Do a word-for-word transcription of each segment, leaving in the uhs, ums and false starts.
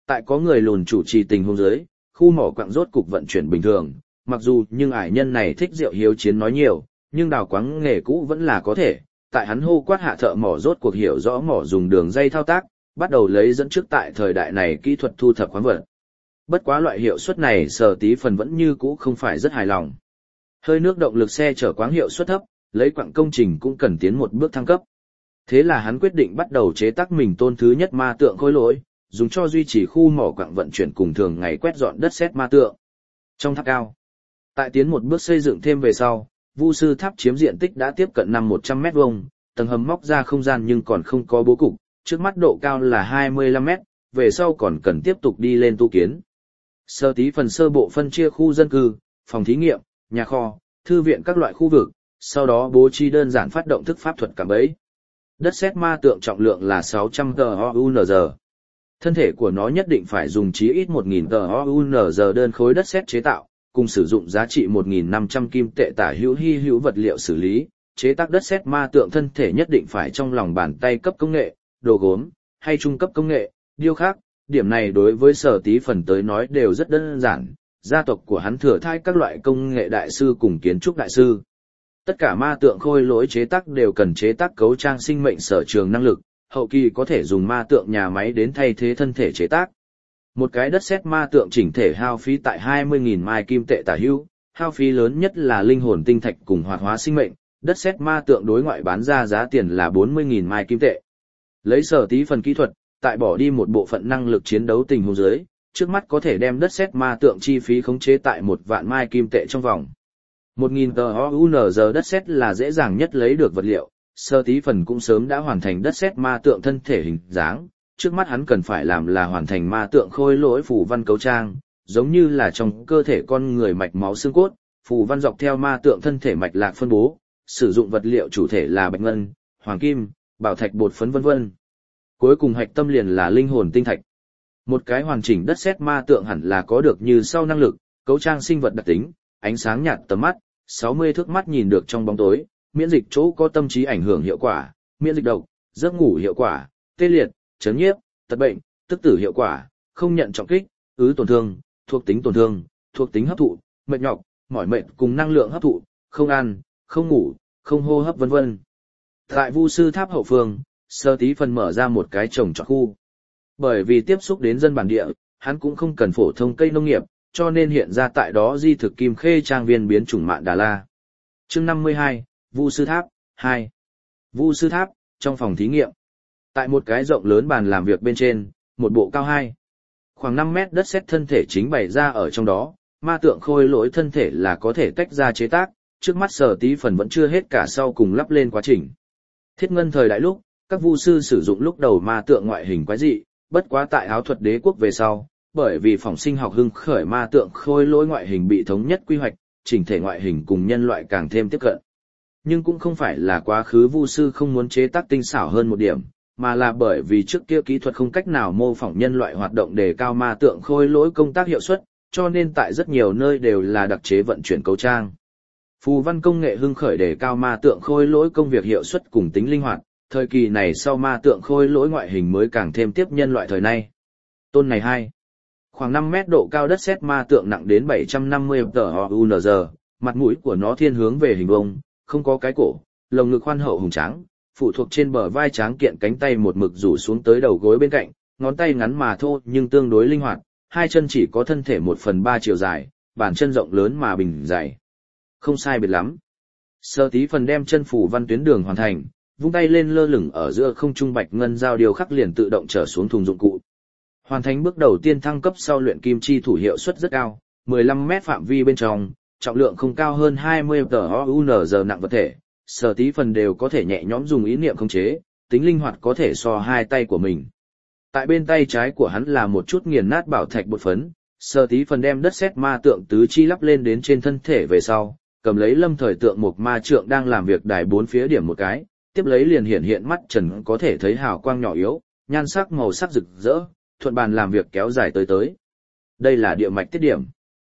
Tại có người lùn chủ trì tình huống dưới, khu mỏ quặng rốt cục vận chuyển bình thường, mặc dù nhưng ải nhân này thích rượu hiếu chiến nói nhiều, nhưng đào quáng nghề cũ vẫn là có thể, tại hắn hô quát hạ thợ mỏ rốt cuộc hiểu rõ mỏ dùng đường dây thao tác, bắt đầu lấy dẫn trước tại thời đại này kỹ thuật thu thập khoáng vật. Bất quá loại hiệu suất này Sở Tí Phần vẫn như cũ không phải rất hài lòng. Hơi nước động lực xe chở quáng hiệu suất thấp, lấy quặng công trình cũng cần tiến một bước thăng cấp. Thế là hắn quyết định bắt đầu chế tác mình tôn thứ nhất ma tượng khối lỗi, dùng cho duy trì khu mỏ quặng vận chuyển cùng thường ngày quét dọn đất sét ma tượng. Trong tháp cao, tại tiến một bước xây dựng thêm về sau, Vu sư tháp chiếm diện tích đã tiếp cận năm một trăm mét vuông, tầng hầm móc ra không gian nhưng còn không có bố cục, trước mắt độ cao là hai mươi lăm mét, về sau còn cần tiếp tục đi lên tu kiến. Sở Tí Phần sơ bộ phân chia khu dân cư, phòng thí nghiệm, nhà kho, thư viện các loại khu vực, sau đó bố trí đơn giản phát động thức pháp thuật cạm bẫy. Đất sét ma tượng trọng lượng là sáu trăm tons. Thân thể của nó nhất định phải dùng chí ít một nghìn tons đơn khối đất sét chế tạo, cùng sử dụng giá trị một nghìn năm trăm kim tệ tả hữu hy hữu vật liệu xử lý, chế tác đất sét ma tượng thân thể nhất định phải trong lòng bàn tay cấp công nghệ, đồ gốm, hay trung cấp công nghệ, điêu khắc. Điểm này đối với Sở Tí Phần tới nói đều rất đơn giản, gia tộc của hắn thừa thai các loại công nghệ đại sư cùng kiến trúc đại sư. Tất cả ma tượng khôi lỗi chế tác đều cần chế tác cấu trang sinh mệnh sở trường năng lực, hậu kỳ có thể dùng ma tượng nhà máy đến thay thế thân thể chế tác. Một cái đất sét ma tượng chỉnh thể hao phí tại hai mươi nghìn mai kim tệ tả hữu, hao phí lớn nhất là linh hồn tinh thạch cùng hoạt hóa sinh mệnh, đất sét ma tượng đối ngoại bán ra giá tiền là bốn mươi nghìn mai kim tệ. Lấy Sở Tí Phần kỹ thuật, tại bỏ đi một bộ phận năng lực chiến đấu tình huống dưới, trước mắt có thể đem đất sét ma tượng chi phí khống chế tại một vạn mai kim tệ trong vòng. một nghìn tons đất sét là dễ dàng nhất lấy được vật liệu, Sở Tí Phần cũng sớm đã hoàn thành đất sét ma tượng thân thể hình dáng, trước mắt hắn cần phải làm là hoàn thành ma tượng khôi lỗi phù văn cấu trang, giống như là trong cơ thể con người mạch máu xương cốt, phù văn dọc theo ma tượng thân thể mạch lạc phân bố, sử dụng vật liệu chủ thể là bạch ngân, hoàng kim, bảo thạch bột phấn vân vân. Cuối cùng hạch tâm liền là linh hồn tinh thạch. Một cái hoàn chỉnh đất sét ma tượng hẳn là có được như sau năng lực, cấu trang sinh vật đặc tính, ánh sáng nhạt tầm mắt, sáu mươi thước mắt nhìn được trong bóng tối, miễn dịch chỗ có tâm trí ảnh hưởng hiệu quả, miễn dịch độc, giấc ngủ hiệu quả, tê liệt, chấn nhiếp, tật bệnh, tức tử hiệu quả, không nhận trọng kích, ứ tổn thương, thuộc tính tổn thương, thuộc tính hấp thụ, mệt nhọc, mỏi mệt cùng năng lượng hấp thụ, không ăn, không ngủ, không hô hấp vân vân. Tại Vu sư tháp hậu phương, Sở Tí Phần mở ra một cái trồng trọt khu. Bởi vì tiếp xúc đến dân bản địa, hắn cũng không cần phổ thông cây nông nghiệp, cho nên hiện ra tại đó di thực kim khê trang viên biến chủng Mạn Đà La. Chương năm mươi hai, Vu sư tháp, hai. Vu sư tháp, trong phòng thí nghiệm. Tại một cái rộng lớn bàn làm việc bên trên, một bộ cao hai. Khoảng năm mét đất sét thân thể chính bày ra ở trong đó, ma tượng khôi lỗi thân thể là có thể tách ra chế tác, trước mắt Sở Tí Phần vẫn chưa hết cả sau cùng lắp lên quá trình. Thiết ngân thời đại lúc, các vu sư sử dụng lúc đầu ma tượng ngoại hình quái dị, bất quá tại áo thuật đế quốc về sau, bởi vì phỏng sinh học hưng khởi ma tượng khôi lỗi ngoại hình bị thống nhất quy hoạch, chỉnh thể ngoại hình cùng nhân loại càng thêm tiếp cận. Nhưng cũng không phải là quá khứ vu sư không muốn chế tác tinh xảo hơn một điểm, mà là bởi vì trước kia kỹ thuật không cách nào mô phỏng nhân loại hoạt động để cao ma tượng khôi lỗi công tác hiệu suất, cho nên tại rất nhiều nơi đều là đặc chế vận chuyển cấu trang. Phù văn công nghệ hưng khởi để cao ma tượng khôi lỗi công việc hiệu suất cùng tính linh hoạt, thời kỳ này sau ma tượng khôi lỗi ngoại hình mới càng thêm tiếp nhân loại thời nay. Tôn này hai. Khoảng năm mét độ cao đất sét ma tượng nặng đến bảy trăm năm mươi tons, mặt mũi của nó thiên hướng về hình vông, không có cái cổ, lồng ngực khoan hậu hùng tráng, phụ thuộc trên bờ vai tráng kiện cánh tay một mực rủ xuống tới đầu gối bên cạnh, ngón tay ngắn mà thô nhưng tương đối linh hoạt, hai chân chỉ có thân thể một phần ba chiều dài, bàn chân rộng lớn mà bình dày. Không sai biệt lắm. Sở Tí Phần đem chân phủ văn tuyến đường hoàn thành, vung tay lên lơ lửng ở giữa không trung bạch ngân dao điều khắc liền tự động trở xuống thùng dụng cụ. Hoàn thành bước đầu tiên thăng cấp sau luyện kim chi thủ hiệu suất rất cao, mười lăm mét phạm vi bên trong, trọng lượng không cao hơn hai mươi tons nặng vật thể, Sở Tí Phần đều có thể nhẹ nhõm dùng ý niệm khống chế, tính linh hoạt có thể so hai tay của mình. Tại bên tay trái của hắn là một chút nghiền nát bảo thạch bột phấn, Sở Tí Phần đem đất sét ma tượng tứ chi lắp lên đến trên thân thể về sau, cầm lấy lâm thời tượng một ma trượng đang làm việc đài bốn phía điểm một cái, tiếp lấy liền hiện hiện mắt trần có thể thấy hào quang nhỏ yếu, nhan sắc màu sắc rực rỡ, thuận bàn làm việc kéo dài tới tới. Đây là địa mạch tiết điểm.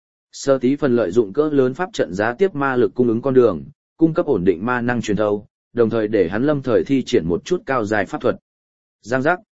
Sở Tí Phần lợi dụng cỡ lớn pháp trận giá tiếp ma lực cung ứng con đường, cung cấp ổn định ma năng truyền thâu, đồng thời để hắn lâm thời thi triển một chút cao dài pháp thuật. Giang giác.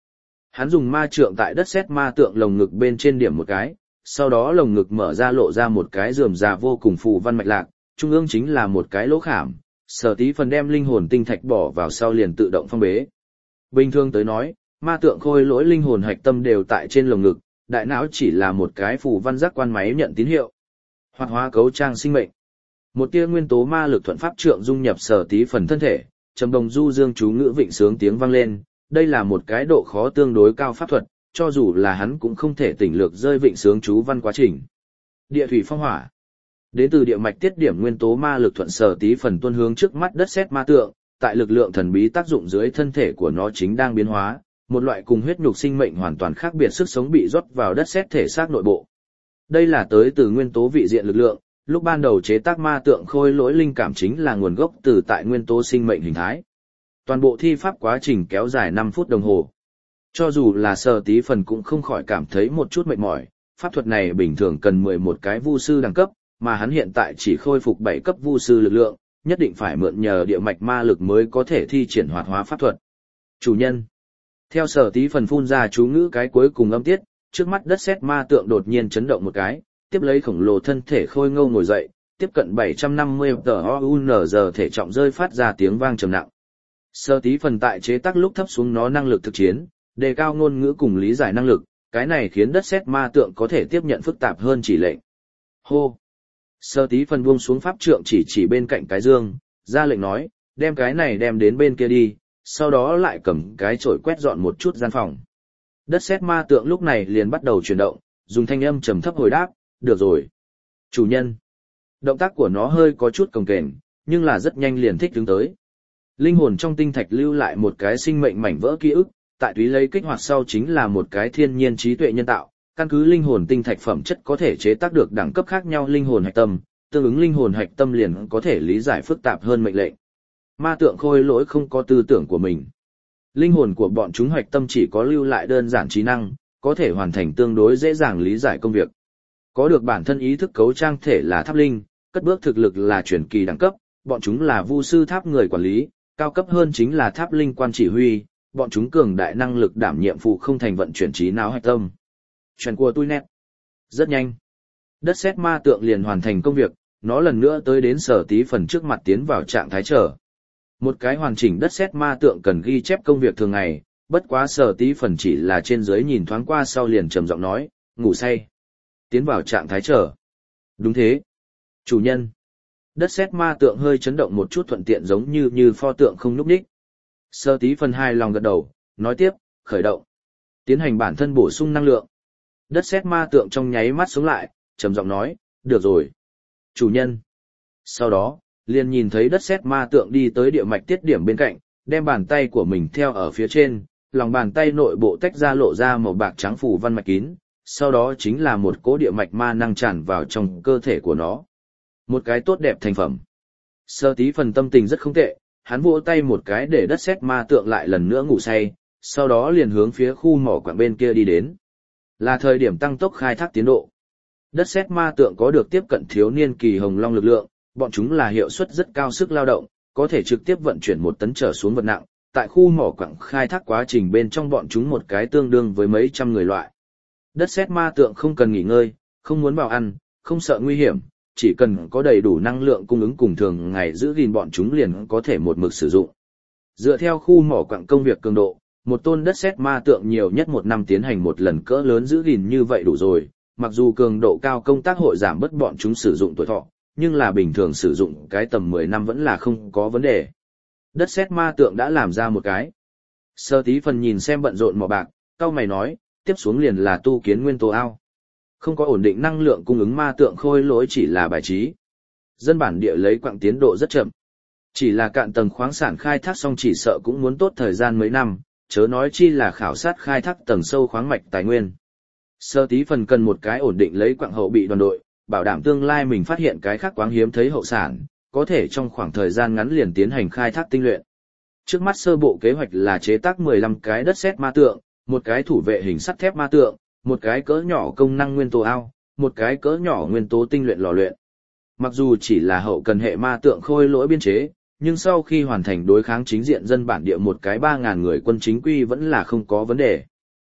Hắn dùng ma trượng tại đất sét ma tượng lồng ngực bên trên điểm một cái, sau đó lồng ngực mở ra lộ ra một cái rườm rà vô cùng phù văn mạch lạc, trung ương chính là một cái lỗ khảm, Sở Tí Phần đem linh hồn tinh thạch bỏ vào sau liền tự động phong bế. Bình thường tới nói, ma tượng khôi lỗi linh hồn hạch tâm đều tại trên lồng ngực, đại não chỉ là một cái phù văn giác quan máy nhận tín hiệu. Hoạt hóa cấu trang sinh mệnh. Một tia nguyên tố ma lực thuận pháp trượng dung nhập Sở Tí Phần thân thể, trầm đồng du dương chú ngữ vịnh sướng tiếng vang lên, đây là một cái độ khó tương đối cao pháp thuật, cho dù là hắn cũng không thể tỉnh lược rơi vịnh sướng chú văn quá trình. Địa thủy phong hỏa. Đến từ địa mạch tiết điểm nguyên tố ma lực thuận Sở Tí Phần tuôn hướng trước mắt đất sét ma tượng, tại lực lượng thần bí tác dụng dưới thân thể của nó chính đang biến hóa, một loại cùng huyết nhục sinh mệnh hoàn toàn khác biệt sức sống bị rót vào đất sét thể xác nội bộ. Đây là tới từ nguyên tố vị diện lực lượng, lúc ban đầu chế tác ma tượng khôi lỗi linh cảm chính là nguồn gốc từ tại nguyên tố sinh mệnh hình thái. Toàn bộ thi pháp quá trình kéo dài năm phút đồng hồ. Cho dù là Sở Tí Phần cũng không khỏi cảm thấy một chút mệt mỏi, pháp thuật này bình thường cần mười một cái vu sư đẳng cấp, mà hắn hiện tại chỉ khôi phục bảy cấp vu sư lực lượng, nhất định phải mượn nhờ địa mạch ma lực mới có thể thi triển hoạt hóa pháp thuật. Chủ nhân. Theo Sở Tí Phần phun ra chú ngữ cái cuối cùng âm tiết, trước mắt đất sét ma tượng đột nhiên chấn động một cái, tiếp lấy khổng lồ thân thể khôi ngô ngồi dậy, tiếp cận bảy trăm năm mươi tờ o u en giờ thể trọng rơi phát ra tiếng vang trầm nặng. Sở Tí Phần tại chế tác lúc thấp xuống nó năng lực thực chiến, đề cao ngôn ngữ cùng lý giải năng lực, cái này khiến đất sét ma tượng có thể tiếp nhận phức tạp hơn chỉ lệnh. Hô. Sở Tí Phần buông xuống pháp trượng chỉ chỉ bên cạnh cái dương, ra lệnh nói, đem cái này đem đến bên kia đi, sau đó lại cầm cái chổi quét dọn một chút gian phòng. Đất sét ma tượng lúc này liền bắt đầu chuyển động, dùng thanh âm trầm thấp hồi đáp, được rồi. Chủ nhân. Động tác của nó hơi có chút cồng kềnh, nhưng là rất nhanh liền thích đứng tới. Linh hồn trong tinh thạch lưu lại một cái sinh mệnh mảnh vỡ ký ức, tại túy lấy kích hoạt sau chính là một cái thiên nhiên trí tuệ nhân tạo, căn cứ linh hồn tinh thạch phẩm chất có thể chế tác được đẳng cấp khác nhau linh hồn hạch tâm, tương ứng linh hồn hạch tâm liền có thể lý giải phức tạp hơn mệnh lệnh. Ma tượng khôi lỗi không có tư tưởng của mình. Linh hồn của bọn chúng hạch tâm chỉ có lưu lại đơn giản trí năng, có thể hoàn thành tương đối dễ dàng lý giải công việc. Có được bản thân ý thức cấu trang thể là tháp linh, cất bước thực lực là truyền kỳ đẳng cấp, bọn chúng là vu sư tháp người quản lý, cao cấp hơn chính là tháp linh quan chỉ huy, bọn chúng cường đại năng lực đảm nhiệm phụ không thành vận chuyển trí não hạch tâm. Chuyện của tôi nét. Rất nhanh. Đất sét ma tượng liền hoàn thành công việc, nó lần nữa tới đến Sở Tí Phần trước mặt tiến vào trạng thái chờ. Một cái hoàn chỉnh đất sét ma tượng cần ghi chép công việc thường ngày, bất quá Sở Tí Phần chỉ là trên dưới nhìn thoáng qua sau liền trầm giọng nói, ngủ say. Tiến vào trạng thái chờ. Đúng thế. Chủ nhân. Đất sét ma tượng hơi chấn động một chút thuận tiện giống như như pho tượng không nhúc nhích. Sở Tí Phần hài lòng gật đầu, nói tiếp, khởi động. Tiến hành bản thân bổ sung năng lượng. Đất sét ma tượng trong nháy mắt sống lại, trầm giọng nói, được rồi. Chủ nhân. Sau đó, liền nhìn thấy đất sét ma tượng đi tới địa mạch tiết điểm bên cạnh, đem bàn tay của mình theo ở phía trên, lòng bàn tay nội bộ tách ra lộ ra màu bạc trắng phủ văn mạch kín, sau đó chính là một cỗ địa mạch ma năng tràn vào trong cơ thể của nó. Một cái tốt đẹp thành phẩm. Sở Tí Phần tâm tình rất không tệ, hắn vỗ tay một cái để đất sét ma tượng lại lần nữa ngủ say, sau đó liền hướng phía khu mỏ quặng bên kia đi đến. Là thời điểm tăng tốc khai thác tiến độ. Đất sét ma tượng có được tiếp cận thiếu niên kỳ hồng long lực lượng, bọn chúng là hiệu suất rất cao sức lao động, có thể trực tiếp vận chuyển một tấn trở xuống vật nặng, tại khu mỏ quặng khai thác quá trình bên trong bọn chúng một cái tương đương với mấy trăm người loại. Đất sét ma tượng không cần nghỉ ngơi, không muốn vào ăn, không sợ nguy hiểm, chỉ cần có đầy đủ năng lượng cung ứng cùng thường ngày giữ gìn bọn chúng liền có thể một mực sử dụng. Dựa theo khu mỏ quặng công việc cường độ, một tôn đất sét ma tượng nhiều nhất một năm tiến hành một lần cỡ lớn giữ gìn như vậy đủ rồi, mặc dù cường độ cao công tác hội giảm bớt bọn chúng sử dụng tuổi thọ, nhưng là bình thường sử dụng cái tầm mười năm vẫn là không có vấn đề. Đất sét ma tượng đã làm ra một cái. Sở Tí Phần nhìn xem bận rộn mỏ bạc, cau mày nói, tiếp xuống liền là tu kiến nguyên tố ao. Không có ổn định năng lượng cung ứng ma tượng khôi lỗi chỉ là bài trí. Dân bản địa lấy quặng tiến độ rất chậm. Chỉ là cạn tầng khoáng sản khai thác xong chỉ sợ cũng muốn tốt thời gian mấy năm, chớ nói chi là khảo sát khai thác tầng sâu khoáng mạch tài nguyên. Sở Tí Phần cần một cái ổn định lấy quặng hậu bị đoàn đội, bảo đảm tương lai mình phát hiện cái khác quáng hiếm thấy hậu sản, có thể trong khoảng thời gian ngắn liền tiến hành khai thác tinh luyện. Trước mắt sơ bộ kế hoạch là chế tác mười lăm cái đất sét ma tượng, một cái thủ vệ hình sắt thép ma tượng, một cái cỡ nhỏ công năng nguyên tố ao, một cái cỡ nhỏ nguyên tố tinh luyện lò luyện. Mặc dù chỉ là hậu cần hệ ma tượng khôi lỗi biên chế, nhưng sau khi hoàn thành đối kháng chính diện dân bản địa một cái ba ngàn người quân chính quy vẫn là không có vấn đề.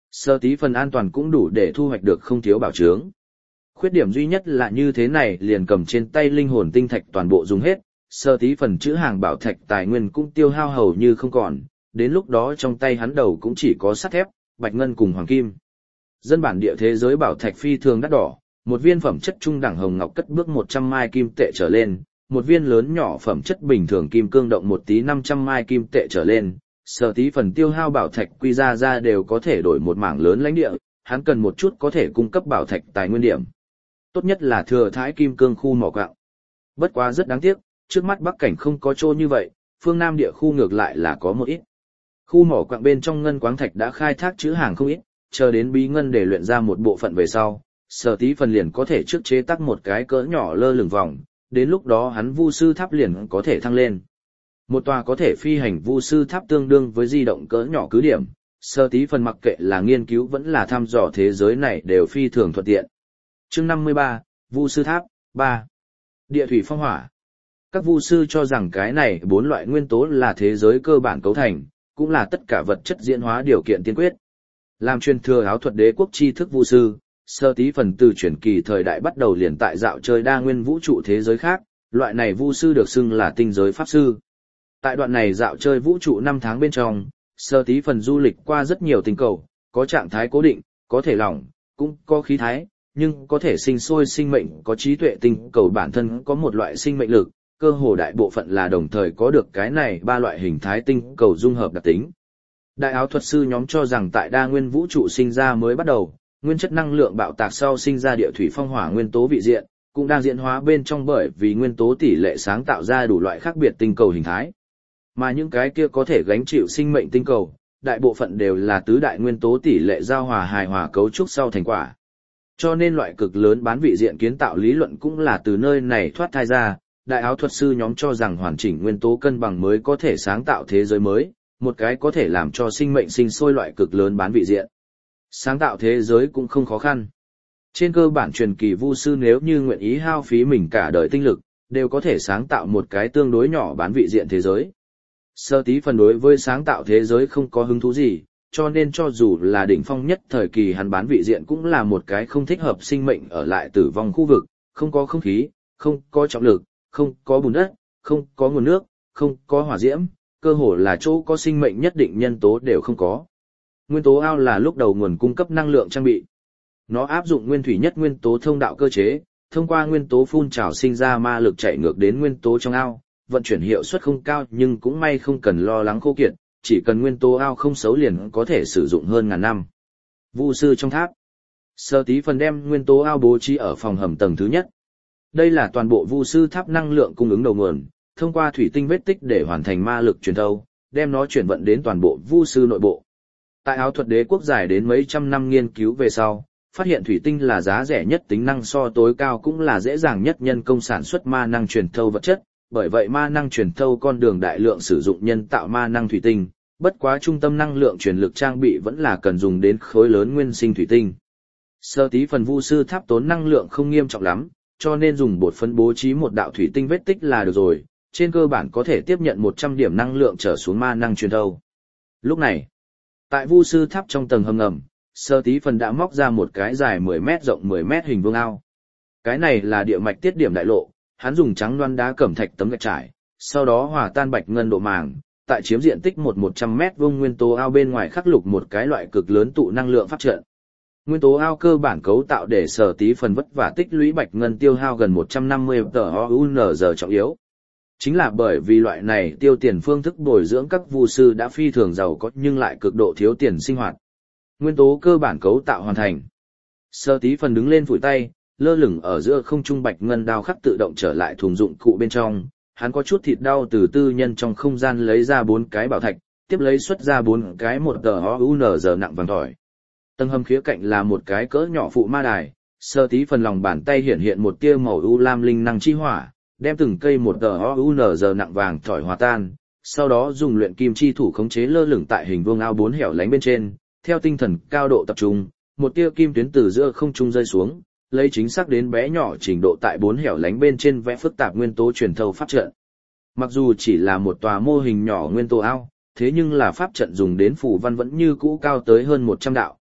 Sơ tí phần an toàn cũng đủ để thu hoạch được không thiếu bảo trướng. Khuyết điểm duy nhất là như thế này liền cầm trên tay linh hồn tinh thạch toàn bộ dùng hết, sơ tí phần chữ hàng bảo thạch tài nguyên cũng tiêu hao hầu như không còn, đến lúc đó trong tay hắn đầu cũng chỉ có sắt thép, bạch ngân cùng hoàng kim. Dân bản địa thế giới bảo thạch phi thường đắt đỏ, một viên phẩm chất trung đẳng hồng ngọc cất bước một trăm mai kim tệ trở lên, một viên lớn nhỏ phẩm chất bình thường kim cương động một tí năm trăm mai kim tệ trở lên, sở tí phần tiêu hao bảo thạch quy ra ra đều có thể đổi một mảng lớn lãnh địa, hắn cần một chút có thể cung cấp bảo thạch tài nguyên điểm. Tốt nhất là thừa thái kim cương khu mỏ quặng. Bất quá rất đáng tiếc, trước mắt Bắc cảnh không có chỗ như vậy, phương Nam địa khu ngược lại là có một ít. Khu mỏ quặng bên trong ngân quáng thạch đã khai thác trữ hàng không ít, chờ đến bí ngân để luyện ra một bộ phận về sau, sở tí phần liền có thể trước chế tác một cái cỡ nhỏ lơ lửng vòng, đến lúc đó hắn vu sư tháp liền có thể thăng lên. Một tòa có thể phi hành vu sư tháp tương đương với di động cỡ nhỏ cứ điểm, sở tí phần mặc kệ là nghiên cứu vẫn là thăm dò thế giới này đều phi thường thuận tiện. Chương năm mươi ba, vu sư tháp, ba. Địa thủy phong hỏa. Các vu sư cho rằng cái này bốn loại nguyên tố là thế giới cơ bản cấu thành, cũng là tất cả vật chất diễn hóa điều kiện tiên quyết. Làm truyền thừa áo thuật đế quốc tri thức vu sư, sơ tí phần từ chuyển kỳ thời đại bắt đầu liền tại dạo chơi đa nguyên vũ trụ thế giới khác, loại này vu sư được xưng là tinh giới pháp sư. Tại đoạn này dạo chơi vũ trụ năm tháng bên trong, sơ tí phần du lịch qua rất nhiều tinh cầu, có trạng thái cố định, có thể lỏng, cũng có khí thái, nhưng có thể sinh sôi sinh mệnh, có trí tuệ tinh cầu bản thân có một loại sinh mệnh lực, cơ hồ đại bộ phận là đồng thời có được cái này ba loại hình thái tinh cầu dung hợp đặc tính. Đại áo thuật sư nhóm cho rằng tại đa nguyên vũ trụ sinh ra mới bắt đầu, nguyên chất năng lượng bạo tạc sau sinh ra địa thủy phong hỏa nguyên tố vị diện, cũng đang diễn hóa bên trong bởi vì nguyên tố tỷ lệ sáng tạo ra đủ loại khác biệt tinh cầu hình thái. Mà những cái kia có thể gánh chịu sinh mệnh tinh cầu, đại bộ phận đều là tứ đại nguyên tố tỷ lệ giao hòa hài hòa cấu trúc sau thành quả. Cho nên loại cực lớn bán vị diện kiến tạo lý luận cũng là từ nơi này thoát thai ra, đại áo thuật sư nhóm cho rằng hoàn chỉnh nguyên tố cân bằng mới có thể sáng tạo thế giới mới, một cái có thể làm cho sinh mệnh sinh sôi loại cực lớn bán vị diện. Sáng tạo thế giới cũng không khó khăn. Trên cơ bản truyền kỳ vu sư nếu như nguyện ý hao phí mình cả đời tinh lực, đều có thể sáng tạo một cái tương đối nhỏ bán vị diện thế giới. Sơ tí phần đối với sáng tạo thế giới không có hứng thú gì, cho nên cho dù là đỉnh phong nhất thời kỳ hắn bán vị diện cũng là một cái không thích hợp sinh mệnh ở lại tử vong khu vực, không có không khí, không có trọng lực, không có bùn đất, không có nguồn nước, không có hỏa diễm, cơ hồ là chỗ có sinh mệnh nhất định nhân tố đều không có. Nguyên tố ao là lúc đầu nguồn cung cấp năng lượng trang bị. Nó áp dụng nguyên thủy nhất nguyên tố thông đạo cơ chế, thông qua nguyên tố phun trào sinh ra ma lực chạy ngược đến nguyên tố trong ao, vận chuyển hiệu suất không cao nhưng cũng may không cần lo lắng khô kiệt, chỉ cần nguyên tố ao không xấu liền có thể sử dụng hơn ngàn năm. Vu sư trong tháp. Sơ tí phần đem nguyên tố ao bố trí ở phòng hầm tầng thứ nhất. Đây là toàn bộ vu sư tháp năng lượng cung ứng đầu nguồn, thông qua thủy tinh vết tích để hoàn thành ma lực truyền thâu, đem nó chuyển vận đến toàn bộ vu sư nội bộ. Tại áo thuật đế quốc dài đến mấy trăm năm nghiên cứu về sau, phát hiện thủy tinh là giá rẻ nhất tính năng so tối cao cũng là dễ dàng nhất nhân công sản xuất ma năng truyền thâu vật chất, bởi vậy ma năng truyền thâu con đường đại lượng sử dụng nhân tạo ma năng thủy tinh, bất quá trung tâm năng lượng truyền lực trang bị vẫn là cần dùng đến khối lớn nguyên sinh thủy tinh. Sơ tí phần vu sư tháp tốn năng lượng không nghiêm trọng lắm, cho nên dùng bột phấn bố trí một đạo thủy tinh vết tích là được rồi, trên cơ bản có thể tiếp nhận một trăm điểm năng lượng trở xuống ma năng truyền thâu. Lúc này, tại vu sư tháp trong tầng hầm ngầm, sơ tí phần đã móc ra một cái dài mười mét rộng mười mét hình vuông ao. Cái này là địa mạch tiết điểm đại lộ, hắn dùng trắng loan đá cẩm thạch tấm gạch trải, sau đó hòa tan bạch ngân độ màng, tại chiếm diện tích một một trăm mét vuông nguyên tố ao bên ngoài khắc lục một cái loại cực lớn tụ năng lượng pháp trận. Nguyên tố ao cơ bản cấu tạo để sở tí phần vất vả tích lũy bạch ngân tiêu hao gần một trăm năm mươi tờ o u en giờ trọng yếu. Chính là bởi vì loại này tiêu tiền phương thức bồi dưỡng các vu sư đã phi thường giàu có nhưng lại cực độ thiếu tiền sinh hoạt. Nguyên tố cơ bản cấu tạo hoàn thành. Sở tí phần đứng lên phủi tay, lơ lửng ở giữa không trung bạch ngân đao khắc tự động trở lại thùng dụng cụ bên trong, hắn có chút thịt đau từ tư nhân trong không gian lấy ra bốn cái bảo thạch, tiếp lấy xuất ra bốn cái một tờ o u en giờ nặng vàng tỏi. Tầng hầm khía cạnh là một cái cỡ nhỏ phụ ma đài, sơ tí phần lòng bàn tay hiện hiện một tia màu u lam linh năng chi hỏa, đem từng cây một tờ o u en giờ nặng vàng tỏi hòa tan, sau đó dùng luyện kim chi thủ khống chế lơ lửng tại hình vuông ao bốn hẻo lánh bên trên, theo tinh thần cao độ tập trung, một tia kim tuyến từ giữa không trung rơi xuống, lấy chính xác đến bé nhỏ trình độ tại bốn hẻo lánh bên trên vẽ phức tạp nguyên tố truyền thâu pháp trận. Mặc dù chỉ là một tòa mô hình nhỏ nguyên tố ao, thế nhưng là pháp trận dùng đến phù văn vẫn như cũ cao tới hơn một trăm đạo,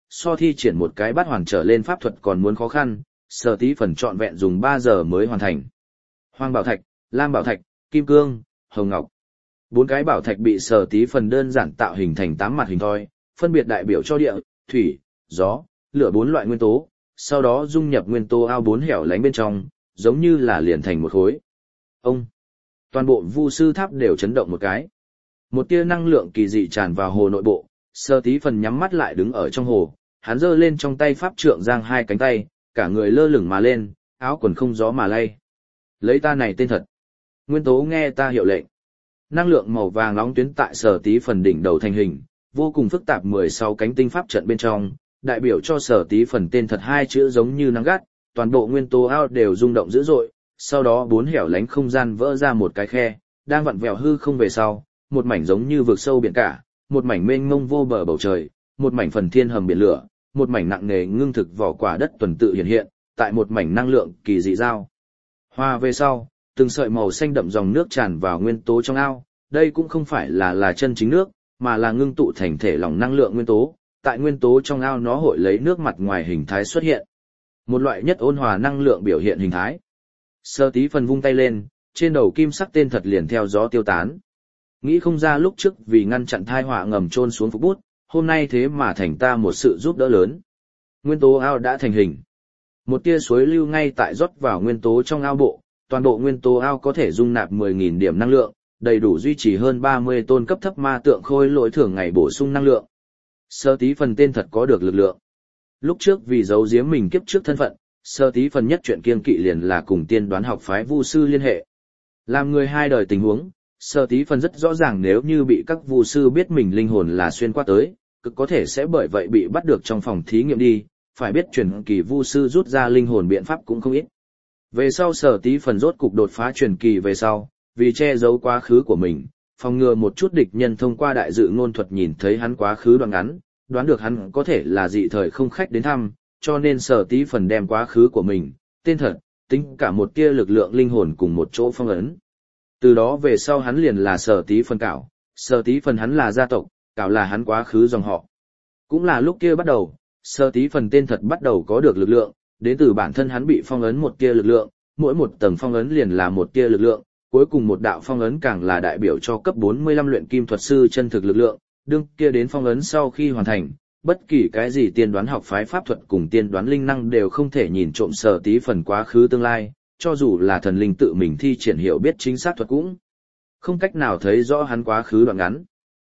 so thi triển một cái bát hoàn trở lên pháp thuật còn muốn khó khăn, Sở Tí Phần trọn vẹn dùng ba giờ mới hoàn thành. Hoàng bảo thạch, lam bảo thạch, kim cương, hồng ngọc. Bốn cái bảo thạch bị Sở Tí Phần đơn giản tạo hình thành tám mặt hình thoi, phân biệt đại biểu cho địa, thủy, gió, lửa bốn loại nguyên tố, sau đó dung nhập nguyên tố ao bốn hẻo lánh bên trong, giống như là liền thành một khối. Ông, toàn bộ Vu sư tháp đều chấn động một cái. Một tia năng lượng kỳ dị tràn vào hồ nội bộ, Sở Tí Phần nhắm mắt lại đứng ở trong hồ, hắn giơ lên trong tay pháp trượng giang hai cánh tay, cả người lơ lửng mà lên, áo quần không gió mà lay. Lấy ta này tên thật. Nguyên tố nghe ta hiệu lệnh. Năng lượng màu vàng nóng tuyến tại Sở Tí Phần đỉnh đầu thành hình, vô cùng phức tạp mười sáu cánh tinh pháp trận bên trong, đại biểu cho Sở Tí Phần tên thật hai chữ giống như nắng gắt, toàn bộ nguyên tố ao đều rung động dữ dội, sau đó bốn hẻo lánh không gian vỡ ra một cái khe, đang vặn vẹo hư không về sau, một mảnh giống như vực sâu biển cả, một mảnh mênh mông vô bờ bầu trời, một mảnh phần thiên hầm biển lửa, một mảnh nặng nề ngưng thực vỏ quả đất tuần tự hiện hiện, tại một mảnh năng lượng kỳ dị giao. Hòa về sau, từng sợi màu xanh đậm dòng nước tràn vào nguyên tố trong ao, đây cũng không phải là là chân chính nước, mà là ngưng tụ thành thể lỏng năng lượng nguyên tố, tại nguyên tố trong ao nó hội lấy nước mặt ngoài hình thái xuất hiện. Một loại nhất ôn hòa năng lượng biểu hiện hình thái. Sở Tí Phần vung tay lên, trên đầu kim sắc tên thật liền theo gió tiêu tán. Nghĩ không ra lúc trước vì ngăn chặn thai họa ngầm trôn xuống phục bút, hôm nay thế mà thành ta một sự giúp đỡ lớn. Nguyên tố ao đã thành hình. Một tia suối lưu ngay tại rót vào nguyên tố trong ao bộ, toàn bộ nguyên tố ao có thể dung nạp mười nghìn điểm năng lượng, đầy đủ duy trì hơn ba mươi tôn cấp thấp ma tượng khôi lỗi thường ngày bổ sung năng lượng. Sở Tí Phần tên thật có được lực lượng. Lúc trước vì giấu giếm mình kiếp trước thân phận, Sở Tí Phần nhất chuyện kiêng kỵ liền là cùng tiên đoán học phái Vu sư liên hệ. Làm người hai đời tình huống, Sở Tí Phần rất rõ ràng nếu như bị các Vu sư biết mình linh hồn là xuyên qua tới, cực có thể sẽ bởi vậy bị bắt được trong phòng thí nghiệm đi, phải biết truyền kỳ Vu sư rút ra linh hồn biện pháp cũng không ít. Về sau Sở Tí Phần rốt cục đột phá truyền kỳ về sau, vì che giấu quá khứ của mình, phòng ngừa một chút địch nhân thông qua đại dự ngôn thuật nhìn thấy hắn quá khứ đoạn ngắn, đoán được hắn có thể là dị thời không khách đến thăm, cho nên Sở Tí Phần đem quá khứ của mình, tên thật, tính cả một tia lực lượng linh hồn cùng một chỗ phong ấn. Từ đó về sau hắn liền là Sở Tí Phần Cảo, Sở Tí Phần hắn là gia tộc, Cảo là hắn quá khứ dòng họ. Cũng là lúc kia bắt đầu, Sở Tí Phần tên thật bắt đầu có được lực lượng, đến từ bản thân hắn bị phong ấn một tia lực lượng, mỗi một tầng phong ấn liền là một tia lực lượng, cuối cùng một đạo phong ấn càng là đại biểu cho cấp bốn mươi lăm luyện kim thuật sư chân thực lực lượng, đương kia đến phong ấn sau khi hoàn thành, bất kỳ cái gì tiên đoán học phái pháp thuật cùng tiên đoán linh năng đều không thể nhìn trộm Sở Tí Phần quá khứ tương lai, cho dù là thần linh tự mình thi triển hiểu biết chính xác thuật cũng không cách nào thấy rõ hắn quá khứ đoạn ngắn.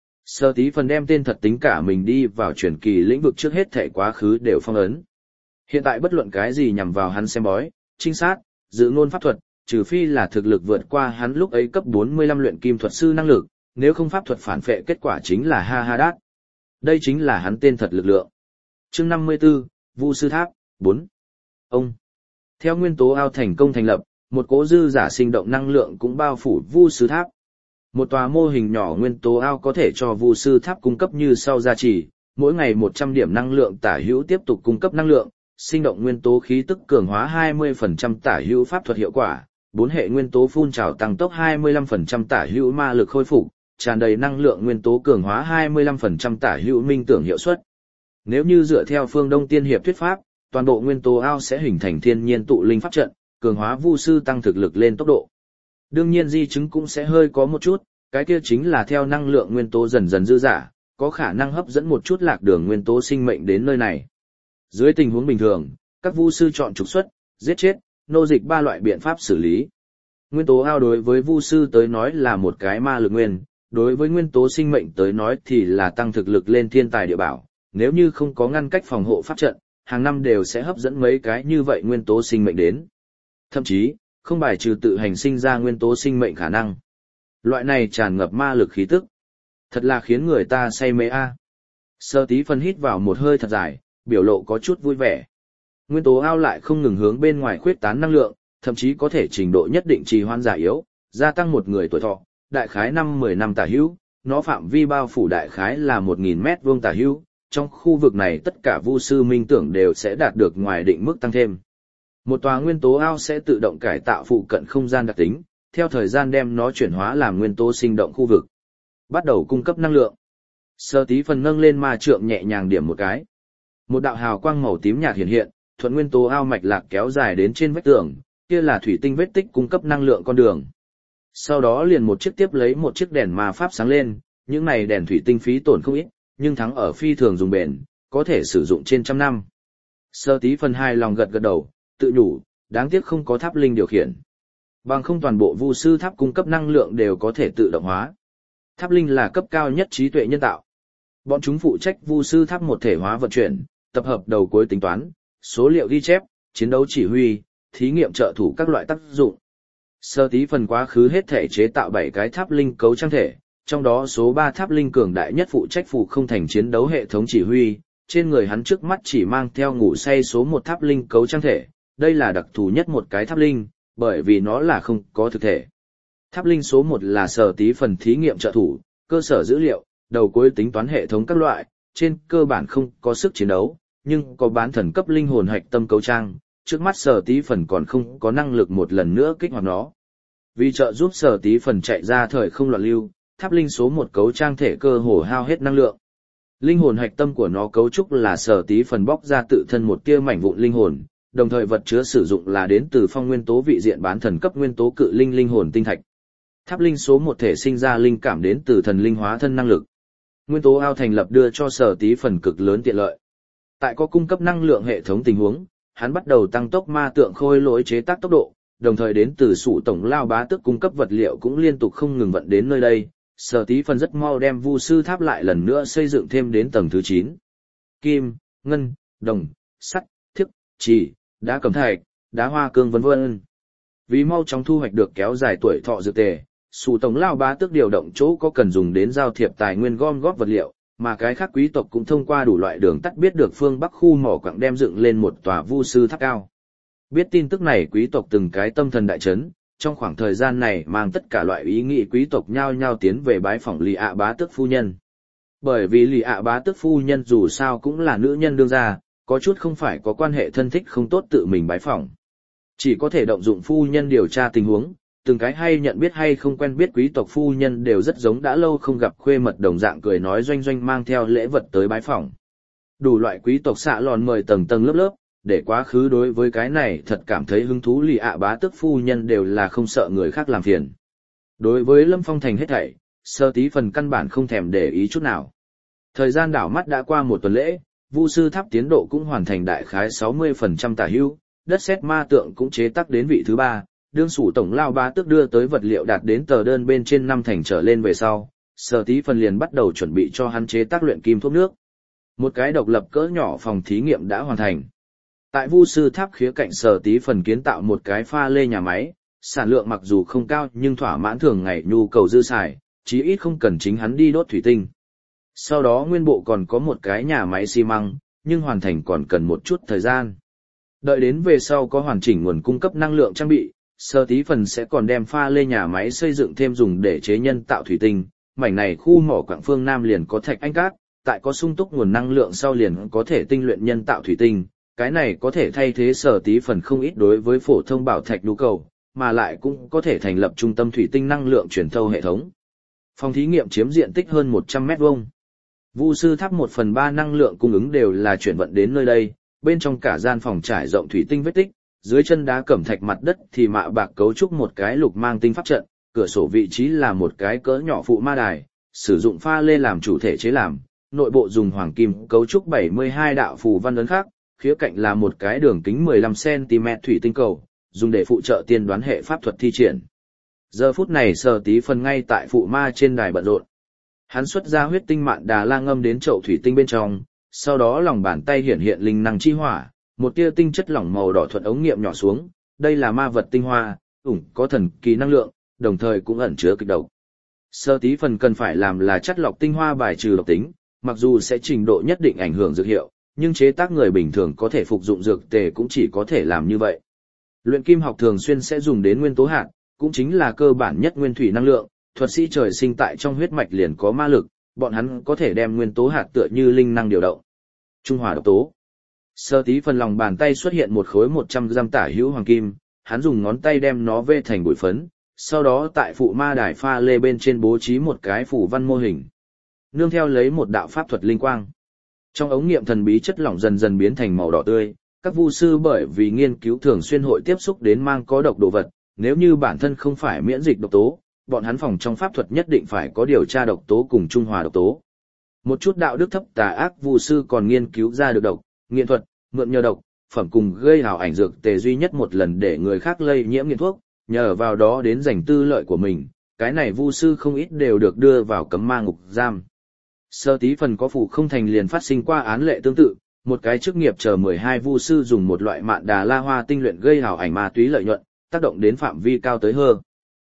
Sở Tí Phần đem tên thật tính cả mình đi vào truyền kỳ lĩnh vực trước hết thể quá khứ đều phong ấn. Hiện tại bất luận cái gì nhằm vào hắn xem bói, trinh sát, dự ngôn pháp thuật, trừ phi là thực lực vượt qua hắn lúc ấy cấp bốn mươi lăm luyện kim thuật sư năng lực, nếu không pháp thuật phản phệ kết quả chính là ha ha đát. Đây chính là hắn tên thật lực lượng. Chương năm mươi tư, Vu sư tháp, bốn. Ông. Theo nguyên tố ao thành công thành lập, một cỗ dư giả sinh động năng lượng cũng bao phủ Vu sư tháp. Một tòa mô hình nhỏ nguyên tố ao có thể cho Vu sư tháp cung cấp như sau gia trì, mỗi ngày một trăm điểm năng lượng tả hữu tiếp tục cung cấp năng lượng, sinh động nguyên tố khí tức cường hóa hai mươi phần trăm tả hữu pháp thuật hiệu quả, bốn hệ nguyên tố phun trào tăng tốc hai mươi lăm phần trăm tả hữu ma lực khôi phục, tràn đầy năng lượng nguyên tố cường hóa hai mươi lăm phần trăm tả hữu minh tưởng hiệu suất. Nếu như dựa theo phương Đông tiên hiệp thuyết pháp, toàn bộ nguyên tố ao sẽ hình thành thiên nhiên tụ linh pháp trận, cường hóa Vu sư tăng thực lực lên tốc độ. Đương nhiên di chứng cũng sẽ hơi có một chút, cái kia chính là theo năng lượng nguyên tố dần dần dư dả, có khả năng hấp dẫn một chút lạc đường nguyên tố sinh mệnh đến nơi này. Dưới tình huống bình thường, các Vu sư chọn trục xuất, giết chết, nô dịch ba loại biện pháp xử lý. Nguyên tố ao đối với Vu sư tới nói là một cái ma lực nguyên, đối với nguyên tố sinh mệnh tới nói thì là tăng thực lực lên thiên tài địa bảo, nếu như không có ngăn cách phòng hộ pháp trận, hàng năm đều sẽ hấp dẫn mấy cái như vậy nguyên tố sinh mệnh đến. Thậm chí, không bài trừ tự hành sinh ra nguyên tố sinh mệnh khả năng. Loại này tràn ngập ma lực khí tức, thật là khiến người ta say mê a. Sở Tí Phần hít vào một hơi thật dài, biểu lộ có chút vui vẻ. Nguyên tố ao lại không ngừng hướng bên ngoài khuyết tán năng lượng, thậm chí có thể trình độ nhất định trì hoãn già yếu, gia tăng một người tuổi thọ, đại khái năm mười năm tả hữu, nó phạm vi bao phủ đại khái là một nghìn mét vuông tả hữu, trong khu vực này tất cả Vu sư minh tưởng đều sẽ đạt được ngoài định mức tăng thêm. Một tòa nguyên tố ao sẽ tự động cải tạo phụ cận không gian đặc tính, theo thời gian đem nó chuyển hóa làm nguyên tố sinh động khu vực. Bắt đầu cung cấp năng lượng. Sở Tí Phần nâng lên ma trượng nhẹ nhàng điểm một cái. Một đạo hào quang màu tím nhạt hiện hiện, thuận nguyên tố ao mạch lạc kéo dài đến trên vách tường, kia là thủy tinh vết tích cung cấp năng lượng con đường. Sau đó liền một chiếc tiếp lấy một chiếc đèn ma pháp sáng lên, những này đèn thủy tinh phí tổn không ít, nhưng thắng ở phi thường dùng bền, có thể sử dụng trên trăm năm. Sơ tí phần hai lòng gật gật đầu, tự nhủ, đáng tiếc không có tháp linh điều khiển. Bằng không toàn bộ vu sư tháp cung cấp năng lượng đều có thể tự động hóa. Tháp linh là cấp cao nhất trí tuệ nhân tạo. Bọn chúng phụ trách vu sư tháp một thể hóa vận chuyển, tập hợp đầu cuối tính toán, số liệu ghi chép, chiến đấu chỉ huy, thí nghiệm trợ thủ các loại tác dụng. Sơ tí phần quá khứ hết thể chế tạo bảy cái tháp linh cấu trang thể, trong đó số ba tháp linh cường đại nhất phụ trách phụ không thành chiến đấu hệ thống chỉ huy, trên người hắn trước mắt chỉ mang theo ngủ say số một tháp linh cấu trang thể, đây là đặc thù nhất một cái tháp linh, bởi vì nó là không có thực thể. Tháp linh số một là sở tí phần thí nghiệm trợ thủ, cơ sở dữ liệu, đầu cuối tính toán hệ thống các loại, trên cơ bản không có sức chiến đấu, nhưng có bán thần cấp linh hồn hạch tâm cấu trang, trước mắt sở tí phần còn không có năng lực một lần nữa kích hoạt nó. Vì trợ giúp sở tí phần chạy ra thời không loạn lưu, tháp linh số một cấu trang thể cơ hồ hao hết năng lượng. Linh hồn hạch tâm của nó cấu trúc là sở tí phần bóc ra tự thân một tia mảnh vụn linh hồn, đồng thời vật chứa sử dụng là đến từ phong nguyên tố vị diện bán thần cấp nguyên tố cự linh linh hồn tinh thạch. Tháp linh số một thể sinh ra linh cảm đến từ thần linh hóa thân năng lực. Nguyên tố ao thành lập đưa cho sở tí phần cực lớn tiện lợi. Tại có cung cấp năng lượng hệ thống tình huống, hắn bắt đầu tăng tốc ma tượng khôi lỗi chế tác tốc độ, đồng thời đến từ sụ tổng lao bá tước cung cấp vật liệu cũng liên tục không ngừng vận đến nơi đây. Sở tí phần rất mau đem vu sư tháp lại lần nữa xây dựng thêm đến tầng thứ chín. Kim, ngân, đồng, sắt, thiếc, trì, đá cẩm thạch, đá hoa cương vân vân. Vì mau chóng thu hoạch được kéo dài tuổi thọ dược tề, sụ tổng lao bá tước điều động chỗ có cần dùng đến giao thiệp tài nguyên gom góp vật liệu, mà cái khác quý tộc cũng thông qua đủ loại đường tắt biết được phương Bắc khu mỏ quặng đem dựng lên một tòa vu sư tháp cao. Biết tin tức này quý tộc từng cái tâm thần đại chấn, trong khoảng thời gian này mang tất cả loại ý nghĩ quý tộc nhao nhao tiến về bái phỏng Lì ạ bá tước phu nhân. Bởi vì Lì ạ bá tước phu nhân dù sao cũng là nữ nhân đương gia, có chút không phải có quan hệ thân thích không tốt tự mình bái phỏng. Chỉ có thể động dụng phu nhân điều tra tình huống, từng cái hay nhận biết hay không quen biết quý tộc phu nhân đều rất giống đã lâu không gặp khuê mật đồng dạng cười nói doanh doanh mang theo lễ vật tới bái phỏng. Đủ loại quý tộc xạ lòn mời tầng tầng lớp lớp, để quá khứ đối với cái này thật cảm thấy hứng thú Lì ạ bá tước phu nhân đều là không sợ người khác làm phiền. Đối với Lâm Phong Thành hết thảy, sơ tí phần căn bản không thèm để ý chút nào. Thời gian đảo mắt đã qua một tuần lễ, vu sư tháp tiến độ cũng hoàn thành đại khái sáu mươi phần trăm tả hữu, đất sét ma tượng cũng chế tác đến vị thứ ba, đương sủ tổng lao bá tước đưa tới vật liệu đạt đến tờ đơn bên trên năm thành trở lên về sau, sơ tí phần liền bắt đầu chuẩn bị cho hắn chế tác luyện kim thuốc nước. Một cái độc lập cỡ nhỏ phòng thí nghiệm đã hoàn thành. Tại vu sư tháp khía cạnh sở tí phần kiến tạo một cái pha lê nhà máy, sản lượng mặc dù không cao nhưng thỏa mãn thường ngày nhu cầu dư xài, chí ít không cần chính hắn đi đốt thủy tinh. Sau đó nguyên bộ còn có một cái nhà máy xi măng, nhưng hoàn thành còn cần một chút thời gian. Đợi đến về sau có hoàn chỉnh nguồn cung cấp năng lượng trang bị, sở tí phần sẽ còn đem pha lê nhà máy xây dựng thêm dùng để chế nhân tạo thủy tinh, mảnh này khu mỏ quặng phương Nam liền có thạch anh cát, tại có sung túc nguồn năng lượng sau liền có thể tinh luyện nhân tạo thủy tinh. Cái này có thể thay thế sở tí phần không ít đối với phổ thông bảo thạch nhu cầu, mà lại cũng có thể thành lập trung tâm thủy tinh năng lượng truyền thâu hệ thống. Phòng thí nghiệm chiếm diện tích hơn một trăm mét vuông. Vu sư tháp một phần ba năng lượng cung ứng đều là chuyển vận đến nơi đây, bên trong cả gian phòng trải rộng thủy tinh vết tích, dưới chân đá cẩm thạch mặt đất thì mạ bạc cấu trúc một cái lục mang tinh pháp trận, cửa sổ vị trí là một cái cỡ nhỏ phụ ma đài, sử dụng pha lê làm chủ thể chế làm, nội bộ dùng hoàng kim cấu trúc bảy mươi hai đạo phù văn ấn khác. Khía cạnh là một cái đường kính mười lăm xăng ti mét thủy tinh cầu, dùng để phụ trợ tiên đoán hệ pháp thuật thi triển. Giờ phút này sở tí phần ngay tại phụ ma trên đài bận rộn. Hắn xuất ra huyết tinh mạn đà la ngâm đến chậu thủy tinh bên trong, sau đó lòng bàn tay hiển hiện linh năng chi hỏa, một tia tinh chất lỏng màu đỏ thuận ống nghiệm nhỏ xuống, đây là ma vật tinh hoa, ủng có thần kỳ năng lượng, đồng thời cũng ẩn chứa kịch độc. Sở tí phần cần phải làm là chất lọc tinh hoa bài trừ độc tính, mặc dù sẽ trình độ nhất định ảnh hưởng dược hiệu, nhưng chế tác người bình thường có thể phục dụng dược tề cũng chỉ có thể làm như vậy. Luyện kim học thường xuyên sẽ dùng đến nguyên tố hạt, cũng chính là cơ bản nhất nguyên thủy năng lượng, thuật sĩ trời sinh tại trong huyết mạch liền có ma lực, bọn hắn có thể đem nguyên tố hạt tựa như linh năng điều động. Trung hòa độc tố. Sơ tí phần lòng bàn tay xuất hiện một khối một trăm gam tả hữu hoàng kim, hắn dùng ngón tay đem nó vê thành bụi phấn, sau đó tại phụ ma đài pha lê bên trên bố trí một cái phủ văn mô hình. Nương theo lấy một đạo pháp thuật linh quang. Trong ống nghiệm thần bí chất lỏng dần dần biến thành màu đỏ tươi, các vu sư bởi vì nghiên cứu thường xuyên hội tiếp xúc đến mang có độc đồ vật, nếu như bản thân không phải miễn dịch độc tố, bọn hắn phòng trong pháp thuật nhất định phải có điều tra độc tố cùng trung hòa độc tố. Một chút đạo đức thấp tà ác vu sư còn nghiên cứu ra được độc, nghiện thuật, mượn nhờ độc, phẩm cùng gây hào ảnh dược tề duy nhất một lần để người khác lây nhiễm nghiện thuốc, nhờ vào đó đến giành tư lợi của mình, cái này vu sư không ít đều được đưa vào cấm ma ngục giam. Sơ tí phần có phủ không thành liền phát sinh qua án lệ tương tự, một cái chức nghiệp chờ mười hai vu sư dùng một loại mạn đà la hoa tinh luyện gây hào ảnh ma túy lợi nhuận, tác động đến phạm vi cao tới hơn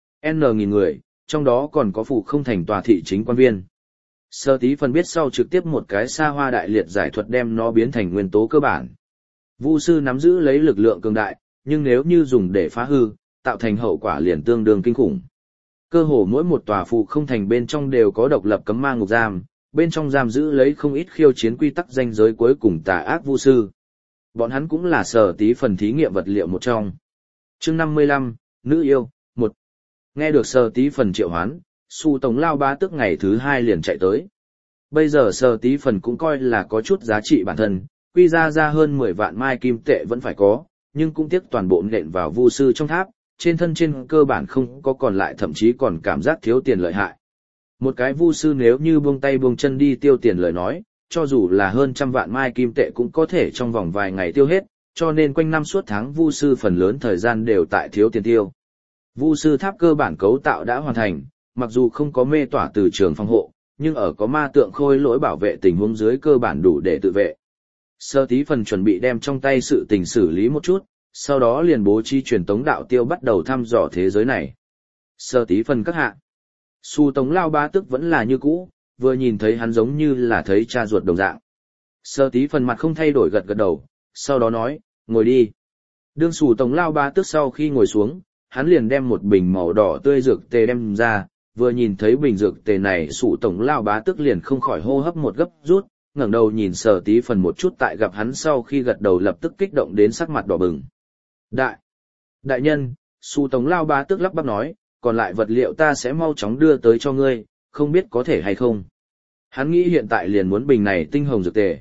N nghìn người, trong đó còn có phủ không thành tòa thị chính quan viên. Sơ tí phần biết sau trực tiếp một cái xa hoa đại liệt giải thuật đem nó biến thành nguyên tố cơ bản. Vu sư nắm giữ lấy lực lượng cường đại, nhưng nếu như dùng để phá hư, tạo thành hậu quả liền tương đương kinh khủng. Cơ hồ mỗi một tòa phủ không thành bên trong đều có độc lập cấm ma ngục giam, bên trong giam giữ lấy không ít khiêu chiến quy tắc ranh giới cuối cùng tà ác vu sư. Bọn hắn cũng là sở tí phần thí nghiệm vật liệu một trong. Chương năm mươi lăm, Nữ yêu, một. Nghe được sở tí phần triệu hoán, Su Tổng Lao Bá Tước ngày thứ hai liền chạy tới. Bây giờ sở tí phần cũng coi là có chút giá trị bản thân, quy ra ra hơn mười vạn mai kim tệ vẫn phải có, nhưng cũng tiếc toàn bộ nện vào vu sư trong tháp, trên thân trên cơ bản không có còn lại, thậm chí còn cảm giác thiếu tiền lợi hại. Một cái vu sư nếu như buông tay buông chân đi tiêu tiền lời nói, cho dù là hơn trăm vạn mai kim tệ cũng có thể trong vòng vài ngày tiêu hết, cho nên quanh năm suốt tháng vu sư phần lớn thời gian đều tại thiếu tiền tiêu. Vu sư tháp cơ bản cấu tạo đã hoàn thành, mặc dù không có mê tỏa từ trường phòng hộ, nhưng ở có ma tượng khôi lỗi bảo vệ tình huống dưới cơ bản đủ để tự vệ. Sơ tí phần chuẩn bị đem trong tay sự tình xử lý một chút, sau đó liền bố trí truyền tống đạo tiêu bắt đầu thăm dò thế giới này. Sơ tí phần các hạ. Su Tống Lao Bá Tước vẫn là như cũ, vừa nhìn thấy hắn giống như là thấy cha ruột đồng dạng. Sơ tí phần mặt không thay đổi gật gật đầu, sau đó nói, ngồi đi. Đương Su Tống Lao Bá Tước sau khi ngồi xuống, hắn liền đem một bình màu đỏ tươi dược tề đem ra, vừa nhìn thấy bình dược tề này Su Tống Lao Bá Tước liền không khỏi hô hấp một gấp rút, ngẩng đầu nhìn Sơ tí phần một chút, tại gặp hắn sau khi gật đầu lập tức kích động đến sắc mặt đỏ bừng. Đại, đại nhân, Su Tống Lao Bá Tước lắp bắp nói, còn lại vật liệu ta sẽ mau chóng đưa tới cho ngươi, không biết có thể hay không. Hắn nghĩ hiện tại liền muốn bình này tinh hồng dược tề.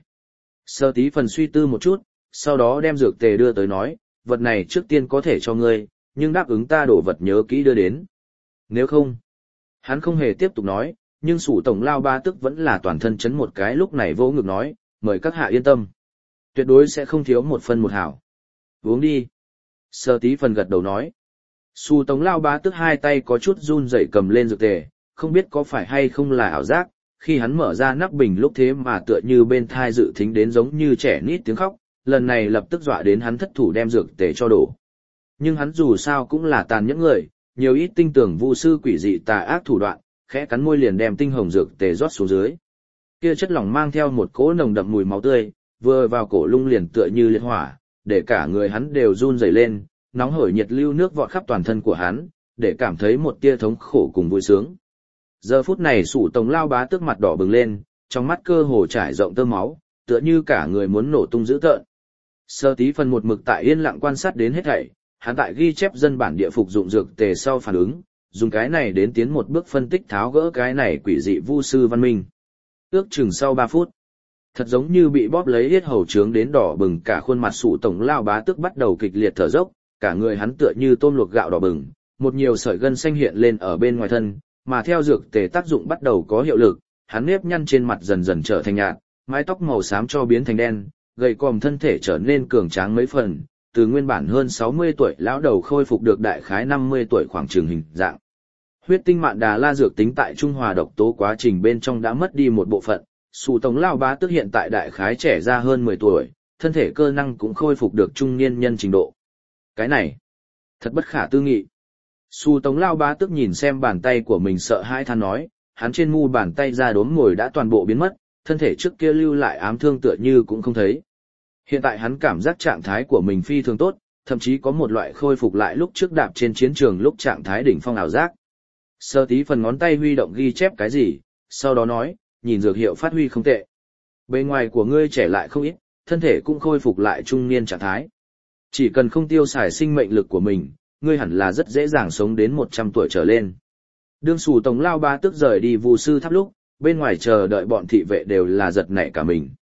Sơ tí phần suy tư một chút, sau đó đem dược tề đưa tới nói, vật này trước tiên có thể cho ngươi, nhưng đáp ứng ta đổ vật nhớ kỹ đưa đến. Nếu không, hắn không hề tiếp tục nói, nhưng Sủ Tổng Lao Bá Tước vẫn là toàn thân chấn một cái, lúc này vỗ ngực nói, mời các hạ yên tâm. Tuyệt đối sẽ không thiếu một phân một hảo. Uống đi. Sơ tí phần gật đầu nói. Su Tống Lao Bá Tước hai tay có chút run rẩy cầm lên dược tề, không biết có phải hay không là ảo giác, khi hắn mở ra nắp bình lúc thế mà tựa như bên thai dự thính đến giống như trẻ nít tiếng khóc, lần này lập tức dọa đến hắn thất thủ đem dược tề cho đổ. Nhưng hắn dù sao cũng là tàn nhẫn người, nhiều ít tinh tưởng vu sư quỷ dị tà ác thủ đoạn, khẽ cắn môi liền đem tinh hồng dược tề rót xuống dưới. Kia chất lỏng mang theo một cỗ nồng đậm mùi máu tươi, vừa vào cổ lung liền tựa như liệt hỏa, để cả người hắn đều run rẩy lên. Nóng hổi nhiệt lưu nước vọt khắp toàn thân của hắn, để cảm thấy một tia thống khổ cùng vui sướng. Giờ phút này Sủ Tống Lao Bá Tước mặt đỏ bừng lên, trong mắt cơ hồ trải rộng tơ máu, tựa như cả người muốn nổ tung dữ tợn. Sơ tí phần một mực tại yên lặng quan sát đến hết thảy, hắn tại ghi chép dân bản địa phục dụng dược tề sau phản ứng, dùng cái này đến tiến một bước phân tích tháo gỡ cái này quỷ dị vu sư văn minh. Ước chừng sau ba phút, thật giống như bị bóp lấy yết hầu trướng đến đỏ bừng cả khuôn mặt Sủ Tống Lao Bá Tước bắt đầu kịch liệt thở dốc, cả người hắn tựa như tôm luộc gạo đỏ bừng, một nhiều sợi gân xanh hiện lên ở bên ngoài thân, mà theo dược tề tác dụng bắt đầu có hiệu lực, hắn nếp nhăn trên mặt dần dần trở thành nhạt, mái tóc màu xám cho biến thành đen, gầy còm thân thể trở nên cường tráng mấy phần, từ nguyên bản hơn sáu mươi tuổi lão đầu khôi phục được đại khái năm mươi tuổi khoảng trường hình dạng. Huyết tinh mạn đà la dược tính tại trung hòa độc tố quá trình bên trong đã mất đi một bộ phận, Sủ Tống Lao Bá Tước hiện tại đại khái trẻ ra hơn mười tuổi, thân thể cơ năng cũng khôi phục được trung niên nhân trình độ. Cái này, thật bất khả tư nghị. Su Tống Lao Bá Tước nhìn xem bàn tay của mình sợ hãi than nói, hắn trên mu bàn tay ra đốm ngồi đã toàn bộ biến mất, thân thể trước kia lưu lại ám thương tựa như cũng không thấy. Hiện tại hắn cảm giác trạng thái của mình phi thường tốt, thậm chí có một loại khôi phục lại lúc trước đạp trên chiến trường lúc trạng thái đỉnh phong ảo giác. Sơ tí phần ngón tay huy động ghi chép cái gì, sau đó nói, nhìn dược hiệu phát huy không tệ. Bề ngoài của ngươi trẻ lại không ít, thân thể cũng khôi phục lại trung niên trạng thái. Chỉ cần không tiêu xài sinh mệnh lực của mình, ngươi hẳn là rất dễ dàng sống đến một trăm tuổi trở lên. Đương Sủ Tống Lao Bá Tước rời đi vu sư tháp lúc, bên ngoài chờ đợi bọn thị vệ đều là giật nảy cả mình.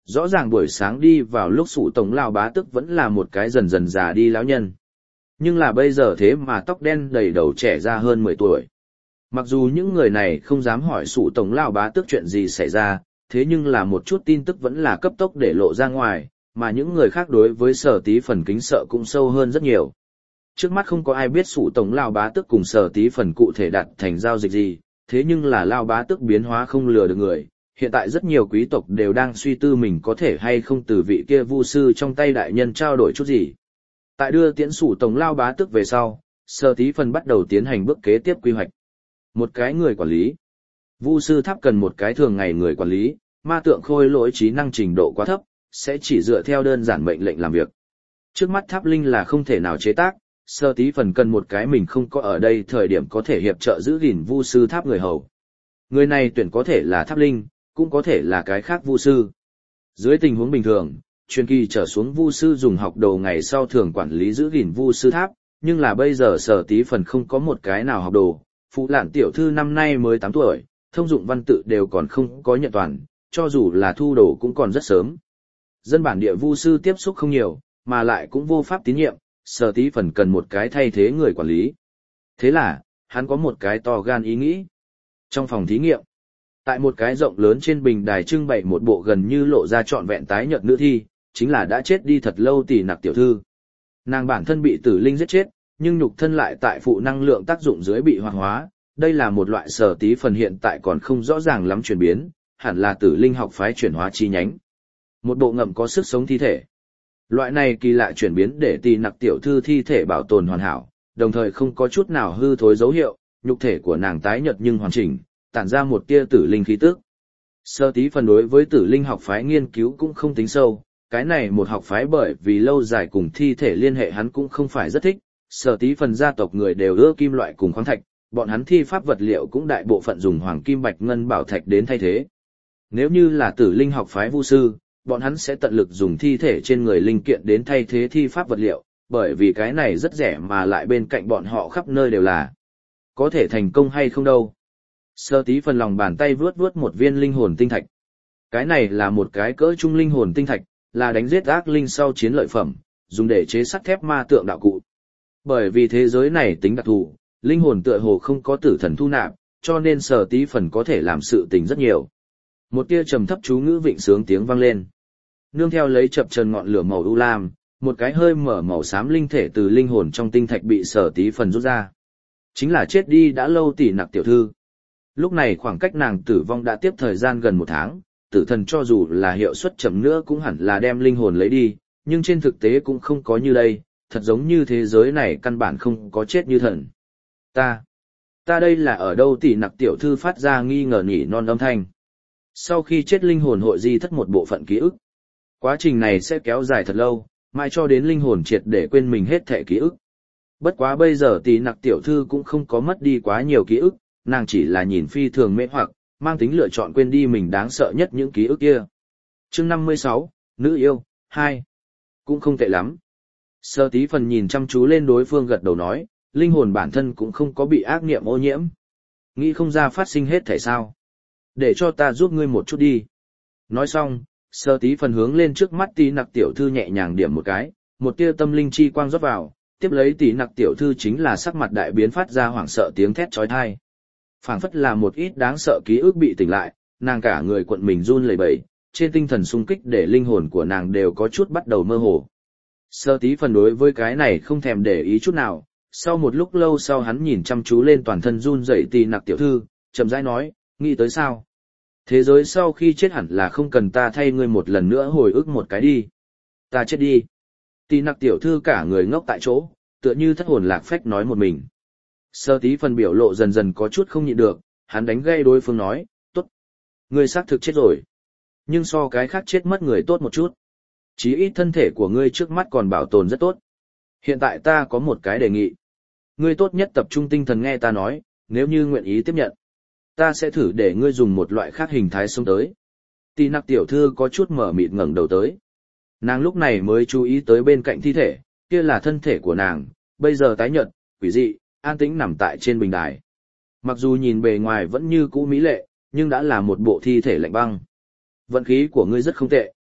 Rõ ràng buổi sáng đi vào lúc Sủ Tổng Lao Bá Tước vẫn là một cái dần dần già đi lão nhân. Nhưng là bây giờ thế mà tóc đen đầy đầu trẻ ra hơn mười tuổi. Mặc dù những người này không dám hỏi Sủ Tổng Lao Bá Tước chuyện gì xảy ra, thế nhưng là một chút tin tức vẫn là cấp tốc để lộ ra ngoài, mà những người khác đối với Sở Tí Phần kính sợ cũng sâu hơn rất nhiều. Trước mắt không có ai biết Sủ Tổng Lao Bá Tước cùng Sở Tí Phần cụ thể đặt thành giao dịch gì, thế nhưng là Lao Bá Tước biến hóa không lừa được người. Hiện tại rất nhiều quý tộc đều đang suy tư mình có thể hay không từ vị kia vu sư trong tay đại nhân trao đổi chút gì. Tại đưa tiễn Sủ Tổng Lao Bá Tước về sau, Sở Tí Phần bắt đầu tiến hành bước kế tiếp quy hoạch. Một cái người quản lý. Vu sư tháp cần một cái thường ngày người quản lý, ma tượng khôi lỗi trí năng trình độ quá thấp, sẽ chỉ dựa theo đơn giản mệnh lệnh làm việc. Trước mắt tháp linh là không thể nào chế tác, Sở Tí Phần cần một cái mình không có ở đây thời điểm có thể hiệp trợ giữ gìn vu sư tháp người hầu. Người này tuyển có thể là tháp linh, cũng có thể là cái khác vu sư. Dưới tình huống bình thường, truyền kỳ trở xuống vu sư dùng học đồ ngày sau thường quản lý giữ gìn vu sư tháp, nhưng là bây giờ Sở Tí Phần không có một cái nào học đồ. Phụ Lạn tiểu thư năm nay mới tám tuổi, thông dụng văn tự đều còn không có nhận toàn, cho dù là thu đồ cũng còn rất sớm. Dân bản địa vu sư tiếp xúc không nhiều, mà lại cũng vô pháp tín nhiệm, Sở Tí Phần cần một cái thay thế người quản lý. Thế là, hắn có một cái to gan ý nghĩ. Trong phòng thí nghiệm, tại một cái rộng lớn trên bình đài trưng bày một bộ gần như lộ ra trọn vẹn tái nhợt nữ thi, chính là đã chết đi thật lâu Tỷ Nặc tiểu thư. Nàng bản thân bị tử linh giết chết, nhưng nhục thân lại tại phụ năng lượng tác dụng dưới bị hoạt hóa, đây là một loại Sở Tí Phần hiện tại còn không rõ ràng lắm chuyển biến, hẳn là tử linh học phái chuyển hóa chi nhánh. Một bộ ngậm có sức sống thi thể. Loại này kỳ lạ chuyển biến để Tỷ Nặc tiểu thư thi thể bảo tồn hoàn hảo, đồng thời không có chút nào hư thối dấu hiệu, nhục thể của nàng tái nhợt nhưng hoàn chỉnh, tản ra một tia tử linh khí tức. Sở Tí Phần đối với tử linh học phái nghiên cứu cũng không tính sâu, cái này một học phái bởi vì lâu dài cùng thi thể liên hệ hắn cũng không phải rất thích. Sở Tí Phần gia tộc người đều ưa kim loại cùng khoáng thạch, bọn hắn thi pháp vật liệu cũng đại bộ phận dùng hoàng kim bạch ngân bảo thạch đến thay thế. Nếu như là tử linh học phái vu sư, bọn hắn sẽ tận lực dùng thi thể trên người linh kiện đến thay thế thi pháp vật liệu, bởi vì cái này rất rẻ mà lại bên cạnh bọn họ khắp nơi đều là. Có thể thành công hay không đâu. Sở Tí Phần lòng bàn tay vướt vướt một viên linh hồn tinh thạch. Cái này là một cái cỡ trung linh hồn tinh thạch, là đánh giết ác linh sau chiến lợi phẩm, dùng để chế sắt thép ma tượng đạo cụ. Bởi vì thế giới này tính đặc thù, linh hồn tựa hồ không có tử thần thu nạp, cho nên Sở Tí Phần có thể làm sự tình rất nhiều. Một tia trầm thấp chú ngữ vịnh sướng tiếng vang lên. Nương theo lấy chập chờn ngọn lửa màu u lam, một cái hơi mở màu xám linh thể từ linh hồn trong tinh thạch bị Sở Tí Phần rút ra. Chính là chết đi đã lâu Tỷ Nặc tiểu thư. Lúc này khoảng cách nàng tử vong đã tiếp thời gian gần một tháng, tử thần cho dù là hiệu suất chậm nữa cũng hẳn là đem linh hồn lấy đi, nhưng trên thực tế cũng không có như đây, thật giống như thế giới này căn bản không có chết như thần. Ta, ta đây là ở đâu? Tỷ Nặc tiểu thư phát ra nghi ngờ nhỉ non âm thanh. Sau khi chết linh hồn hội di thất một bộ phận ký ức. Quá trình này sẽ kéo dài thật lâu, mãi cho đến linh hồn triệt để quên mình hết thể ký ức. Bất quá bây giờ Tỷ Nặc tiểu thư cũng không có mất đi quá nhiều ký ức, nàng chỉ là nhìn phi thường mê hoặc, mang tính lựa chọn quên đi mình đáng sợ nhất những ký ức kia. Chương năm mươi sáu, Nữ yêu, hai. Cũng không tệ lắm. Sở Tí Phần nhìn chăm chú lên đối phương gật đầu nói, linh hồn bản thân cũng không có bị ác niệm ô nhiễm. Nghĩ không ra phát sinh hết thể sao. Để cho ta giúp ngươi một chút đi. Nói xong, Sở Tí Phần hướng lên trước mắt Tỷ Nặc tiểu thư nhẹ nhàng điểm một cái, một tia tâm linh chi quang rót vào, tiếp lấy Tỷ Nặc tiểu thư chính là sắc mặt đại biến phát ra hoảng sợ tiếng thét chói tai. Phảng phất là một ít đáng sợ ký ức bị tỉnh lại, nàng cả người cuộn mình run lẩy bẩy, trên tinh thần sung kích để linh hồn của nàng đều có chút bắt đầu mơ hồ. Sở Tí Phần đối với cái này không thèm để ý chút nào, sau một lúc lâu sau hắn nhìn chăm chú lên toàn thân run rẩy Tỷ Nặc tiểu thư, chậm rãi nói, nghĩ tới sao? Thế giới sau khi chết hẳn là không cần ta thay ngươi một lần nữa hồi ức một cái đi. Ta chết đi. Tỷ Nặc tiểu thư cả người ngốc tại chỗ, tựa như thất hồn lạc phách nói một mình. Sở Tí Phần biểu lộ dần dần có chút không nhịn được, hắn đánh gây đối phương nói, tốt. Ngươi xác thực chết rồi. Nhưng so cái khác chết mất người tốt một chút. Chí ít thân thể của ngươi trước mắt còn bảo tồn rất tốt. Hiện tại ta có một cái đề nghị. Ngươi tốt nhất tập trung tinh thần nghe ta nói, nếu như nguyện ý tiếp nhận. Ta sẽ thử để ngươi dùng một loại khác hình thái sống tới. Tỷ Nặc tiểu thư có chút mở mịt ngẩng đầu tới. Nàng lúc này mới chú ý tới bên cạnh thi thể, kia là thân thể của nàng, bây giờ tái nhợt, quỷ dị, an tĩnh nằm tại trên bình đài. Mặc dù nhìn bề ngoài vẫn như cũ mỹ lệ, nhưng đã là một bộ thi thể lạnh băng. Vận khí của ngươi rất không tệ.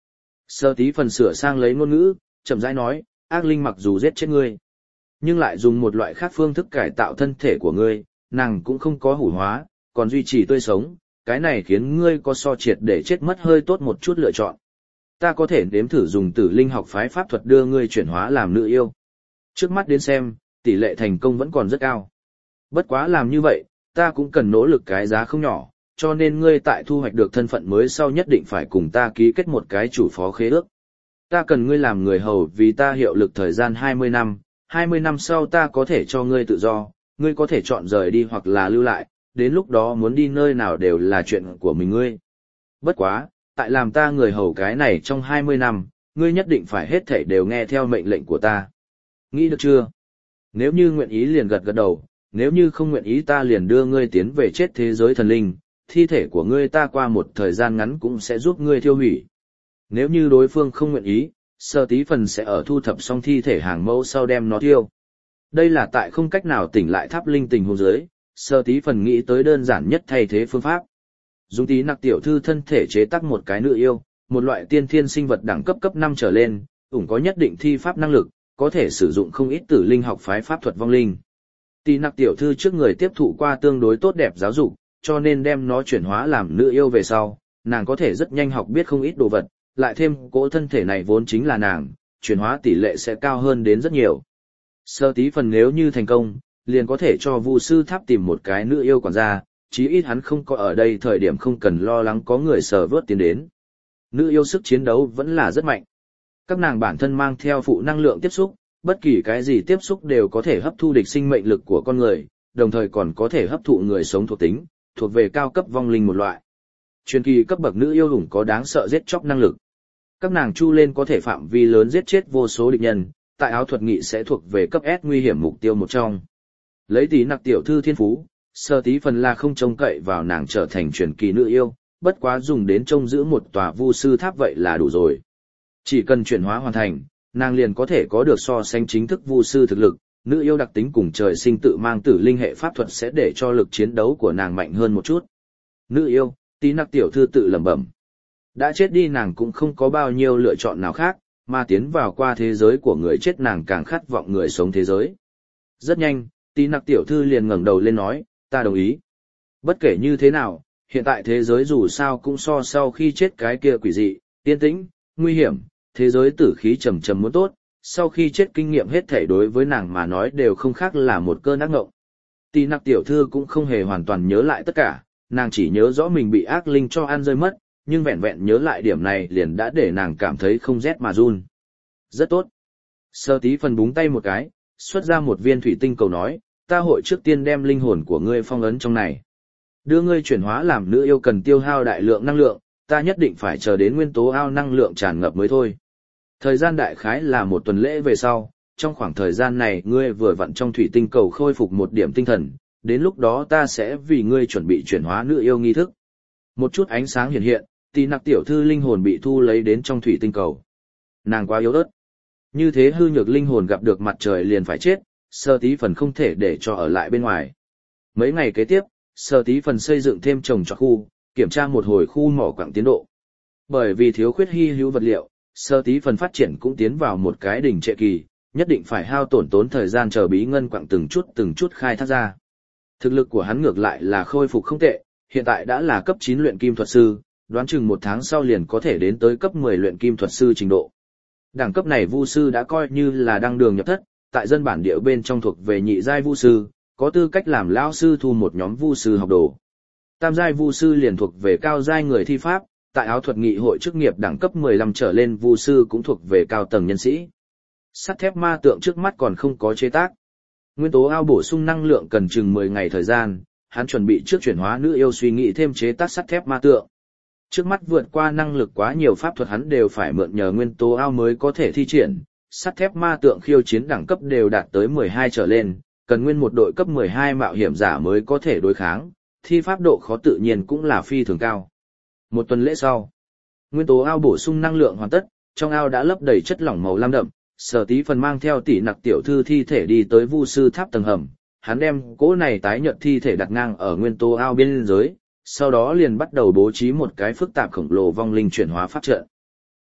Sở Tí Phần sửa sang lấy ngôn ngữ, chậm rãi nói, ác linh mặc dù giết chết ngươi, nhưng lại dùng một loại khác phương thức cải tạo thân thể của ngươi, nàng cũng không có hủ hóa, còn duy trì tươi sống, cái này khiến ngươi có so triệt để chết mất hơi tốt một chút lựa chọn. Ta có thể nếm thử dùng tử linh học phái pháp thuật đưa ngươi chuyển hóa làm nữ yêu. Trước mắt đến xem, tỷ lệ thành công vẫn còn rất cao. Bất quá làm như vậy, ta cũng cần nỗ lực cái giá không nhỏ, cho nên ngươi tại thu hoạch được thân phận mới sau nhất định phải cùng ta ký kết một cái chủ phó khế ước. Ta cần ngươi làm người hầu vì ta hiệu lực thời gian hai mươi năm, hai mươi năm sau ta có thể cho ngươi tự do, ngươi có thể chọn rời đi hoặc là lưu lại, đến lúc đó muốn đi nơi nào đều là chuyện của mình ngươi. Bất quá, tại làm ta người hầu cái này trong hai mươi năm, ngươi nhất định phải hết thảy đều nghe theo mệnh lệnh của ta. Nghĩ được chưa? Nếu như nguyện ý liền gật gật đầu, nếu như không nguyện ý ta liền đưa ngươi tiến về chết thế giới thần linh, thi thể của ngươi ta qua một thời gian ngắn cũng sẽ giúp ngươi thiêu hủy. Nếu như đối phương không nguyện ý, Sở Tí Phần sẽ ở thu thập xong thi thể hàng mẫu sau đem nó thiêu. Đây là tại không cách nào tỉnh lại tháp linh tình huống dưới, Sở Tí Phần nghĩ tới đơn giản nhất thay thế phương pháp. Dùng Tí Nặc tiểu thư thân thể chế tác một cái nữ yêu, một loại tiên thiên sinh vật đẳng cấp cấp năm trở lên, ủng có nhất định thi pháp năng lực, có thể sử dụng không ít tử linh học phái pháp thuật vong linh. Tí Nặc tiểu thư trước người tiếp thụ qua tương đối tốt đẹp giáo dục, cho nên đem nó chuyển hóa làm nữ yêu về sau, nàng có thể rất nhanh học biết không ít đồ vật, lại thêm cỗ thân thể này vốn chính là nàng, chuyển hóa tỷ lệ sẽ cao hơn đến rất nhiều. Sở Tí Phần nếu như thành công, liền có thể cho Vu sư tháp tìm một cái nữ yêu quản gia, chí ít hắn không có ở đây thời điểm không cần lo lắng có người sờ vớt tiến đến. Nữ yêu sức chiến đấu vẫn là rất mạnh. Các nàng bản thân mang theo phụ năng lượng tiếp xúc, bất kỳ cái gì tiếp xúc đều có thể hấp thu địch sinh mệnh lực của con người, đồng thời còn có thể hấp thụ người sống thuộc tính, thuộc về cao cấp vong linh một loại. Truyền kỳ cấp bậc nữ yêu hùng có đáng sợ giết chóc năng lực. Các nàng chu lên có thể phạm vi lớn giết chết vô số địch nhân, tại áo thuật nghị sẽ thuộc về cấp S nguy hiểm mục tiêu một trong. Lấy Tí Nặc tiểu thư thiên phú, Sở Tí Phần là không trông cậy vào nàng trở thành truyền kỳ nữ yêu, bất quá dùng đến trông giữ một tòa vu sư tháp vậy là đủ rồi. Chỉ cần chuyển hóa hoàn thành, nàng liền có thể có được so sánh chính thức vu sư thực lực, nữ yêu đặc tính cùng trời sinh tự mang tử linh hệ pháp thuật sẽ để cho lực chiến đấu của nàng mạnh hơn một chút. Nữ yêu, Tí Nặc tiểu thư tự lẩm bẩm. Đã chết đi nàng cũng không có bao nhiêu lựa chọn nào khác, mà tiến vào qua thế giới của người chết nàng càng khát vọng người sống thế giới. Rất nhanh, Tí Nặc tiểu thư liền ngẩng đầu lên nói, ta đồng ý. Bất kể như thế nào, hiện tại thế giới dù sao cũng so sau khi chết cái kia quỷ dị, yên tĩnh, nguy hiểm, thế giới tử khí trầm trầm muốn tốt, sau khi chết kinh nghiệm hết thảy đối với nàng mà nói đều không khác là một cơn ác ngộng. Tí Nặc tiểu thư cũng không hề hoàn toàn nhớ lại tất cả, nàng chỉ nhớ rõ mình bị ác linh cho ăn rơi mất, nhưng vẹn vẹn nhớ lại điểm này liền đã để nàng cảm thấy không rét mà run. Rất tốt. Sở Tí Phần búng tay một cái, xuất ra một viên thủy tinh cầu nói, ta hội trước tiên đem linh hồn của ngươi phong ấn trong này. Đưa ngươi chuyển hóa làm nữ yêu cần tiêu hao đại lượng năng lượng, ta nhất định phải chờ đến nguyên tố ao năng lượng tràn ngập mới thôi. Thời gian đại khái là một tuần lễ về sau, trong khoảng thời gian này ngươi vừa vặn trong thủy tinh cầu khôi phục một điểm tinh thần, đến lúc đó ta sẽ vì ngươi chuẩn bị chuyển hóa nữ yêu nghi thức. Một chút ánh sáng hiện hiện, Tí Nặc tiểu thư linh hồn bị thu lấy đến trong thủy tinh cầu. Nàng quá yếu ớt. Như thế hư nhược linh hồn gặp được mặt trời liền phải chết, Sở Tí Phần không thể để cho ở lại bên ngoài. Mấy ngày kế tiếp, Sở Tí Phần xây dựng thêm trồng trọt khu, kiểm tra một hồi khu mỏ quặng tiến độ. Bởi vì thiếu khuyết hy hữu vật liệu, Sở Tí Phần phát triển cũng tiến vào một cái đỉnh trệ kỳ, nhất định phải hao tổn tốn thời gian chờ bí ngân quặng từng chút từng chút khai thác ra. Thực lực của hắn ngược lại là khôi phục không tệ, hiện tại đã là cấp chín luyện kim thuật sư, đoán chừng một tháng sau liền có thể đến tới cấp mười luyện kim thuật sư trình độ. Đẳng cấp này vu sư đã coi như là đăng đường nhập thất, tại dân bản địa bên trong thuộc về nhị giai vu sư, có tư cách làm lão sư thu một nhóm vu sư học đồ. Tam giai vu sư liền thuộc về cao giai người thi pháp, tại áo thuật nghị hội chức nghiệp đẳng cấp mười lăm trở lên vu sư cũng thuộc về cao tầng nhân sĩ. Sắt thép ma tượng trước mắt còn không có chế tác. Nguyên tố ao bổ sung năng lượng cần chừng mười ngày thời gian, hắn chuẩn bị trước chuyển hóa nữ yêu suy nghĩ thêm chế tác sắt thép ma tượng. Trước mắt vượt qua năng lực quá nhiều pháp thuật hắn đều phải mượn nhờ nguyên tố ao mới có thể thi triển, sắt thép ma tượng khiêu chiến đẳng cấp đều đạt tới mười hai trở lên, cần nguyên một đội cấp mười hai mạo hiểm giả mới có thể đối kháng, thi pháp độ khó tự nhiên cũng là phi thường cao. Một tuần lễ sau, nguyên tố ao bổ sung năng lượng hoàn tất, trong ao đã lấp đầy chất lỏng màu lam đậm, Sở Tí Phần mang theo Tỷ Nặc tiểu thư thi thể đi tới vu sư tháp tầng hầm, hắn đem cỗ này tái nhợt thi thể đặt ngang ở nguyên tố ao bên dưới, sau đó liền bắt đầu bố trí một cái phức tạp khổng lồ vong linh chuyển hóa pháp trận.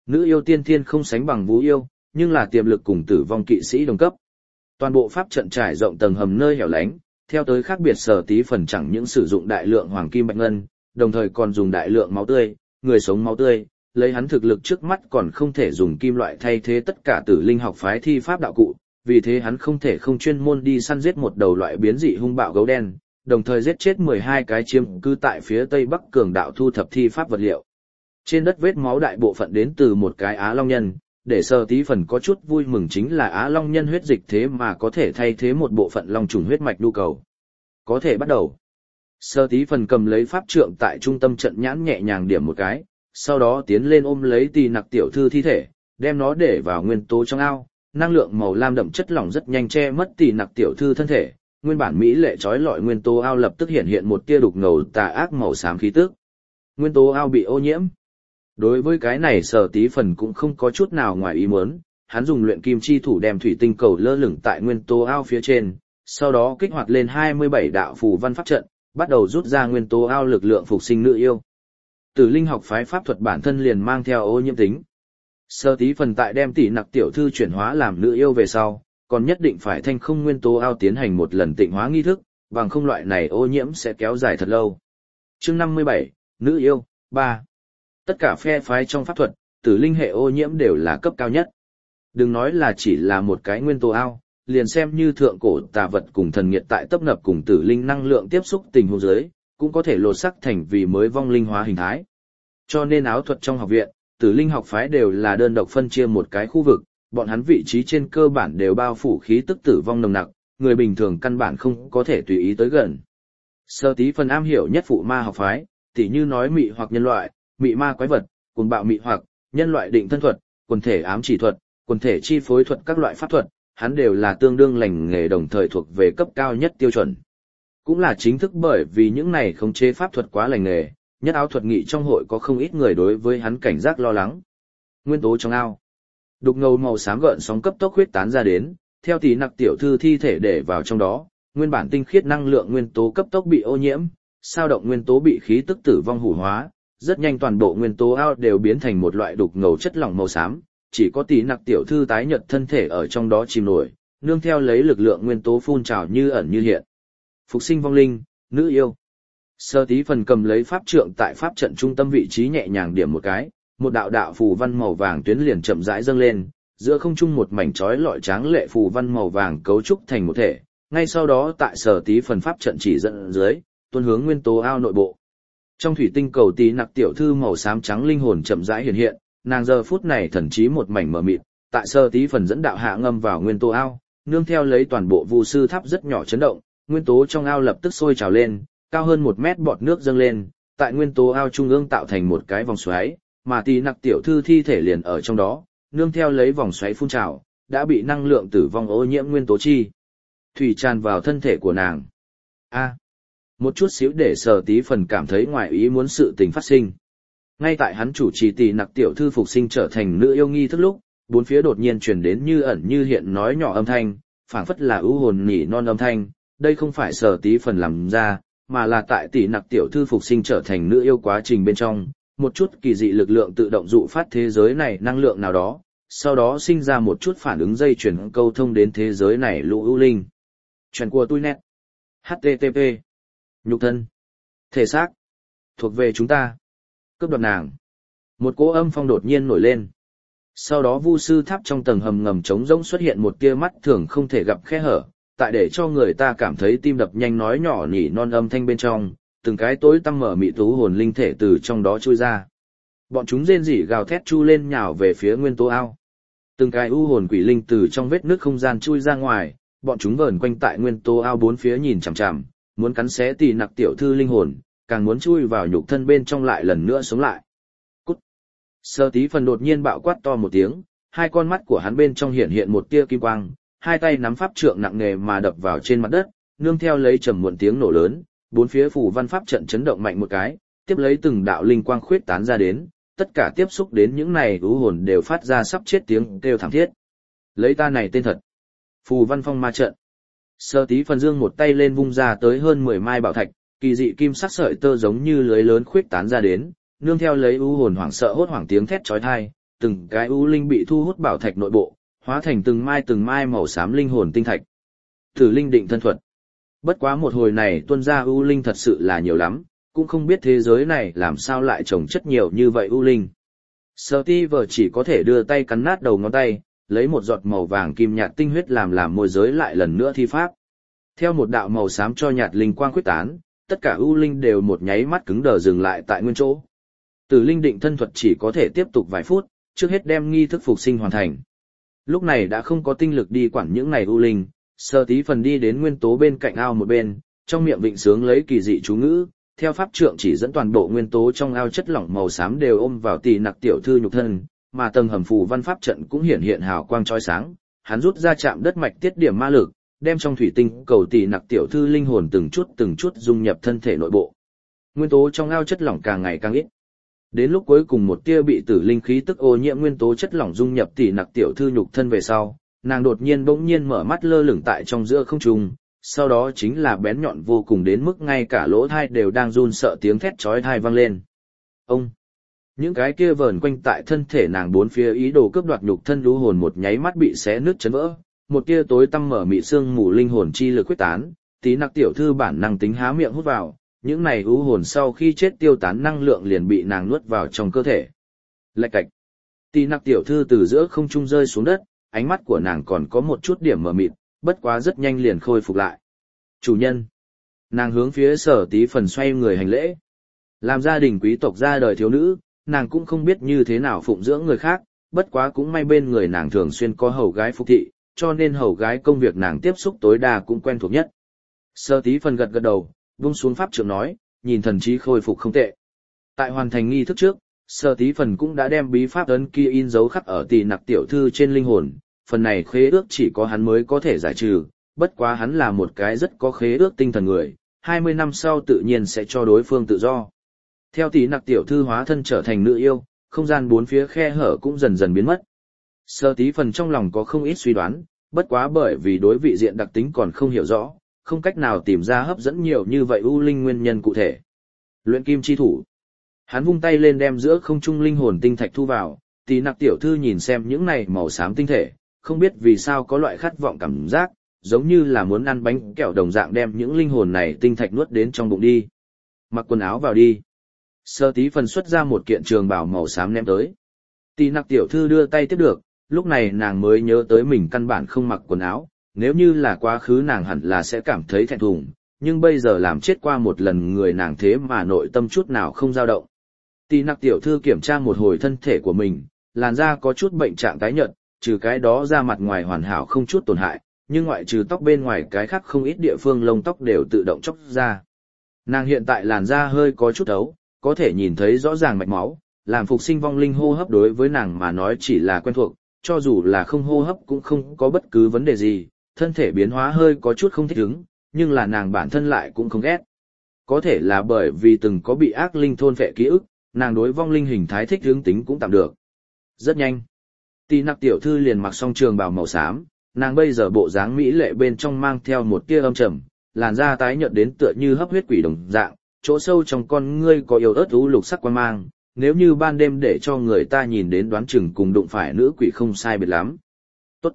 Nữ yêu tiên thiên không sánh bằng vũ yêu, nhưng là tiềm lực cùng tử vong kỵ sĩ đồng cấp. Toàn bộ pháp trận trải rộng tầng hầm nơi hẻo lánh, theo tới khác biệt Sở Tí Phần chẳng những sử dụng đại lượng hoàng kim bạch ngân, đồng thời còn dùng đại lượng máu tươi, người sống máu tươi, lấy hắn thực lực trước mắt còn không thể dùng kim loại thay thế tất cả tử linh học phái thi pháp đạo cụ, vì thế hắn không thể không chuyên môn đi săn giết một đầu loại biến dị hung bạo gấu đen, đồng thời giết chết mười hai cái chiếm cư tại phía tây bắc cường đạo thu thập thi pháp vật liệu. Trên đất vết máu đại bộ phận đến từ một cái Á Long Nhân, để Sở Tí Phần có chút vui mừng chính là Á Long Nhân huyết dịch thế mà có thể thay thế một bộ phận long trùng huyết mạch nhu cầu. Có thể bắt đầu. Sở Tí Phần cầm lấy pháp trượng tại trung tâm trận nhãn nhẹ nhàng điểm một cái, sau đó tiến lên ôm lấy Tỳ Nặc tiểu thư thi thể, đem nó để vào nguyên tố trong ao, năng lượng màu lam đậm chất lỏng rất nhanh che mất Tỳ Nặc tiểu thư thân thể, nguyên bản mỹ lệ trói lọi nguyên tố ao lập tức hiện hiện một tia đục ngầu tà ác màu xám khí tức. Nguyên tố ao bị ô nhiễm. Đối với cái này Sở Tí Phần cũng không có chút nào ngoài ý muốn, hắn dùng luyện kim chi thủ đem thủy tinh cầu lơ lửng tại nguyên tố ao phía trên, sau đó kích hoạt lên hai mươi bảy đạo phù văn pháp trận, bắt đầu rút ra nguyên tố ao lực lượng phục sinh nữ yêu. Tử linh học phái pháp thuật bản thân liền mang theo ô nhiễm tính. Sở Tí Phần tại đem Tỳ Nặc tiểu thư chuyển hóa làm nữ yêu về sau, còn nhất định phải thanh không nguyên tố ao tiến hành một lần tịnh hóa nghi thức, bằng không loại này ô nhiễm sẽ kéo dài thật lâu. Chương năm mươi bảy, nữ yêu, ba. Tất cả phe phái trong pháp thuật, tử linh hệ ô nhiễm đều là cấp cao nhất. Đừng nói là chỉ là một cái nguyên tố ao, liền xem như thượng cổ tà vật cùng thần nghiệt tại tấp nập cùng tử linh năng lượng tiếp xúc tình huống dưới, cũng có thể lột sắc thành vì mới vong linh hóa hình thái. Cho nên áo thuật trong học viện, tử linh học phái đều là đơn độc phân chia một cái khu vực, bọn hắn vị trí trên cơ bản đều bao phủ khí tức tử vong nồng nặc, người bình thường căn bản không có thể tùy ý tới gần. Sở Tí Phần am hiểu nhất phụ ma học phái, tỉ như nói mị hoặc nhân loại, mị ma quái vật, cuồng bạo mị hoặc, nhân loại định thân thuật, quần thể ám chỉ thuật, quần thể chi phối thuật các loại pháp thuật, hắn đều là tương đương lành nghề đồng thời thuộc về cấp cao nhất tiêu chuẩn. Cũng là chính thức bởi vì những này khống chế pháp thuật quá lành nghề, nhất áo thuật nghị trong hội có không ít người đối với hắn cảnh giác lo lắng. Nguyên tố trong ao. Đục ngầu màu xám gợn sóng cấp tốc huyết tán ra đến, theo Tỳ Nặc tiểu thư thi thể để vào trong đó, nguyên bản tinh khiết năng lượng nguyên tố cấp tốc bị ô nhiễm, sao động nguyên tố bị khí tức tử vong hủ hóa, rất nhanh toàn bộ nguyên tố ao đều biến thành một loại đục ngầu chất lỏng màu xám, chỉ có Tỳ Nặc tiểu thư tái nhợt thân thể ở trong đó chìm nổi, nương theo lấy lực lượng nguyên tố phun trào như ẩn như hiện. Phục sinh vong linh, nữ yêu. Sở Tí Phần cầm lấy pháp trượng tại pháp trận trung tâm vị trí nhẹ nhàng điểm một cái, một đạo đạo phù văn màu vàng tuyến liền chậm rãi dâng lên, giữa không trung một mảnh chói lọi tráng lệ phù văn màu vàng cấu trúc thành một thể, ngay sau đó tại Sở Tí Phần pháp trận chỉ dẫn dưới, tuôn hướng nguyên tố ao nội bộ. Trong thủy tinh cầu Tỳ Nặc tiểu thư màu xám trắng linh hồn chậm rãi hiện hiện, nàng giờ phút này thần trí một mảnh mờ mịt, tại Sở Tí Phần dẫn đạo hạ ngâm vào nguyên tố ao, nương theo lấy toàn bộ vu sư tháp rất nhỏ chấn động, nguyên tố trong ao lập tức sôi trào lên, cao hơn một mét bọt nước dâng lên, tại nguyên tố ao trung ương tạo thành một cái vòng xoáy, mà Tỳ Nặc tiểu thư thi thể liền ở trong đó, nương theo lấy vòng xoáy phun trào, đã bị năng lượng tử vong ô nhiễm nguyên tố chi thủy tràn vào thân thể của nàng. A, một chút xíu để Sở Tí Phần cảm thấy ngoài ý muốn sự tình phát sinh. Ngay tại hắn chủ trì Tỳ Nặc tiểu thư phục sinh trở thành nữ yêu nghi thức lúc, bốn phía đột nhiên truyền đến như ẩn như hiện nói nhỏ âm thanh, phảng phất là ưu hồn nhỉ non âm thanh, đây không phải Sở Tí Phần làm ra, mà là tại Tỳ Nặc tiểu thư phục sinh trở thành nữ yêu quá trình bên trong, một chút kỳ dị lực lượng tự động dụ phát thế giới này năng lượng nào đó, sau đó sinh ra một chút phản ứng dây chuyển câu thông đến thế giới này lũ ưu linh. Chuyện của tôi net. hát tê tê pê. Nhục thân. Thể xác. Thuộc về chúng ta. Cướp đoạt nàng. Một cỗ âm phong đột nhiên nổi lên. Sau đó vu sư tháp trong tầng hầm ngầm trống rỗng xuất hiện một tia mắt thường không thể gặp khe hở, tại để cho người ta cảm thấy tim đập nhanh nói nhỏ nhỉ non âm thanh bên trong, từng cái tối tăm mở mị tú hồn linh thể từ trong đó chui ra. Bọn chúng rên rỉ gào thét chu lên nhào về phía nguyên tố ao. Từng cái u hồn quỷ linh từ trong vết nước không gian chui ra ngoài, bọn chúng vờn quanh tại nguyên tố ao bốn phía nhìn chằm chằm, muốn cắn xé Tỳ Nặc tiểu thư linh hồn, càng muốn chui vào nhục thân bên trong lại lần nữa sống lại. Cút! Sở Tí Phần đột nhiên bạo quát to một tiếng, hai con mắt của hắn bên trong hiện hiện một tia kim quang, hai tay nắm pháp trượng nặng nề mà đập vào trên mặt đất, nương theo lấy trầm muộn tiếng nổ lớn, bốn phía phủ văn pháp trận chấn động mạnh một cái, tiếp lấy từng đạo linh quang khuyết tán ra đến, tất cả tiếp xúc đến những này u hồn đều phát ra sắp chết tiếng kêu thảm thiết. Lấy ta này tên thật. Phù văn phong ma trận. Sở Tí Phần dương một tay lên vung ra tới hơn mười mai bảo thạch, kỳ dị kim sắc sợi tơ giống như lưới lớn khuyết tán ra đến, nương theo lấy u hồn hoảng sợ hốt hoảng tiếng thét chói tai, từng cái u linh bị thu hút bảo thạch nội bộ, hóa thành từng mai từng mai màu xám linh hồn tinh thạch. Tử linh định thân thuật. Bất quá một hồi này tuân ra u linh thật sự là nhiều lắm, cũng không biết thế giới này làm sao lại trồng chất nhiều như vậy u linh. Steve chỉ có thể đưa tay cắn nát đầu ngón tay, lấy một giọt màu vàng kim nhạt tinh huyết làm làm môi giới lại lần nữa thi pháp. Theo một đạo màu xám cho nhạt linh quang quyết tán, tất cả u linh đều một nháy mắt cứng đờ dừng lại tại nguyên chỗ. Tử linh định thân thuật chỉ có thể tiếp tục vài phút, trước hết đem nghi thức phục sinh hoàn thành. Lúc này đã không có tinh lực đi quản những này u linh, Sơ Tí Phần đi đến nguyên tố bên cạnh ao một bên, trong miệng vịnh sướng lấy kỳ dị chú ngữ, theo pháp trượng chỉ dẫn toàn bộ nguyên tố trong ao chất lỏng màu xám đều ôm vào Tỷ Nặc tiểu thư nhục thân, mà tầng hầm phù văn pháp trận cũng hiển hiện hào quang chói sáng, hắn rút ra chạm đất mạch tiết điểm ma lực, đem trong thủy tinh cầu Tỷ Nặc tiểu thư linh hồn từng chút từng chút dung nhập thân thể nội bộ. Nguyên tố trong ao chất lỏng càng ngày càng ít. Đến lúc cuối cùng một tia bị tử linh khí tức ô nhiễm nguyên tố chất lỏng dung nhập Tỷ Nặc tiểu thư nhục thân về sau, nàng đột nhiên bỗng nhiên mở mắt lơ lửng tại trong giữa không trung, sau đó chính là bén nhọn vô cùng đến mức ngay cả lỗ thai đều đang run sợ tiếng thét chói tai vang lên. Ông! Những cái kia vờn quanh tại thân thể nàng bốn phía ý đồ cướp đoạt nhục thân lũ hồn một nháy mắt bị xé nứt chấn vỡ, một tia tối tăm mở mị xương mù linh hồn chi lực quyết tán, Tí Nặc tiểu thư bản năng tính há miệng hút vào, những này lũ hồn sau khi chết tiêu tán năng lượng liền bị nàng nuốt vào trong cơ thể. Lạch cạch! Tí Nặc tiểu thư từ giữa không trung rơi xuống đất, ánh mắt của nàng còn có một chút điểm mờ mịt, bất quá rất nhanh liền khôi phục lại. Chủ nhân! Nàng hướng phía Sở Tí Phần xoay người hành lễ. Làm gia đình quý tộc ra đời thiếu nữ, nàng cũng không biết như thế nào phụng dưỡng người khác, bất quá cũng may bên người nàng thường xuyên có hầu gái phục thị, cho nên hầu gái công việc nàng tiếp xúc tối đa cũng quen thuộc nhất. Sở Tí Phần gật gật đầu, vung xuống pháp trượng nói, nhìn thần trí khôi phục không tệ. Tại hoàn thành nghi thức trước, Sở Tí Phần cũng đã đem bí pháp ấn kia in dấu khắc ở Tỷ Nặc tiểu thư trên linh hồn, phần này khế ước chỉ có hắn mới có thể giải trừ, bất quá hắn là một cái rất có khế ước tinh thần người, hai mươi năm sau tự nhiên sẽ cho đối phương tự do. Theo Tỷ Nặc tiểu thư hóa thân trở thành nữ yêu, không gian bốn phía khe hở cũng dần dần biến mất. Sở Tí Phần trong lòng có không ít suy đoán, bất quá bởi vì đối vị diện đặc tính còn không hiểu rõ, không cách nào tìm ra hấp dẫn nhiều như vậy u linh nguyên nhân cụ thể. Luyện kim chi thủ. Hắn vung tay lên đem giữa không trung linh hồn tinh thạch thu vào, Tỷ Nặc tiểu thư nhìn xem những này màu xám tinh thể, không biết vì sao có loại khát vọng cảm giác, giống như là muốn ăn bánh kẹo đồng dạng đem những linh hồn này tinh thạch nuốt đến trong bụng đi. Mặc quần áo vào đi. Sơ Tí Phần xuất ra một kiện trường bào màu xám ném tới. Tỷ Nặc tiểu thư đưa tay tiếp được, lúc này nàng mới nhớ tới mình căn bản không mặc quần áo, nếu như là quá khứ nàng hẳn là sẽ cảm thấy thẹn thùng, nhưng bây giờ làm chết qua một lần người nàng thế mà nội tâm chút nào không dao động. Tỷ Nặc tiểu thư kiểm tra một hồi thân thể của mình, làn da có chút bệnh trạng tái nhợt, trừ cái đó da mặt ngoài hoàn hảo không chút tổn hại, nhưng ngoại trừ tóc bên ngoài cái khác không ít địa phương lông tóc đều tự động chóc ra. Nàng hiện tại làn da hơi có chút ấu, có thể nhìn thấy rõ ràng mạch máu, làm phục sinh vong linh hô hấp đối với nàng mà nói chỉ là quen thuộc, cho dù là không hô hấp cũng không có bất cứ vấn đề gì, thân thể biến hóa hơi có chút không thích ứng, nhưng là nàng bản thân lại cũng không ghét. Có thể là bởi vì từng có bị ác linh thôn phệ ký ức, nàng đối vong linh hình thái thích ứng tính cũng tạm được. Rất nhanh, Tỷ Nặc tiểu thư liền mặc xong trường bào màu xám, nàng bây giờ bộ dáng mỹ lệ bên trong mang theo một tia âm trầm, làn da tái nhợt đến tựa như hấp huyết quỷ đồng dạng, chỗ sâu trong con ngươi có yếu ớt u lục sắc quang mang, nếu như ban đêm để cho người ta nhìn đến đoán chừng cùng đụng phải nữ quỷ không sai biệt lắm. Tốt.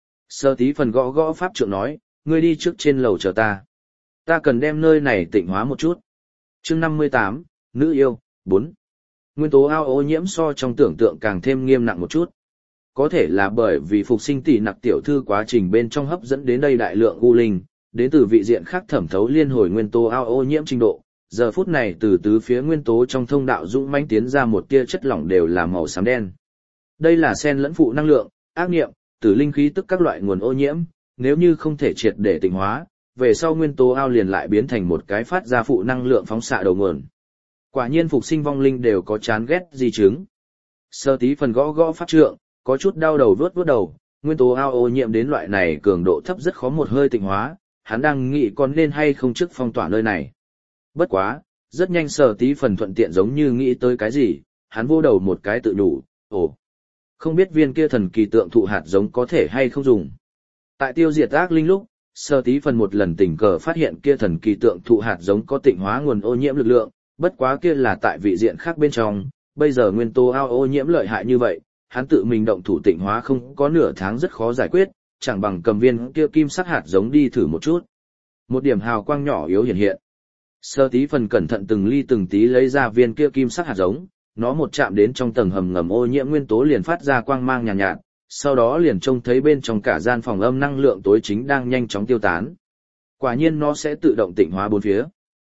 Sơ Tí Phần gõ gõ pháp trượng nói, ngươi đi trước trên lầu chờ ta. Ta cần đem nơi này tịnh hóa một chút. Chương năm mươi tám, nữ yêu, bốn. Nguyên tố ao ô nhiễm so trong tưởng tượng càng thêm nghiêm nặng một chút. Có thể là bởi vì phục sinh Tỷ Nặc tiểu thư quá trình bên trong hấp dẫn đến đây đại lượng u linh, đến từ vị diện khác thẩm thấu liên hồi nguyên tố ao ô nhiễm trình độ. Giờ phút này từ tứ phía nguyên tố trong thông đạo dũng mãnh tiến ra một tia chất lỏng đều là màu xám đen. Đây là xen lẫn phụ năng lượng, ác niệm, tử linh khí tức các loại nguồn ô nhiễm, nếu như không thể triệt để tịnh hóa, về sau nguyên tố ao liền lại biến thành một cái phát ra phụ năng lượng phóng xạ đầu nguồn. Quả nhiên phục sinh vong linh đều có chán ghét di chứng. Sơ Tí Phần gõ gõ pháp trượng, có chút đau đầu vớt vớt đầu, nguyên tố ao ô nhiễm đến loại này cường độ thấp rất khó một hơi tịnh hóa, hắn đang nghĩ còn nên hay không trước phong tỏa nơi này. Bất quá, rất nhanh Sở Tí Phần thuận tiện giống như nghĩ tới cái gì, hắn vô đầu một cái tự nhủ, ồ, không biết viên kia thần kỳ tượng thụ hạt giống có thể hay không dùng. Tại tiêu diệt ác linh lúc, Sở Tí Phần một lần tình cờ phát hiện kia thần kỳ tượng thụ hạt giống có tịnh hóa nguồn ô nhiễm lực lượng, bất quá kia là tại vị diện khác bên trong, bây giờ nguyên tố ao ô nhiễm lợi hại như vậy, hắn tự mình động thủ tịnh hóa không có nửa tháng rất khó giải quyết, chẳng bằng cầm viên kia kim sắc hạt giống đi thử một chút. Một điểm hào quang nhỏ yếu hiện hiện. Sơ tí phần cẩn thận từng ly từng tí lấy ra viên kia kim sắc hạt giống, nó một chạm đến trong tầng hầm ngầm ô nhiễm nguyên tố liền phát ra quang mang nhàn nhạt, nhạt, sau đó liền trông thấy bên trong cả gian phòng âm năng lượng tối chính đang nhanh chóng tiêu tán. Quả nhiên nó sẽ tự động tịnh hóa bốn phía.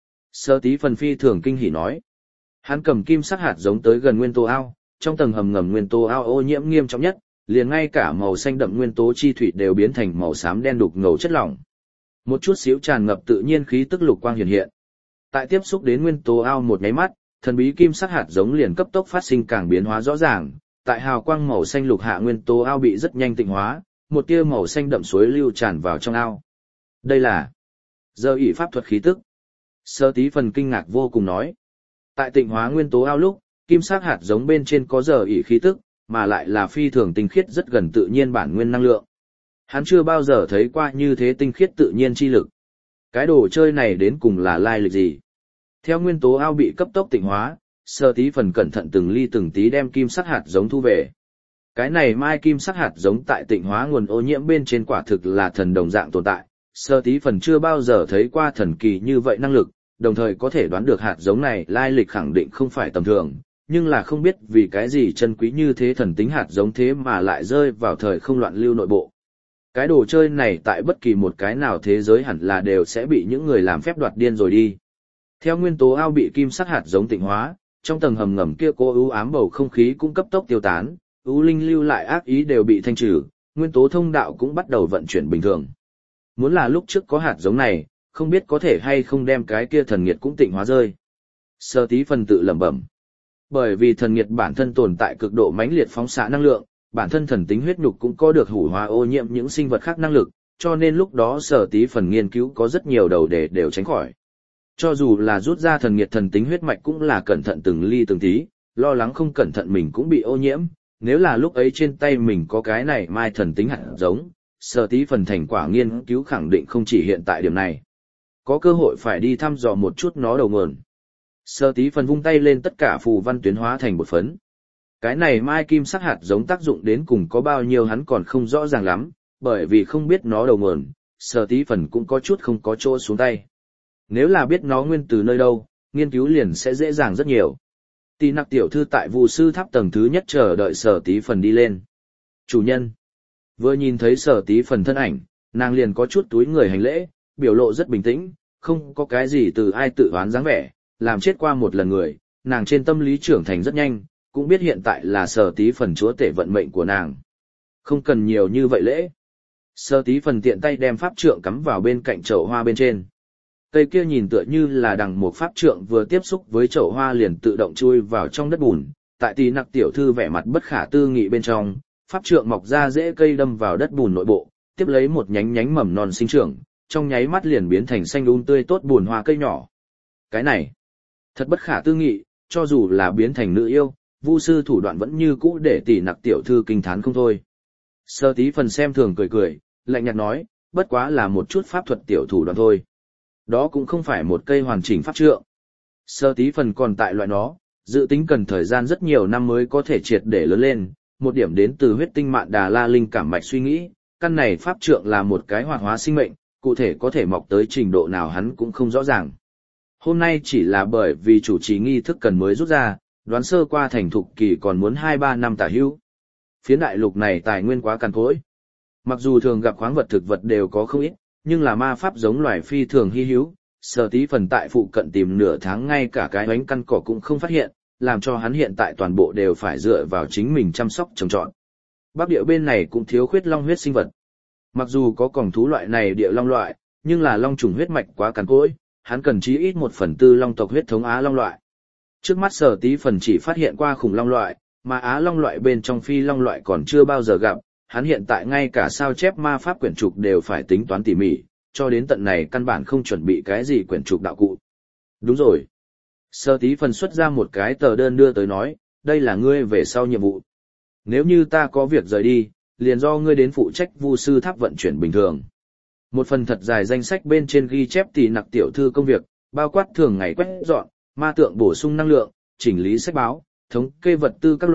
Sơ tí phần phi thường kinh hỉ nói. Hắn cầm kim sắc hạt giống tới gần nguyên tố ao, trong tầng hầm ngầm nguyên tố ao ô nhiễm nghiêm trọng nhất, liền ngay cả màu xanh đậm nguyên tố chi thủy đều biến thành màu xám đen đục ngầu chất lỏng. Một chút xíu tràn ngập tự nhiên khí tức lục quang hiện hiện. Tại tiếp xúc đến nguyên tố ao một nháy mắt, thần bí kim sắc hạt giống liền cấp tốc phát sinh càng biến hóa rõ ràng, tại hào quang màu xanh lục hạ nguyên tố ao bị rất nhanh tịnh hóa, một tia màu xanh đậm suối lưu tràn vào trong ao. Đây là giờ ỷ pháp thuật khí tức. Sơ tí phần kinh ngạc vô cùng nói. Tại tịnh hóa nguyên tố ao lúc, kim sắc hạt giống bên trên có giờ ỷ khí tức, mà lại là phi thường tinh khiết rất gần tự nhiên bản nguyên năng lượng. Hắn chưa bao giờ thấy qua như thế tinh khiết tự nhiên chi lực. Cái đồ chơi này đến cùng là lai lịch gì? Theo nguyên tố ao bị cấp tốc tịnh hóa, Sơ tí phần cẩn thận từng ly từng tí đem kim sắc hạt giống thu về. Cái này mai kim sắc hạt giống tại tịnh hóa nguồn ô nhiễm bên trên quả thực là thần đồng dạng tồn tại. Sơ tí phần chưa bao giờ thấy qua thần kỳ như vậy năng lực, đồng thời có thể đoán được hạt giống này lai lịch khẳng định không phải tầm thường, nhưng là không biết vì cái gì chân quý như thế thần tính hạt giống thế mà lại rơi vào thời không loạn lưu nội bộ. Cái đồ chơi này tại bất kỳ một cái nào thế giới hẳn là đều sẽ bị những người làm phép đoạt điên rồi đi. Theo nguyên tố ao bị kim sắc hạt giống tịnh hóa, trong tầng hầm ngầm kia cô ưu ám bầu không khí cũng cấp tốc tiêu tán, ưu linh lưu lại ác ý đều bị thanh trừ, nguyên tố thông đạo cũng bắt đầu vận chuyển bình thường. Muốn là lúc trước có hạt giống này, không biết có thể hay không đem cái kia thần nghiệt cũng tịnh hóa rơi. Sơ tí phần tự lẩm bẩm. Bởi vì thần nghiệt bản thân tồn tại cực độ mãnh liệt phóng xạ năng lượng, bản thân thần tính huyết nhục cũng có được hủ hóa ô nhiễm những sinh vật khác năng lực, cho nên lúc đó Sở tí phần nghiên cứu có rất nhiều đầu đề đều tránh khỏi. Cho dù là rút ra thần nghiệt thần tính huyết mạch cũng là cẩn thận từng ly từng tí, lo lắng không cẩn thận mình cũng bị ô nhiễm, nếu là lúc ấy trên tay mình có cái này mai thần tính hạt giống, Sở tí phần thành quả nghiên cứu khẳng định không chỉ hiện tại điểm này. Có cơ hội phải đi thăm dò một chút nó đầu nguồn. Sở tí phần vung tay lên tất cả phù văn tuyến hóa thành bột phấn. Cái này mai kim sắc hạt giống tác dụng đến cùng có bao nhiêu hắn còn không rõ ràng lắm, bởi vì không biết nó đầu nguồn, Sở tí phần cũng có chút không có chỗ xuống tay. Nếu là biết nó nguyên từ nơi đâu, nghiên cứu liền sẽ dễ dàng rất nhiều. Tỷ nặc tiểu thư tại Vu sư tháp tầng thứ nhất chờ đợi Sở tí phần đi lên. Chủ nhân. Vừa nhìn thấy Sở tí phần thân ảnh, nàng liền có chút túi người hành lễ, biểu lộ rất bình tĩnh, không có cái gì từ ai tự oán dáng vẻ, làm chết qua một lần người, nàng trên tâm lý trưởng thành rất nhanh, cũng biết hiện tại là Sở tí phần chúa tể vận mệnh của nàng. Không cần nhiều như vậy lễ. Sở tí phần tiện tay đem pháp trượng cắm vào bên cạnh chậu hoa bên trên. Cây kia nhìn tựa như là đằng một pháp trượng vừa tiếp xúc với chậu hoa liền tự động chui vào trong đất bùn, tại tỷ nặc tiểu thư vẻ mặt bất khả tư nghị bên trong, pháp trượng mọc ra rễ cây đâm vào đất bùn nội bộ, tiếp lấy một nhánh nhánh mầm non sinh trưởng, trong nháy mắt liền biến thành xanh um tươi tốt bùn hoa cây nhỏ. Cái này, thật bất khả tư nghị, cho dù là biến thành nữ yêu, Vu sư thủ đoạn vẫn như cũ để tỷ nặc tiểu thư kinh thán không thôi. Sơ tí phần xem thường cười cười, lạnh nhạt nói, bất quá là một chút pháp thuật tiểu thủ đoạn thôi. Đó cũng không phải một cây hoàn chỉnh pháp trượng. Sơ tí phần còn tại loại nó, dự tính cần thời gian rất nhiều năm mới có thể triệt để lớn lên, một điểm đến từ huyết tinh mạn đà la linh cảm mạch suy nghĩ, căn này pháp trượng là một cái hoạt hóa sinh mệnh, cụ thể có thể mọc tới trình độ nào hắn cũng không rõ ràng. Hôm nay chỉ là bởi vì chủ trì nghi thức cần mới rút ra, đoán sơ qua thành thục kỳ còn muốn hai ba năm tả hữu. Phiến đại lục này tài nguyên quá cằn cỗi. Mặc dù thường gặp khoáng vật thực vật đều có không ít, nhưng là ma pháp giống loài phi thường hy hữu, Sở tí phần tại phụ cận tìm nửa tháng ngay cả cái bánh căn cỏ cũng không phát hiện, làm cho hắn hiện tại toàn bộ đều phải dựa vào chính mình chăm sóc trồng trọt. Bắc địa bên này cũng thiếu khuyết long huyết sinh vật. Mặc dù có còng thú loại này địa long loại, nhưng là long trùng huyết mạch quá cằn cỗi, hắn cần chí ít một phần tư long tộc huyết thống Á long loại. Trước mắt Sở tí phần chỉ phát hiện qua khủng long loại, mà Á long loại bên trong phi long loại còn chưa bao giờ gặp, hắn hiện tại ngay cả sao chép ma pháp quyển trục đều phải tính toán tỉ mỉ, cho đến tận này căn bản không chuẩn bị cái gì quyển trục đạo cụ. Đúng rồi. Sở tí phần xuất ra một cái tờ đơn đưa tới nói, đây là ngươi về sau nhiệm vụ. Nếu như ta có việc rời đi, liền do ngươi đến phụ trách Vu sư tháp vận chuyển bình thường. Một phần thật dài danh sách bên trên ghi chép tỷ nặc tiểu thư công việc, bao quát thường ngày quét dọn, ma tượng bổ sung năng lượng, chỉnh lý sách báo, thống kê vật tư các loại,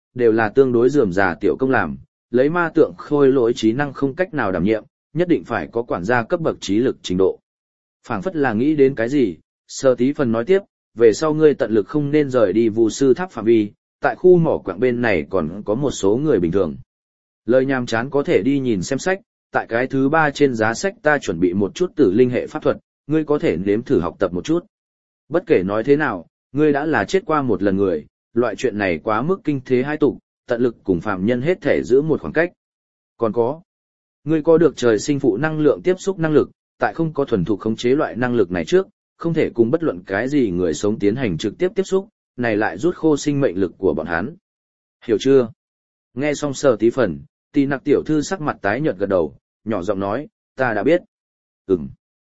đều là tương đối rườm rà tiểu công làm, lấy ma tượng khôi lỗi trí năng không cách nào đảm nhiệm, nhất định phải có quản gia cấp bậc trí lực trình độ. Phảng phất là nghĩ đến cái gì, Sở Tí Phần nói tiếp, về sau ngươi tận lực không nên rời đi Vu sư tháp phạm vi, tại khu mỏ quặng bên này còn có một số người bình thường. Lời nhàm chán có thể đi nhìn xem sách, tại cái thứ ba trên giá sách ta chuẩn bị một chút tử linh hệ pháp thuật, ngươi có thể nếm thử học tập một chút. Bất kể nói thế nào, ngươi đã là chết qua một lần người, loại chuyện này quá mức kinh thế hai tục, tận lực cùng phạm nhân hết thể giữ một khoảng cách. Còn có, ngươi có được trời sinh phụ năng lượng tiếp xúc năng lực, tại không có thuần thục khống chế loại năng lực này trước, không thể cùng bất luận cái gì người sống tiến hành trực tiếp tiếp xúc, này lại rút khô sinh mệnh lực của bọn hắn. Hiểu chưa? Nghe xong Sở Tí Phần, Tì Nặc tiểu thư sắc mặt tái nhợt gật đầu, nhỏ giọng nói, ta đã biết. Ừm.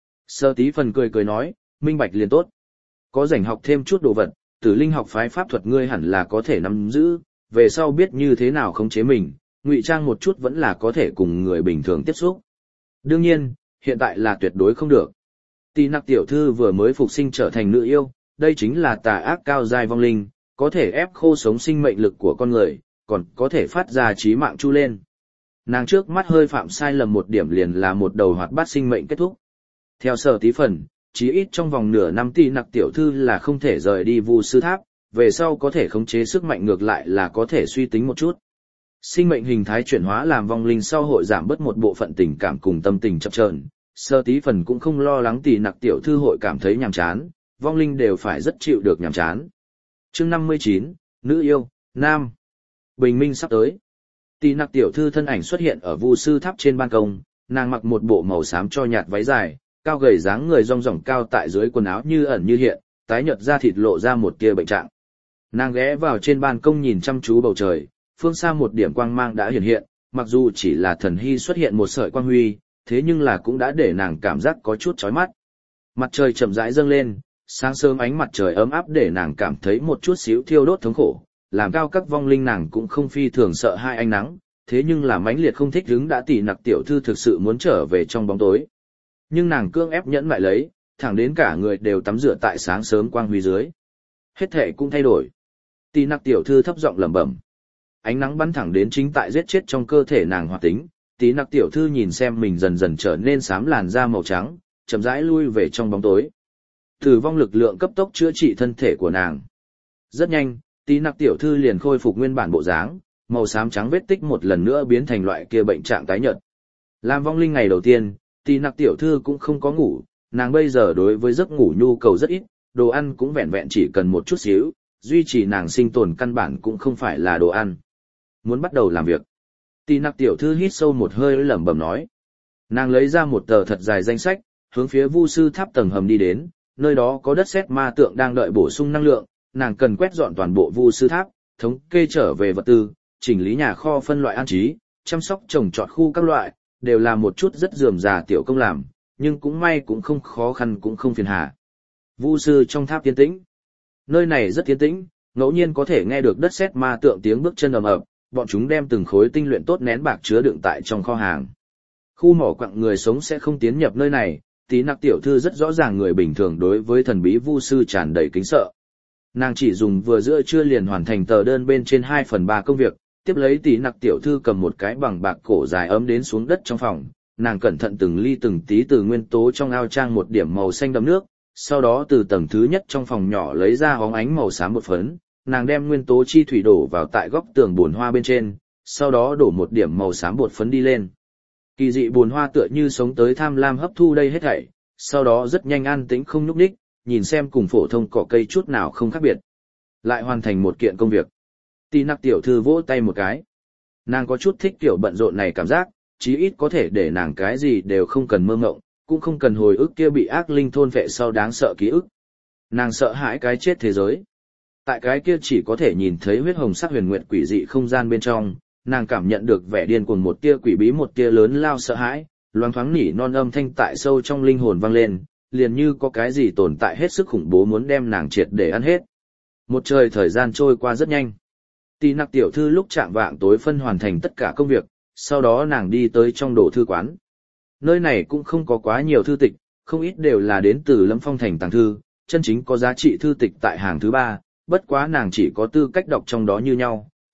Sở Tí Phần cười cười nói, minh bạch liền tốt. Có rảnh học thêm chút đồ vật, tử linh học phái pháp thuật ngươi hẳn là có thể nắm giữ, về sau biết như thế nào khống chế mình, ngụy trang một chút vẫn là có thể cùng người bình thường tiếp xúc. Đương nhiên, hiện tại là tuyệt đối không được. Tì Nặc tiểu thư vừa mới phục sinh trở thành nữ yêu, đây chính là tà ác cao giai vong linh, có thể ép khô sống sinh mệnh lực của con người, còn có thể phát ra chí mạng chu lên. Nàng trước mắt hơi phạm sai lầm một điểm liền là một đầu hoạt bát sinh mệnh kết thúc. Theo Sở Tí Phần, chí ít trong vòng nửa năm Tì Nặc tiểu thư là không thể rời đi Vu sư tháp, về sau có thể khống chế sức mạnh ngược lại là có thể suy tính một chút. Sinh mệnh hình thái chuyển hóa làm vong linh sau hội giảm bớt một bộ phận tình cảm cùng tâm tình chập chờn. Sở Tí Phần cũng không lo lắng Tì Nặc tiểu thư hội cảm thấy nhàm chán, vong linh đều phải rất chịu được nhàm chán. Chương năm mươi chín, nữ yêu, nam. Bình minh sắp tới. Tì Nặc tiểu thư thân ảnh xuất hiện ở Vu sư tháp trên ban công, nàng mặc một bộ màu xám cho nhạt váy dài, cao gầy dáng người rong ròng cao tại dưới quần áo như ẩn như hiện, tái nhợt da thịt lộ ra một tia bệnh trạng. Nàng ghé vào trên ban công nhìn chăm chú bầu trời, phương xa một điểm quang mang đã hiện hiện, mặc dù chỉ là thần hy xuất hiện một sợi quang huy, thế nhưng là cũng đã để nàng cảm giác có chút chói mắt. Mặt trời chậm rãi dâng lên, sáng sớm ánh mặt trời ấm áp để nàng cảm thấy một chút xíu thiêu đốt thống khổ, làm cao các vong linh nàng cũng không phi thường sợ hai ánh nắng, thế nhưng là mãnh liệt không thích hứng đã Tì Nặc tiểu thư thực sự muốn trở về trong bóng tối. Nhưng nàng cương ép nhẫn lại lấy, thẳng đến cả người đều tắm rửa tại sáng sớm quang huy dưới. Hết thể cũng thay đổi. Tì Nặc tiểu thư thấp giọng lẩm bẩm. Ánh nắng bắn thẳng đến chính tại giết chết trong cơ thể nàng hoạt tính, Tì Nặc tiểu thư nhìn xem mình dần dần trở nên xám làn da màu trắng, chậm rãi lui về trong bóng tối. Tử vong lực lượng cấp tốc chữa trị thân thể của nàng. Rất nhanh, Tì Nặc tiểu thư liền khôi phục nguyên bản bộ dáng, màu xám trắng vết tích một lần nữa biến thành loại kia bệnh trạng tái nhợt. Làm vong linh ngày đầu tiên, Tì Nặc tiểu thư cũng không có ngủ, nàng bây giờ đối với giấc ngủ nhu cầu rất ít, đồ ăn cũng vẹn vẹn chỉ cần một chút xíu, duy trì nàng sinh tồn căn bản cũng không phải là đồ ăn. Muốn bắt đầu làm việc. Tì Nặc tiểu thư hít sâu một hơi lẩm bẩm nói. Nàng lấy ra một tờ thật dài danh sách, hướng phía Vu sư tháp tầng hầm đi đến, nơi đó có đất sét ma tượng đang đợi bổ sung năng lượng, nàng cần quét dọn toàn bộ Vu sư tháp, thống kê trở về vật tư, chỉnh lý nhà kho phân loại an trí, chăm sóc trồng trọt khu các loại, đều là một chút rất rườm rà tiểu công làm, nhưng cũng may cũng không khó khăn cũng không phiền hà. Vu sư trong tháp yên tĩnh. Nơi này rất yên tĩnh, ngẫu nhiên có thể nghe được đất sét ma tượng tiếng bước chân ầm ầm, bọn chúng đem từng khối tinh luyện tốt nén bạc chứa đựng tại trong kho hàng. Khu mỏ quặng người sống sẽ không tiến nhập nơi này, Tì Nặc tiểu thư rất rõ ràng người bình thường đối với thần bí vu sư tràn đầy kính sợ. Nàng chỉ dùng vừa giữa trưa liền hoàn thành tờ đơn bên trên hai phần ba công việc, tiếp lấy Tì Nặc tiểu thư cầm một cái bằng bạc cổ dài ấm đến xuống đất trong phòng, nàng cẩn thận từng ly từng tí từ nguyên tố trong ao trang một điểm màu xanh đậm nước, sau đó từ tầng thứ nhất trong phòng nhỏ lấy ra hóng ánh màu xám bột phấn, nàng đem nguyên tố chi thủy đổ vào tại góc tường bồn hoa bên trên, sau đó đổ một điểm màu xám bột phấn đi lên. Kỳ dị bồn hoa tựa như sống tới tham lam hấp thu đây hết thảy, sau đó rất nhanh an tĩnh không nhúc nhích, nhìn xem cùng phổ thông cỏ cây chút nào không khác biệt. Lại hoàn thành một kiện công việc. Tì Nặc tiểu thư vỗ tay một cái. Nàng có chút thích kiểu bận rộn này cảm giác, chí ít có thể để nàng cái gì đều không cần mơ ngộng, cũng không cần hồi ức kia bị ác linh thôn vệ sau đáng sợ ký ức. Nàng sợ hãi cái chết thế giới. Tại cái kia chỉ có thể nhìn thấy huyết hồng sắc huyền nguyệt quỷ dị không gian bên trong, nàng cảm nhận được vẻ điên cuồng một tia quỷ bí một tia lớn lao sợ hãi, loáng thoáng nỉ non âm thanh tại sâu trong linh hồn vang lên, liền như có cái gì tồn tại hết sức khủng bố muốn đem nàng triệt để ăn hết. Một trời thời gian trôi qua rất nhanh. Tì Nặc tiểu thư lúc chạm vạng tối phân hoàn thành tất cả công việc, sau đó nàng đi tới trong đồ thư quán. Nơi này cũng không có quá nhiều thư tịch, không ít đều là đến từ Lâm Phong thành tàng thư, chân chính có giá trị thư tịch tại hàng thứ ba, bất quá nàng chỉ có tư cách đọc trong đó như nhau,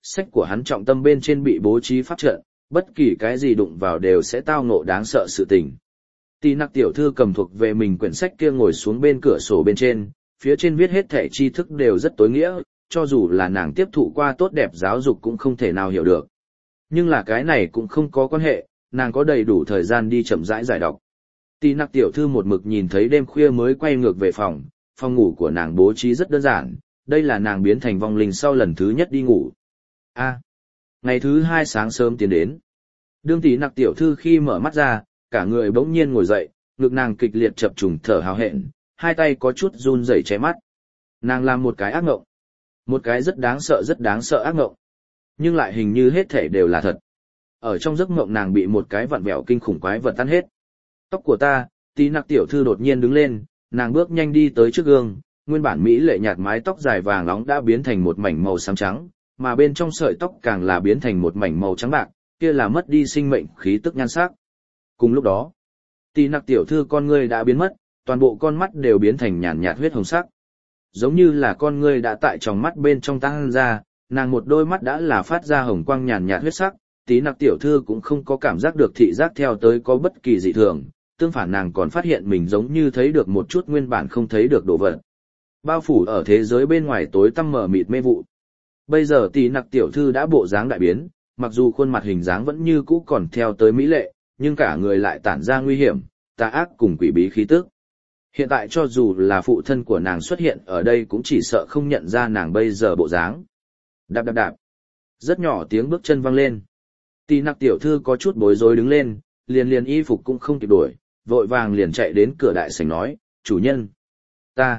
sách của hắn trọng tâm bên trên bị bố trí pháp trận, bất kỳ cái gì đụng vào đều sẽ tao ngộ đáng sợ sự tình. Tỷ Nặc tiểu thư cầm thuộc về mình quyển sách kia ngồi xuống bên cửa sổ bên trên, phía trên viết hết thảy tri thức đều rất tối nghĩa, cho dù là nàng tiếp thụ qua tốt đẹp giáo dục cũng không thể nào hiểu được. Nhưng là cái này cũng không có quan hệ, nàng có đầy đủ thời gian đi chậm rãi giải đọc. Tỷ Nặc tiểu thư một mực nhìn thấy đêm khuya mới quay ngược về phòng, phòng ngủ của nàng bố trí rất đơn giản, đây là nàng biến thành vong linh sau lần thứ nhất đi ngủ. A. Ngày thứ hai sáng sớm tiến đến. Đương Tỷ Nặc tiểu thư khi mở mắt ra, cả người bỗng nhiên ngồi dậy, ngực nàng kịch liệt chập trùng thở hào hẹn, hai tay có chút run rẩy che mắt. Nàng làm một cái ác ngộng. Một cái rất đáng sợ rất đáng sợ ác ngộng. Nhưng lại hình như hết thể đều là thật. Ở trong giấc ngộng nàng bị một cái vặn vẹo kinh khủng quái vật tan hết. Tóc của ta, Tỷ Nặc tiểu thư đột nhiên đứng lên, nàng bước nhanh đi tới trước gương, nguyên bản mỹ lệ nhạt mái tóc dài vàng nóng đã biến thành một mảnh màu xám trắng, mà bên trong sợi tóc càng là biến thành một mảnh màu trắng bạc, kia là mất đi sinh mệnh khí tức nhan sắc. Cùng lúc đó, Tỷ Nặc tiểu thư con ngươi đã biến mất, toàn bộ con mắt đều biến thành nhàn nhạt huyết hồng sắc. Giống như là con ngươi đã tại tròng mắt bên trong tăng ra, nàng một đôi mắt đã là phát ra hồng quang nhàn nhạt huyết sắc, Tỷ Nặc tiểu thư cũng không có cảm giác được thị giác theo tới có bất kỳ dị thường, tương phản nàng còn phát hiện mình giống như thấy được một chút nguyên bản không thấy được đồ vật. Bao phủ ở thế giới bên ngoài tối tăm mờ mịt mê vụ. Bây giờ Tỷ Nặc tiểu thư đã bộ dáng đại biến, mặc dù khuôn mặt hình dáng vẫn như cũ còn theo tới mỹ lệ, nhưng cả người lại tản ra nguy hiểm, tà ác cùng quỷ bí khí tức. Hiện tại cho dù là phụ thân của nàng xuất hiện ở đây cũng chỉ sợ không nhận ra nàng bây giờ bộ dáng. Đạp đạp đạp. Rất nhỏ tiếng bước chân vang lên. Tỷ Nặc tiểu thư có chút bối rối đứng lên, liền liền y phục cũng không kịp đuổi, vội vàng liền chạy đến cửa đại sảnh nói, chủ nhân. Ta.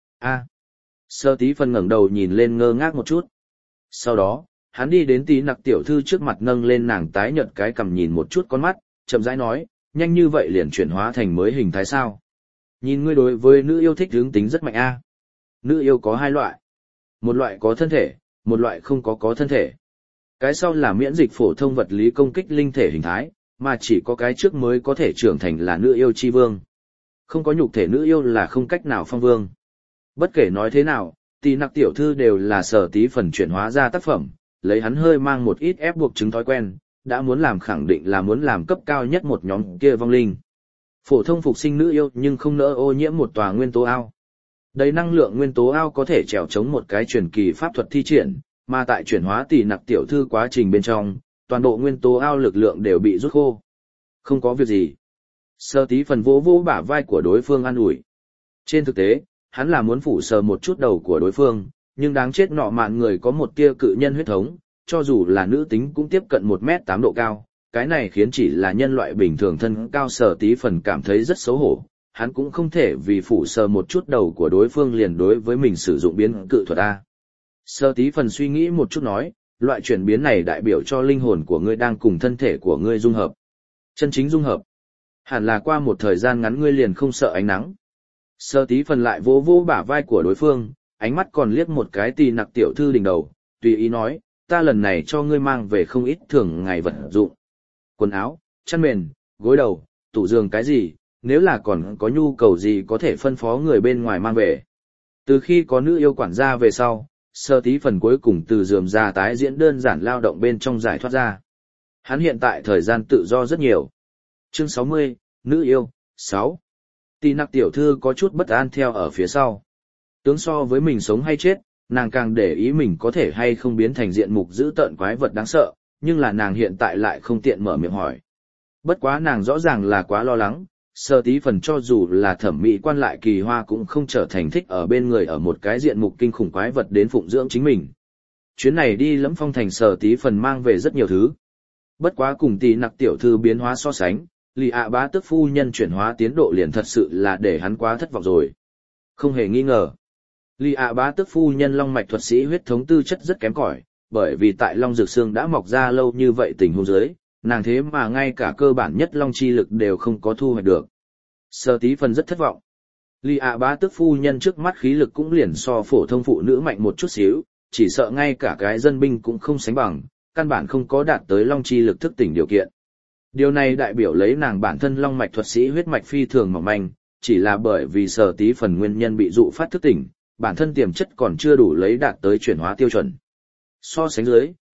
a Sơ Tí Phân ngẩng đầu nhìn lên ngơ ngác một chút. Sau đó, hắn đi đến Tỷ Nặc tiểu thư trước mặt nâng lên nàng tái nhợt cái cằm nhìn một chút con mắt, chậm rãi nói, nhanh như vậy liền chuyển hóa thành mới hình thái sao. Nhìn ngươi đối với nữ yêu thích hướng tính rất mạnh a. Nữ yêu có hai loại. Một loại có thân thể, một loại không có có thân thể. Cái sau là miễn dịch phổ thông vật lý công kích linh thể hình thái, mà chỉ có cái trước mới có thể trưởng thành là nữ yêu chi vương. Không có nhục thể nữ yêu là không cách nào phong vương. Bất kể nói thế nào, Tỷ Nặc tiểu thư đều là Sở Tí Phần chuyển hóa ra tác phẩm, lấy hắn hơi mang một ít ép buộc chứng thói quen, đã muốn làm khẳng định là muốn làm cấp cao nhất một nhóm kia vong linh. Phổ thông phục sinh nữ yêu nhưng không nỡ ô nhiễm một tòa nguyên tố ao. Đầy năng lượng nguyên tố ao có thể trèo chống một cái truyền kỳ pháp thuật thi triển, mà tại chuyển hóa Tỷ Nặc tiểu thư quá trình bên trong, toàn bộ nguyên tố ao lực lượng đều bị rút khô. Không có việc gì. Sở Tí Phần vỗ vỗ bả vai của đối phương an ủi. Trên thực tế, hắn là muốn phủ sờ một chút đầu của đối phương, nhưng đáng chết nọ mạn người có một tia cự nhân huyết thống, cho dù là nữ tính cũng tiếp cận một mét tám độ cao, cái này khiến chỉ là nhân loại bình thường thân cao Sở Tí Phần cảm thấy rất xấu hổ, hắn cũng không thể vì phủ sờ một chút đầu của đối phương liền đối với mình sử dụng biến cự thuật A. Sở Tí Phần suy nghĩ một chút nói, loại chuyển biến này đại biểu cho linh hồn của ngươi đang cùng thân thể của ngươi dung hợp. Chân chính dung hợp. Hẳn là qua một thời gian ngắn ngươi liền không sợ ánh nắng. Sở Tí Phần lại vỗ vỗ bả vai của đối phương, ánh mắt còn liếc một cái Tỷ Nặc tiểu thư đỉnh đầu, tùy ý nói, ta lần này cho ngươi mang về không ít thường ngày vật dụng. Quần áo, chăn mền, gối đầu, tủ giường cái gì, nếu là còn có nhu cầu gì có thể phân phó người bên ngoài mang về. Từ khi có nữ yêu quản gia về sau, Sở Tí Phần cuối cùng từ rườm rà tái diễn đơn giản lao động bên trong giải thoát ra. Hắn hiện tại thời gian tự do rất nhiều. Chương sáu mươi, Nữ yêu, sáu. Tỷ Nặc tiểu thư có chút bất an theo ở phía sau. Tướng so với mình sống hay chết, nàng càng để ý mình có thể hay không biến thành diện mục dữ tợn quái vật đáng sợ, nhưng là nàng hiện tại lại không tiện mở miệng hỏi. Bất quá nàng rõ ràng là quá lo lắng, Sở Tí Phần cho dù là thẩm mỹ quan lại kỳ hoa cũng không trở thành thích ở bên người ở một cái diện mục kinh khủng quái vật đến phụng dưỡng chính mình. Chuyến này đi Lẫm Phong thành Sở Tí Phần mang về rất nhiều thứ. Bất quá cùng Tỷ Nặc tiểu thư biến hóa so sánh, Lì ạ bá tước phu nhân chuyển hóa tiến độ liền thật sự là để hắn quá thất vọng rồi. Không hề nghi ngờ. Lì ạ bá tước phu nhân long mạch thuật sĩ huyết thống tư chất rất kém cỏi, bởi vì tại Long Dược Xương đã mọc ra lâu như vậy tình huống dưới, nàng thế mà ngay cả cơ bản nhất long chi lực đều không có thu hoạch được. Sở Tí Phần rất thất vọng. Lì ạ bá tước phu nhân trước mắt khí lực cũng liền so phổ thông phụ nữ mạnh một chút xíu, chỉ sợ ngay cả cái dân binh cũng không sánh bằng, căn bản không có đạt tới long chi lực thức tỉnh điều kiện. Điều này đại biểu lấy nàng bản thân long mạch thuật sĩ huyết mạch phi thường mỏng manh, chỉ là bởi vì Sở Tí Phần nguyên nhân bị dụ phát thức tỉnh, bản thân tiềm chất còn chưa đủ lấy đạt tới chuyển hóa tiêu chuẩn. So sánh dưới,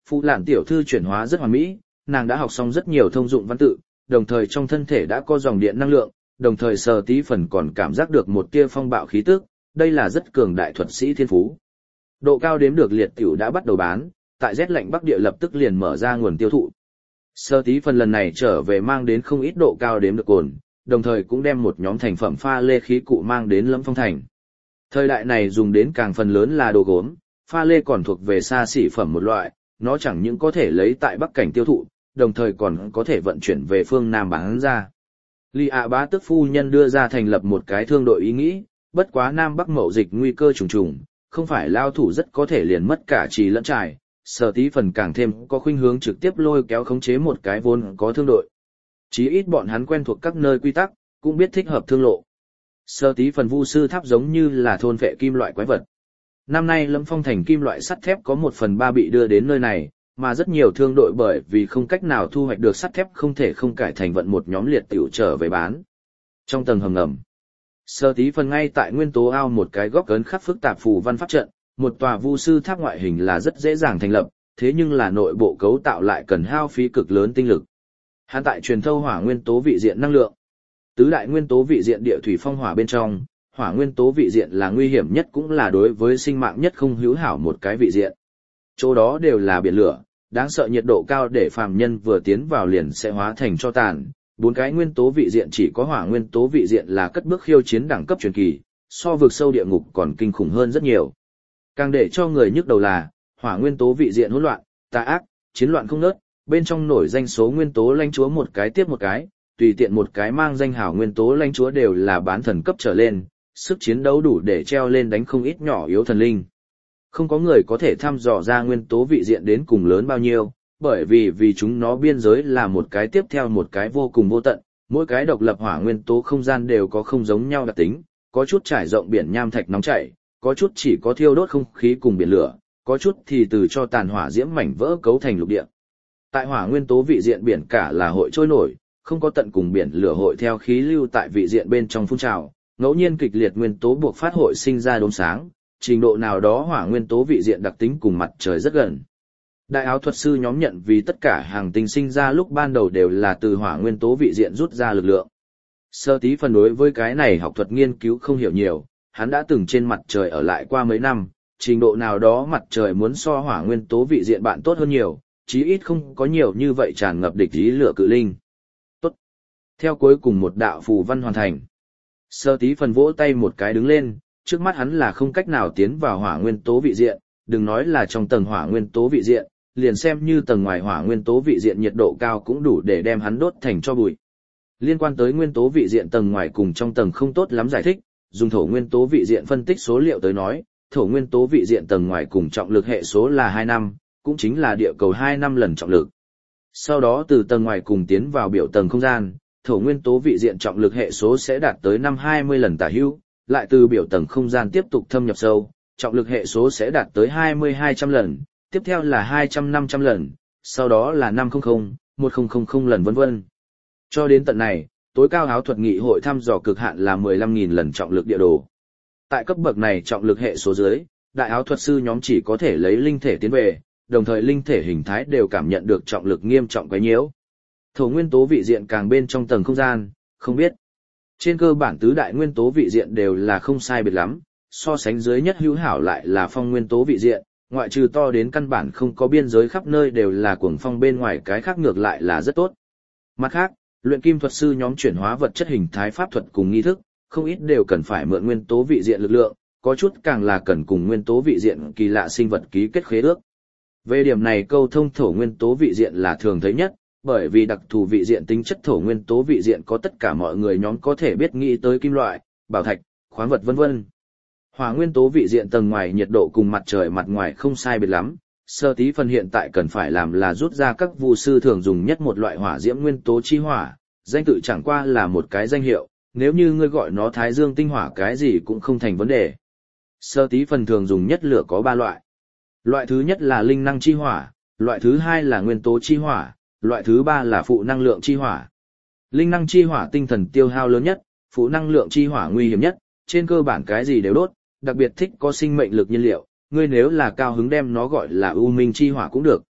Phụ Lạn tiểu thư chuyển hóa rất hoàn mỹ, nàng đã học xong rất nhiều thông dụng văn tự, đồng thời trong thân thể đã có dòng điện năng lượng, đồng thời Sở Tí Phần còn cảm giác được một tia phong bạo khí tức, đây là rất cường đại thuật sĩ thiên phú. Độ cao đếm được liệt tiểu đã bắt đầu bán, tại rét lạnh Bắc Địa lập tức liền mở ra nguồn tiêu thụ. Sở Tí Phần lần này trở về mang đến không ít độ cao đếm được cồn, đồng thời cũng đem một nhóm thành phẩm pha lê khí cụ mang đến Lâm Phong thành. Thời đại này dùng đến càng phần lớn là đồ gốm, pha lê còn thuộc về xa xỉ phẩm một loại, nó chẳng những có thể lấy tại Bắc cảnh tiêu thụ, đồng thời còn có thể vận chuyển về phương Nam bán ra. Ly ạ bá tước phu nhân đưa ra thành lập một cái thương đội ý nghĩ, bất quá Nam Bắc mậu dịch nguy cơ trùng trùng, không phải lao thủ rất có thể liền mất cả trì lẫn trải, Sở Tí Phần càng thêm có khuynh hướng trực tiếp lôi kéo khống chế một cái vốn có thương đội. Chí ít bọn hắn quen thuộc các nơi quy tắc, cũng biết thích hợp thương lộ. Sở Tí Phần vu sư tháp giống như là thôn vệ kim loại quái vật. Năm nay Lâm Phong thành kim loại sắt thép có một phần ba bị đưa đến nơi này, mà rất nhiều thương đội bởi vì không cách nào thu hoạch được sắt thép không thể không cải thành vận một nhóm liệt tiểu trở về bán. Trong tầng hầm ngầm, Sở Tí Phần ngay tại nguyên tố ao một cái góc ấn khắc phức tạp phù văn pháp trận, một tòa vu sư tháp ngoại hình là rất dễ dàng thành lập, thế nhưng là nội bộ cấu tạo lại cần hao phí cực lớn tinh lực. Hắn tại truyền thâu hỏa nguyên tố vị diện năng lượng. Tứ đại nguyên tố vị diện địa thủy phong hỏa bên trong, hỏa nguyên tố vị diện là nguy hiểm nhất cũng là đối với sinh mạng nhất không hữu hảo một cái vị diện. Chỗ đó đều là biển lửa, đáng sợ nhiệt độ cao để phàm nhân vừa tiến vào liền sẽ hóa thành tro tàn. Bốn cái nguyên tố vị diện chỉ có hỏa nguyên tố vị diện là cất bước khiêu chiến đẳng cấp truyền kỳ, so vực sâu địa ngục còn kinh khủng hơn rất nhiều. Càng để cho người nhức đầu là, hỏa nguyên tố vị diện hỗn loạn, tà ác, chiến loạn không ngớt, bên trong nổi danh số nguyên tố lãnh chúa một cái tiếp một cái, tùy tiện một cái mang danh hảo nguyên tố lãnh chúa đều là bán thần cấp trở lên, sức chiến đấu đủ để treo lên đánh không ít nhỏ yếu thần linh. Không có người có thể thăm dò ra nguyên tố vị diện đến cùng lớn bao nhiêu, bởi vì vì chúng nó biên giới là một cái tiếp theo một cái vô cùng vô tận, mỗi cái độc lập hỏa nguyên tố không gian đều có không giống nhau đặc tính, có chút trải rộng biển nham thạch nóng chảy, có chút chỉ có thiêu đốt không khí cùng biển lửa, có chút thì từ cho tàn hỏa diễm mảnh vỡ cấu thành lục địa. Tại hỏa nguyên tố vị diện biển cả là hội trôi nổi, không có tận cùng biển lửa hội theo khí lưu tại vị diện bên trong phun trào, ngẫu nhiên kịch liệt nguyên tố buộc phát hội sinh ra đốm sáng, trình độ nào đó hỏa nguyên tố vị diện đặc tính cùng mặt trời rất gần. Đại áo thuật sư nhóm nhận vì tất cả hàng tinh sinh ra lúc ban đầu đều là từ hỏa nguyên tố vị diện rút ra lực lượng. Sở Tí Phần đối với cái này học thuật nghiên cứu không hiểu nhiều, hắn đã từng trên mặt trời ở lại qua mấy năm, trình độ nào đó mặt trời muốn so hỏa nguyên tố vị diện bạn tốt hơn nhiều, chí ít không có nhiều như vậy tràn ngập địch ý lửa cự linh. Tốt. Theo cuối cùng một đạo phù văn hoàn thành. Sở Tí Phần vỗ tay một cái đứng lên, trước mắt hắn là không cách nào tiến vào hỏa nguyên tố vị diện, đừng nói là trong tầng hỏa nguyên tố vị diện, liền xem như tầng ngoài hỏa nguyên tố vị diện nhiệt độ cao cũng đủ để đem hắn đốt thành tro bụi. Liên quan tới nguyên tố vị diện tầng ngoài cùng trong tầng không tốt lắm giải thích, dùng thổ nguyên tố vị diện phân tích số liệu tới nói, thổ nguyên tố vị diện tầng ngoài cùng trọng lực hệ số là hai năm, cũng chính là địa cầu hai năm lần trọng lực. Sau đó từ tầng ngoài cùng tiến vào biểu tầng không gian, thổ nguyên tố vị diện trọng lực hệ số sẽ đạt tới năm hai mươi lần tả hữu, lại từ biểu tầng không gian tiếp tục thâm nhập sâu, trọng lực hệ số sẽ đạt tới hai mươi hai trăm lần, tiếp theo là hai trăm năm trăm lần, sau đó là năm trăm, một nghìn lần vân vân. Cho đến tận này, tối cao áo thuật nghị hội thăm dò cực hạn là mười lăm nghìn lần trọng lực địa đồ. Tại cấp bậc này trọng lực hệ số dưới, đại áo thuật sư nhóm chỉ có thể lấy linh thể tiến về, đồng thời linh thể hình thái đều cảm nhận được trọng lực nghiêm trọng quấy nhiễu. Thổ nguyên tố vị diện càng bên trong tầng không gian, không biết. Trên cơ bản tứ đại nguyên tố vị diện đều là không sai biệt lắm, so sánh dưới nhất hữu hảo lại là phong nguyên tố vị diện, ngoại trừ to đến căn bản không có biên giới khắp nơi đều là cuồng phong bên ngoài cái khác ngược lại là rất tốt. Mặt khác, luyện kim thuật sư nhóm chuyển hóa vật chất hình thái pháp thuật cùng nghi thức, không ít đều cần phải mượn nguyên tố vị diện lực lượng, có chút càng là cần cùng nguyên tố vị diện kỳ lạ sinh vật ký kết khế ước. Về điểm này câu thông thổ nguyên tố vị diện là thường thấy nhất, bởi vì đặc thù vị diện tính chất thổ nguyên tố vị diện có tất cả mọi người nhóm có thể biết nghĩ tới kim loại, bảo thạch, khoáng vật vân vân. Hỏa nguyên tố vị diện tầng ngoài nhiệt độ cùng mặt trời mặt ngoài không sai biệt lắm, Sở Tí Phần hiện tại cần phải làm là rút ra các vu sư thường dùng nhất một loại hỏa diễm nguyên tố chi hỏa, danh tự chẳng qua là một cái danh hiệu, nếu như ngươi gọi nó Thái Dương tinh hỏa cái gì cũng không thành vấn đề. Sở Tí Phần thường dùng nhất lửa có ba loại. Loại thứ nhất là linh năng chi hỏa, loại thứ hai là nguyên tố chi hỏa, loại thứ ba là phụ năng lượng chi hỏa. Linh năng chi hỏa tinh thần tiêu hao lớn nhất, phụ năng lượng chi hỏa nguy hiểm nhất, trên cơ bản cái gì đều đốt, đặc biệt thích có sinh mệnh lực nhiên liệu, ngươi nếu là cao hứng đem nó gọi là u minh chi hỏa cũng được.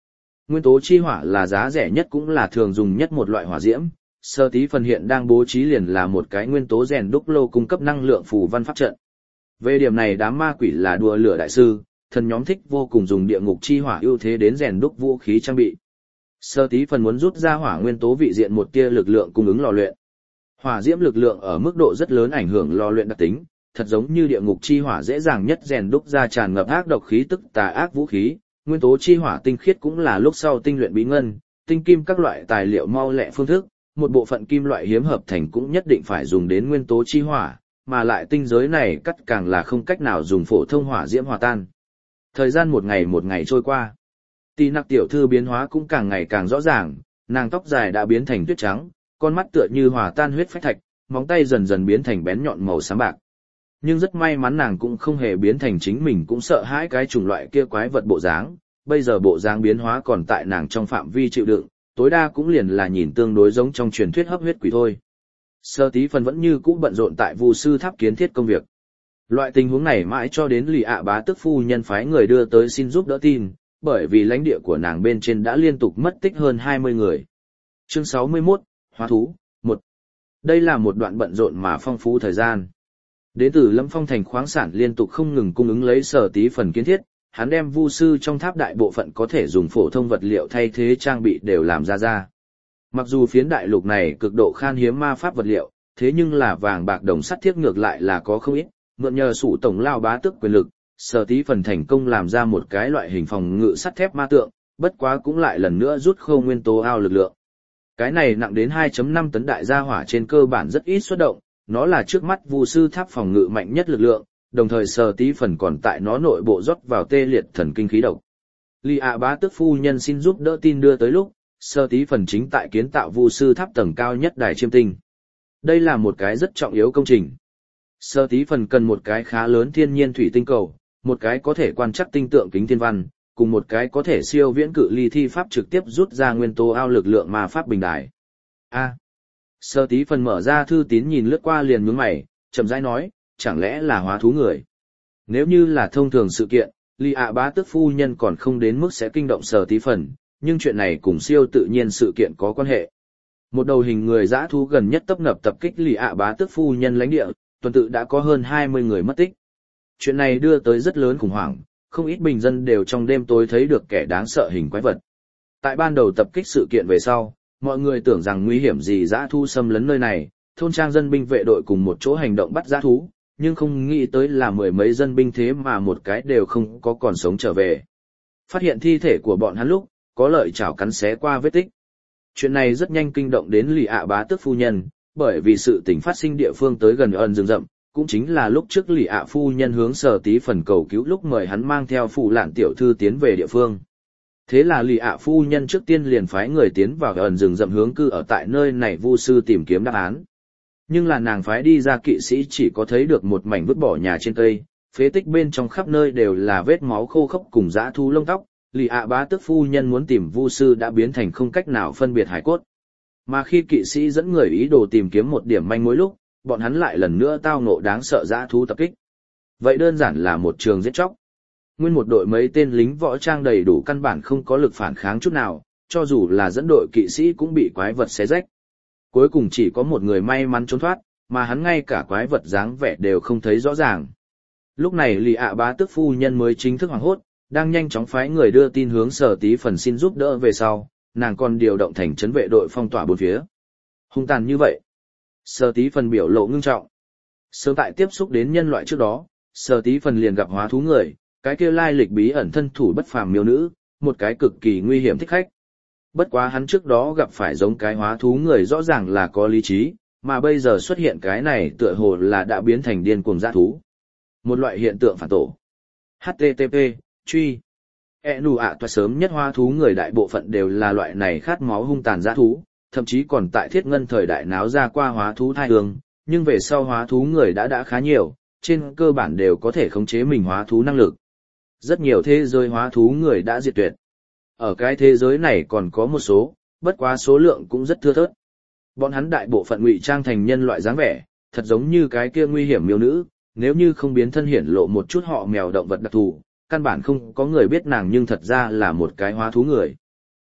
nguyên tố chi hỏa là giá rẻ nhất cũng là thường dùng nhất một loại hỏa diễm. Sở Tí Phần hiện đang bố trí liền là một cái nguyên tố rèn đúc lô cung cấp năng lượng phù văn pháp trận. Về điểm này đám ma quỷ là đùa lửa đại sư, thần nhóm thích vô cùng dùng địa ngục chi hỏa ưu thế đến rèn đúc vũ khí trang bị. Sở Tí Phần muốn rút ra hỏa nguyên tố vị diện một tia lực lượng cung ứng lò luyện. Hỏa diễm lực lượng ở mức độ rất lớn ảnh hưởng lò luyện đặc tính, thật giống như địa ngục chi hỏa dễ dàng nhất rèn đúc ra tràn ngập ác độc khí tức tà ác vũ khí, nguyên tố chi hỏa tinh khiết cũng là lúc sau tinh luyện bí ngân, tinh kim các loại tài liệu mau lẹ phương thức, một bộ phận kim loại hiếm hợp thành cũng nhất định phải dùng đến nguyên tố chi hỏa, mà lại tinh giới này cắt càng là không cách nào dùng phổ thông hỏa diễm hòa tan. Thời gian một ngày một ngày trôi qua, Tỷ Nặc tiểu thư biến hóa cũng càng ngày càng rõ ràng, nàng tóc dài đã biến thành tuyết trắng, con mắt tựa như hòa tan huyết phách thạch, móng tay dần dần biến thành bén nhọn màu xám bạc. Nhưng rất may mắn nàng cũng không hề biến thành chính mình cũng sợ hãi cái chủng loại kia quái vật bộ dáng, bây giờ bộ dáng biến hóa còn tại nàng trong phạm vi chịu đựng, tối đa cũng liền là nhìn tương đối giống trong truyền thuyết hấp huyết quỷ thôi. Sở Tí Phần vẫn như cũ bận rộn tại Vu sư tháp kiến thiết công việc. Loại tình huống này mãi cho đến Lì ạ bá tước phu nhân phái người đưa tới xin giúp đỡ tin, bởi vì lãnh địa của nàng bên trên đã liên tục mất tích hơn hai mươi người. Chương sáu mươi mốt, Hóa thú, một. Đây là một đoạn bận rộn mà phong phú thời gian. Đến từ Lâm Phong thành khoáng sản liên tục không ngừng cung ứng lấy Sở Tí Phần kiến thiết, hắn đem vu sư trong tháp đại bộ phận có thể dùng phổ thông vật liệu thay thế trang bị đều làm ra ra. Mặc dù phiến đại lục này cực độ khan hiếm ma pháp vật liệu, thế nhưng là vàng bạc đồng sắt thiếc ngược lại là có không ít, mượn nhờ sủ tổng lao bá tước quyền lực, Sở Tí Phần thành công làm ra một cái loại hình phòng ngự sắt thép ma tượng, bất quá cũng lại lần nữa rút khâu nguyên tố ao lực lượng. Cái này nặng đến hai phẩy năm tấn đại gia hỏa trên cơ bản rất ít xuất động, nó là trước mắt vu sư tháp phòng ngự mạnh nhất lực lượng, đồng thời Sở Tí Phần còn tại nó nội bộ rót vào tê liệt thần kinh khí độc. Lì ạ bá tước phu nhân xin giúp đỡ tin đưa tới lúc, Sở Tí Phần chính tại kiến tạo vu sư tháp tầng cao nhất đài chiêm tinh. Đây là một cái rất trọng yếu công trình. Sở Tí Phần cần một cái khá lớn thiên nhiên thủy tinh cầu, một cái có thể quan trắc tinh tượng kính thiên văn, cùng một cái có thể siêu viễn cự ly thi pháp trực tiếp rút ra nguyên tố ao lực lượng ma pháp bình đài. A. Sở Tí Phần mở ra thư tín nhìn lướt qua liền nhướng mày, chậm rãi nói, chẳng lẽ là hóa thú người? Nếu như là thông thường sự kiện, Lì ạ bá tước phu nhân còn không đến mức sẽ kinh động Sở Tí Phần, nhưng chuyện này cùng siêu tự nhiên sự kiện có quan hệ. Một đầu hình người dã thú gần nhất tấp nập tập kích Lì ạ bá tước phu nhân lãnh địa, tuần tự đã có hơn hai mươi người mất tích. Chuyện này đưa tới rất lớn khủng hoảng, không ít bình dân đều trong đêm tối thấy được kẻ đáng sợ hình quái vật. Tại ban đầu tập kích sự kiện về sau, mọi người tưởng rằng nguy hiểm gì dã thú xâm lấn nơi này, thôn trang dân binh vệ đội cùng một chỗ hành động bắt dã thú, nhưng không nghĩ tới là mười mấy dân binh thế mà một cái đều không có còn sống trở về. Phát hiện thi thể của bọn hắn lúc, có lợi chảo cắn xé qua vết tích. Chuyện này rất nhanh kinh động đến Lì ạ bá tước phu nhân, bởi vì sự tình phát sinh địa phương tới gần ẩn rừng rậm, cũng chính là lúc trước Lì ạ phu nhân hướng Sở Tí Phần cầu cứu lúc mời hắn mang theo phụ lạn tiểu thư tiến về địa phương. Thế là Lì ạ phu nhân trước tiên liền phái người tiến vào ẩn rừng rậm hướng cư ở tại nơi này vu sư tìm kiếm đáp án. Nhưng là nàng phái đi ra kỵ sĩ chỉ có thấy được một mảnh vứt bỏ nhà trên cây, phế tích bên trong khắp nơi đều là vết máu khô khốc cùng dã thú lông tóc. Lì ạ bá tước phu nhân muốn tìm vu sư đã biến thành không cách nào phân biệt hải cốt. Mà khi kỵ sĩ dẫn người ý đồ tìm kiếm một điểm manh mối lúc, bọn hắn lại lần nữa tao ngộ đáng sợ dã thú tập kích. Vậy đơn giản là một trường giết chóc. Nguyên một đội mấy tên lính võ trang đầy đủ căn bản không có lực phản kháng chút nào, cho dù là dẫn đội kỵ sĩ cũng bị quái vật xé rách. Cuối cùng chỉ có một người may mắn trốn thoát, mà hắn ngay cả quái vật dáng vẻ đều không thấy rõ ràng. Lúc này Lì ạ bá tước phu nhân mới chính thức hoảng hốt, đang nhanh chóng phái người đưa tin hướng Sở Tí Phần xin giúp đỡ về sau, nàng còn điều động thành trấn vệ đội phong tỏa bốn phía. Hung tàn như vậy. Sở Tí Phần biểu lộ ngưng trọng. Sớm tại tiếp xúc đến nhân loại trước đó, Sở Tí Phần liền gặp hóa thú người, cái kia lai lịch bí ẩn thân thủ bất phàm miêu nữ, một cái cực kỳ nguy hiểm thích khách. Bất quá hắn trước đó gặp phải giống cái hóa thú người rõ ràng là có lý trí, mà bây giờ xuất hiện cái này tựa hồ là đã biến thành điên cuồng dã thú. Một loại hiện tượng phản tổ. H T T P, truy. E nù ạ toa sớm nhất hóa thú người đại bộ phận đều là loại này khát máu hung tàn dã thú, thậm chí còn tại thiết ngân thời đại náo ra qua hóa thú thai hương, nhưng về sau hóa thú người đã đã khá nhiều, trên cơ bản đều có thể khống chế mình hóa thú năng lực. Rất nhiều thế giới hóa thú người đã diệt tuyệt. Ở cái thế giới này còn có một số, bất quá số lượng cũng rất thưa thớt. Bọn hắn đại bộ phận ngụy trang thành nhân loại dáng vẻ, thật giống như cái kia nguy hiểm miêu nữ, nếu như không biến thân hiển lộ một chút họ mèo động vật đặc thù, căn bản không có người biết nàng nhưng thật ra là một cái hóa thú người.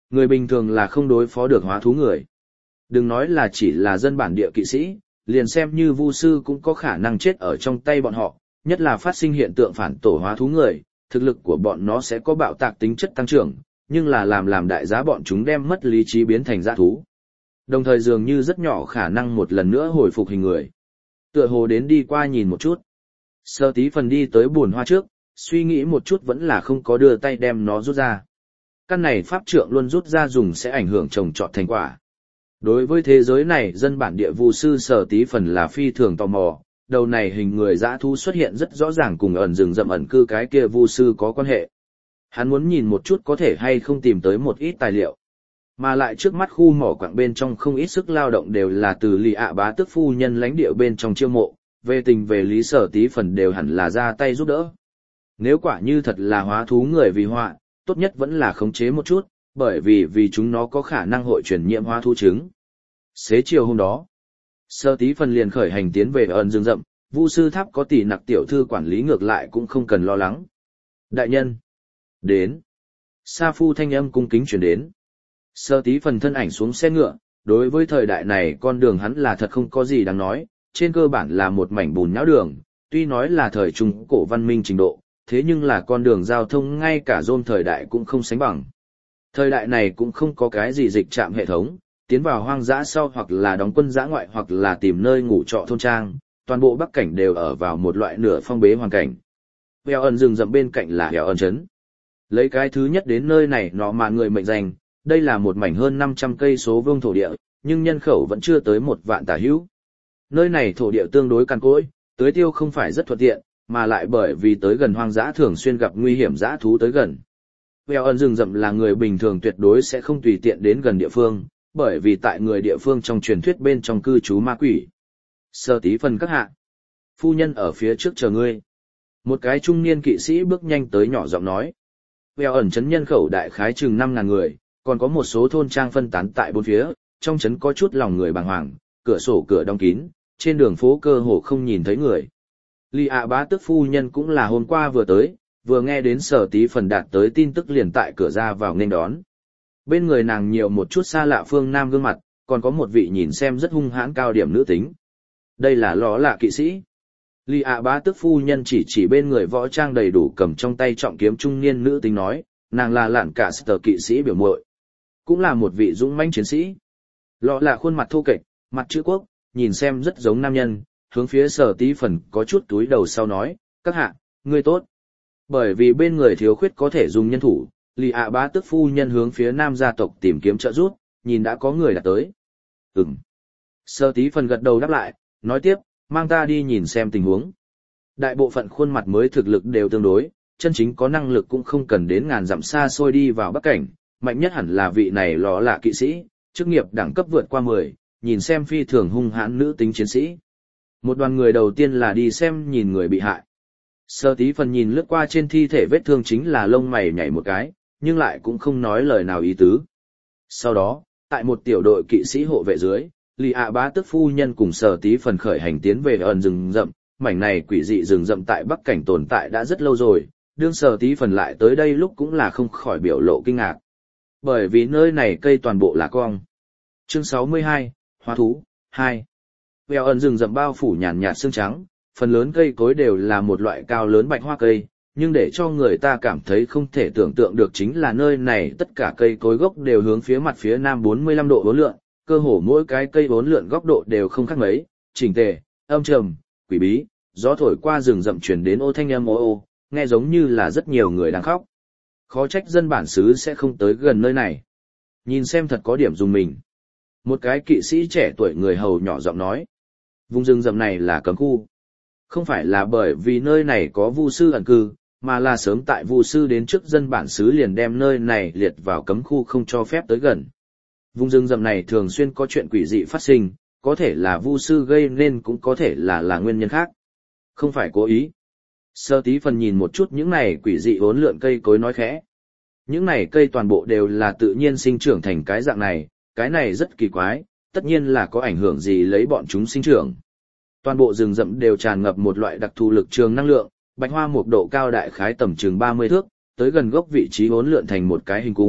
Người bình thường là không đối phó được hóa thú người. Đừng nói là chỉ là dân bản địa kỵ sĩ, liền xem như vu sư cũng có khả năng chết ở trong tay bọn họ, nhất là phát sinh hiện tượng phản tổ hóa thú người, thực lực của bọn nó sẽ có bạo tạc tính chất tăng trưởng, nhưng là làm làm đại giá bọn chúng đem mất lý trí biến thành dã thú. Đồng thời dường như rất nhỏ khả năng một lần nữa hồi phục hình người. Tựa hồ đến đi qua nhìn một chút. Sơ tí phần đi tới buồn hoa trước, suy nghĩ một chút vẫn là không có đưa tay đem nó rút ra. Căn này pháp trượng luôn rút ra dùng sẽ ảnh hưởng trồng trọt thành quả. Đối với thế giới này, dân bản địa vu sư Sở Tí Phần là phi thường tò mò, đầu này hình người dã thú xuất hiện rất rõ ràng cùng ẩn rừng rậm ẩn cư cái kia vu sư có quan hệ. Hắn muốn nhìn một chút có thể hay không tìm tới một ít tài liệu. Mà lại trước mắt khu mỏ quặng bên trong không ít sức lao động đều là từ lì ạ bá tước phu nhân lãnh địa bên trong chiêu mộ, về tình về lý Sở Tí Phần đều hẳn là ra tay giúp đỡ. Nếu quả như thật là hóa thú người vì họa, tốt nhất vẫn là khống chế một chút, bởi vì vì chúng nó có khả năng hội truyền nhiễm hóa thú trứng. Xế chiều hôm đó, Sơ Tí Phần liền khởi hành tiến về ẩn rừng rậm, Vu sư tháp có tỷ nặc tiểu thư quản lý ngược lại cũng không cần lo lắng. Đại nhân, đến. Sa Phu thanh âm cung kính truyền đến. Sơ Tí Phần thân ảnh xuống xe ngựa, đối với thời đại này con đường hắn là thật không có gì đáng nói, trên cơ bản là một mảnh bùn nhão đường, tuy nói là thời trung cổ văn minh trình độ, thế nhưng là con đường giao thông ngay cả rôm thời đại cũng không sánh bằng. Thời đại này cũng không có cái gì dịch trạm hệ thống, tiến vào hoang dã sau hoặc là đóng quân dã ngoại hoặc là tìm nơi ngủ trọ thôn trang, toàn bộ Bắc cảnh đều ở vào một loại nửa phong bế hoàn cảnh. Hẻo ẩn rừng rậm bên cạnh là hẻo ẩn trấn. Lấy cái thứ nhất đến nơi này nó mà người mệnh danh, đây là một mảnh hơn năm trăm cây số vuông thổ địa, nhưng nhân khẩu vẫn chưa tới một vạn tả hữu. Nơi này thổ địa tương đối cằn cỗi, tưới tiêu không phải rất thuận tiện, mà lại bởi vì tới gần hoang dã thường xuyên gặp nguy hiểm dã thú tới gần. Hẻo ẩn rừng rậm là người bình thường tuyệt đối sẽ không tùy tiện đến gần địa phương, bởi vì tại người địa phương trong truyền thuyết bên trong cư trú ma quỷ. Sơ Tí Phần các hạ. Phu nhân ở phía trước chờ ngươi. Một cái trung niên kỵ sĩ bước nhanh tới nhỏ giọng nói. Hẻo ẩn trấn nhân khẩu đại khái chừng năm ngàn người, còn có một số thôn trang phân tán tại bốn phía, trong trấn có chút lòng người bàng hoàng, cửa sổ cửa đóng kín, trên đường phố cơ hồ không nhìn thấy người. Lì ạ bá tước phu nhân cũng là hôm qua vừa tới, vừa nghe đến Sở Tí Phần đạt tới tin tức liền tại cửa ra vào nên đón. Bên người nàng nhiều một chút xa lạ phương nam gương mặt, còn có một vị nhìn xem rất hung hãn cao điểm nữ tính. Đây là ló lạ kỵ sĩ. Lì ạ bá tước phu nhân chỉ chỉ bên người võ trang đầy đủ cầm trong tay trọng kiếm trung niên nữ tính nói, nàng là lạn cả sở kỵ sĩ biểu muội, cũng là một vị dũng mãnh chiến sĩ. Lọ lạ khuôn mặt thô kệch, mặt chữ quốc, nhìn xem rất giống nam nhân, hướng phía Sở Tí Phần có chút túi đầu sau nói, các hạ, ngươi tốt. Bởi vì bên người thiếu khuyết có thể dùng nhân thủ, lì ạ bá tước phu nhân hướng phía nam gia tộc tìm kiếm trợ giúp, nhìn đã có người đã tới. Ừm. Sở Tí Phần gật đầu đáp lại, nói tiếp, mang ta đi nhìn xem tình huống. Đại bộ phận khuôn mặt mới thực lực đều tương đối, chân chính có năng lực cũng không cần đến ngàn dặm xa xôi đi vào Bắc cảnh, mạnh nhất hẳn là vị này ló lạ kỵ sĩ, chức nghiệp đẳng cấp vượt qua mười, nhìn xem phi thường hung hãn nữ tính chiến sĩ. Một đoàn người đầu tiên là đi xem nhìn người bị hại. Sở Tí Phần nhìn lướt qua trên thi thể vết thương chính là lông mày nhảy một cái, nhưng lại cũng không nói lời nào ý tứ. Sau đó, tại một tiểu đội kỵ sĩ hộ vệ dưới, lì ạ bá tước phu nhân cùng Sở Tí Phần khởi hành tiến về ẩn rừng rậm, mảnh này quỷ dị rừng rậm tại Bắc cảnh tồn tại đã rất lâu rồi, đương Sở Tí Phần lại tới đây lúc cũng là không khỏi biểu lộ kinh ngạc. Bởi vì nơi này cây toàn bộ là cong. Chương sáu mươi hai, Hóa thú, hai. Vèo ẩn rừng rậm bao phủ nhàn nhạt xương trắng, phần lớn cây cối đều là một loại cao lớn bạch hoa cây, nhưng để cho người ta cảm thấy không thể tưởng tượng được chính là nơi này tất cả cây cối gốc đều hướng phía mặt phía nam bốn mươi lăm độ uốn lượn, cơ hồ mỗi cái cây uốn lượn góc độ đều không khác mấy, chỉnh tề, âm trầm, quỷ bí, gió thổi qua rừng rậm truyền đến ô thanh âm ô ô, nghe giống như là rất nhiều người đang khóc. Khó trách dân bản xứ sẽ không tới gần nơi này. Nhìn xem thật có điểm dùng mình. Một cái kỵ sĩ trẻ tuổi người hầu nhỏ giọng nói. Vùng rừng rậm này là cấm khu. Không phải là bởi vì nơi này có vu sư ẩn cư, mà là sớm tại vu sư đến trước dân bản xứ liền đem nơi này liệt vào cấm khu không cho phép tới gần. Vùng rừng rậm này thường xuyên có chuyện quỷ dị phát sinh, có thể là vu sư gây nên cũng có thể là là nguyên nhân khác. Không phải cố ý. Sở Tí Phần nhìn một chút những này quỷ dị uốn lượn cây cối nói khẽ. Những này cây toàn bộ đều là tự nhiên sinh trưởng thành cái dạng này, cái này rất kỳ quái, tất nhiên là có ảnh hưởng gì lấy bọn chúng sinh trưởng. Toàn bộ rừng rậm đều tràn ngập một loại đặc thù lực trường năng lượng, bạch hoa một độ cao đại khái tầm chừng ba mươi thước, tới gần gốc vị trí uốn lượn thành một cái hình cung,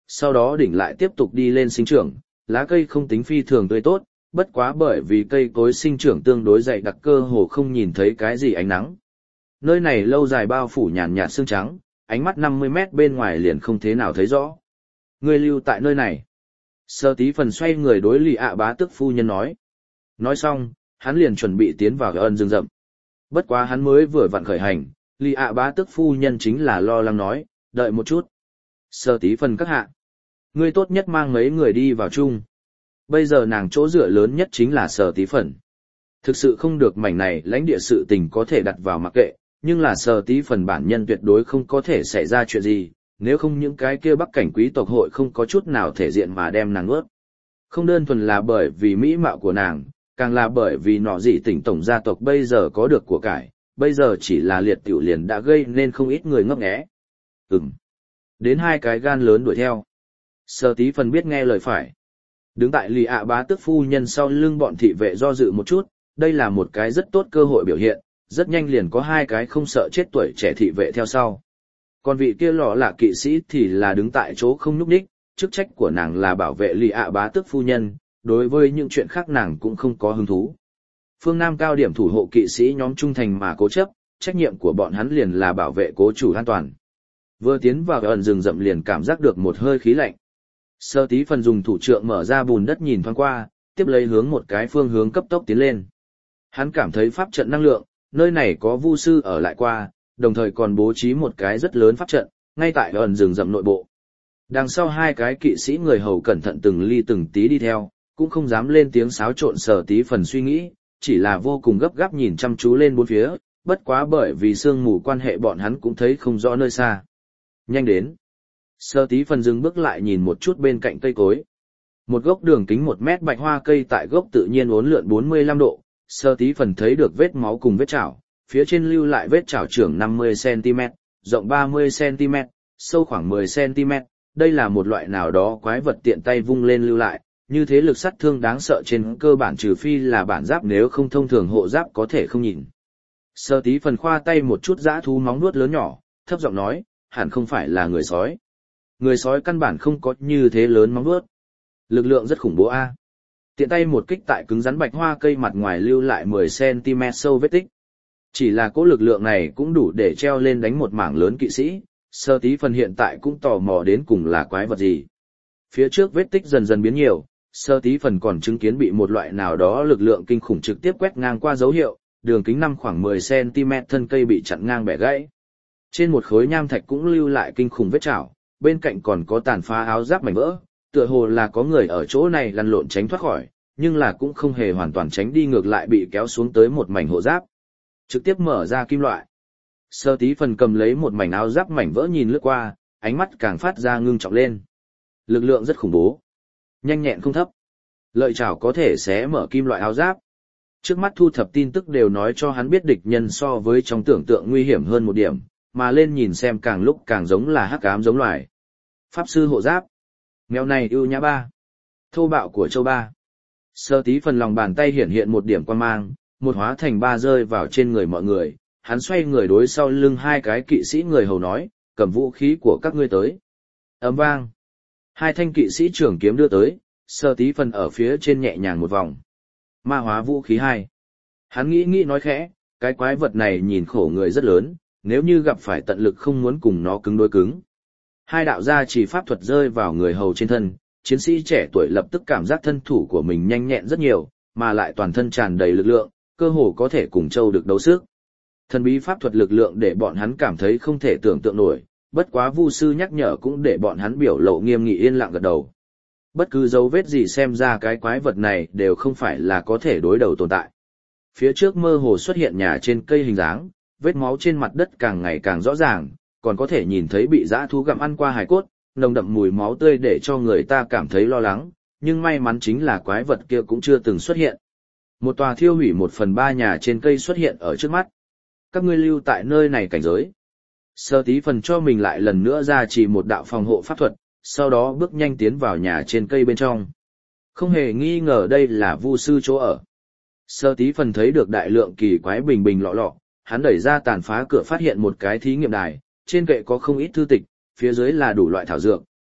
sau đó đỉnh lại tiếp tục đi lên sinh trưởng, lá cây không tính phi thường tươi tốt, bất quá bởi vì cây cối sinh trưởng tương đối dày đặc cơ hồ không nhìn thấy cái gì ánh nắng. Nơi này lâu dài bao phủ nhàn nhạt sương trắng, ánh mắt năm mươi mét bên ngoài liền không thế nào thấy rõ. Ngươi lưu tại nơi này. Sở Tí Phần xoay người đối Lì ạ bá tước phu nhân nói. Nói xong, hắn liền chuẩn bị tiến vào ẩn rừng rậm. Bất quá hắn mới vừa vặn khởi hành, Lì ạ bá tước phu nhân chính là lo lắng nói, đợi một chút. Sở Tí Phần các hạ. Ngươi tốt nhất mang mấy người đi vào chung. Bây giờ nàng chỗ dựa lớn nhất chính là Sở Tí Phần. Thực sự không được mảnh này lãnh địa sự tình có thể đặt vào mặc kệ, nhưng là Sở Tí Phần bản nhân tuyệt đối không có thể xảy ra chuyện gì, nếu không những cái kia bắc cảnh quý tộc hội không có chút nào thể diện mà đem nàng ướt. Không đơn thuần là bởi vì mỹ mạo của nàng, càng là bởi vì nọ dị tỉnh tổng gia tộc bây giờ có được của cải, bây giờ chỉ là liệt tiểu liền đã gây nên không ít người ngấp nghé. Ừm. Đến hai cái gan lớn đuổi theo. Sở Tí Phần biết nghe lời phải. Đứng tại Lì ạ bá tước phu nhân sau lưng bọn thị vệ do dự một chút, đây là một cái rất tốt cơ hội biểu hiện, rất nhanh liền có hai cái không sợ chết tuổi trẻ thị vệ theo sau. Còn vị kia lọ là kỵ sĩ thì là đứng tại chỗ không nhúc nhích, chức trách của nàng là bảo vệ Lì ạ bá tước phu nhân, đối với những chuyện khác nàng cũng không có hứng thú. Phương Nam cao điểm thủ hộ kỵ sĩ nhóm trung thành mà cố chấp, trách nhiệm của bọn hắn liền là bảo vệ cố chủ an toàn. Vừa tiến vào ẩn rừng rậm liền cảm giác được một hơi khí lạnh. Sở Tí Phần dùng thủ trượng mở ra bùn đất nhìn thoáng qua, tiếp lấy hướng một cái phương hướng cấp tốc tiến lên. Hắn cảm thấy pháp trận năng lượng, nơi này có vu sư ở lại qua, đồng thời còn bố trí một cái rất lớn pháp trận, ngay tại ẩn rừng rậm nội bộ. Đằng sau hai cái kỵ sĩ người hầu cẩn thận từng ly từng tí đi theo, cũng không dám lên tiếng xáo trộn Sở Tí Phần suy nghĩ, chỉ là vô cùng gấp gáp nhìn chăm chú lên bốn phía, bất quá bởi vì sương mù quan hệ bọn hắn cũng thấy không rõ nơi xa. Nhanh đến. Sở Tí Phần dừng bước lại nhìn một chút bên cạnh cây cối. Một gốc đường kính một mét bạch hoa cây tại gốc tự nhiên uốn lượn bốn mươi lăm độ, Sở Tí Phần thấy được vết máu cùng vết chảo, phía trên lưu lại vết chảo trưởng năm mươi xăng ti mét, rộng ba mươi xăng ti mét, sâu khoảng mười xăng ti mét, đây là một loại nào đó quái vật tiện tay vung lên lưu lại, như thế lực sát thương đáng sợ trên cơ bản trừ phi là bản giáp nếu không thông thường hộ giáp có thể không nhìn. Sở Tí Phần khoa tay một chút dã thú móng nuốt lớn nhỏ, thấp giọng nói, hẳn không phải là người sói. Người sói căn bản không có như thế lớn móng vuốt. Lực lượng rất khủng bố a. Tiện tay một kích tại cứng rắn bạch hoa cây mặt ngoài lưu lại mười xăng ti mét sâu vết tích. Chỉ là cỗ lực lượng này cũng đủ để treo lên đánh một mảng lớn kỵ sĩ, Sở Tí Phần hiện tại cũng tò mò đến cùng là quái vật gì. Phía trước vết tích dần dần biến nhiều, Sở Tí Phần còn chứng kiến bị một loại nào đó lực lượng kinh khủng trực tiếp quét ngang qua dấu hiệu, đường kính năm khoảng mười xăng ti mét thân cây bị chặn ngang bẻ gãy. Trên một khối nham thạch cũng lưu lại kinh khủng vết chảo, bên cạnh còn có tàn phá áo giáp mảnh vỡ, tựa hồ là có người ở chỗ này lăn lộn tránh thoát khỏi, nhưng là cũng không hề hoàn toàn tránh đi, ngược lại bị kéo xuống tới một mảnh hộ giáp. Trực tiếp mở ra kim loại. Sở Tí Phần cầm lấy một mảnh áo giáp mảnh vỡ nhìn lướt qua, ánh mắt càng phát ra ngưng trọng lên. Lực lượng rất khủng bố. Nhanh nhẹn không thấp. Lợi chảo có thể xé mở kim loại áo giáp. Trước mắt thu thập tin tức đều nói cho hắn biết địch nhân so với trong tưởng tượng nguy hiểm hơn một điểm, mà lên nhìn xem càng lúc càng giống là hắc ám giống loài. Pháp sư hộ giáp. Mèo này ưu nhã ba. Thô bạo của châu ba. Sở Tí Phần lòng bàn tay hiển hiện một điểm quan mang, một hóa thành ba rơi vào trên người mọi người, hắn xoay người đối sau lưng hai cái kỵ sĩ người hầu nói, cầm vũ khí của các ngươi tới. Ấm vang. Hai thanh kỵ sĩ trưởng kiếm đưa tới, Sở Tí Phần ở phía trên nhẹ nhàng một vòng. Ma hóa vũ khí hai. Hắn nghĩ nghĩ nói khẽ, cái quái vật này nhìn khổ người rất lớn, nếu như gặp phải tận lực không muốn cùng nó cứng đối cứng. Hai đạo gia chỉ pháp thuật rơi vào người hầu trên thân, chiến sĩ trẻ tuổi lập tức cảm giác thân thủ của mình nhanh nhẹn rất nhiều, mà lại toàn thân tràn đầy lực lượng, cơ hồ có thể cùng châu được đấu sức. Thần bí pháp thuật lực lượng để bọn hắn cảm thấy không thể tưởng tượng nổi, bất quá vu sư nhắc nhở cũng để bọn hắn biểu lộ nghiêm nghị yên lặng gật đầu. Bất cứ dấu vết gì xem ra cái quái vật này đều không phải là có thể đối đầu tồn tại. Phía trước mơ hồ xuất hiện nhà trên cây hình dáng, vết máu trên mặt đất càng ngày càng rõ ràng, còn có thể nhìn thấy bị dã thú gặm ăn qua hài cốt, nồng đậm mùi máu tươi để cho người ta cảm thấy lo lắng, nhưng may mắn chính là quái vật kia cũng chưa từng xuất hiện. Một tòa thiêu hủy một phần ba nhà trên cây xuất hiện ở trước mắt. Các ngươi lưu tại nơi này cảnh giới. Sở Tí Phần cho mình lại lần nữa ra chỉ một đạo phòng hộ pháp thuật, sau đó bước nhanh tiến vào nhà trên cây bên trong. Không hề nghi ngờ đây là vu sư chỗ ở. Sở Tí Phần thấy được đại lượng kỳ quái bình bình lọ lọ, hắn đẩy ra tàn phá cửa phát hiện một cái thí nghiệm đài, trên kệ có không ít thư tịch, phía dưới là đủ loại thảo dược,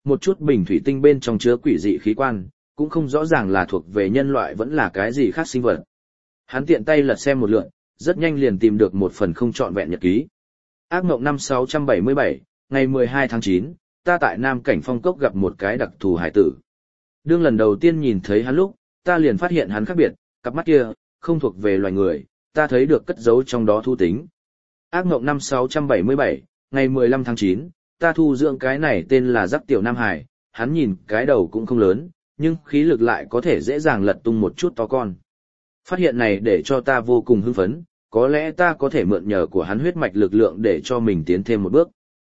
một chút bình thủy tinh bên trong chứa quỷ dị khí quan, cũng không rõ ràng là thuộc về nhân loại vẫn là cái gì khác sinh vật. Hắn tiện tay lật xem một lượt, rất nhanh liền tìm được một phần không trọn vẹn nhật ký. Ác mộng năm sáu trăm bảy mươi bảy, ngày mười hai tháng chín, ta tại Nam Cảnh Phong Cốc gặp một cái đặc thù hải tử. Đương lần đầu tiên nhìn thấy hắn lúc, ta liền phát hiện hắn khác biệt, cặp mắt kia, không thuộc về loài người, ta thấy được cất giấu trong đó thu tính. Ác mộng năm sáu trăm bảy mươi bảy, ngày mười lăm tháng chín, ta thu dưỡng cái này tên là Giác Tiểu Nam Hải, hắn nhìn cái đầu cũng không lớn, nhưng khí lực lại có thể dễ dàng lật tung một chút to con. Phát hiện này để cho ta vô cùng hưng phấn, có lẽ ta có thể mượn nhờ của hắn huyết mạch lực lượng để cho mình tiến thêm một bước.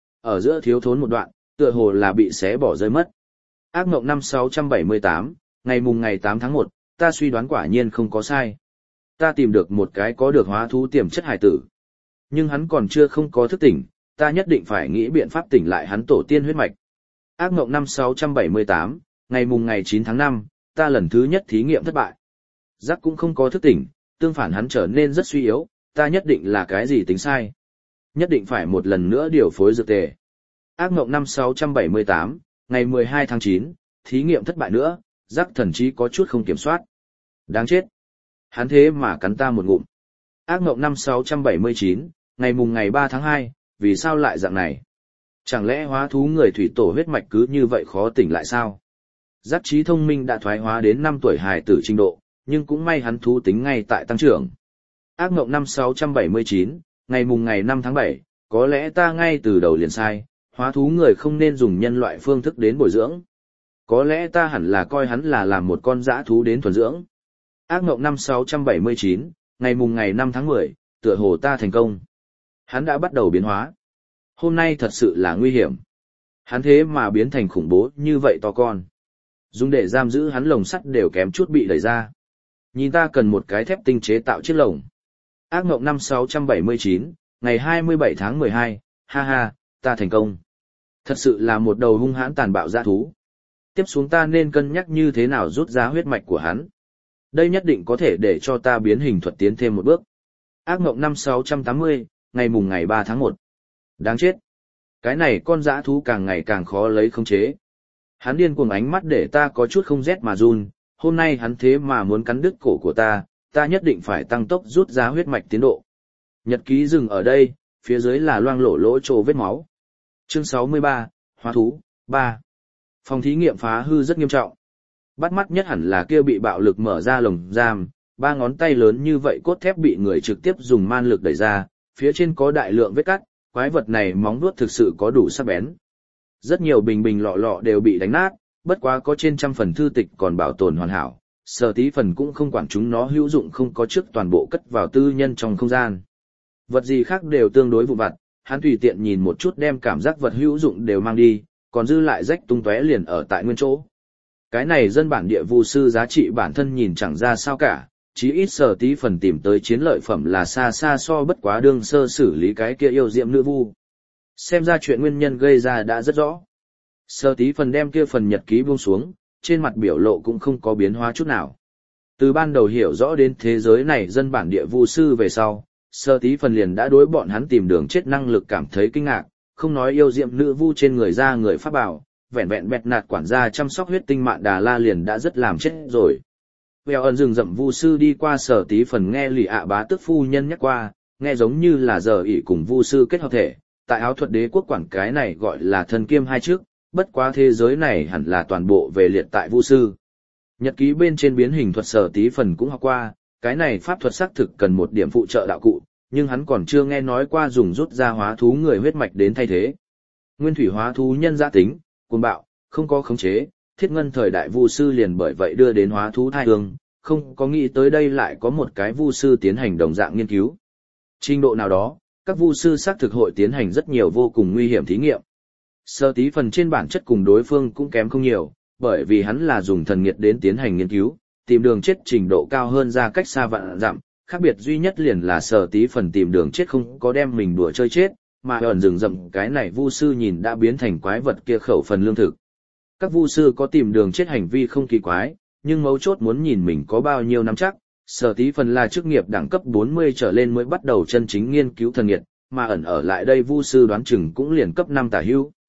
Ở giữa thiếu thốn một đoạn, tựa hồ là bị xé bỏ rơi mất. Ác mộng năm sáu trăm bảy mươi tám, ngày mùng ngày tám tháng một, ta suy đoán quả nhiên không có sai. Ta tìm được một cái có được hóa thú tiềm chất hải tử. Nhưng hắn còn chưa không có thức tỉnh, ta nhất định phải nghĩ biện pháp tỉnh lại hắn tổ tiên huyết mạch. Ác mộng năm sáu trăm bảy mươi tám, ngày mùng ngày chín tháng năm, ta lần thứ nhất thí nghiệm thất bại. Giác cũng không có thức tỉnh, tương phản hắn trở nên rất suy yếu, ta nhất định là cái gì tính sai. Nhất định phải một lần nữa điều phối dược tề. Ác mộng năm sáu trăm bảy mươi tám, ngày mười hai tháng chín, thí nghiệm thất bại nữa, Giác thần chí có chút không kiểm soát. Đáng chết. Hắn thế mà cắn ta một ngụm. Ác mộng năm sáu trăm bảy mươi chín, ngày mùng ngày ba tháng hai, vì sao lại dạng này? Chẳng lẽ hóa thú người thủy tổ huyết mạch cứ như vậy khó tỉnh lại sao? Giác trí thông minh đã thoái hóa đến năm tuổi hài tử trình độ, nhưng cũng may hắn thú tính ngay tại tăng trưởng. Ác mộng năm sáu trăm bảy mươi chín, ngày mùng ngày năm tháng bảy, có lẽ ta ngay từ đầu liền sai, hóa thú người không nên dùng nhân loại phương thức đến bồi dưỡng. Có lẽ ta hẳn là coi hắn là làm một con dã thú đến thuần dưỡng. Ác mộng năm sáu trăm bảy mươi chín, ngày mùng ngày năm tháng mười, tựa hồ ta thành công. Hắn đã bắt đầu biến hóa. Hôm nay thật sự là nguy hiểm. Hắn thế mà biến thành khủng bố như vậy to con. Dùng để giam giữ hắn lồng sắt đều kém chút bị đẩy ra. Nhìn ta cần một cái thép tinh chế tạo chiếc lồng. Ác mộng năm sáu trăm bảy mươi chín, ngày hai mươi bảy tháng mười hai, ha ha, ta thành công. Thật sự là một đầu hung hãn tàn bạo dã thú. Tiếp xuống ta nên cân nhắc như thế nào rút ra huyết mạch của hắn. Đây nhất định có thể để cho ta biến hình thuật tiến thêm một bước. Ác mộng năm sáu trăm tám mươi, ngày mùng ngày ba tháng một. Đáng chết. Cái này con dã thú càng ngày càng khó lấy khống chế. Hắn điên cuồng ánh mắt để ta có chút không rét mà run, hôm nay hắn thế mà muốn cắn đứt cổ của ta, ta nhất định phải tăng tốc rút ra huyết mạch tiến độ. Nhật ký dừng ở đây, phía dưới là loang lổ lỗ trồ vết máu. Chương sáu mươi ba, hóa thú, ba. Phòng thí nghiệm phá hư rất nghiêm trọng. Bắt mắt nhất hẳn là kia bị bạo lực mở ra lồng giam, ba ngón tay lớn như vậy cốt thép bị người trực tiếp dùng man lực đẩy ra, phía trên có đại lượng vết cắt, quái vật này móng vuốt thực sự có đủ sắc bén. Rất nhiều bình bình lọ lọ đều bị đánh nát, bất quá có trên trăm phần thư tịch còn bảo tồn hoàn hảo, Sở Tí Phần cũng không quản chúng nó hữu dụng không có trước toàn bộ cất vào tư nhân trong không gian. Vật gì khác đều tương đối vụn vặt, hắn tùy tiện nhìn một chút đem cảm giác vật hữu dụng đều mang đi, còn dư lại rách tung tóe liền ở tại nguyên chỗ. Cái này dân bản địa vu sư giá trị bản thân nhìn chẳng ra sao cả, chí ít Sở Tí Phần tìm tới chiến lợi phẩm là xa xa so bất quá đương sơ xử lý cái kia yêu diệm nữ vu. Xem ra chuyện nguyên nhân gây ra đã rất rõ. Sở Tí Phần đem kia phần nhật ký buông xuống, trên mặt biểu lộ cũng không có biến hóa chút nào. Từ ban đầu hiểu rõ đến thế giới này dân bản địa vu sư về sau, Sở Tí Phần liền đã đối bọn hắn tìm đường chết năng lực cảm thấy kinh ngạc, không nói yêu diệm nữ vu trên người ra người pháp bảo, vẹn vẹn bẹt nạt quản gia chăm sóc huyết tinh mạn Đà La liền đã rất làm chết rồi. Vèo ẩn rừng rậm vu sư đi qua Sở Tí Phần nghe lì ạ bá tước phu nhân nhắc qua, nghe giống như là giờ ỷ cùng vu sư kết hợp thể, tại áo thuật đế quốc quản cái này gọi là thần kiêm hai trước, bất quá thế giới này hẳn là toàn bộ về liệt tại vu sư. Nhật ký bên trên biến hình thuật Sở Tí Phần cũng học qua, cái này pháp thuật xác thực cần một điểm phụ trợ đạo cụ, nhưng hắn còn chưa nghe nói qua dùng rút ra hóa thú người huyết mạch đến thay thế. Nguyên thủy hóa thú nhân giã tính, cuồng bạo, không có khống chế, thiết ngân thời đại vu sư liền bởi vậy đưa đến hóa thú thai hương, không có nghĩ tới đây lại có một cái vu sư tiến hành đồng dạng nghiên cứu. Trình độ nào đó, các vu sư xác thực hội tiến hành rất nhiều vô cùng nguy hiểm thí nghiệm. Sở Tí Phần trên bản chất cùng đối phương cũng kém không nhiều, bởi vì hắn là dùng thần nghiệt đến tiến hành nghiên cứu, tìm đường chết trình độ cao hơn ra cách xa vạn dặm, khác biệt duy nhất liền là Sở Tí Phần tìm đường chết không có đem mình đùa chơi chết, mà ẩn rừng rậm cái này vu sư nhìn đã biến thành quái vật kia khẩu phần lương thực. Các vu sư có tìm đường chết hành vi không kỳ quái, nhưng mấu chốt muốn nhìn mình có bao nhiêu nắm chắc. Sở Tí Phần là chức nghiệp đẳng cấp bốn mươi trở lên mới bắt đầu chân chính nghiên cứu thần nghiệt, mà ẩn ở lại đây vu sư đoán chừng cũng liền cấp năm tả hữu.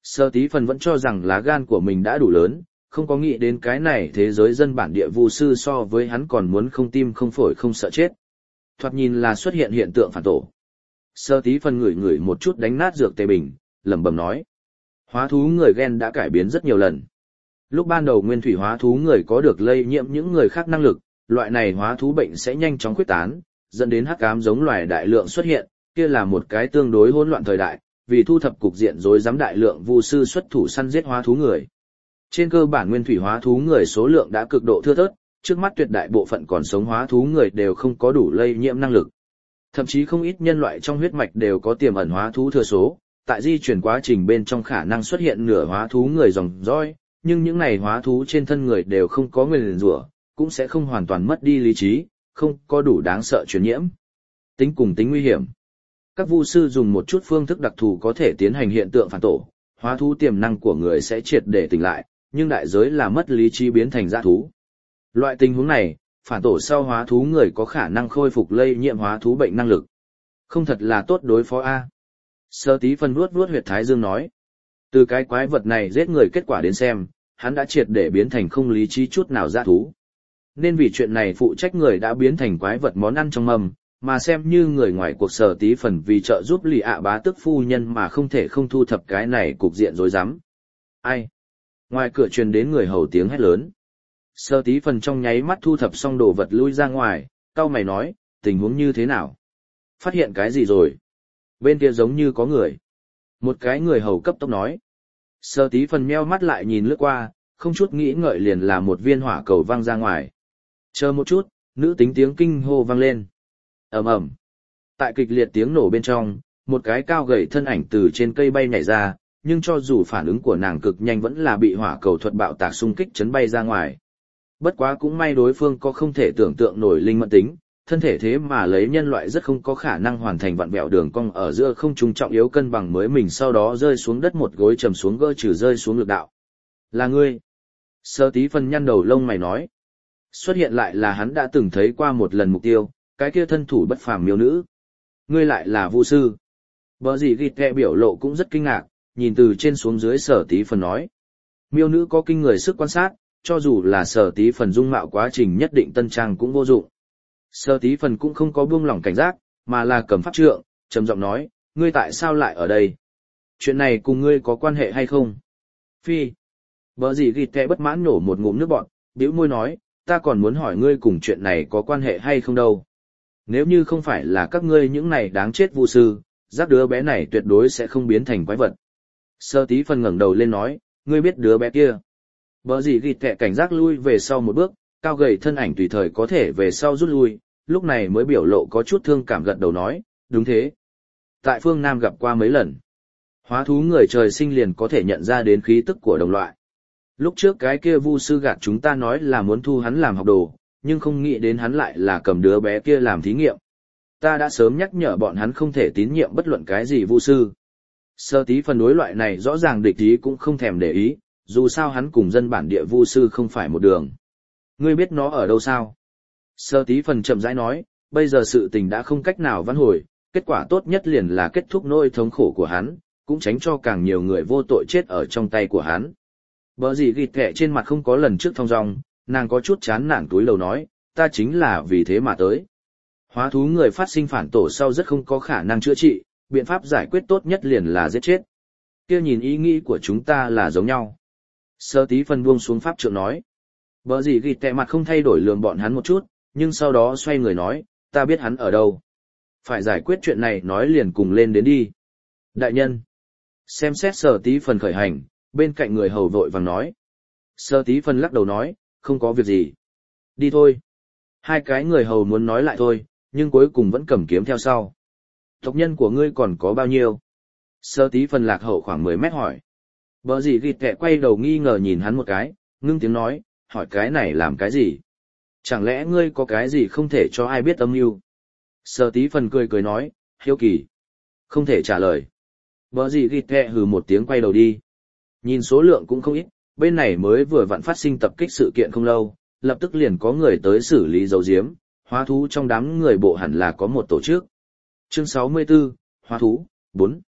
Sở Tí Phần vẫn cho rằng lá gan của mình đã đủ lớn, không có nghĩ đến cái này thế giới dân bản địa vu sư so với hắn còn muốn không tim không phổi không sợ chết. Thoạt nhìn là xuất hiện hiện tượng phản tổ. Sở Tí Phần ngửi ngửi một chút đánh nát dược tề bình, lẩm bẩm nói. Hóa thú người gen đã cải biến rất nhiều lần. Lúc ban đầu nguyên thủy hóa thú người có được lây nhiễm những người khác năng lực, loại này hóa thú bệnh sẽ nhanh chóng khuếch tán, dẫn đến hắc ám giống loài đại lượng xuất hiện, kia là một cái tương đối hỗn loạn thời đại, vì thu thập cục diện rối rắm đại lượng vu sư xuất thủ săn giết hóa thú người. Trên cơ bản nguyên thủy hóa thú người số lượng đã cực độ thưa thớt, trước mắt tuyệt đại bộ phận còn sống hóa thú người đều không có đủ lây nhiễm năng lực. Thậm chí không ít nhân loại trong huyết mạch đều có tiềm ẩn hóa thú thừa số, tại di chuyển quá trình bên trong khả năng xuất hiện nửa hóa thú người dòng dõi, nhưng những này hóa thú trên thân người đều không có nguyền rủa, cũng sẽ không hoàn toàn mất đi lý trí, không có đủ đáng sợ truyền nhiễm. Tính cùng tính nguy hiểm. Các vu sư dùng một chút phương thức đặc thù có thể tiến hành hiện tượng phản tổ, hóa thú tiềm năng của người sẽ triệt để tỉnh lại, nhưng đại giới là mất lý trí biến thành dã thú. Loại tình huống này, phản tổ sau hóa thú người có khả năng khôi phục lây nhiễm hóa thú bệnh năng lực. Không thật là tốt đối phó A. Sở Tí Phần vuốt vuốt huyệt thái dương nói. Từ cái quái vật này giết người kết quả đến xem, hắn đã triệt để biến thành không lý trí chút nào dã thú. Nên vì chuyện này phụ trách người đã biến thành quái vật món ăn trong mâm, mà xem như người ngoài cuộc Sở Tí Phần vì trợ giúp lì ạ bá tức phu nhân mà không thể không thu thập cái này cục diện rối rắm. Ai? Ngoài cửa truyền đến người hầu tiếng hét lớn. Sở Tí Phần trong nháy mắt thu thập xong đồ vật lui ra ngoài, cau mày nói, tình huống như thế nào? Phát hiện cái gì rồi? Bên kia giống như có người. Một cái người hầu cấp tốc nói. Sở Tí Phần meo mắt lại nhìn lướt qua, không chút nghĩ ngợi liền là một viên hỏa cầu văng ra ngoài. Chờ một chút, nữ tính tiếng kinh hô vang lên. Ầm ầm. Tại kịch liệt tiếng nổ bên trong, một cái cao gầy thân ảnh từ trên cây bay nhảy ra, nhưng cho dù phản ứng của nàng cực nhanh vẫn là bị hỏa cầu thuật bạo tạc xung kích chấn bay ra ngoài. Bất quá cũng may đối phương có không thể tưởng tượng nổi linh mẫn tính, thân thể thế mà lấy nhân loại rất không có khả năng hoàn thành vặn vẹo đường cong ở giữa không trung trọng yếu cân bằng mới mình sau đó rơi xuống đất một gối trầm xuống gỡ trừ rơi xuống lực đạo. Là ngươi. Sở Tí Phần nhăn đầu lông mày nói. Xuất hiện lại là hắn đã từng thấy qua một lần mục tiêu, cái kia thân thủ bất phàm miêu nữ. Ngươi lại là vu sư. Bờ gì gịt kẹ biểu lộ cũng rất kinh ngạc, nhìn từ trên xuống dưới Sở Tí Phần nói. Miêu nữ có kinh người sức quan sát, cho dù là Sở Tí Phần dung mạo quá trình nhất định tân trang cũng vô dụng. Sở Tí Phần cũng không có buông lỏng cảnh giác, mà là cầm pháp trượng, trầm giọng nói, ngươi tại sao lại ở đây? Chuyện này cùng ngươi có quan hệ hay không? Phi. Bờ gì gịt kẹ bất mãn nổ một ngụm nước bọt, bĩu môi nói, ta còn muốn hỏi ngươi cùng chuyện này có quan hệ hay không đâu. Nếu như không phải là các ngươi những này đáng chết vu sư, giác đứa bé này tuyệt đối sẽ không biến thành quái vật. Sở Tí Phần ngẩng đầu lên nói, ngươi biết đứa bé kia. Bờ gì gịt kẹ cảnh giác lui về sau một bước, cao gầy thân ảnh tùy thời có thể về sau rút lui, lúc này mới biểu lộ có chút thương cảm gật đầu nói, đúng thế. Tại phương Nam gặp qua mấy lần. Hóa thú người trời sinh liền có thể nhận ra đến khí tức của đồng loại. Lúc trước cái kia vu sư gạt chúng ta nói là muốn thu hắn làm học đồ, nhưng không nghĩ đến hắn lại là cầm đứa bé kia làm thí nghiệm. Ta đã sớm nhắc nhở bọn hắn không thể tín nhiệm bất luận cái gì vu sư. Sở Tí Phần đối loại này rõ ràng địch ý cũng không thèm để ý, dù sao hắn cùng dân bản địa vu sư không phải một đường. Ngươi biết nó ở đâu sao? Sở Tí Phần chậm rãi nói, bây giờ sự tình đã không cách nào vãn hồi, kết quả tốt nhất liền là kết thúc nỗi thống khổ của hắn, cũng tránh cho càng nhiều người vô tội chết ở trong tay của hắn. Bờ gì gịt kẹ trên mặt không có lần trước thong dong, nàng có chút chán nản túi lầu nói, ta chính là vì thế mà tới. Hóa thú người phát sinh phản tổ sau rất không có khả năng chữa trị, biện pháp giải quyết tốt nhất liền là giết chết. Kia nhìn ý nghĩ của chúng ta là giống nhau. Sở Tí Phần buông xuống pháp trượng nói. Bờ gì gịt kẹ mặt không thay đổi lườm bọn hắn một chút, nhưng sau đó xoay người nói, ta biết hắn ở đâu. Phải giải quyết chuyện này nói liền cùng lên đến đi. Đại nhân. Xem xét Sở Tí Phần khởi hành, bên cạnh người hầu vội vàng nói. Sở Tí Phần lắc đầu nói, không có việc gì. Đi thôi. Hai cái người hầu muốn nói lại thôi, nhưng cuối cùng vẫn cầm kiếm theo sau. Tộc nhân của ngươi còn có bao nhiêu? Sở Tí Phần lạc hậu khoảng mười mét hỏi. Bờ gì gịt kẹ quay đầu nghi ngờ nhìn hắn một cái, ngưng tiếng nói, hỏi cái này làm cái gì? Chẳng lẽ ngươi có cái gì không thể cho ai biết âm mưu? Sở Tí Phần cười cười nói, hiếu kỳ. Không thể trả lời. Bờ gì gịt kẹ hừ một tiếng quay đầu đi. Nhìn số lượng cũng không ít, bên này mới vừa vặn phát sinh tập kích sự kiện không lâu, lập tức liền có người tới xử lý dấu diếm, hóa thú trong đám người bộ hẳn là có một tổ chức. Chương sáu mươi tư, hóa thú, bốn.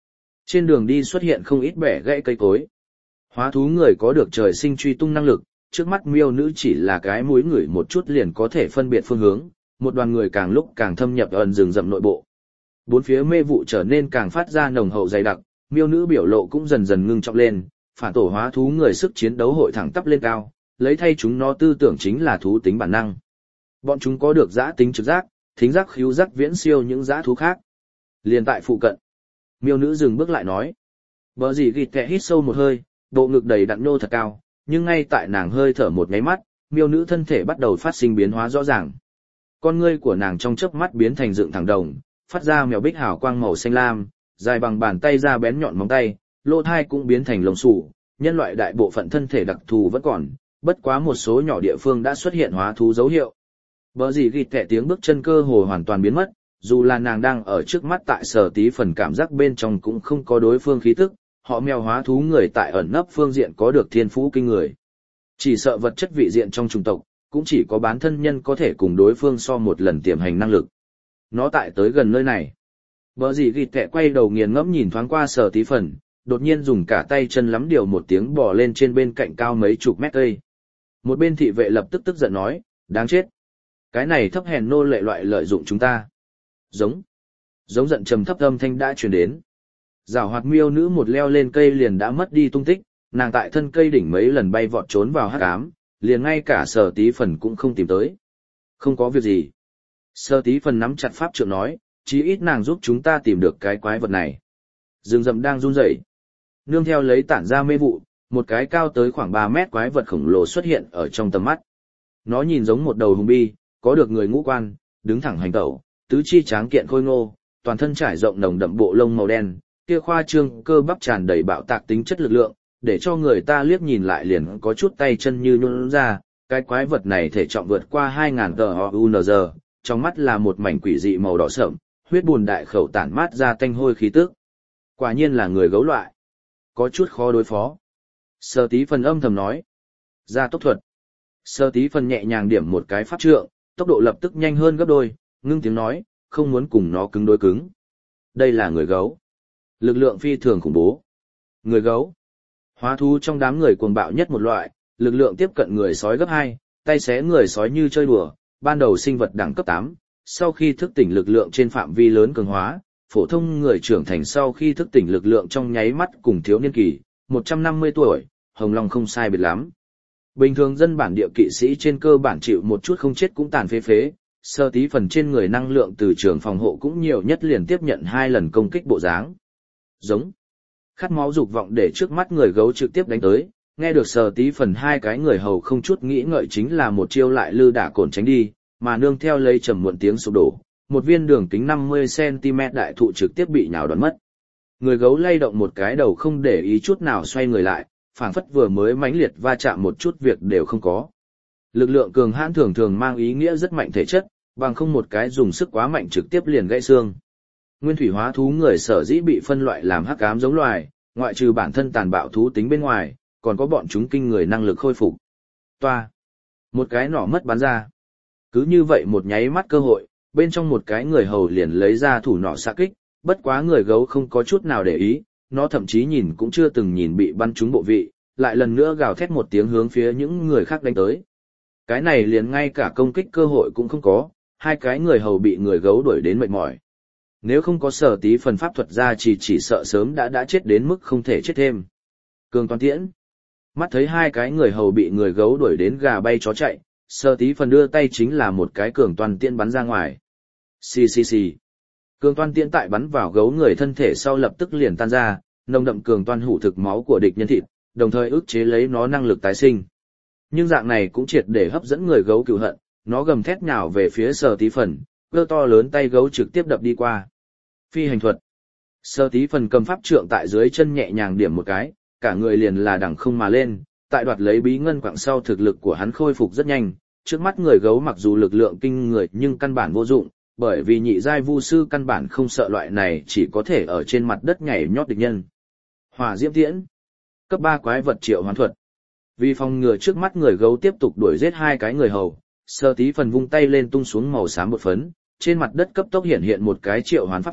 Trên đường đi xuất hiện không ít bẻ gãy cây cối. Hóa thú người có được trời sinh truy tung năng lực, trước mắt miêu nữ chỉ là cái mũi ngửi một chút liền có thể phân biệt phương hướng, một đoàn người càng lúc càng thâm nhập ẩn rừng rậm nội bộ. Bốn phía mê vụ trở nên càng phát ra nồng hậu dày đặc, miêu nữ biểu lộ cũng dần dần ngưng trọng lên, phản tổ hóa thú người sức chiến đấu hội thẳng tắp lên cao, lấy thay chúng nó tư tưởng chính là thú tính bản năng. Bọn chúng có được dã tính trực giác, thính giác khứu giác viễn siêu những dã thú khác. Liền tại phụ cận, miêu nữ dừng bước lại nói. Bờ gì gịt kẹ hít sâu một hơi, bộ ngực đầy đặn nhô thật cao, nhưng ngay tại nàng hơi thở một nháy mắt, miêu nữ thân thể bắt đầu phát sinh biến hóa rõ ràng. Con ngươi của nàng trong chớp mắt biến thành dựng thẳng đồng, phát ra mèo bích hào quang màu xanh lam, dài bằng bàn tay ra bén nhọn móng tay, lỗ thai cũng biến thành lông sủ, nhân loại đại bộ phận thân thể đặc thù vẫn còn, bất quá một số nhỏ địa phương đã xuất hiện hóa thú dấu hiệu. Bờ gì gịt kẹ tiếng bước chân cơ hồ hoàn toàn biến mất, dù là nàng đang ở trước mắt tại Sở Tí Phần cảm giác bên trong cũng không có đối phương khí tức, họ mèo hóa thú người tại ẩn nấp phương diện có được thiên phú kinh người. Chỉ sợ vật chất vị diện trong chủng tộc, cũng chỉ có bán thân nhân có thể cùng đối phương so một lần tiềm hành năng lực. Nó tại tới gần nơi này. Bờ gì gịt kẹ quay đầu nghiền ngẫm nhìn thoáng qua Sở Tí Phần, đột nhiên dùng cả tay chân lắm điều một tiếng bò lên trên bên cạnh cao mấy chục mét cây. Một bên thị vệ lập tức tức giận nói, đáng chết. Cái này thấp hèn nô lệ loại lợi dụng chúng ta. Giống. Giống giận trầm thấp âm thanh đã truyền đến. Giảo hoạt miêu nữ một leo lên cây liền đã mất đi tung tích, nàng tại thân cây đỉnh mấy lần bay vọt trốn vào hắc ám, liền ngay cả Sở Tí Phần cũng không tìm tới. Không có việc gì. Sở Tí Phần nắm chặt pháp trượng nói, chí ít nàng giúp chúng ta tìm được cái quái vật này. Rừng rậm đang run rẩy. Nương theo lấy tản ra mê vụ, một cái cao tới khoảng ba mét quái vật khổng lồ xuất hiện ở trong tầm mắt. Nó nhìn giống một đầu hùng bi, có được người ngũ quan, đứng thẳng hành tẩu, tứ chi tráng kiện khôi ngô, toàn thân trải rộng nồng đậm bộ lông màu đen, kia khoa trương cơ bắp tràn đầy bạo tạc tính chất lực lượng, để cho người ta liếc nhìn lại liền có chút tay chân như nhũn ra. Cái quái vật này thể trọng vượt qua hai nghìn tons, trong mắt là một mảnh quỷ dị màu đỏ sẫm, huyết bùn đại khẩu tản mát ra tanh hôi khí tức. Quả nhiên là người gấu loại. Có chút khó đối phó. Sở Tí Phần âm thầm nói. Gia tốc thuật. Sở Tí Phần nhẹ nhàng điểm một cái pháp trượng, tốc độ lập tức nhanh hơn gấp đôi, ngưng tiếng nói, không muốn cùng nó cứng đối cứng. Đây là người gấu. Lực lượng phi thường khủng bố. Người gấu. Hóa thú trong đám người cuồng bạo nhất một loại, lực lượng tiếp cận người sói gấp hai, tay xé người sói như chơi đùa, ban đầu sinh vật đẳng cấp tám, sau khi thức tỉnh lực lượng trên phạm vi lớn cường hóa, phổ thông người trưởng thành sau khi thức tỉnh lực lượng trong nháy mắt cùng thiếu niên kỳ, một trăm năm mươi tuổi, hồng long không sai biệt lắm. Bình thường dân bản địa kỵ sĩ trên cơ bản chịu một chút không chết cũng tàn phế phế, Sở Tí Phần trên người năng lượng từ trường phòng hộ cũng nhiều nhất liền tiếp nhận hai lần công kích bộ dáng. Giống. Khát máu dục vọng để trước mắt người gấu trực tiếp đánh tới, nghe được Sở Tí Phần hai cái người hầu không chút nghĩ ngợi chính là một chiêu lại lư đả cồn tránh đi, mà nương theo lấy trầm muộn tiếng sụp đổ, một viên đường kính năm mươi xăng-ti-mét đại thụ trực tiếp bị nhào đoán mất. Người gấu lay động một cái đầu không để ý chút nào xoay người lại, phảng phất vừa mới mãnh liệt va chạm một chút việc đều không có. Lực lượng cường hãn thường thường mang ý nghĩa rất mạnh thể chất, bằng không một cái dùng sức quá mạnh trực tiếp liền gãy xương. Nguyên thủy hóa thú người sở dĩ bị phân loại làm hắc ám giống loài, ngoại trừ bản thân tàn bạo thú tính bên ngoài, còn có bọn chúng kinh người năng lực khôi phục. Toa. Một cái nỏ mất bắn ra. Cứ như vậy một nháy mắt cơ hội, bên trong một cái người hầu liền lấy ra thủ nỏ xạ kích, bất quá người gấu không có chút nào để ý, nó thậm chí nhìn cũng chưa từng nhìn bị bắn trúng bộ vị, lại lần nữa gào thét một tiếng hướng phía những người khác đánh tới. Cái này liền ngay cả công kích cơ hội cũng không có, hai cái người hầu bị người gấu đuổi đến mệt mỏi. Nếu không có Sở Tí Phần pháp thuật ra chỉ chỉ sợ sớm đã đã chết đến mức không thể chết thêm. Cường toàn tiễn. Mắt thấy hai cái người hầu bị người gấu đuổi đến gà bay chó chạy, Sở Tí Phần đưa tay chính là một cái cường toàn tiễn bắn ra ngoài. Xì xì xì. Cường toàn tiễn tại bắn vào gấu người thân thể sau lập tức liền tan ra, nồng đậm cường toàn hủ thực máu của địch nhân thịt, đồng thời ức chế lấy nó năng lực tái sinh. Nhưng dạng này cũng triệt để hấp dẫn người gấu cừu hận, nó gầm thét nhào về phía Sở Tí Phần, cơ to lớn tay gấu trực tiếp đập đi qua. Phi hành thuật. Sở Tí Phần cầm pháp trượng tại dưới chân nhẹ nhàng điểm một cái, cả người liền là đằng không mà lên, tại đoạt lấy bí ngân quặng sau thực lực của hắn khôi phục rất nhanh, trước mắt người gấu mặc dù lực lượng kinh người nhưng căn bản vô dụng, bởi vì nhị giai vu sư căn bản không sợ loại này chỉ có thể ở trên mặt đất nhảy nhót địch nhân. Hỏa diễm tiễn. Cấp ba quái vật triệu hoán thuật. Vì phòng ngừa trước mắt người gấu tiếp tục đuổi giết hai cái người hầu, Sở Tí Phần vung tay lên tung xuống màu xám bột phấn, trên mặt đất cấp tốc hiện hiện một cái triệu hoán pháp trận,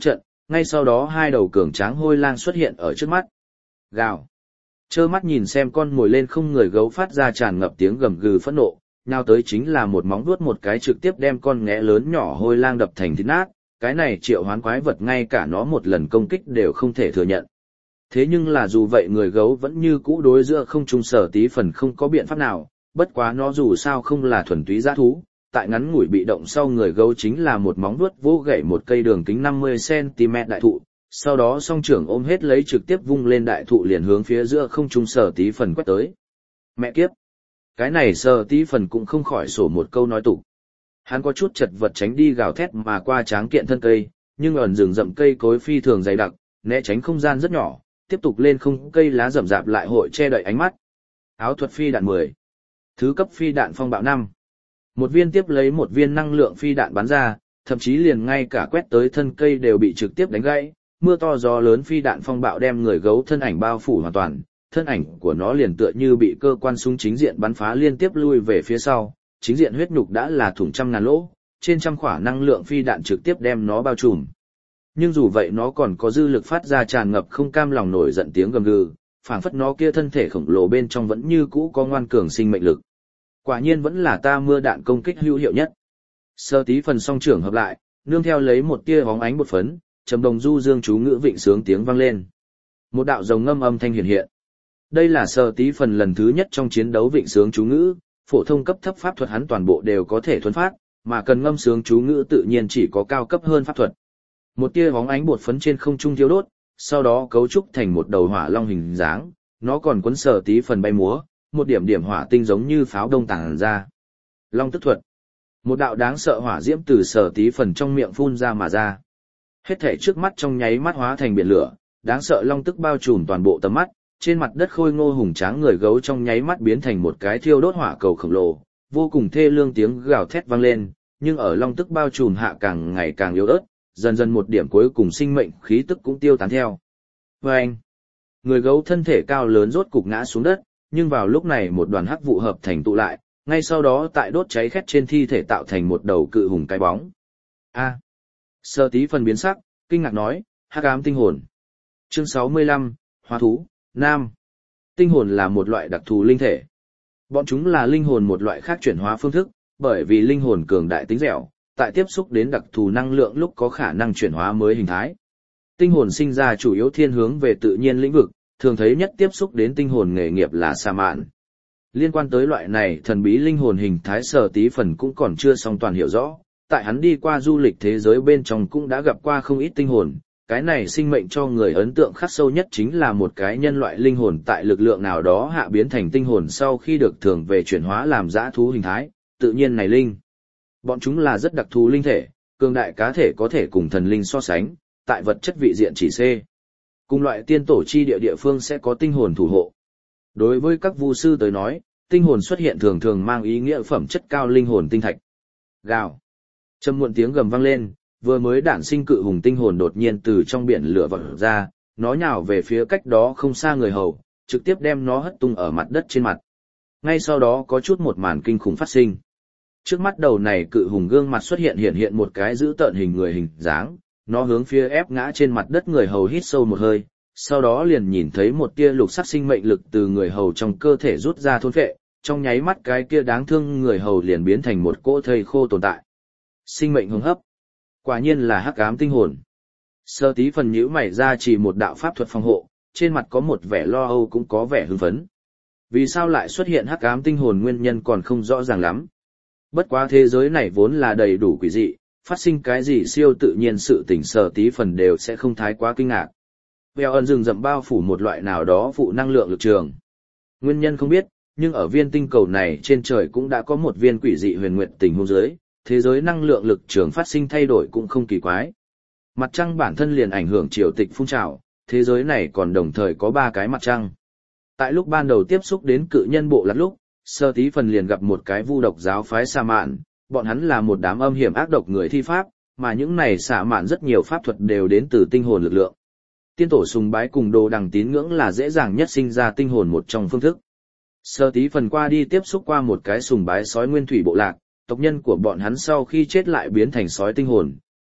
ngay sau đó hai đầu cường tráng hôi lang xuất hiện ở trước mắt. Gào. Trơ mắt nhìn xem con mồi lên không, người gấu phát ra tràn ngập tiếng gầm gừ phẫn nộ, nhào tới chính là một móng vuốt một cái trực tiếp đem con nghé lớn nhỏ hôi lang đập thành thịt nát, cái này triệu hoán quái vật ngay cả nó một lần công kích đều không thể thừa nhận. Thế nhưng là dù vậy người gấu vẫn như cũ đối giữa không trung Sở Tí Phần không có biện pháp nào, bất quá nó dù sao không là thuần túy dã thú, tại ngắn ngủi bị động sau người gấu chính là một móng vuốt vỗ gãy một cây đường kính năm mươi xăng ti mét đại thụ, sau đó song trưởng ôm hết lấy trực tiếp vung lên đại thụ liền hướng phía giữa không trung Sở Tí Phần quét tới. Mẹ kiếp! Cái này Sở Tí Phần cũng không khỏi sổ một câu nói tục. Hắn có chút chật vật tránh đi gào thét mà qua tráng kiện thân cây, nhưng ẩn rừng rậm cây cối phi thường dày đặc, né tránh không gian rất nhỏ, tiếp tục lên không, cây lá rậm rạp lại hội che đậy ánh mắt. Áo thuật phi đạn mười. Thứ cấp phi đạn phong bạo năm. Một viên tiếp lấy một viên năng lượng phi đạn bắn ra, thậm chí liền ngay cả quét tới thân cây đều bị trực tiếp đánh gãy. Mưa to gió lớn phi đạn phong bạo đem người gấu thân ảnh bao phủ hoàn toàn, thân ảnh của nó liền tựa như bị cơ quan súng chính diện bắn phá liên tiếp lui về phía sau, chính diện huyết nhục đã là thủng trăm ngàn lỗ, trên trăm khỏa năng lượng phi đạn trực tiếp đem nó bao trùm. Nhưng dù vậy nó còn có dư lực phát ra tràn ngập không cam lòng nổi giận tiếng gầm gừ, phảng phất nó kia thân thể khổng lồ bên trong vẫn như cũ có ngoan cường sinh mệnh lực. Quả nhiên vẫn là ta mưa đạn công kích hữu hiệu nhất. Sở Tí Phần song trưởng hợp lại, nương theo lấy một tia bóng ánh bột phấn, trầm đồng du dương chú ngữ vịnh sướng tiếng vang lên. Một đạo rồng ngâm âm thanh hiện hiện. Đây là Sở Tí Phần lần thứ nhất trong chiến đấu vịnh sướng chú ngữ, phổ thông cấp thấp pháp thuật hắn toàn bộ đều có thể thuần phát, mà cần ngâm sướng chú ngữ tự nhiên chỉ có cao cấp hơn pháp thuật. Một tia bóng ánh bột phấn trên không trung thiêu đốt, sau đó cấu trúc thành một đầu hỏa long hình dáng, nó còn quấn Sở Tí Phần bay múa, một điểm điểm hỏa tinh giống như pháo đông tàng ra. Long tức thuật. Một đạo đáng sợ hỏa diễm từ Sở Tí Phần trong miệng phun ra mà ra. Hết thảy trước mắt trong nháy mắt hóa thành biển lửa, đáng sợ long tức bao trùm toàn bộ tầm mắt, trên mặt đất khôi ngô hùng tráng người gấu trong nháy mắt biến thành một cái thiêu đốt hỏa cầu khổng lồ, vô cùng thê lương tiếng gào thét vang lên, nhưng ở long tức bao trùm hạ càng ngày càng yếu ớt, dần dần một điểm cuối cùng sinh mệnh khí tức cũng tiêu tán theo. Và anh, người gấu thân thể cao lớn rốt cục ngã xuống đất, nhưng vào lúc này một đoàn hắc vụ hợp thành tụ lại, ngay sau đó tại đốt cháy khét trên thi thể tạo thành một đầu cự hùng cái bóng. A. Sở Tí Phần biến sắc, kinh ngạc nói, hắc ám tinh hồn. Chương sáu mươi lăm, Hóa thú, Nam. Tinh hồn là một loại đặc thù linh thể. Bọn chúng là linh hồn một loại khác chuyển hóa phương thức, bởi vì linh hồn cường đại tính dẻo, tại tiếp xúc đến đặc thù năng lượng lúc có khả năng chuyển hóa mới hình thái. Tinh hồn sinh ra chủ yếu thiên hướng về tự nhiên lĩnh vực, thường thấy nhất tiếp xúc đến tinh hồn nghề nghiệp là sa mạn. Liên quan tới loại này thần bí linh hồn hình thái Sở Tí Phần cũng còn chưa song toàn hiểu rõ, tại hắn đi qua du lịch thế giới bên trong cũng đã gặp qua không ít tinh hồn, cái này sinh mệnh cho người ấn tượng khắc sâu nhất chính là một cái nhân loại linh hồn tại lực lượng nào đó hạ biến thành tinh hồn sau khi được thường về chuyển hóa làm dã thú hình thái, tự nhiên này linh. Bọn chúng là rất đặc thù linh thể, cường đại cá thể có thể cùng thần linh so sánh, tại vật chất vị diện chỉ C. Cùng loại tiên tổ chi địa địa phương sẽ có tinh hồn thủ hộ. Đối với các vu sư tới nói, tinh hồn xuất hiện thường thường mang ý nghĩa phẩm chất cao linh hồn tinh thạch. Gào. Trầm muộn tiếng gầm vang lên, vừa mới đản sinh cự hùng tinh hồn đột nhiên từ trong biển lửa vọt ra, nó nhào về phía cách đó không xa người hầu, trực tiếp đem nó hất tung ở mặt đất trên mặt. Ngay sau đó có chút một màn kinh khủng phát sinh. Trước mắt đầu này cự hùng gương mặt xuất hiện hiện hiện một cái dữ tợn hình người hình dáng, nó hướng phía ép ngã trên mặt đất người hầu hít sâu một hơi, sau đó liền nhìn thấy một tia lục sắc sinh mệnh lực từ người hầu trong cơ thể rút ra thôn phệ, trong nháy mắt cái kia đáng thương người hầu liền biến thành một cỗ thây khô tồn tại. Sinh mệnh hưng hấp. Quả nhiên là hắc ám tinh hồn. Sở Tí Phần nhíu mày ra chỉ một đạo pháp thuật phòng hộ, trên mặt có một vẻ lo âu cũng có vẻ hưng phấn. Vì sao lại xuất hiện hắc ám tinh hồn nguyên nhân còn không rõ ràng lắm. Bất quá thế giới này vốn là đầy đủ quỷ dị, phát sinh cái gì siêu tự nhiên sự tình Sở Tí Phần đều sẽ không thái quá kinh ngạc. Vèo ẩn rừng rậm bao phủ một loại nào đó phụ năng lượng lực trường. Nguyên nhân không biết, nhưng ở viên tinh cầu này trên trời cũng đã có một viên quỷ dị huyền nguyệt tình huống dưới, thế giới năng lượng lực trường phát sinh thay đổi cũng không kỳ quái. Mặt trăng bản thân liền ảnh hưởng triều tịch phun trào, thế giới này còn đồng thời có ba cái mặt trăng. Tại lúc ban đầu tiếp xúc đến cự nhân bộ lát lúc, Sở Tí Phần liền gặp một cái vu độc giáo phái Sa Mạn, bọn hắn là một đám âm hiểm ác độc người thi pháp, mà những này Sa Mạn rất nhiều pháp thuật đều đến từ tinh hồn lực lượng. Tiên tổ sùng bái cùng đồ đằng tín ngưỡng là dễ dàng nhất sinh ra tinh hồn một trong phương thức. Sở Tí Phần qua đi tiếp xúc qua một cái sùng bái sói nguyên thủy bộ lạc, tộc nhân của bọn hắn sau khi chết lại biến thành sói tinh hồn,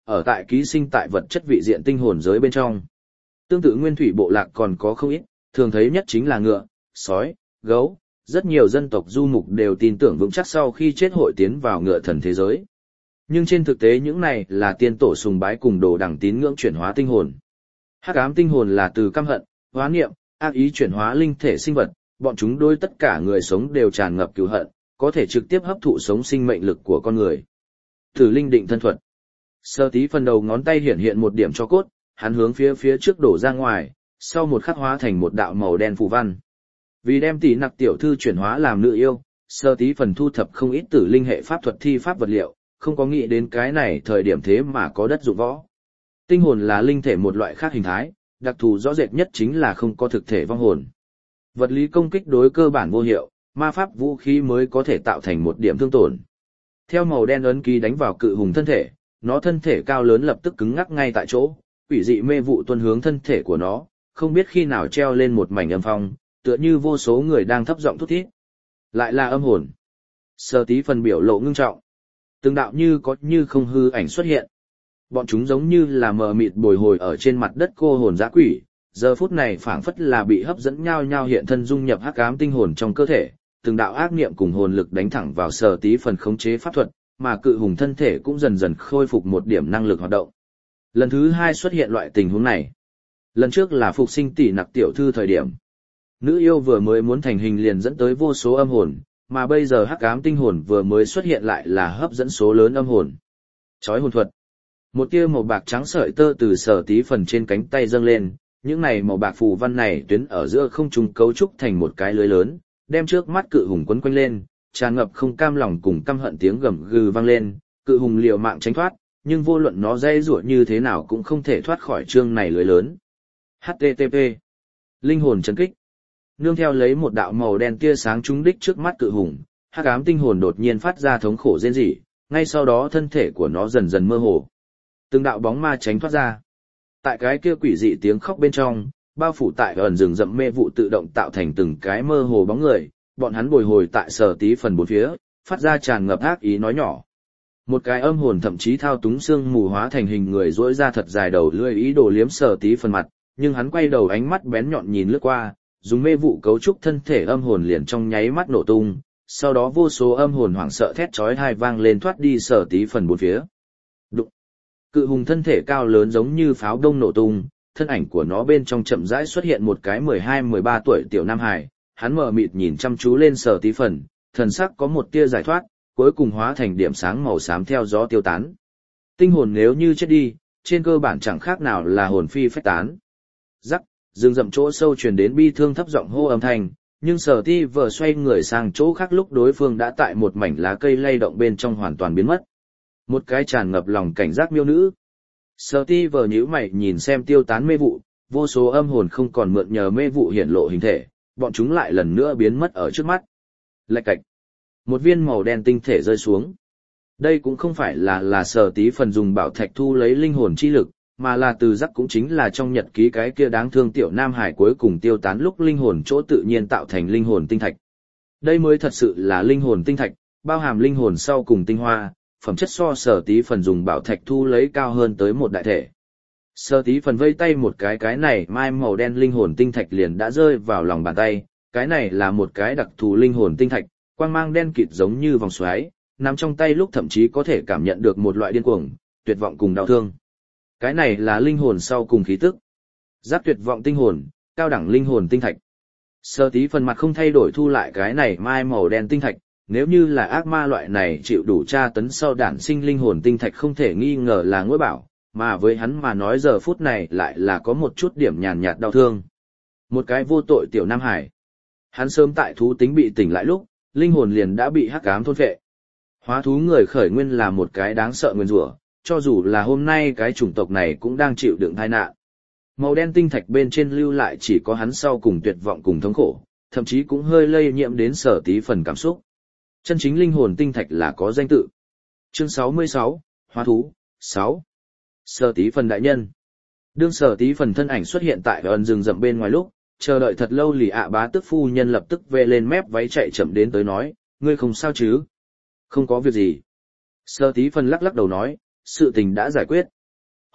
ở tại ký sinh tại vật chất vị diện tinh hồn giới bên trong. Tương tự nguyên thủy bộ lạc còn có không ít, thường thấy nhất chính là ngựa, sói, gấu. Rất nhiều dân tộc du mục đều tin tưởng vững chắc sau khi chết hội tiến vào ngựa thần thế giới. Nhưng trên thực tế những này là tiên tổ sùng bái cùng đồ đẳng tín ngưỡng chuyển hóa tinh hồn. Hắc ám tinh hồn là từ căm hận, hóa niệm, ác ý chuyển hóa linh thể sinh vật, bọn chúng đối tất cả người sống đều tràn ngập cừu hận, có thể trực tiếp hấp thụ sống sinh mệnh lực của con người. Thử linh định thân thuật. Sơ tí phần đầu ngón tay hiện hiện một điểm cho cốt, hắn hướng phía phía trước đổ ra ngoài, sau một khắc hóa thành một đạo màu đen phù văn. Vì đem tỷ nặc tiểu thư chuyển hóa làm nữ yêu, sơ tí phần thu thập không ít tử linh hệ pháp thuật thi pháp vật liệu, không có nghĩ đến cái này thời điểm thế mà có đất dụng võ. Tinh hồn là linh thể một loại khác hình thái, đặc thù rõ rệt nhất chính là không có thực thể vong hồn. Vật lý công kích đối cơ bản vô hiệu, ma pháp vũ khí mới có thể tạo thành một điểm thương tổn. Theo màu đen ấn ký đánh vào cự hùng thân thể, nó thân thể cao lớn lập tức cứng ngắc ngay tại chỗ, quỷ dị mê vụ tuôn hướng thân thể của nó, không biết khi nào treo lên một mảnh âm phong, tựa như vô số người đang thấp giọng thút thít. Lại là âm hồn. Sơ tí phần biểu lộ ngưng trọng. Từng đạo như có như không hư ảnh xuất hiện. Bọn chúng giống như là mờ mịt bồi hồi ở trên mặt đất cô hồn dã quỷ, giờ phút này phảng phất là bị hấp dẫn nhau nhau hiện thân dung nhập hắc ám tinh hồn trong cơ thể, từng đạo ác niệm cùng hồn lực đánh thẳng vào Sở Tí phần khống chế pháp thuật, mà cự hùng thân thể cũng dần dần khôi phục một điểm năng lực hoạt động. Lần thứ hai xuất hiện loại tình huống này. Lần trước là phục sinh tỷ nặc tiểu thư thời điểm. Nữ yêu vừa mới muốn thành hình liền dẫn tới vô số âm hồn, mà bây giờ hắc ám tinh hồn vừa mới xuất hiện lại là hấp dẫn số lớn âm hồn. Chói hồn thuật. Một tia màu bạc trắng sợi tơ từ Sở Tí phần trên cánh tay dâng lên, những này màu bạc phù văn này tuyến ở giữa không trung cấu trúc thành một cái lưới lớn, đem trước mắt cự hùng quấn quanh lên, tràn ngập không cam lòng cùng căm hận tiếng gầm gừ vang lên, cự hùng liều mạng tránh thoát, nhưng vô luận nó dây rủa như thế nào cũng không thể thoát khỏi chương này lưới lớn. hát tê tê pê Linh hồn chấn kích. Nương theo lấy một đạo màu đen tia sáng trúng đích trước mắt cự hùng, hắc ám tinh hồn đột nhiên phát ra thống khổ rên rỉ, ngay sau đó thân thể của nó dần dần mơ hồ. Từng đạo bóng ma tránh thoát ra. Tại cái kia quỷ dị tiếng khóc bên trong, bao phủ tại ẩn rừng rậm mê vụ tự động tạo thành từng cái mơ hồ bóng người, bọn hắn bồi hồi tại Sở Tí phần bốn phía, phát ra tràn ngập ác ý nói nhỏ. Một cái âm hồn thậm chí thao túng xương mù hóa thành hình người duỗi ra thật dài đầu lưỡi ý đồ liếm Sở Tí phần mặt, nhưng hắn quay đầu ánh mắt bén nhọn nhìn lướt qua, dùng mê vụ cấu trúc thân thể âm hồn liền trong nháy mắt nổ tung, sau đó vô số âm hồn hoảng sợ thét chói tai vang lên thoát đi Sở Tí phần bốn phía. Đụng. Cự hùng thân thể cao lớn giống như pháo đông nổ tung, thân ảnh của nó bên trong chậm rãi xuất hiện một cái mười hai mười ba tuổi tiểu nam hài, hắn mờ mịt nhìn chăm chú lên Sở Tí phần, thần sắc có một tia giải thoát, cuối cùng hóa thành điểm sáng màu xám theo gió tiêu tán. Tinh hồn nếu như chết đi, trên cơ bản chẳng khác nào là hồn phi phách tán. Rắc, rừng rậm chỗ sâu truyền đến bi thương thấp giọng hô âm thanh, nhưng Sở Tí vừa xoay người sang chỗ khác lúc đối phương đã tại một mảnh lá cây lay động bên trong hoàn toàn biến mất. Một cái tràn ngập lòng cảnh giác miêu nữ. Sở Tí vờ nhíu mày nhìn xem tiêu tán mê vụ, vô số âm hồn không còn mượn nhờ mê vụ hiển lộ hình thể, bọn chúng lại lần nữa biến mất ở trước mắt. Lạch cạch. Một viên màu đen tinh thể rơi xuống. Đây cũng không phải là là Sở Tí phần dùng bảo thạch thu lấy linh hồn chi lực, mà là từ rắc cũng chính là trong nhật ký cái kia đáng thương tiểu nam hải cuối cùng tiêu tán lúc linh hồn chỗ tự nhiên tạo thành linh hồn tinh thạch. Đây mới thật sự là linh hồn tinh thạch, bao hàm linh hồn sau cùng tinh hoa, phẩm chất so Sở Tí phần dùng bảo thạch thu lấy cao hơn tới một đại thể. Sở Tí phần vây tay một cái cái này mai màu đen linh hồn tinh thạch liền đã rơi vào lòng bàn tay, cái này là một cái đặc thù linh hồn tinh thạch, quang mang đen kịt giống như vòng xoáy, nằm trong tay lúc thậm chí có thể cảm nhận được một loại điên cuồng, tuyệt vọng cùng đau thương. Cái này là linh hồn sau cùng khí tức. Giáp tuyệt vọng tinh hồn, cao đẳng linh hồn tinh thạch. Sở Tí phần mặt không thay đổi thu lại cái này mai màu đen tinh thạch, nếu như là ác ma loại này chịu đủ tra tấn sau đản sinh linh hồn tinh thạch không thể nghi ngờ là ngũi bảo, mà với hắn mà nói giờ phút này lại là có một chút điểm nhàn nhạt đau thương. Một cái vô tội tiểu nam hải. Hắn sớm tại thú tính bị tỉnh lại lúc, linh hồn liền đã bị hắc ám thôn phệ. Hóa thú người khởi nguyên là một cái đáng sợ nguyên rủa, cho dù là hôm nay cái chủng tộc này cũng đang chịu đựng tai nạn. Màu đen tinh thạch bên trên lưu lại chỉ có hắn sau cùng tuyệt vọng cùng thống khổ, thậm chí cũng hơi lây nhiễm đến Sở Tí phần cảm xúc. Chân chính linh hồn tinh thạch là có danh tự. Chương sáu mươi sáu, Hóa thú, sáu. Sở Tí phần đại nhân. Đương Sở Tí phần thân ảnh xuất hiện tại ẩn rừng rậm bên ngoài lúc, chờ đợi thật lâu lì ạ bá tức phu nhân lập tức vê lên mép váy chạy chậm đến tới nói, ngươi không sao chứ? Không có việc gì. Sở Tí phần lắc lắc đầu nói, sự tình đã giải quyết.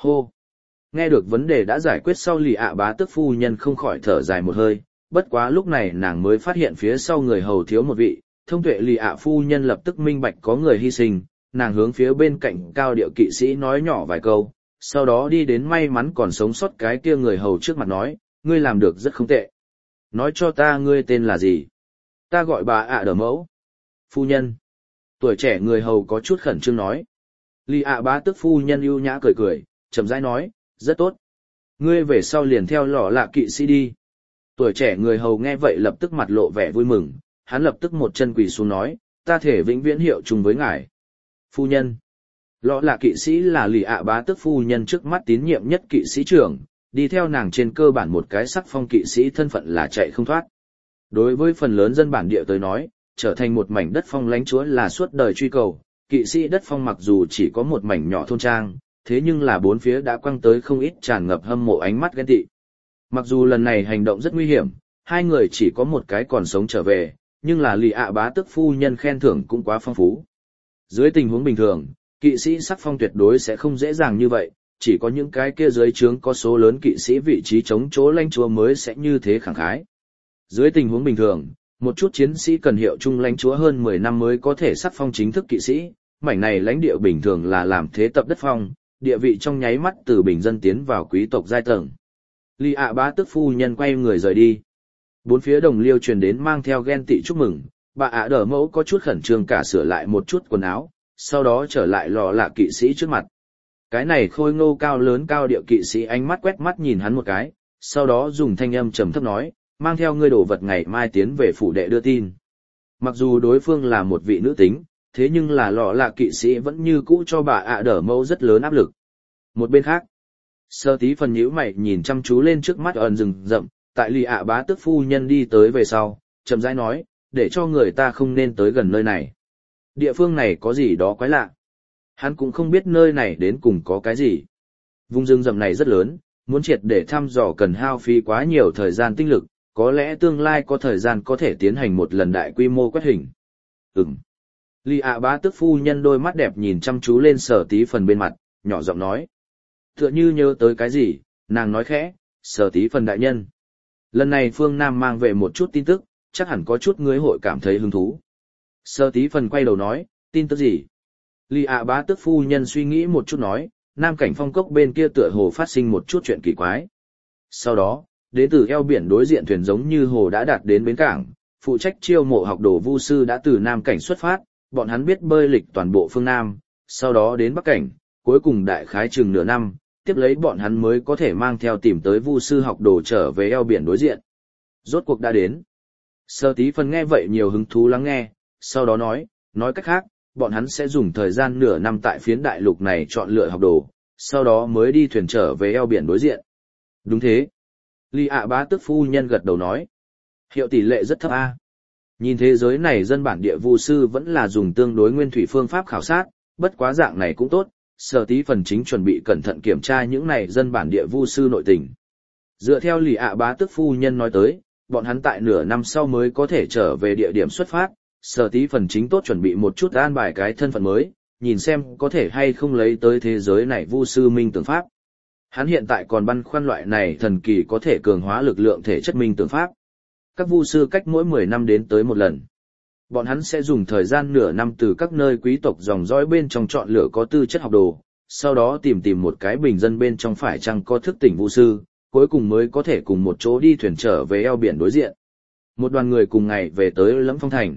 Hô! Nghe được vấn đề đã giải quyết sau lì ạ bá tước phu nhân không khỏi thở dài một hơi, bất quá lúc này nàng mới phát hiện phía sau người hầu thiếu một vị, thông tuệ lì ạ phu nhân lập tức minh bạch có người hy sinh, nàng hướng phía bên cạnh cao điệu kỵ sĩ nói nhỏ vài câu, sau đó đi đến may mắn còn sống sót cái kia người hầu trước mặt nói, ngươi làm được rất không tệ. Nói cho ta ngươi tên là gì? Ta gọi bà ạ đờ mẫu. Phu nhân. Tuổi trẻ người hầu có chút khẩn trương nói. Lì ạ bá tước phu nhân ưu nhã cười cười, chậm rãi nói, rất tốt. Ngươi về sau liền theo lọ lạ kỵ sĩ đi. Tuổi trẻ người hầu nghe vậy lập tức mặt lộ vẻ vui mừng, hắn lập tức một chân quỳ xuống nói, ta thể vĩnh viễn hiệu chung với ngài. Phu nhân. Lọ lạ kỵ sĩ là lì ạ bá tước phu nhân trước mắt tín nhiệm nhất kỵ sĩ trưởng, đi theo nàng trên cơ bản một cái sắc phong kỵ sĩ thân phận là chạy không thoát. Đối với phần lớn dân bản địa tới nói, trở thành một mảnh đất phong lãnh chúa là suốt đời truy cầu, kỵ sĩ đất phong mặc dù chỉ có một mảnh nhỏ thôn trang, thế nhưng là bốn phía đã quăng tới không ít tràn ngập hâm mộ ánh mắt ghen tị. Mặc dù lần này hành động rất nguy hiểm, hai người chỉ có một cái còn sống trở về, nhưng là lì ạ bá tước phu nhân khen thưởng cũng quá phong phú. Dưới tình huống bình thường, kỵ sĩ sắc phong tuyệt đối sẽ không dễ dàng như vậy, chỉ có những cái kia dưới trướng có số lớn kỵ sĩ vị trí chống chỗ lãnh chúa mới sẽ như thế khẳng khái. Dưới tình huống bình thường, một chút chiến sĩ cần hiệu chung lãnh chúa hơn mười năm mới có thể sắc phong chính thức kỵ sĩ, mảnh này lãnh địa bình thường là làm thế tập đất phong, địa vị trong nháy mắt từ bình dân tiến vào quý tộc giai tầng. Lì ạ bá tước phu nhân quay người rời đi. Bốn phía đồng liêu truyền đến mang theo ghen tị chúc mừng, bà ạ đờ mẫu có chút khẩn trương cả sửa lại một chút quần áo, sau đó trở lại lò lạ kỵ sĩ trước mặt. Cái này khôi ngô cao lớn cao điệu kỵ sĩ ánh mắt quét mắt nhìn hắn một cái, sau đó dùng thanh âm trầm thấp nói, mang theo ngươi đồ vật ngày mai tiến về phủ đệ đưa tin. Mặc dù đối phương là một vị nữ tính, thế nhưng là lọ lạ kỵ sĩ vẫn như cũ cho bà ạ đờ mẫu rất lớn áp lực. Một bên khác, sơ tí phần nhíu mày nhìn chăm chú lên trước mắt ẩn rừng rậm, tại lì ạ bá tước phu nhân đi tới về sau, chậm rãi nói, để cho người ta không nên tới gần nơi này. Địa phương này có gì đó quái lạ. Hắn cũng không biết nơi này đến cùng có cái gì. Vùng rừng rậm này rất lớn, muốn triệt để thăm dò cần hao phí quá nhiều thời gian tinh lực, có lẽ tương lai có thời gian có thể tiến hành một lần đại quy mô quét hình. Ừm. Lì ạ bá tước phu nhân đôi mắt đẹp nhìn chăm chú lên sở tí phần bên mặt, nhỏ giọng nói. Tựa như nhớ tới cái gì, nàng nói khẽ, sở tí phần đại nhân. Lần này phương Nam mang về một chút tin tức, chắc hẳn có chút người hội cảm thấy hứng thú. Sở tí phần quay đầu nói, tin tức gì? Lì ạ bá tước phu nhân suy nghĩ một chút nói, Nam cảnh phong cốc bên kia tựa hồ phát sinh một chút chuyện kỳ quái. Sau đó, đến từ eo biển đối diện thuyền giống như hồ đã đạt đến bến cảng, phụ trách chiêu mộ học đồ vu sư đã từ Nam cảnh xuất phát, bọn hắn biết bơi lịch toàn bộ phương Nam, sau đó đến Bắc cảnh, cuối cùng đại khái chừng nửa năm, tiếp lấy bọn hắn mới có thể mang theo tìm tới vu sư học đồ trở về eo biển đối diện. Rốt cuộc đã đến. Sơ tí phần nghe vậy nhiều hứng thú lắng nghe, sau đó nói, nói cách khác, bọn hắn sẽ dùng thời gian nửa năm tại phiến đại lục này chọn lựa học đồ, sau đó mới đi thuyền trở về eo biển đối diện. Đúng thế. Lì ạ bá tước phu nhân gật đầu nói. Hiệu tỷ lệ rất thấp a. Nhìn thế giới này dân bản địa vu sư vẫn là dùng tương đối nguyên thủy phương pháp khảo sát, bất quá dạng này cũng tốt, sở tí phần chính chuẩn bị cẩn thận kiểm tra những này dân bản địa vu sư nội tình. Dựa theo lì ạ bá tước phu nhân nói tới, bọn hắn tại nửa năm sau mới có thể trở về địa điểm xuất phát, sở tí phần chính tốt chuẩn bị một chút an bài cái thân phận mới, nhìn xem có thể hay không lấy tới thế giới này vu sư minh tưởng pháp. Hắn hiện tại còn băn khoăn loại này thần kỳ có thể cường hóa lực lượng thể chất minh tưởng pháp. Các vu sư cách mỗi mười năm đến tới một lần. Bọn hắn sẽ dùng thời gian nửa năm từ các nơi quý tộc dòng dõi bên trong chọn lựa có tư chất học đồ, sau đó tìm tìm một cái bình dân bên trong phải chăng có thức tỉnh vu sư, cuối cùng mới có thể cùng một chỗ đi thuyền trở về eo biển đối diện. Một đoàn người cùng ngày về tới Lâm Phong Thành.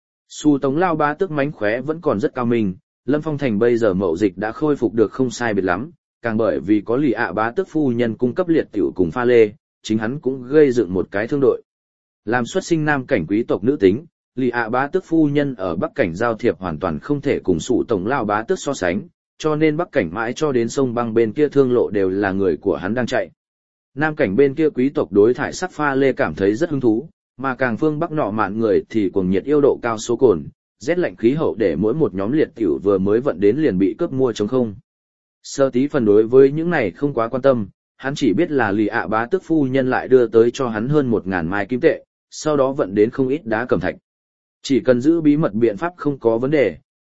Su Tống Lao Bá Tước mánh khóe vẫn còn rất cao minh, Lâm Phong Thành bây giờ mậu dịch đã khôi phục được không sai biệt lắm, càng bởi vì có lì ạ bá tước phu nhân cung cấp liệt tiểu cùng pha lê, chính hắn cũng gây dựng một cái thương đội. Làm xuất sinh nam cảnh quý tộc nữ tính, lì ạ bá tước phu nhân ở Bắc cảnh giao thiệp hoàn toàn không thể cùng Su Tổng Lao Bá Tước so sánh, cho nên Bắc cảnh mãi cho đến sông băng bên kia thương lộ đều là người của hắn đang chạy. Nam cảnh bên kia quý tộc đối thải sắc pha lê cảm thấy rất hứng thú, mà càng phương Bắc nọ mạn người thì cuồng nhiệt yêu độ cao số cồn, rét lạnh khí hậu để mỗi một nhóm liệt tiểu vừa mới vận đến liền bị cướp mua trống không. Sơ tí phần đối với những này không quá quan tâm, hắn chỉ biết là lì ạ bá tước phu nhân lại đưa tới cho hắn hơn một ngàn mai kim tệ, sau đó vận đến không ít đá cẩm thạch. Chỉ cần giữ bí mật biện pháp không có vấn đề,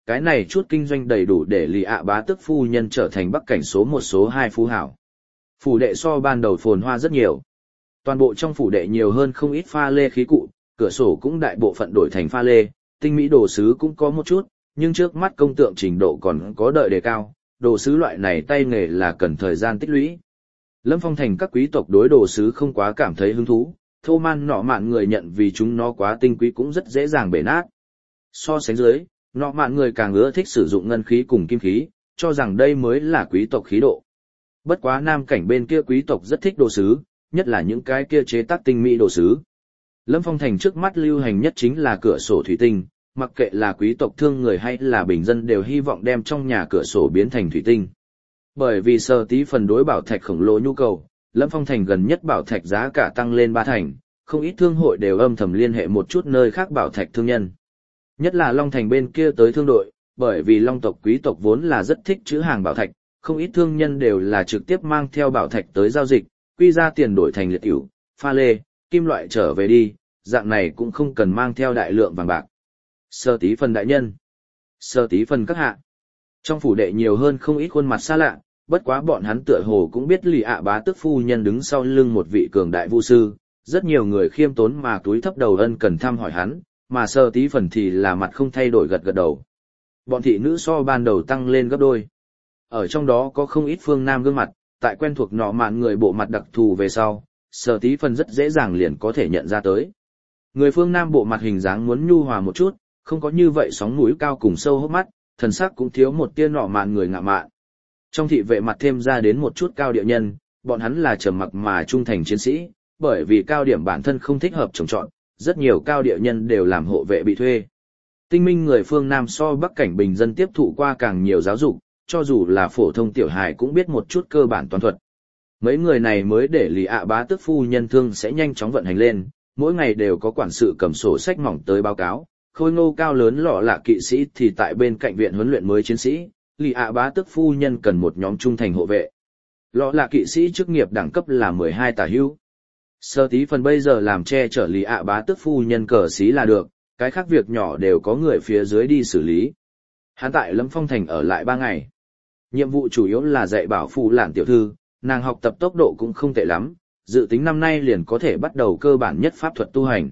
cái này chút kinh doanh đầy đủ để Lý ạ bá tước phu nhân trở thành bắc cảnh số một số hai phú hảo. Phủ đệ so ban đầu phồn hoa rất nhiều. Toàn bộ trong phủ đệ nhiều hơn không ít pha lê khí cụ, cửa sổ cũng đại bộ phận đổi thành pha lê, tinh mỹ đồ sứ cũng có một chút, nhưng trước mắt công tượng trình độ còn có đợi đề cao, đồ sứ loại này tay nghề là cần thời gian tích lũy. Lâm Phong thành các quý tộc đối đồ sứ không quá cảm thấy hứng thú, thô man nọ mạn người nhận vì chúng nó quá tinh quý cũng rất dễ dàng bể nát. So sánh dưới, nọ mạn người càng ưa thích sử dụng ngân khí cùng kim khí, cho rằng đây mới là quý tộc khí độ. Bất quá nam cảnh bên kia quý tộc rất thích đồ sứ, nhất là những cái kia chế tác tinh mỹ đồ sứ. Lâm Phong thành trước mắt lưu hành nhất chính là cửa sổ thủy tinh, mặc kệ là quý tộc thương người hay là bình dân đều hy vọng đem trong nhà cửa sổ biến thành thủy tinh. Bởi vì Sở Tí Phần đối bảo thạch khổng lồ nhu cầu, Lâm Phong thành gần nhất bảo thạch giá cả tăng lên ba thành, không ít thương hội đều âm thầm liên hệ một chút nơi khác bảo thạch thương nhân. Nhất là Long thành bên kia tới thương đội, bởi vì Long tộc quý tộc vốn là rất thích trữ hàng bảo thạch, không ít thương nhân đều là trực tiếp mang theo bảo thạch tới giao dịch, quy ra tiền đổi thành liệt ỉu, pha lê, kim loại trở về đi, dạng này cũng không cần mang theo đại lượng vàng bạc. Sở Tí Phần đại nhân, Sở Tí Phần các hạ. Trong phủ đệ nhiều hơn không ít khuôn mặt xa lạ, bất quá bọn hắn tựa hồ cũng biết Lý ạ bá tước phu nhân đứng sau lưng một vị cường đại vu sư, rất nhiều người khiêm tốn mà túi thấp đầu ân cần thăm hỏi hắn, mà Sở Tí Phần thì là mặt không thay đổi gật gật đầu. Bọn thị nữ so ban đầu tăng lên gấp đôi. Ở trong đó có không ít phương nam gương mặt, tại quen thuộc nọ mạn người bộ mặt đặc thù về sau, Sở Tí Phần rất dễ dàng liền có thể nhận ra tới. Người phương nam bộ mặt hình dáng muốn nhu hòa một chút, không có như vậy sóng mũi cao cùng sâu hốc mắt, thần sắc cũng thiếu một tia nọ mạn người ngạ mạn. Trong thị vệ mặt thêm ra đến một chút cao địa nhân, bọn hắn là trầm mặc mà trung thành chiến sĩ, bởi vì cao điểm bản thân không thích hợp trồng trọt, rất nhiều cao địa nhân đều làm hộ vệ bị thuê. Tinh minh người phương Nam so Bắc cảnh bình dân tiếp thụ qua càng nhiều giáo dục, cho dù là phổ thông tiểu hài cũng biết một chút cơ bản toán thuật. Mấy người này mới để Lý ạ bá tước phu nhân thương sẽ nhanh chóng vận hành lên, mỗi ngày đều có quản sự cầm sổ sách mỏng tới báo cáo, khôi ngô cao lớn lọ lạ kỵ sĩ thì tại bên cạnh viện huấn luyện mới chiến sĩ, Lý ạ bá tước phu nhân cần một nhóm trung thành hộ vệ. Lọ lạ kỵ sĩ chức nghiệp đẳng cấp là mười hai tả hữu. Sở Tí Phần bây giờ làm che chở Lý ạ bá tước phu nhân cờ xí là được, cái khác việc nhỏ đều có người phía dưới đi xử lý. Hắn tại Lâm Phong thành ở lại ba ngày. Nhiệm vụ chủ yếu là dạy bảo phụ lạn tiểu thư, nàng học tập tốc độ cũng không tệ lắm, dự tính năm nay liền có thể bắt đầu cơ bản nhất pháp thuật tu hành.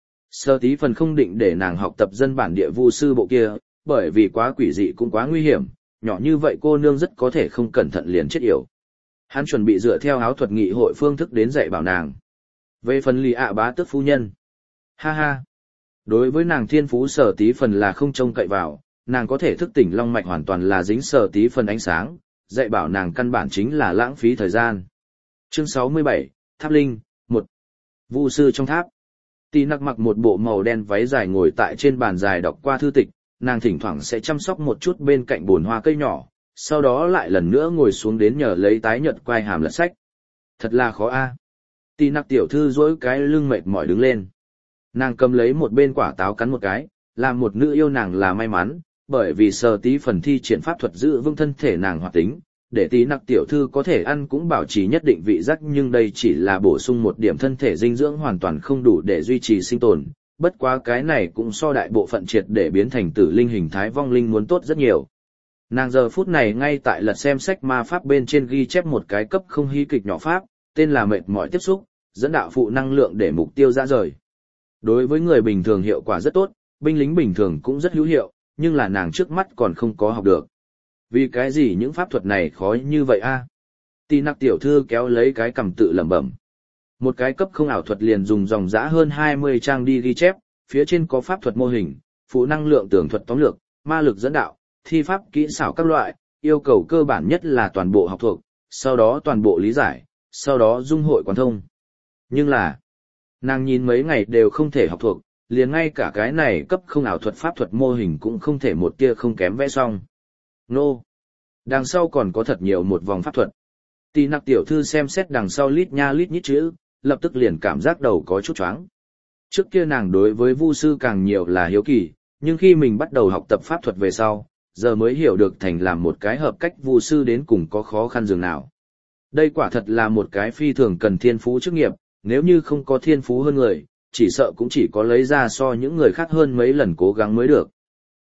Sở Tí Phần không định để nàng học tập dân bản địa vu sư bộ kia, bởi vì quá quỷ dị cũng quá nguy hiểm, nhỏ như vậy cô nương rất có thể không cẩn thận liền chết yểu. Hắn chuẩn bị dựa theo áo thuật nghị hội phương thức đến dạy bảo nàng. Về phần Lý ạ bá tước phu nhân, ha ha, đối với nàng thiên phú Sở Tí Phần là không trông cậy vào, nàng có thể thức tỉnh long mạch hoàn toàn là dính Sở Tí Phần ánh sáng, dạy bảo nàng căn bản chính là lãng phí thời gian. Chương sáu mươi bảy, Tháp Linh, một. Vu sư trong tháp. Tì nặc mặc một bộ màu đen váy dài ngồi tại trên bàn dài đọc qua thư tịch, nàng thỉnh thoảng sẽ chăm sóc một chút bên cạnh bồn hoa cây nhỏ, sau đó lại lần nữa ngồi xuống đến nhờ lấy tái nhợt quai hàm lật sách. Thật là khó a. À. Tì nặc tiểu thư duỗi cái lưng mệt mỏi đứng lên. Nàng cầm lấy một bên quả táo cắn một cái, làm một nữ yêu nàng là may mắn, bởi vì Sở Tí Phần thi triển pháp thuật giữ vững thân thể nàng hoạt tính, để Tí nặc tiểu thư có thể ăn cũng bảo trì nhất định vị giác, nhưng đây chỉ là bổ sung một điểm thân thể dinh dưỡng hoàn toàn không đủ để duy trì sinh tồn, bất quá cái này cũng so đại bộ phận triệt để biến thành tử linh hình thái vong linh muốn tốt rất nhiều. Nàng giờ phút này ngay tại lật xem sách ma pháp bên trên ghi chép một cái cấp không hí kịch nhỏ pháp, tên là mệt mỏi tiếp xúc, dẫn đạo phụ năng lượng để mục tiêu ra rời. Đối với người bình thường hiệu quả rất tốt, binh lính bình thường cũng rất hữu hiệu, nhưng là nàng trước mắt còn không có học được. Vì cái gì những pháp thuật này khó như vậy a? À? Tì nặc tiểu thư kéo lấy cái cằm tự lẩm bẩm. Một cái cấp không ảo thuật liền dùng dòng dã hơn hai mươi trang đi ghi chép, phía trên có pháp thuật mô hình, phụ năng lượng tường thuật tóm lược, ma lực dẫn đạo, thi pháp kỹ xảo các loại, yêu cầu cơ bản nhất là toàn bộ học thuộc, sau đó toàn bộ lý giải, sau đó dung hội quán thông. Nhưng là, nàng nhìn mấy ngày đều không thể học thuộc, liền ngay cả cái này cấp không ảo thuật pháp thuật mô hình cũng không thể một tia không kém vẽ xong. Nô! No. Đằng sau còn có thật nhiều một vòng pháp thuật. Tì nặc tiểu thư xem xét đằng sau lít nha lít nhít chữ, lập tức liền cảm giác đầu có chút choáng. Trước kia nàng đối với vu sư càng nhiều là hiếu kỳ, nhưng khi mình bắt đầu học tập pháp thuật về sau, giờ mới hiểu được thành làm một cái hợp cách vu sư đến cùng có khó khăn dường nào. Đây quả thật là một cái phi thường cần thiên phú chức nghiệp, nếu như không có thiên phú hơn người, chỉ sợ cũng chỉ có lấy ra so những người khác hơn mấy lần cố gắng mới được.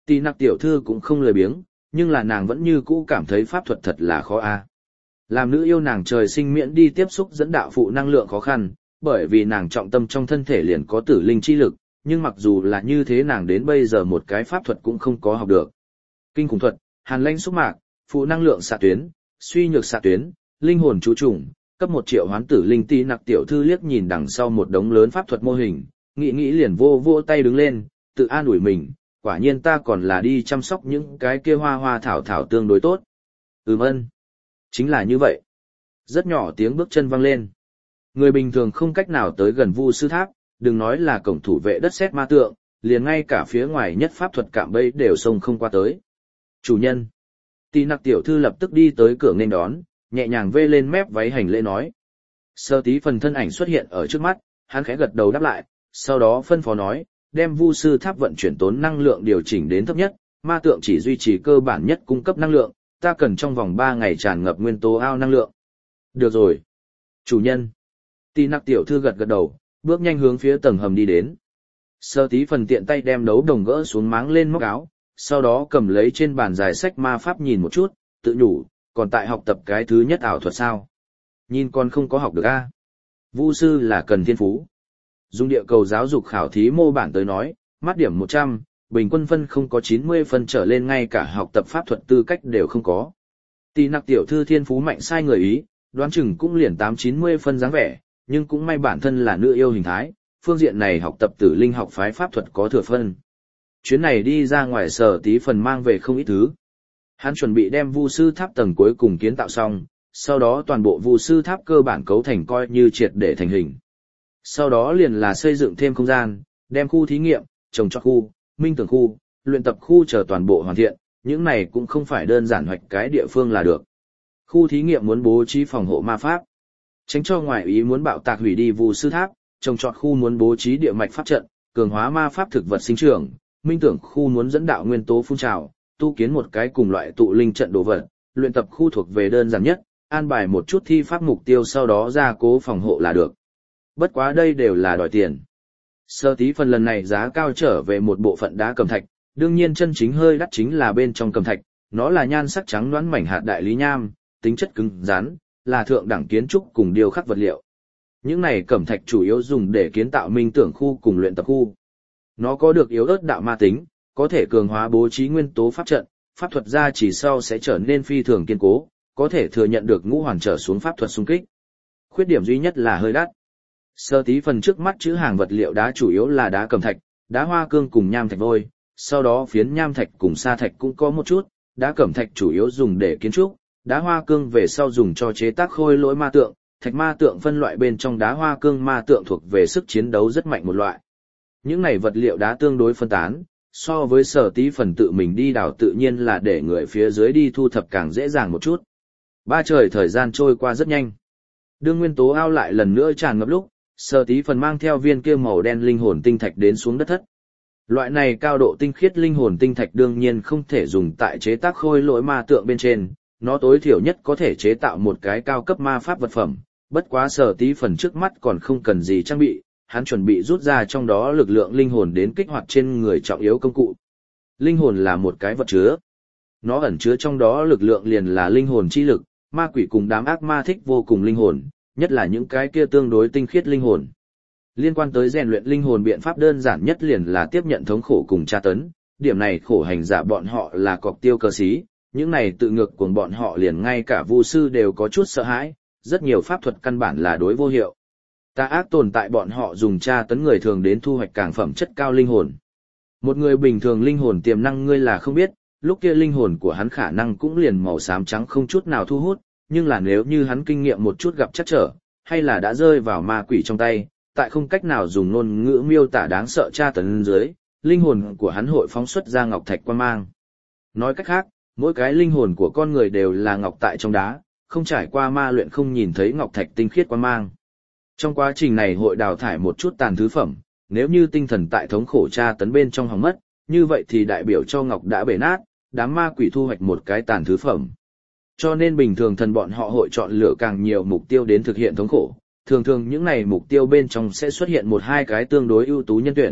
Tỷ nặc tiểu thư cũng không lười biếng, nhưng là nàng vẫn như cũ cảm thấy pháp thuật thật là khó a. Làm nữ yêu nàng trời sinh miễn đi tiếp xúc dẫn đạo phụ năng lượng khó khăn, bởi vì nàng trọng tâm trong thân thể liền có tử linh chi lực, nhưng mặc dù là như thế nàng đến bây giờ một cái pháp thuật cũng không có học được. Kinh khủng thuật, hàn lãnh xúc mạc, phụ năng lượng xạ tuyến, suy nhược xạ tuyến, linh hồn chú trùng, cấp một triệu hoán tử linh. Tỷ nặc tiểu thư liếc nhìn đằng sau một đống lớn pháp thuật mô hình, nghĩ nghĩ liền vô vô tay đứng lên, tự an ủi mình, quả nhiên ta còn là đi chăm sóc những cái kia hoa hoa thảo thảo tương đối tốt. Ừm ân. Chính là như vậy. Rất nhỏ tiếng bước chân vang lên. Người bình thường không cách nào tới gần Vu sư tháp, đừng nói là cổng thủ vệ đất sét ma tượng, liền ngay cả phía ngoài nhất pháp thuật cạm bẫy đều xông không qua tới. Chủ nhân. Tỷ nặc tiểu thư lập tức đi tới cửa nên đón, nhẹ nhàng vê lên mép váy hành lễ nói. Sơ tí phần thân ảnh xuất hiện ở trước mắt, hắn khẽ gật đầu đáp lại, sau đó phân phó nói, đem Vu sư tháp vận chuyển tốn năng lượng điều chỉnh đến thấp nhất, ma tượng chỉ duy trì cơ bản nhất cung cấp năng lượng, ta cần trong vòng ba ngày tràn ngập nguyên tố ao năng lượng. Được rồi. Chủ nhân. Tỷ nặc tiểu thư gật gật đầu, bước nhanh hướng phía tầng hầm đi đến. Sơ tí phần tiện tay đem đấu đồng gỡ xuống máng lên móc áo, sau đó cầm lấy trên bàn dài sách ma pháp nhìn một chút, tự nhủ, còn tại học tập cái thứ nhất ảo thuật sao? Nhìn con không có học được a. Vu sư là cần thiên phú. Dùng địa cầu giáo dục khảo thí mô bản tới nói, mắt điểm một trăm, bình quân phân không có chín mươi phân trở lên, ngay cả học tập pháp thuật tư cách đều không có. Tỷ nặc tiểu thư thiên phú mạnh sai người ý, đoán chừng cũng liền tám chín mươi phân dáng vẻ, nhưng cũng may bản thân là nữ yêu hình thái, phương diện này học tập tử linh học phái pháp thuật có thừa phân. Chuyến này đi ra ngoài Sở Tí phần mang về không ít thứ. Hắn chuẩn bị đem Vu sư tháp tầng cuối cùng kiến tạo xong, sau đó toàn bộ Vu sư tháp cơ bản cấu thành coi như triệt để thành hình. Sau đó liền là xây dựng thêm không gian, đem khu thí nghiệm, trồng trọt khu, minh tưởng khu, luyện tập khu chờ toàn bộ hoàn thiện, những này cũng không phải đơn giản hoạch cái địa phương là được. Khu thí nghiệm muốn bố trí phòng hộ ma pháp, tránh cho ngoại ý muốn bạo tạc hủy đi Vu sư tháp, trồng trọt khu muốn bố trí địa mạch pháp trận, cường hóa ma pháp thực vật sinh trưởng, minh tưởng khu muốn dẫn đạo nguyên tố phun trào, tu kiến một cái cùng loại tụ linh trận đồ vật, luyện tập khu thuộc về đơn giản nhất, an bài một chút thi pháp mục tiêu sau đó gia cố phòng hộ là được. Bất quá đây đều là đòi tiền. Sơ tí phần lần này giá cao trở về một bộ phận đá cẩm thạch, đương nhiên chân chính hơi đắt chính là bên trong cẩm thạch, nó là nhan sắc trắng đoán mảnh hạt đại lý nham, tính chất cứng rắn, là thượng đẳng kiến trúc cùng điêu khắc vật liệu. Những này cẩm thạch chủ yếu dùng để kiến tạo minh tưởng khu cùng luyện tập khu. Nó có được yếu ớt đạo ma tính, có thể cường hóa bố trí nguyên tố pháp trận, pháp thuật gia chỉ sau sẽ trở nên phi thường kiên cố, có thể thừa nhận được ngũ hoàn trở xuống pháp thuật xung kích. Khuyết điểm duy nhất là hơi đắt. Sơ tí phần trước mắt chữ hàng vật liệu đá chủ yếu là đá cẩm thạch, đá hoa cương cùng nham thạch vôi, sau đó phiến nham thạch cùng sa thạch cũng có một chút, đá cẩm thạch chủ yếu dùng để kiến trúc, đá hoa cương về sau dùng cho chế tác khôi lỗi ma tượng, thạch ma tượng phân loại bên trong đá hoa cương ma tượng thuộc về sức chiến đấu rất mạnh một loại. Những này vật liệu đá tương đối phân tán, so với Sở tí phần tự mình đi đào tự nhiên là để người phía dưới đi thu thập càng dễ dàng một chút. Ba trời thời gian trôi qua rất nhanh. Đương nguyên tố ao lại lần nữa tràn ngập lúc, Sở tí phần mang theo viên kia màu đen linh hồn tinh thạch đến xuống đất thất. Loại này cao độ tinh khiết linh hồn tinh thạch đương nhiên không thể dùng tại chế tác khôi lỗi ma tượng bên trên, nó tối thiểu nhất có thể chế tạo một cái cao cấp ma pháp vật phẩm, bất quá Sở tí phần trước mắt còn không cần gì trang bị, hắn chuẩn bị rút ra trong đó lực lượng linh hồn đến kích hoạt trên người trọng yếu công cụ. Linh hồn là một cái vật chứa. Nó ẩn chứa trong đó lực lượng liền là linh hồn chi lực, ma quỷ cùng đám ác ma thích vô cùng linh hồn, nhất là những cái kia tương đối tinh khiết linh hồn. Liên quan tới rèn luyện linh hồn biện pháp đơn giản nhất liền là tiếp nhận thống khổ cùng tra tấn, điểm này khổ hành giả bọn họ là cọc tiêu cơ sĩ, những này tự ngược của bọn họ liền ngay cả vu sư đều có chút sợ hãi, rất nhiều pháp thuật căn bản là đối vô hiệu. Tà ác tồn tại bọn họ dùng tra tấn người thường đến thu hoạch càng phẩm chất cao linh hồn. Một người bình thường linh hồn tiềm năng ngươi là không biết, lúc kia linh hồn của hắn khả năng cũng liền màu xám trắng không chút nào thu hút, nhưng là nếu như hắn kinh nghiệm một chút gặp trắc trở, hay là đã rơi vào ma quỷ trong tay, tại không cách nào dùng ngôn ngữ miêu tả đáng sợ tra tấn dưới, linh hồn của hắn hội phóng xuất ra ngọc thạch quang mang. Nói cách khác, mỗi cái linh hồn của con người đều là ngọc tại trong đá, không trải qua ma luyện không nhìn thấy ngọc thạch tinh khiết quang mang. Trong quá trình này hội đào thải một chút tàn thứ phẩm, nếu như tinh thần tại thống khổ tra tấn bên trong hỏng mất, như vậy thì đại biểu cho ngọc đã bể nát, đám ma quỷ thu hoạch một cái tàn thứ phẩm. Cho nên bình thường thần bọn họ hội chọn lựa càng nhiều mục tiêu đến thực hiện thống khổ. Thường thường những này mục tiêu bên trong sẽ xuất hiện một hai cái tương đối ưu tú nhân tuyển,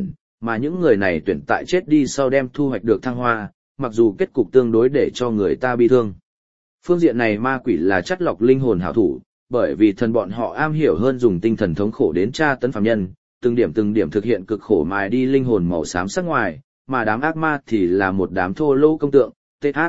mà những người này tuyển tại chết đi sau đem thu hoạch được thăng hoa, mặc dù kết cục tương đối để cho người ta bi thương. Phương diện này ma quỷ là chắt lọc linh hồn hảo thủ, bởi vì thần bọn họ am hiểu hơn dùng tinh thần thống khổ đến tra tấn phàm nhân, từng điểm từng điểm thực hiện cực khổ mài đi linh hồn màu xám sắc ngoài, mà đám ác ma thì là một đám thô lỗ công tượng, tê hát.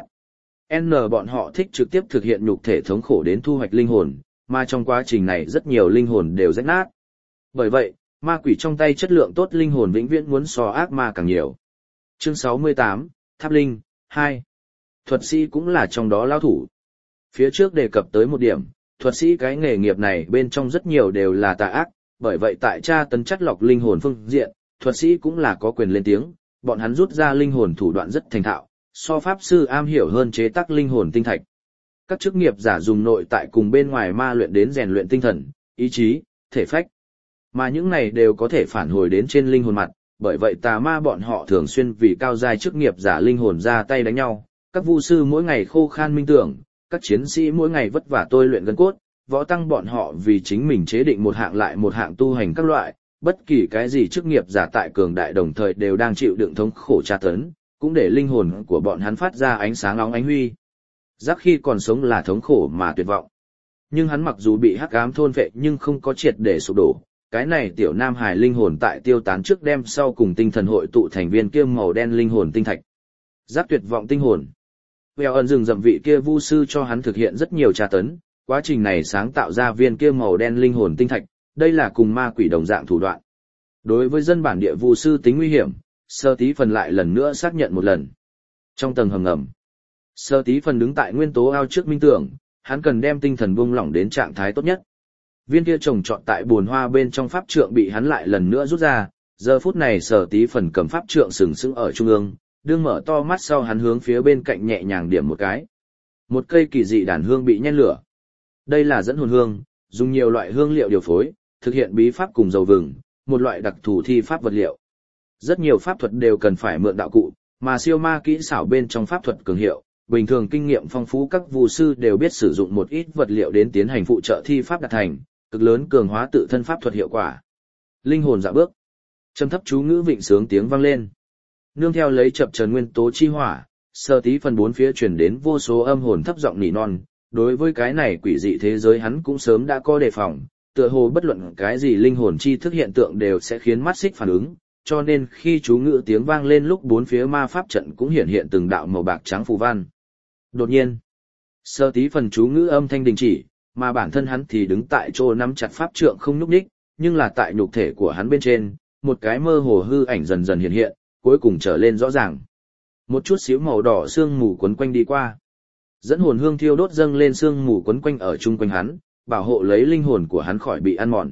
N bọn họ thích trực tiếp thực hiện nhục thể thống khổ đến thu hoạch linh hồn, mà trong quá trình này rất nhiều linh hồn đều rách nát. Bởi vậy, ma quỷ trong tay chất lượng tốt linh hồn vĩnh viễn muốn so ác ma càng nhiều. Chương sáu mươi tám, Tháp Linh, hai. Thuật sĩ cũng là trong đó lao thủ. Phía trước đề cập tới một điểm, thuật sĩ cái nghề nghiệp này bên trong rất nhiều đều là tà ác, bởi vậy tại tra tấn chất lọc linh hồn phương diện, thuật sĩ cũng là có quyền lên tiếng, bọn hắn rút ra linh hồn thủ đoạn rất thành thạo, so pháp sư am hiểu hơn chế tác linh hồn tinh thạch. Các chức nghiệp giả dùng nội tại cùng bên ngoài ma luyện đến rèn luyện tinh thần, ý chí, thể phách. Mà những này đều có thể phản hồi đến trên linh hồn mặt, bởi vậy tà ma bọn họ thường xuyên vì cao giai chức nghiệp giả linh hồn ra tay đánh nhau, các vu sư mỗi ngày khô khan minh tưởng, các chiến sĩ mỗi ngày vất vả tôi luyện gân cốt, võ tăng bọn họ vì chính mình chế định một hạng lại một hạng tu hành các loại, bất kỳ cái gì chức nghiệp giả tại cường đại đồng thời đều đang chịu đựng thống khổ tra tấn, cũng để linh hồn của bọn hắn phát ra ánh sáng óng ánh huy. Giác khi còn sống là thống khổ mà tuyệt vọng. Nhưng hắn mặc dù bị hắc ám thôn vệ nhưng không có triệt để sụp đổ, cái này tiểu nam hài linh hồn tại tiêu tán trước đem sau cùng tinh thần hội tụ thành viên kia màu đen linh hồn tinh thạch. Giác tuyệt vọng tinh hồn. Vèo ẩn rừng rậm vị kia vu sư cho hắn thực hiện rất nhiều tra tấn, quá trình này sáng tạo ra viên kia màu đen linh hồn tinh thạch, đây là cùng ma quỷ đồng dạng thủ đoạn. Đối với dân bản địa vu sư tính nguy hiểm, Sơ Tí Phần lại lần nữa xác nhận một lần. Trong tầng hầm ngầm, Sơ Tí Phần đứng tại nguyên tố ao trước minh tưởng, hắn cần đem tinh thần buông lỏng đến trạng thái tốt nhất. Viên kia trồng trọt tại bồn hoa bên trong pháp trượng bị hắn lại lần nữa rút ra, giờ phút này Sơ Tí Phần cầm pháp trượng sừng sững ở trung ương, đương mở to mắt sau hắn hướng phía bên cạnh nhẹ nhàng điểm một cái. Một cây kỳ dị đàn hương bị nhen lửa. Đây là dẫn hồn hương, dùng nhiều loại hương liệu điều phối, thực hiện bí pháp cùng dầu vừng, một loại đặc thù thi pháp vật liệu. Rất nhiều pháp thuật đều cần phải mượn đạo cụ, mà siêu ma kỹ xảo bên trong pháp thuật cường hiệu, bình thường kinh nghiệm phong phú các vu sư đều biết sử dụng một ít vật liệu đến tiến hành phụ trợ thi pháp đạt thành, cực lớn cường hóa tự thân pháp thuật hiệu quả. Linh hồn dạ bước. Trầm thấp chú ngữ vịnh sướng tiếng vang lên. Nương theo lấy chập chờn nguyên tố chi hỏa, Sơ Tí Phần bốn phía truyền đến vô số âm hồn thấp giọng nỉ non, đối với cái này quỷ dị thế giới hắn cũng sớm đã có đề phòng, tựa hồ bất luận cái gì linh hồn chi thức hiện tượng đều sẽ khiến mắt xích phản ứng, cho nên khi chú ngữ tiếng vang lên lúc bốn phía ma pháp trận cũng hiện hiện từng đạo màu bạc trắng phù văn. Đột nhiên, Sơ Tí Phần chú ngữ âm thanh đình chỉ, mà bản thân hắn thì đứng tại chỗ nắm chặt pháp trượng không nhúc nhích, nhưng là tại nhục thể của hắn bên trên, một cái mơ hồ hư ảnh dần dần hiện hiện, cuối cùng trở lên rõ ràng. Một chút xíu màu đỏ sương mù quấn quanh đi qua. Dẫn hồn hương thiêu đốt dâng lên sương mù quấn quanh ở chung quanh hắn, bảo hộ lấy linh hồn của hắn khỏi bị ăn mòn.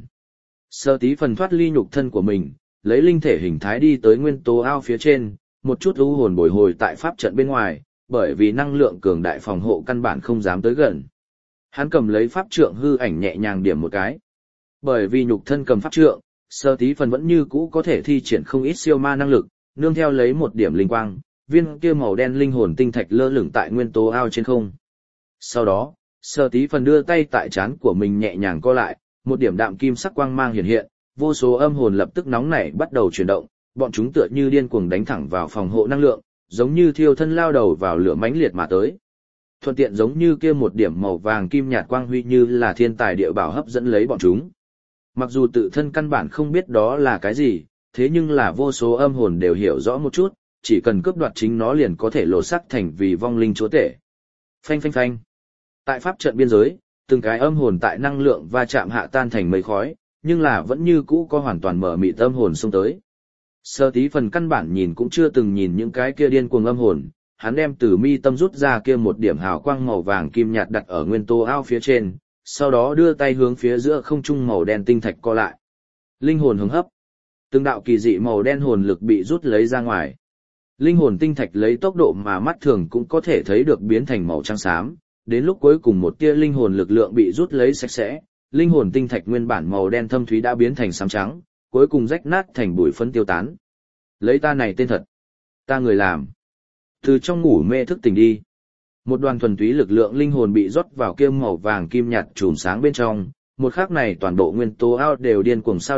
Sơ Tí Phần thoát ly nhục thân của mình, lấy linh thể hình thái đi tới nguyên tố ao phía trên, một chút u hồn bồi hồi tại pháp trận bên ngoài, bởi vì năng lượng cường đại phòng hộ căn bản không dám tới gần. Hắn cầm lấy pháp trượng hư ảnh nhẹ nhàng điểm một cái. Bởi vì nhục thân cầm pháp trượng, Sơ Tí Phần vẫn như cũ có thể thi triển không ít siêu ma năng lực, nương theo lấy một điểm linh quang, viên kia màu đen linh hồn tinh thạch lơ lửng tại nguyên tố ao trên không. Sau đó, Sơ Tí Phần đưa tay tại trán của mình nhẹ nhàng co lại, một điểm đạm kim sắc quang mang hiện hiện, vô số âm hồn lập tức nóng nảy bắt đầu chuyển động, bọn chúng tựa như điên cuồng đánh thẳng vào phòng hộ năng lượng, giống như thiêu thân lao đầu vào lửa mãnh liệt mà tới. Thuận tiện giống như kia một điểm màu vàng kim nhạt quang huy như là thiên tài địa bảo hấp dẫn lấy bọn chúng. Mặc dù tự thân căn bản không biết đó là cái gì, thế nhưng là vô số âm hồn đều hiểu rõ một chút, chỉ cần cướp đoạt chính nó liền có thể lột xác thành vì vong linh chúa tể. Phanh phanh phanh. Tại pháp trận biên giới, từng cái âm hồn tại năng lượng va chạm hạ tan thành mây khói, nhưng là vẫn như cũ có hoàn toàn mở mịt âm hồn xông tới. Sơ Tí Phần căn bản nhìn cũng chưa từng nhìn những cái kia điên cuồng âm hồn, hắn đem từ mi tâm rút ra kia một điểm hào quang màu vàng kim nhạt đặt ở nguyên tố ao phía trên, sau đó đưa tay hướng phía giữa không trung màu đen tinh thạch co lại. Linh hồn hứng hấp. Từng đạo kỳ dị màu đen hồn lực bị rút lấy ra ngoài. Linh hồn tinh thạch lấy tốc độ mà mắt thường cũng có thể thấy được biến thành màu trắng xám, đến lúc cuối cùng một tia linh hồn lực lượng bị rút lấy sạch sẽ, linh hồn tinh thạch nguyên bản màu đen thâm thúy đã biến thành xám trắng, cuối cùng rách nát thành bụi phấn tiêu tán. Lấy ta này tên thật, ta người làm. Từ trong ngủ mê thức tỉnh đi. Một đoàn thuần túy lực lượng linh hồn bị rót vào kia màu vàng kim nhạt chùm sáng bên trong, một khắc này toàn bộ nguyên tố ao đều điên cuồng sao động,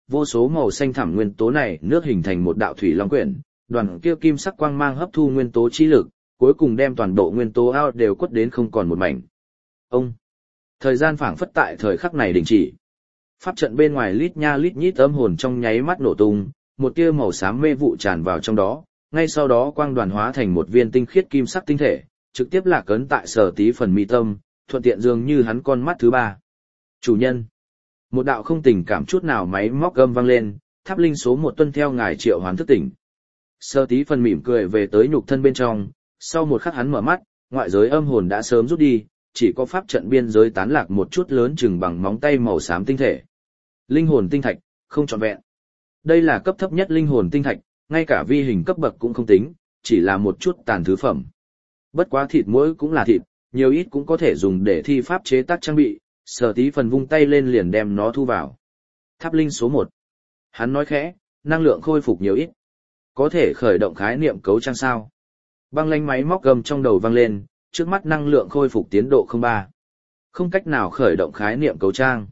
vô số màu xanh thẳm nguyên tố này nước hình thành một đạo thủy long quyển, đoàn kia kim sắc quang mang hấp thu nguyên tố chi lực, cuối cùng đem toàn bộ nguyên tố ao đều quất đến không còn một mảnh. Ông! Thời gian phảng phất tại thời khắc này đình chỉ. Pháp trận bên ngoài lít nha lít nhít âm hồn trong nháy mắt nổ tung, một tia màu xám mê vụ tràn vào trong đó, ngay sau đó quang đoàn hóa thành một viên tinh khiết kim sắc tinh thể, trực tiếp lạc ấn tại Sở Tí Phần mi tâm, thuận tiện dường như hắn con mắt thứ ba. Chủ nhân! Một đạo không tình cảm chút nào máy móc gầm vang lên, tháp linh số một tuân theo ngài triệu hoán thức tỉnh. Sở Tí Phần mỉm cười về tới nhục thân bên trong, sau một khắc hắn mở mắt, ngoại giới âm hồn đã sớm rút đi, chỉ có pháp trận biên giới tán lạc một chút lớn chừng bằng móng tay màu xám tinh thể. Linh hồn tinh thạch, không trọn vẹn. Đây là cấp thấp nhất linh hồn tinh thạch, ngay cả vi hình cấp bậc cũng không tính, chỉ là một chút tàn thứ phẩm. Bất quá thịt mỗi cũng là thịt, nhiều ít cũng có thể dùng để thi pháp chế tác trang bị, Sở Tí Phần vung tay lên liền đem nó thu vào. Tháp linh số một. Hắn nói khẽ, năng lượng khôi phục nhiều ít. Có thể khởi động khái niệm cấu trang sao? Băng lanh máy móc gầm trong đầu vang lên, trước mắt năng lượng khôi phục tiến độ không ba. Không cách nào khởi động khái niệm cấu trang.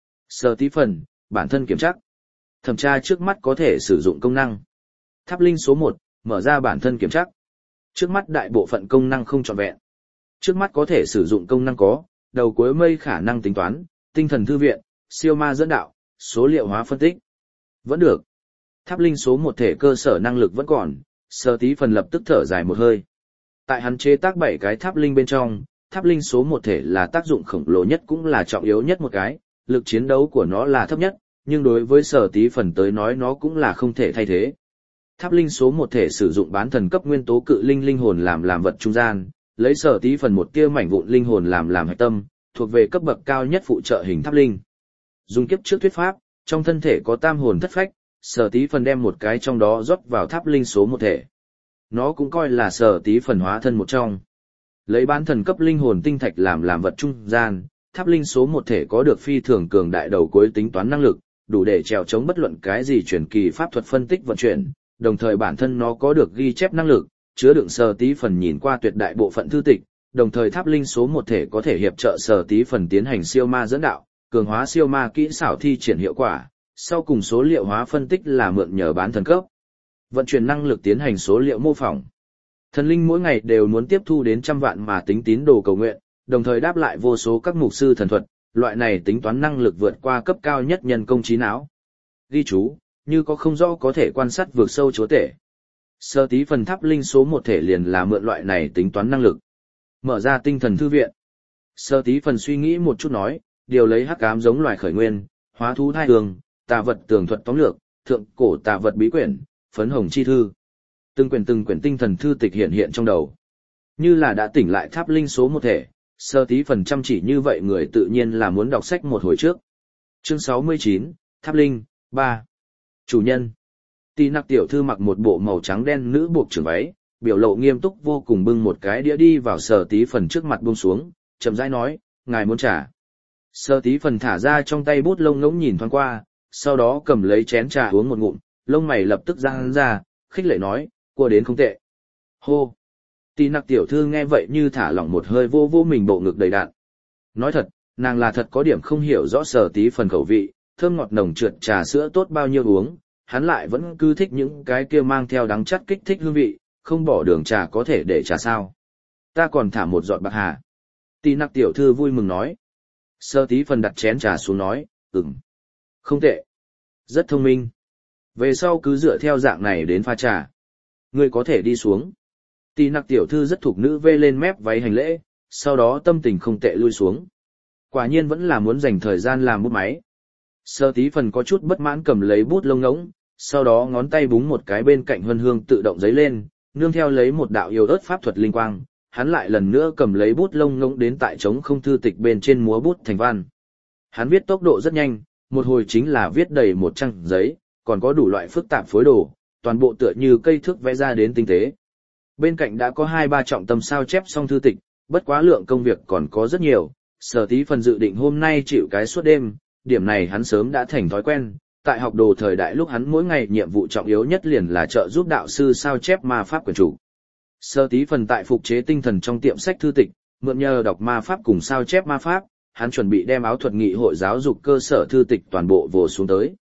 Sở Tí Phần, bản thân kiểm tra. Thẩm tra trước mắt có thể sử dụng công năng. Tháp linh số một, mở ra bản thân kiểm tra. Trước mắt đại bộ phận công năng không trọn vẹn. Trước mắt có thể sử dụng công năng có, đầu cuối mây khả năng tính toán, tinh thần thư viện, siêu ma dẫn đạo, số liệu hóa phân tích. Vẫn được. Tháp linh số một thể cơ sở năng lực vẫn còn, Sở Tí Phần lập tức thở dài một hơi. Tại hắn chế tác bảy cái tháp linh bên trong, tháp linh số một thể là tác dụng khổng lồ nhất cũng là trọng yếu nhất một cái, lực chiến đấu của nó là thấp nhất, nhưng đối với Sở Tí Phần tới nói nó cũng là không thể thay thế. Tháp linh số một thể sử dụng bán thần cấp nguyên tố cự linh linh hồn làm làm vật trung gian, lấy Sở Tí Phần một tia mảnh vụn linh hồn làm làm hạch tâm, thuộc về cấp bậc cao nhất phụ trợ hình tháp linh. Dùng kiếp trước thuyết pháp, trong thân thể có tam hồn thất phách, Sở Tí Phần đem một cái trong đó rót vào tháp linh số một thể. Nó cũng coi là Sở Tí Phần hóa thân một trong. Lấy bán thần cấp linh hồn tinh thạch làm làm vật trung gian, tháp linh số một thể có được phi thường cường đại đầu cuối tính toán năng lực, đủ để trèo chống bất luận cái gì truyền kỳ pháp thuật phân tích vận chuyển, đồng thời bản thân nó có được ghi chép năng lực, chứa đựng Sở Tí Phần nhìn qua tuyệt đại bộ phận thư tịch, đồng thời tháp linh số một thể có thể hiệp trợ Sở Tí Phần tiến hành siêu ma dẫn đạo, cường hóa siêu ma kỹ xảo thi triển hiệu quả, sau cùng số liệu hóa phân tích là mượn nhờ bán thần cấp vận chuyển năng lực tiến hành số liệu mô phỏng. Thần linh mỗi ngày đều muốn tiếp thu đến trăm vạn mà tính tín đồ cầu nguyện, đồng thời đáp lại vô số các mục sư thần thuật, loại này tính toán năng lực vượt qua cấp cao nhất nhân công trí não. Ghi chú, như có không rõ có thể quan sát vượt sâu chúa tể. Sở Tí Phần tháp linh số một thể liền là mượn loại này tính toán năng lực. Mở ra tinh thần thư viện. Sở Tí Phần suy nghĩ một chút nói, điều lấy hắc ám giống loài khởi nguyên, hóa thú thai tường, tà vật tường thuật tóm lược, thượng cổ tà vật bí quyển, phấn hồng chi thư. Từng quyển từng quyển tinh thần thư tịch hiện hiện trong đầu. Như là đã tỉnh lại tháp linh số một thể, Sở Tí Phần chăm chỉ như vậy người tự nhiên là muốn đọc sách một hồi trước. Chương sáu mươi chín, Tháp linh, ba. Chủ nhân. Tì Nặc tiểu thư mặc một bộ màu trắng đen nữ buộc trưởng váy, biểu lộ nghiêm túc vô cùng bưng một cái đĩa đi vào Sở Tí Phần trước mặt buông xuống, chậm rãi nói, ngài muốn trà. Sở Tí Phần thả ra trong tay bút lông ngỗng nhìn thoáng qua, sau đó cầm lấy chén trà uống một ngụm, lông mày lập tức giãn ra, khích lệ nói, cua đến không tệ. Hô. Tì Nặc tiểu thư nghe vậy như thả lỏng một hơi vô vô mình bộ ngực đầy đặn. Nói thật, nàng là thật có điểm không hiểu rõ Sở Tí Phần khẩu vị, thơm ngọt nồng trượt trà sữa tốt bao nhiêu uống, hắn lại vẫn cứ thích những cái kia mang theo đắng chát kích thích hương vị, không bỏ đường trà có thể để trà sao. Ta còn thả một giọt bạc hà. Tì Nặc tiểu thư vui mừng nói. Sở Tí Phần đặt chén trà xuống nói, ừm. Không tệ. Rất thông minh. Về sau cứ dựa theo dạng này đến pha trà. Ngươi có thể đi xuống. Tì Nặc tiểu thư rất thục nữ vê lên mép váy hành lễ, sau đó tâm tình không tệ lui xuống. Quả nhiên vẫn là muốn dành thời gian làm bút máy. Sở Tí Phần có chút bất mãn cầm lấy bút lông ngỗng, sau đó ngón tay búng một cái bên cạnh huân hương tự động giấy lên, nương theo lấy một đạo yêu ớt pháp thuật linh quang, hắn lại lần nữa cầm lấy bút lông ngỗng đến tại trống không thư tịch bên trên múa bút thành văn. Hắn viết tốc độ rất nhanh, một hồi chính là viết đầy một trang giấy, còn có đủ loại phức tạp phối đồ, toàn bộ tựa như cây thước vẽ ra đến tinh tế. Bên cạnh đã có hai ba trọng tâm sao chép xong thư tịch, bất quá lượng công việc còn có rất nhiều, Sở Tí Phần dự định hôm nay chịu cái suốt đêm, điểm này hắn sớm đã thành thói quen, tại học đồ thời đại lúc hắn mỗi ngày nhiệm vụ trọng yếu nhất liền là trợ giúp đạo sư sao chép ma pháp quyển chủ. Sở Tí Phần tại phục chế tinh thần trong tiệm sách thư tịch, mượn nhờ đọc ma pháp cùng sao chép ma pháp, hắn chuẩn bị đem áo thuật nghị hội giáo dục cơ sở thư tịch toàn bộ vồ xuống tới.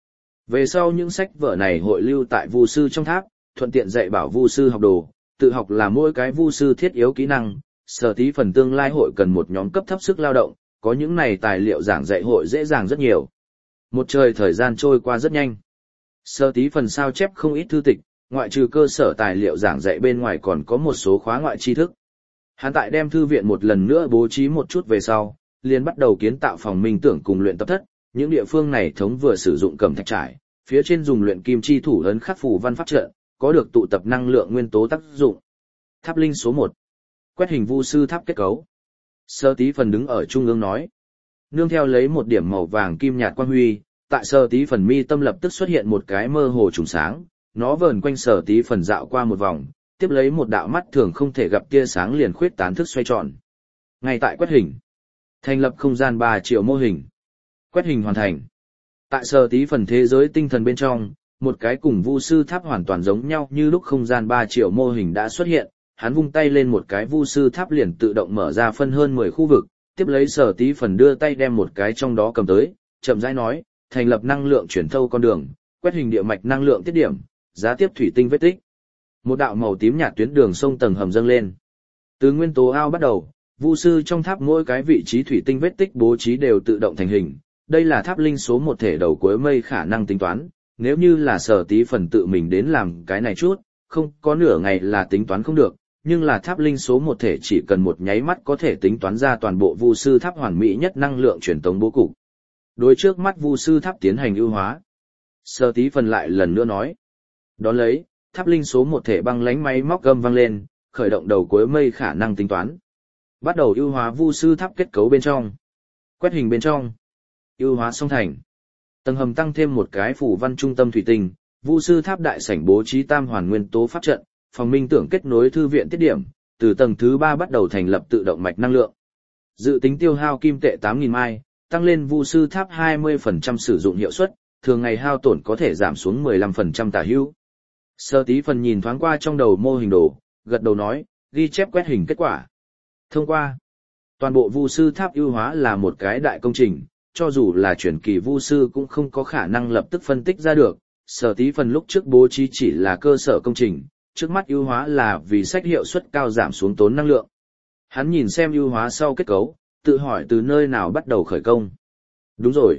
Về sau những sách vở này hội lưu tại vu sư trong tháp, thuận tiện dạy bảo vu sư học đồ, tự học là mỗi cái vu sư thiết yếu kỹ năng, Sở Tí Phần tương lai hội cần một nhóm cấp thấp sức lao động, có những này tài liệu giảng dạy hội dễ dàng rất nhiều. Một trời thời gian trôi qua rất nhanh. Sở Tí Phần sao chép không ít thư tịch, ngoại trừ cơ sở tài liệu giảng dạy bên ngoài còn có một số khóa ngoại tri thức. Hắn tại đem thư viện một lần nữa bố trí một chút về sau, liền bắt đầu kiến tạo phòng minh tưởng cùng luyện tập thất, những địa phương này thống vừa sử dụng cẩm thạch trải, phía trên dùng luyện kim chi thủ ấn khắc phù văn pháp trận, có được tụ tập năng lượng nguyên tố tác dụng. Tháp linh số một. Quét hình vu sư tháp kết cấu. Sở Tí Phần đứng ở trung ương nói. Nương theo lấy một điểm màu vàng kim nhạt quang huy, tại Sở Tí Phần mi tâm lập tức xuất hiện một cái mơ hồ trùng sáng, nó vờn quanh Sở Tí Phần dạo qua một vòng, tiếp lấy một đạo mắt thường không thể gặp tia sáng liền khuyết tán thức xoay tròn. Ngay tại quét hình, thành lập không gian ba triệu mô hình. Quét hình hoàn thành. Tại Sở Tí Phần thế giới tinh thần bên trong, một cái cùng vu sư tháp hoàn toàn giống nhau như lúc không gian ba triệu mô hình đã xuất hiện, hắn vung tay lên một cái vu sư tháp liền tự động mở ra phân hơn mười khu vực, tiếp lấy Sở Tí Phần đưa tay đem một cái trong đó cầm tới, chậm rãi nói, thành lập năng lượng chuyển thâu con đường, quét hình địa mạch năng lượng tiết điểm, giá tiếp thủy tinh vết tích. Một đạo màu tím nhạt tuyến đường sông tầng hầm dâng lên. Từ nguyên tố ao bắt đầu, vu sư trong tháp mỗi cái vị trí thủy tinh vết tích bố trí đều tự động thành hình. Đây là tháp linh số một thể đầu cuối mây khả năng tính toán, nếu như là Sở Tí Phần tự mình đến làm cái này chút, không có nửa ngày là tính toán không được, nhưng là tháp linh số một thể chỉ cần một nháy mắt có thể tính toán ra toàn bộ vu sư tháp hoàn mỹ nhất năng lượng truyền tống bố cục. Đối trước mắt vu sư tháp tiến hành ưu hóa. Sở Tí Phần lại lần nữa nói. Đón lấy, tháp linh số một thể băng lánh máy móc gầm vang lên, khởi động đầu cuối mây khả năng tính toán. Bắt đầu ưu hóa vu sư tháp kết cấu bên trong. Quét hình bên trong. Ưu hóa xong thành. Tầng hầm tăng thêm một cái phủ văn trung tâm thủy tinh, vu sư tháp đại sảnh bố trí tam hoàn nguyên tố pháp trận, phòng minh tưởng kết nối thư viện tiết điểm, từ tầng thứ ba bắt đầu thành lập tự động mạch năng lượng. Dự tính tiêu hao kim tệ tám nghìn mai, tăng lên vu sư tháp hai mươi phần trăm sử dụng hiệu suất, thường ngày hao tổn có thể giảm xuống mười lăm phần trăm tả hữu. Sở Tí Phần nhìn thoáng qua trong đầu mô hình đồ, gật đầu nói, ghi chép quét hình kết quả. Thông qua. Toàn bộ vu sư tháp ưu hóa là một cái đại công trình, cho dù là chuyển kỳ vu sư cũng không có khả năng lập tức phân tích ra được. Sở Tí Phần lúc trước bố trí chỉ là cơ sở công trình, trước mắt ưu hóa là vì sách hiệu suất cao giảm xuống tốn năng lượng. Hắn nhìn xem ưu hóa sau kết cấu, tự hỏi từ nơi nào bắt đầu khởi công. Đúng rồi.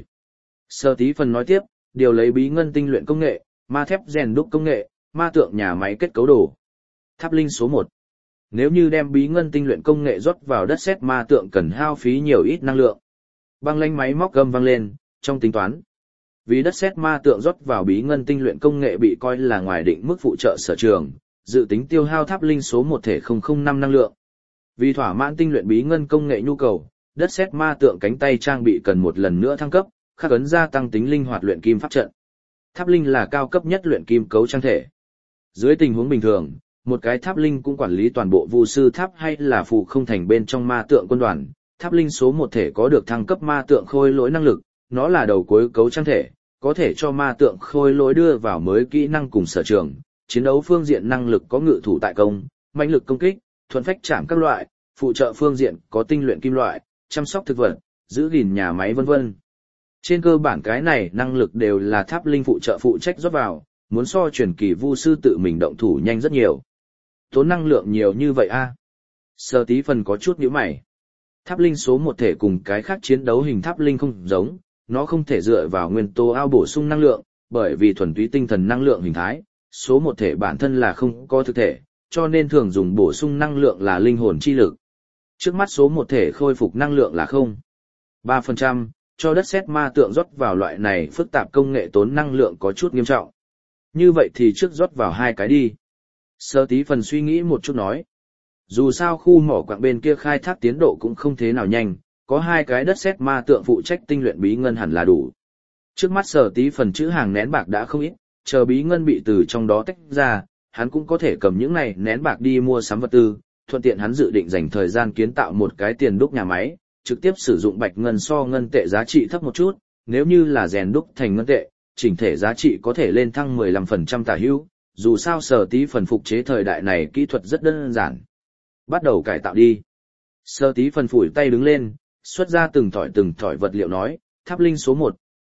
Sở Tí Phần nói tiếp, điều lấy bí ngân tinh luyện công nghệ, ma thép rèn đúc công nghệ, ma tượng nhà máy kết cấu đồ. Tháp linh số một. Nếu như đem bí ngân tinh luyện công nghệ rót vào đất sét ma tượng cần hao phí nhiều ít năng lượng. Băng lanh máy móc gầm vang lên, trong tính toán. Vì đất sét ma tượng rót vào bí ngân tinh luyện công nghệ bị coi là ngoài định mức phụ trợ sở trường, dự tính tiêu hao tháp linh số một thể không không năm năng lượng. Vì thỏa mãn tinh luyện bí ngân công nghệ nhu cầu, đất sét ma tượng cánh tay trang bị cần một lần nữa thăng cấp, khắc ấn gia tăng tính linh hoạt luyện kim pháp trận. Tháp linh là cao cấp nhất luyện kim cấu trang thể. Dưới tình huống bình thường, một cái tháp linh cũng quản lý toàn bộ vu sư tháp hay là phù không thành bên trong ma tượng quân đoàn. Tháp linh số một thể có được thăng cấp ma tượng khôi lỗi năng lực, nó là đầu cuối cấu trang thể, có thể cho ma tượng khôi lỗi đưa vào mới kỹ năng cùng sở trường, chiến đấu phương diện năng lực có ngự thủ tại công, mãnh lực công kích, thuần phách chạm các loại, phụ trợ phương diện có tinh luyện kim loại, chăm sóc thực vật, giữ gìn nhà máy vân vân. Trên cơ bản cái này năng lực đều là tháp linh phụ trợ phụ trách rót vào, muốn so truyền kỳ vu sư tự mình động thủ nhanh rất nhiều. Tốn năng lượng nhiều như vậy a? À? Sở Tí Phần có chút nhíu mày. Tháp linh số một thể cùng cái khác chiến đấu hình tháp linh không giống, nó không thể dựa vào nguyên tố ao bổ sung năng lượng, bởi vì thuần túy tinh thần năng lượng hình thái, số một thể bản thân là không có thực thể, cho nên thường dùng bổ sung năng lượng là linh hồn chi lực. Trước mắt số một thể khôi phục năng lượng là không. ba phần trăm, cho đất sét ma tượng rót vào loại này phức tạp công nghệ tốn năng lượng có chút nghiêm trọng. Như vậy thì trước rót vào hai cái đi. Sở Tí Phần suy nghĩ một chút nói. Dù sao khu mỏ quặng bên kia khai thác tiến độ cũng không thế nào nhanh, có hai cái đất sét ma tượng phụ trách tinh luyện bí ngân hẳn là đủ. Trước mắt Sở Tí Phần chữ hàng nén bạc đã không ít, chờ bí ngân bị từ trong đó tách ra, hắn cũng có thể cầm những này nén bạc đi mua sắm vật tư, thuận tiện hắn dự định dành thời gian kiến tạo một cái tiền đúc nhà máy, trực tiếp sử dụng bạch ngân so ngân tệ giá trị thấp một chút, nếu như là rèn đúc thành ngân tệ, chỉnh thể giá trị có thể lên thăng mười lăm phần trăm tả hữu, dù sao Sở Tí Phần phục chế thời đại này kỹ thuật rất đơn giản. Bắt đầu cải tạo đi. Sở Tí Phần phủi tay đứng lên, xuất ra từng thỏi từng thỏi vật liệu nói, tháp linh số một,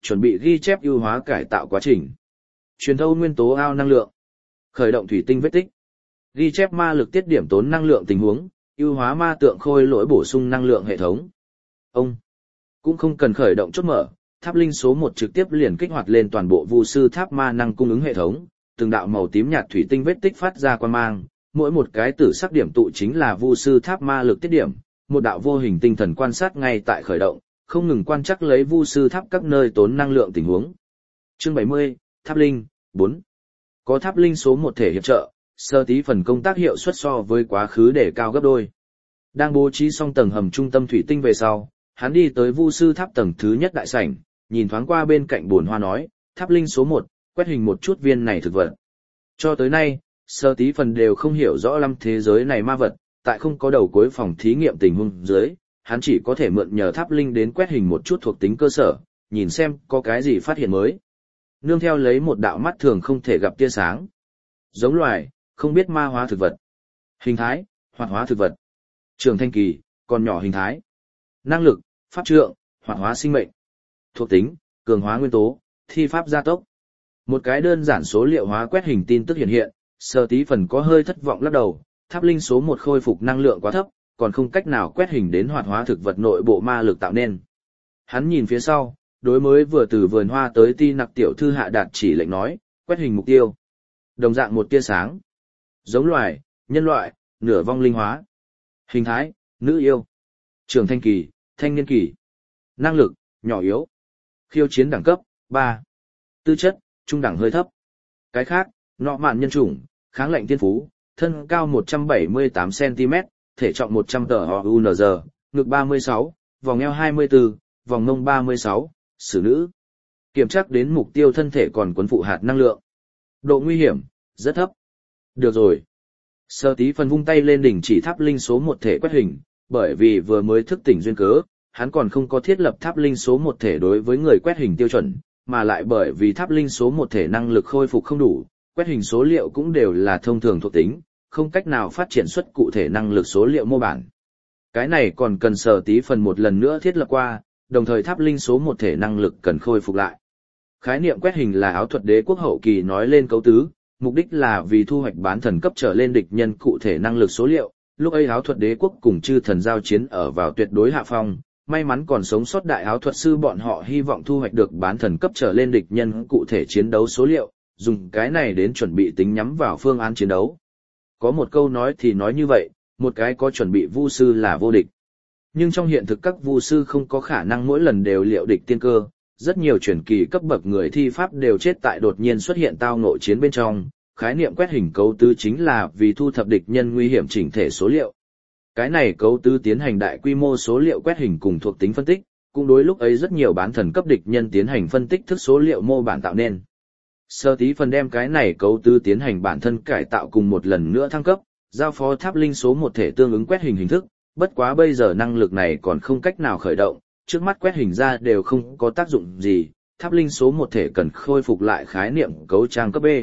chuẩn bị ghi chép ưu hóa cải tạo quá trình. Truyền thâu nguyên tố ao năng lượng. Khởi động thủy tinh vết tích. Ghi chép ma lực tiết điểm tốn năng lượng tình huống, ưu hóa ma tượng khôi lỗi bổ sung năng lượng hệ thống. Ông cũng không cần khởi động chốt mở, tháp linh số một trực tiếp liền kích hoạt lên toàn bộ vu sư tháp ma năng cung ứng hệ thống, từng đạo màu tím nhạt thủy tinh vết tích phát ra quang mang, mỗi một cái tử sắc điểm tụ chính là vu sư tháp ma lực tiết điểm, một đạo vô hình tinh thần quan sát ngay tại khởi động, không ngừng quan trắc lấy vu sư tháp các nơi tốn năng lượng tình huống. Chương bảy mươi, Tháp linh, bốn. Có tháp linh số một thể hiệp trợ, sơ tí phần công tác hiệu suất so với quá khứ để cao gấp đôi. Đang bố trí xong tầng hầm trung tâm thủy tinh về sau, hắn đi tới vu sư tháp tầng thứ nhất đại sảnh, nhìn thoáng qua bên cạnh bồn hoa nói, tháp linh số một, quét hình một chút viên này thực vật. Cho tới nay, sơ tí phần đều không hiểu rõ lắm thế giới này ma vật, tại không có đầu cuối phòng thí nghiệm tình huống dưới, hắn chỉ có thể mượn nhờ tháp linh đến quét hình một chút thuộc tính cơ sở, nhìn xem có cái gì phát hiện mới. Nương theo lấy một đạo mắt thường không thể gặp tia sáng. Giống loài, không biết ma hóa thực vật. Hình thái, hoạt hóa thực vật. Trường thanh kỳ, còn nhỏ hình thái. Năng lực, pháp trượng, hoạt hóa sinh mệnh. Thuộc tính, cường hóa nguyên tố, thi pháp gia tốc. Một cái đơn giản số liệu hóa quét hình tin tức hiện hiện, sơ tí phần có hơi thất vọng lắc đầu, tháp linh số một khôi phục năng lượng quá thấp, còn không cách nào quét hình đến hoạt hóa thực vật nội bộ ma lực tạo nên. Hắn nhìn phía sau, đối mới vừa từ vườn hoa tới ti nặc tiểu thư hạ đạt chỉ lệnh nói, quét hình mục tiêu. Đồng dạng một tia sáng. Giống loài, nhân loại, nửa vong linh hóa. Hình thái, nữ yêu. Trường thanh kỳ, thanh niên kỳ. Năng lực, nhỏ yếu. Khiêu chiến đẳng cấp, ba. Tư chất, trung đẳng hơi thấp. Cái khác, nọ mạn nhân chủng, kháng lạnh thiên phú, thân cao một trăm bảy mươi tám xăng ti mét, thể trọng một trăm tờ o u en giê, ngực ba mươi sáu, vòng eo hai mươi tư, vòng mông ba mươi sáu, xử nữ. Kiểm tra đến mục tiêu thân thể còn quấn phụ hạt năng lượng. Độ nguy hiểm, rất thấp. Được rồi. Sơ tí phần vung tay lên đỉnh chỉ tháp linh số một thể quét hình, bởi vì vừa mới thức tỉnh duyên cớ, hắn còn không có thiết lập tháp linh số một thể đối với người quét hình tiêu chuẩn, mà lại bởi vì tháp linh số một thể năng lực khôi phục không đủ, quét hình số liệu cũng đều là thông thường thuộc tính, không cách nào phát triển xuất cụ thể năng lực số liệu mô bản. Cái này còn cần sở tí phần một lần nữa thiết lập qua, đồng thời tháp linh số một thể năng lực cần khôi phục lại. Khái niệm quét hình là áo thuật đế quốc hậu kỳ nói lên cấu tứ, mục đích là vì thu hoạch bán thần cấp trở lên địch nhân cụ thể năng lực số liệu. Lúc ấy áo thuật đế quốc cùng chư thần giao chiến ở vào tuyệt đối hạ phong, may mắn còn sống sót đại áo thuật sư bọn họ hy vọng thu hoạch được bán thần cấp trở lên địch nhân cụ thể chiến đấu số liệu, dùng cái này đến chuẩn bị tính nhắm vào phương án chiến đấu. Có một câu nói thì nói như vậy, một cái có chuẩn bị vu sư là vô địch. Nhưng trong hiện thực các vu sư không có khả năng mỗi lần đều liệu địch tiên cơ, rất nhiều truyền kỳ cấp bậc người thi pháp đều chết tại đột nhiên xuất hiện tao ngộ chiến bên trong, khái niệm quét hình cấu tứ chính là vì thu thập địch nhân nguy hiểm chỉnh thể số liệu. Cái này cấu tứ tiến hành đại quy mô số liệu quét hình cùng thuộc tính phân tích, cũng đối lúc ấy rất nhiều bán thần cấp địch nhân tiến hành phân tích thức số liệu mô bản tạo nên. Sơ tí phần đem cái này cấu tứ tiến hành bản thân cải tạo cùng một lần nữa thăng cấp, giao phó tháp linh số một thể tương ứng quét hình hình thức, bất quá bây giờ năng lực này còn không cách nào khởi động, trước mắt quét hình ra đều không có tác dụng gì, tháp linh số một thể cần khôi phục lại khái niệm cấu trang cấp B.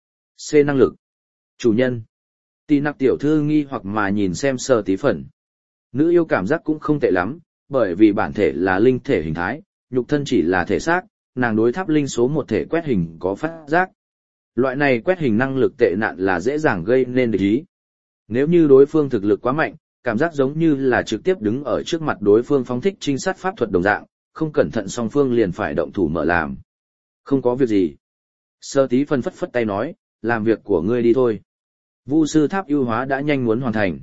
C năng lực. Chủ nhân. Tì nặc tiểu thư nghi hoặc mà nhìn xem sơ tí phần. Nữ yêu cảm giác cũng không tệ lắm, bởi vì bản thể là linh thể hình thái, nhục thân chỉ là thể xác, nàng đối tháp linh số một thể quét hình có phát giác. Loại này quét hình năng lực tệ nạn là dễ dàng gây nên địch ý. Nếu như đối phương thực lực quá mạnh, cảm giác giống như là trực tiếp đứng ở trước mặt đối phương phóng thích trinh sát pháp thuật đồng dạng, không cẩn thận song phương liền phải động thủ mở làm. Không có việc gì. Sơ tí phân phất phất tay nói, làm việc của ngươi đi thôi. Vu sư tháp ưu hóa đã nhanh muốn hoàn thành.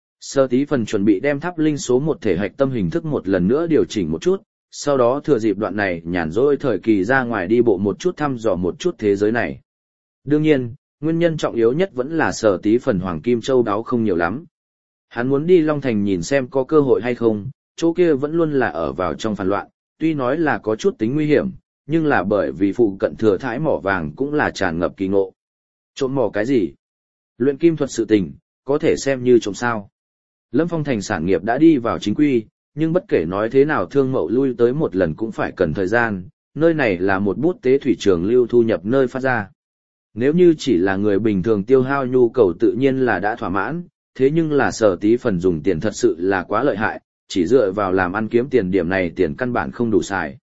Sơ tí phần chuẩn bị đem tháp linh số một thể hạch tâm hình thức một lần nữa điều chỉnh một chút, sau đó thừa dịp đoạn này nhàn rỗi thời kỳ ra ngoài đi bộ một chút thăm dò một chút thế giới này. Đương nhiên, nguyên nhân trọng yếu nhất vẫn là sở tí phần hoàng kim châu đáo không nhiều lắm. Hắn muốn đi Long Thành nhìn xem có cơ hội hay không, chỗ kia vẫn luôn là ở vào trong phản loạn, tuy nói là có chút tính nguy hiểm, nhưng là bởi vì phụ cận thừa thãi mỏ vàng cũng là tràn ngập kỳ ngộ. Trộm mỏ cái gì? Luyện kim thuật sự tình, có thể xem như trộm sao. Lâm Phong Thành sản nghiệp đã đi vào chính quy, nhưng bất kể nói thế nào thương mậu lui tới một lần cũng phải cần thời gian, nơi này là một bút tế thủy trường lưu thu nhập nơi phát ra. Nếu như chỉ là người bình thường tiêu hao nhu cầu tự nhiên là đã thỏa mãn, thế nhưng là sở tí phần dùng tiền thật sự là quá lợi hại, chỉ dựa vào làm ăn kiếm tiền điểm này tiền căn bản không đủ xài.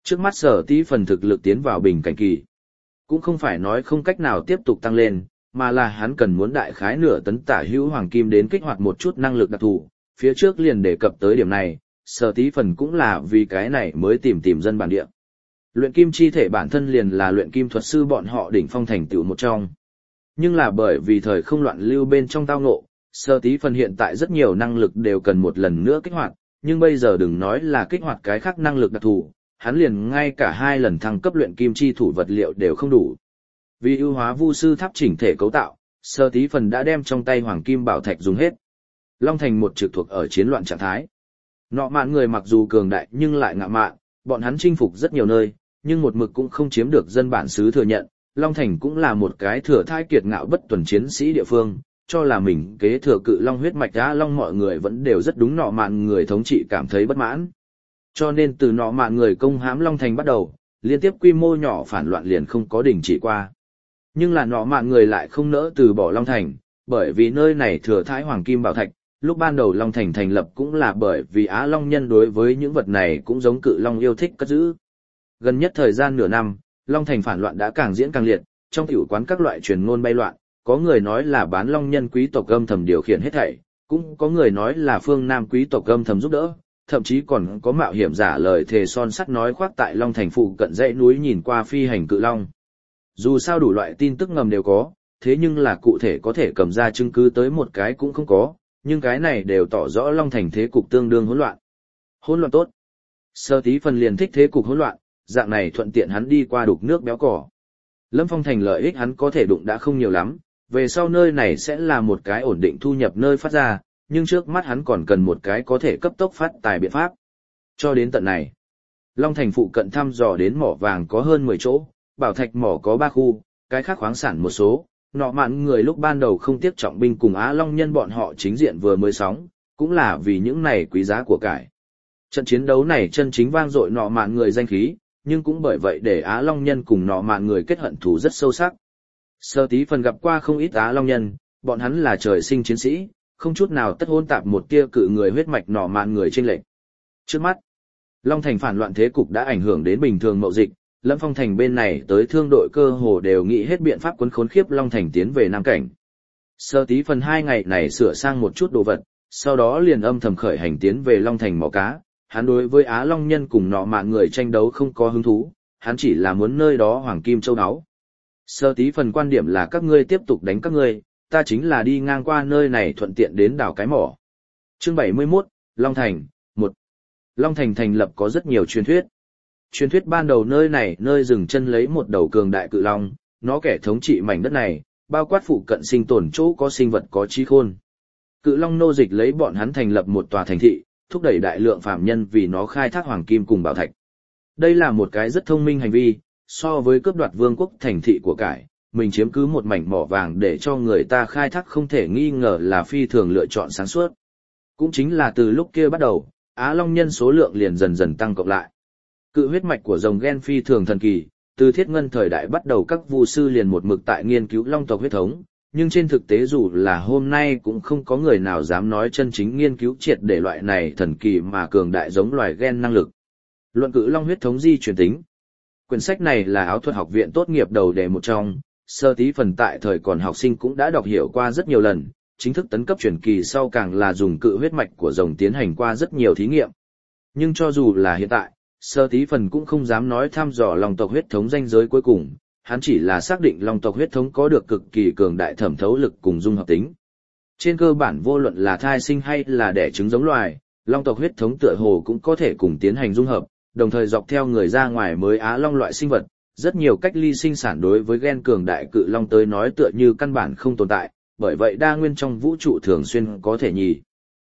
Trước mắt Sở Tí Phần thực lực tiến vào bình cảnh kỳ. Cũng không phải nói không cách nào tiếp tục tăng lên, mà là hắn cần muốn đại khái nửa tấn tả hữu hoàng kim đến kích hoạt một chút năng lực đặc thù. Phía trước liền đề cập tới điểm này, Sở Tí Phần cũng là vì cái này mới tìm tìm dân bản địa. Luyện kim chi thể bản thân liền là luyện kim thuật sư bọn họ đỉnh phong thành tựu một trong. Nhưng là bởi vì thời không loạn lưu bên trong tao ngộ, Sở Tí Phần hiện tại rất nhiều năng lực đều cần một lần nữa kích hoạt, nhưng bây giờ đừng nói là kích hoạt cái khác năng lực đặc thù, hắn liền ngay cả hai lần thăng cấp luyện kim chi thủ vật liệu đều không đủ. Vì ưu hóa vu sư tháp chỉnh thể cấu tạo, Sở Tí Phần đã đem trong tay hoàng kim bảo thạch dùng hết. Long Thành một trực thuộc ở chiến loạn trạng thái. Nọ mạn người mặc dù cường đại nhưng lại ngạo mạn, bọn hắn chinh phục rất nhiều nơi, nhưng một mực cũng không chiếm được dân bản xứ thừa nhận. Long Thành cũng là một cái thừa thai kiệt ngạo bất tuần chiến sĩ địa phương, cho là mình kế thừa cự long huyết mạch đã long mọi người vẫn đều rất đúng nọ mạn người thống trị cảm thấy bất mãn. Cho nên từ nọ mạn người công hãm Long Thành bắt đầu, liên tiếp quy mô nhỏ phản loạn liền không có đình chỉ qua. Nhưng là nọ mạn người lại không nỡ từ bỏ Long Thành, bởi vì nơi này thừa thai hoàng kim bảo thạch, lúc ban đầu Long Thành thành lập cũng là bởi vì Á Long nhân đối với những vật này cũng giống cự long yêu thích cất giữ. Gần nhất thời gian nửa năm, Long Thành phản loạn đã càng diễn càng liệt, trong tiểu quán các loại truyền ngôn bay loạn, có người nói là bán long nhân quý tộc âm thầm điều khiển hết thảy, cũng có người nói là phương Nam quý tộc âm thầm giúp đỡ, thậm chí còn có mạo hiểm giả lời thề son sắt nói khoác tại Long Thành phụ cận dãy núi nhìn qua phi hành cự long. Dù sao đủ loại tin tức ngầm đều có, thế nhưng là cụ thể có thể cầm ra chứng cứ tới một cái cũng không có, nhưng cái này đều tỏ rõ Long Thành thế cục tương đương hỗn loạn. Hỗn loạn tốt. Sở Tí Phần liền thích thế cục hỗn loạn, dạng này thuận tiện hắn đi qua đục nước béo cỏ. Lâm Phong Thành lợi ích hắn có thể đụng đã không nhiều lắm, về sau nơi này sẽ là một cái ổn định thu nhập nơi phát ra, nhưng trước mắt hắn còn cần một cái có thể cấp tốc phát tài biện pháp. Cho đến tận này, Long Thành phụ cận thăm dò đến mỏ vàng có hơn mười chỗ, bảo thạch mỏ có ba khu, cái khác khoáng sản một số. Nọ mạn người lúc ban đầu không tiếc trọng binh cùng Á Long nhân bọn họ chính diện vừa mới sóng, cũng là vì những này quý giá của cải. Trận chiến đấu này chân chính vang dội nọ mạn người danh khí, nhưng cũng bởi vậy để Á Long nhân cùng nọ mạn người kết hận thù rất sâu sắc. Sở Tí Phần gặp qua không ít Á Long nhân, bọn hắn là trời sinh chiến sĩ, không chút nào tất hôn tạp một tia cự người huyết mạch nọ mạn người chênh lệch. Trước mắt, Long Thành phản loạn thế cục đã ảnh hưởng đến bình thường mậu dịch. Lâm Phong Thành bên này tới thương đội cơ hồ đều nghĩ hết biện pháp quấn khốn khiếp Long Thành tiến về Nam Cảnh. Sở Tí Phần hai ngày này sửa sang một chút đồ vật, sau đó liền âm thầm khởi hành tiến về Long Thành mỏ cá. Hắn đối với Á Long nhân cùng nọ mạn người tranh đấu không có hứng thú, hắn chỉ là muốn nơi đó hoàng kim châu áo. Sở Tí Phần quan điểm là các ngươi tiếp tục đánh các ngươi, ta chính là đi ngang qua nơi này thuận tiện đến đào cái mỏ. Chương bảy mươi mốt, Long Thành, một. Long Thành thành lập có rất nhiều truyền thuyết. Truyền thuyết ban đầu nơi này nơi dừng chân lấy một đầu cường đại cự long, nó kẻ thống trị mảnh đất này, bao quát phụ cận sinh tồn chỗ có sinh vật có trí khôn. Cự long nô dịch lấy bọn hắn thành lập một tòa thành thị, thúc đẩy đại lượng phạm nhân vì nó khai thác hoàng kim cùng bảo thạch. Đây là một cái rất thông minh hành vi, so với cướp đoạt vương quốc thành thị của cải, mình chiếm cứ một mảnh mỏ vàng để cho người ta khai thác không thể nghi ngờ là phi thường lựa chọn sáng suốt. Cũng chính là từ lúc kia bắt đầu, Á Long nhân số lượng liền dần dần tăng cộng lại. Cự huyết mạch của rồng gen phi thường thần kỳ, từ thiết ngân thời đại bắt đầu các vu sư liền một mực tại nghiên cứu long tộc huyết thống, nhưng trên thực tế dù là hôm nay cũng không có người nào dám nói chân chính nghiên cứu triệt để loại này thần kỳ mà cường đại giống loài gen năng lực. Luận cự long huyết thống di truyền tính. Quyển sách này là áo thuật học viện tốt nghiệp đầu đề một trong, Sở Tí Phần tại thời còn học sinh cũng đã đọc hiểu qua rất nhiều lần, chính thức tấn cấp truyền kỳ sau càng là dùng cự huyết mạch của rồng tiến hành qua rất nhiều thí nghiệm. Nhưng cho dù là hiện tại, Sở Tí Phần cũng không dám nói thăm dò long tộc huyết thống ranh giới cuối cùng, hắn chỉ là xác định long tộc huyết thống có được cực kỳ cường đại thẩm thấu lực cùng dung hợp tính. Trên cơ bản vô luận là thai sinh hay là đẻ trứng giống loài, long tộc huyết thống tựa hồ cũng có thể cùng tiến hành dung hợp, đồng thời dọc theo người ra ngoài mới Á Long loại sinh vật, rất nhiều cách ly sinh sản đối với gen cường đại cự long tới nói tựa như căn bản không tồn tại, bởi vậy đa nguyên trong vũ trụ thường xuyên có thể nhì.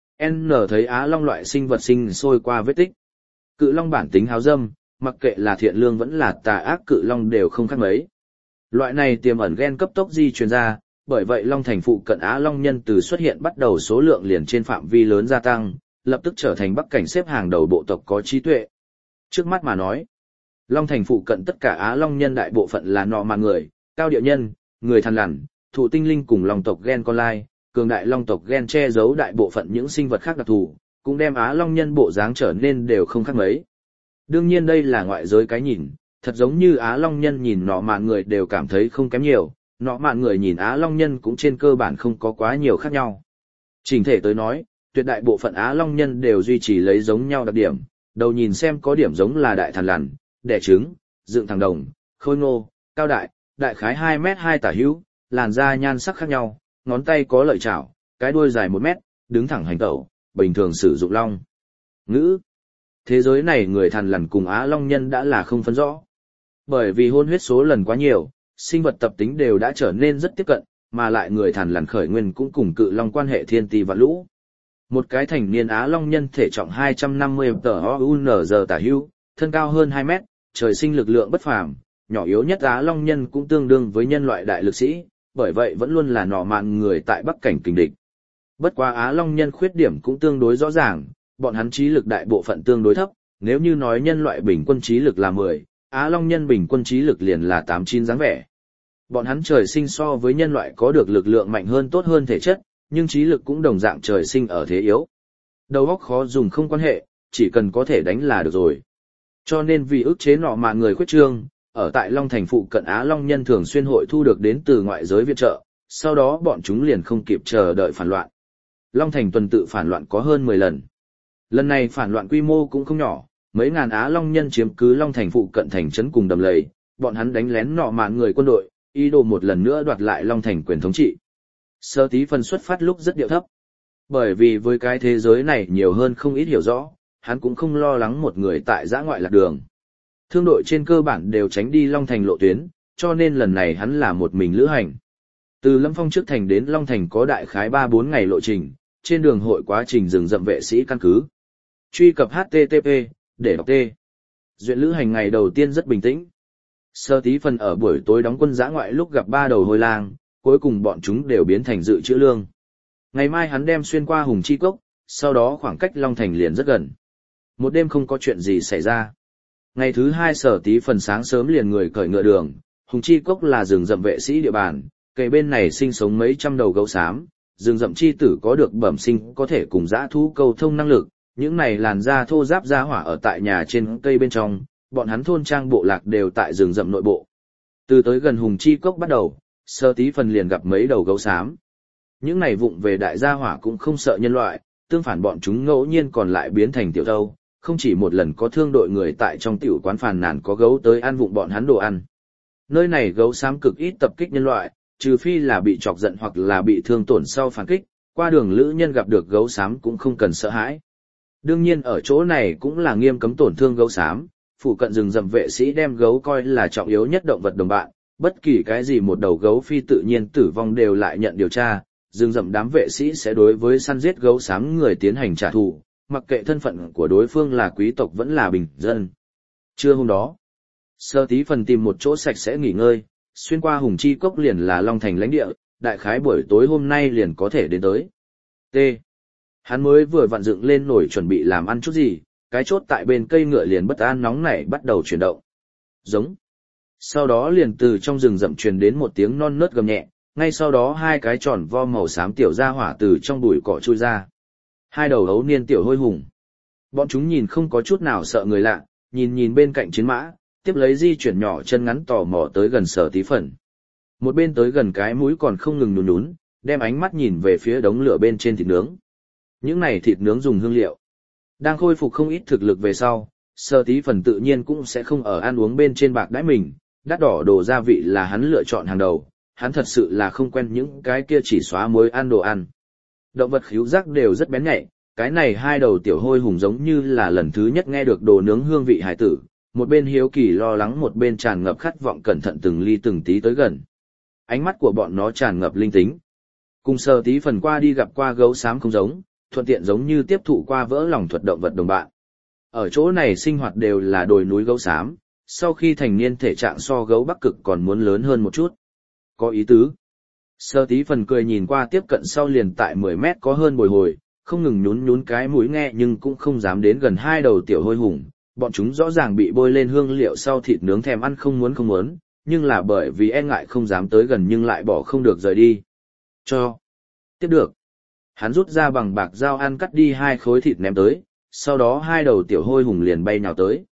N thấy Á Long loại sinh vật sinh sôi qua vết tích. Cự long bản tính háo dâm, mặc kệ là thiện lương vẫn là tà ác cự long đều không khác mấy. Loại này tiềm ẩn gen cấp tốc di truyền ra, bởi vậy Long Thành phụ cận Á Long nhân từ xuất hiện bắt đầu số lượng liền trên phạm vi lớn gia tăng, lập tức trở thành Bắc Cảnh xếp hàng đầu bộ tộc có trí tuệ. Trước mắt mà nói, Long Thành phụ cận tất cả Á Long nhân đại bộ phận là nọ mạn người, cao địa nhân, người thằn lằn, thụ tinh linh cùng long tộc gen con lai, cường đại long tộc gen che giấu đại bộ phận những sinh vật khác đặc thù, cũng đem Á Long nhân bộ dáng trở nên đều không khác mấy. Đương nhiên đây là ngoại giới cái nhìn, thật giống như Á Long Nhân nhìn nọ mạn người đều cảm thấy không kém nhiều, nọ mạn người nhìn Á Long Nhân cũng trên cơ bản không có quá nhiều khác nhau. Chỉnh thể tới nói, tuyệt đại bộ phận Á Long Nhân đều duy trì lấy giống nhau đặc điểm, đầu nhìn xem có điểm giống là đại thằn lằn, đẻ trứng, dựng thẳng đồng, khôi ngô, cao đại, đại khái hai mét hai tả hữu, làn da nhan sắc khác nhau, ngón tay có lợi chảo, cái đuôi dài một mét, đứng thẳng hành tẩu, bình thường sử dụng long. Ngữ. Thế giới này người thằn lằn cùng Á Long Nhân đã là không phân rõ. Bởi vì hôn huyết số lần quá nhiều, sinh vật tập tính đều đã trở nên rất tiếp cận, mà lại người thằn lằn khởi nguyên cũng cùng cự long quan hệ thiên ti và lũ. Một cái thành niên Á Long Nhân thể trọng hai trăm năm mươi tờ o u en giờ tả hữu, thân cao hơn hai mét, trời sinh lực lượng bất phàm, nhỏ yếu nhất Á Long Nhân cũng tương đương với nhân loại đại lực sĩ, bởi vậy vẫn luôn là nọ mạn người tại Bắc cảnh kình địch. Bất quá Á Long Nhân khuyết điểm cũng tương đối rõ ràng, bọn hắn trí lực đại bộ phận tương đối thấp, nếu như nói nhân loại bình quân trí lực là mười, Á Long Nhân bình quân trí lực liền là tám chín dáng vẻ. Bọn hắn trời sinh so với nhân loại có được lực lượng mạnh hơn tốt hơn thể chất, nhưng trí lực cũng đồng dạng trời sinh ở thế yếu. Đầu óc khó dùng không quan hệ, chỉ cần có thể đánh là được rồi. Cho nên vì ức chế nọ mạn người khuyết trương, ở tại Long Thành phụ cận Á Long Nhân thường xuyên hội thu được đến từ ngoại giới viện trợ, sau đó bọn chúng liền không kịp chờ đợi phản loạn. Long Thành tuần tự phản loạn có hơn mười lần. Lần này phản loạn quy mô cũng không nhỏ, mấy ngàn Á Long Nhân chiếm cứ Long Thành phụ cận thành trấn cùng đầm lầy, bọn hắn đánh lén nọ mạn người quân đội, ý đồ một lần nữa đoạt lại Long Thành quyền thống trị. Sơ tí phần xuất phát lúc rất điệu thấp. Bởi vì với cái thế giới này nhiều hơn không ít hiểu rõ, hắn cũng không lo lắng một người tại giã ngoại lạc đường. Thương đội trên cơ bản đều tránh đi Long Thành lộ tuyến, cho nên lần này hắn là một mình lữ hành. Từ Lâm Phong trước thành đến Long Thành có đại khái ba bốn ngày lộ trình, trên đường hội quá trình rừng rậm vệ sĩ căn cứ. Truy cập H T T P, để đọc T. Duyện lữ hành ngày đầu tiên rất bình tĩnh. Sơ tí phần ở buổi tối đóng quân giã ngoại lúc gặp ba đầu hôi lang, cuối cùng bọn chúng đều biến thành dự trữ lương. Ngày mai hắn đem xuyên qua Hùng Chi Cốc, sau đó khoảng cách Long Thành liền rất gần. Một đêm không có chuyện gì xảy ra. Ngày thứ hai Sở Tí phần sáng sớm liền người cởi ngựa đường, Hùng Chi Cốc là rừng rậm vệ sĩ địa bàn, kề bên này sinh sống mấy trăm đầu gấu xám, rừng rậm chi tử có được bẩm sinh có thể cùng dã thú câu thông năng lực, những này làn da thô ráp da hỏa ở tại nhà trên cây bên trong, bọn hắn thôn trang bộ lạc đều tại rừng rậm nội bộ. Từ tới gần Hùng Chi Cốc bắt đầu, Sở Tí phần liền gặp mấy đầu gấu xám. Những này vụng về đại gia hỏa cũng không sợ nhân loại, tương phản bọn chúng ngẫu nhiên còn lại biến thành tiểu thâu, không chỉ một lần có thương đội người tại trong tiểu quán phàn nàn có gấu tới ăn vụng bọn hắn đồ ăn. Nơi này gấu xám cực ít tập kích nhân loại, trừ phi là bị chọc giận hoặc là bị thương tổn sau phản kích, qua đường lữ nhân gặp được gấu xám cũng không cần sợ hãi. Đương nhiên ở chỗ này cũng là nghiêm cấm tổn thương gấu xám, phụ cận rừng rậm vệ sĩ đem gấu coi là trọng yếu nhất động vật đồng bạn, bất kỳ cái gì một đầu gấu phi tự nhiên tử vong đều lại nhận điều tra, rừng rậm đám vệ sĩ sẽ đối với săn giết gấu xám người tiến hành trả thù, mặc kệ thân phận của đối phương là quý tộc vẫn là bình dân. Trưa hôm đó, Sơ Tí phần tìm một chỗ sạch sẽ nghỉ ngơi, xuyên qua Hùng Chi Cốc liền là Long Thành lãnh địa, đại khái buổi tối hôm nay liền có thể đến tới. T. Hắn mới vừa vặn dựng lên nổi chuẩn bị làm ăn chút gì, cái chốt tại bên cây ngựa liền bất an nóng nảy bắt đầu chuyển động. Giống. Sau đó liền từ trong rừng rậm truyền đến một tiếng non nớt gầm nhẹ, ngay sau đó hai cái tròn vo màu xám tiểu gia hỏa từ trong bụi cỏ chui ra. Hai đầu hấu niên tiểu hôi hùng. Bọn chúng nhìn không có chút nào sợ người lạ, nhìn nhìn bên cạnh chiến mã, tiếp lấy di chuyển nhỏ chân ngắn tò mò tới gần Sở Tí phần. Một bên tới gần cái mũi còn không ngừng nhún nhún, đem ánh mắt nhìn về phía đống lửa bên trên thịt nướng. Những này thịt nướng dùng hương liệu. Đang khôi phục không ít thực lực về sau, Sở Tí phần tự nhiên cũng sẽ không ở ăn uống bên trên bạc đãi mình, đắt đỏ đồ gia vị là hắn lựa chọn hàng đầu, hắn thật sự là không quen những cái kia chỉ xóa muối ăn đồ ăn. Động vật khứu giác đều rất bén nhạy, cái này hai đầu tiểu hôi hùng giống như là lần thứ nhất nghe được đồ nướng hương vị hải tử, một bên hiếu kỳ lo lắng một bên tràn ngập khát vọng cẩn thận từng ly từng tí tới gần. Ánh mắt của bọn nó tràn ngập linh tính. Cùng Sở Tí phần qua đi gặp qua gấu xám không giống, thuận tiện giống như tiếp thụ qua vỡ lòng thuật động vật đồng bạn. Ở chỗ này sinh hoạt đều là đồi núi gấu xám, sau khi thành niên thể trạng so gấu Bắc Cực còn muốn lớn hơn một chút. Có ý tứ. Sở Tí phần cười nhìn qua tiếp cận sau liền tại mười mét có hơn bồi hồi, không ngừng nhún nhún cái mũi nghe nhưng cũng không dám đến gần hai đầu tiểu hôi hùng, bọn chúng rõ ràng bị bôi lên hương liệu sau thịt nướng thèm ăn không muốn không muốn, nhưng là bởi vì e ngại không dám tới gần nhưng lại bỏ không được rời đi. Cho. Tiếp được. Hắn rút ra bằng bạc dao ăn cắt đi hai khối thịt ném tới, sau đó hai đầu tiểu hôi hùng liền bay nhào tới.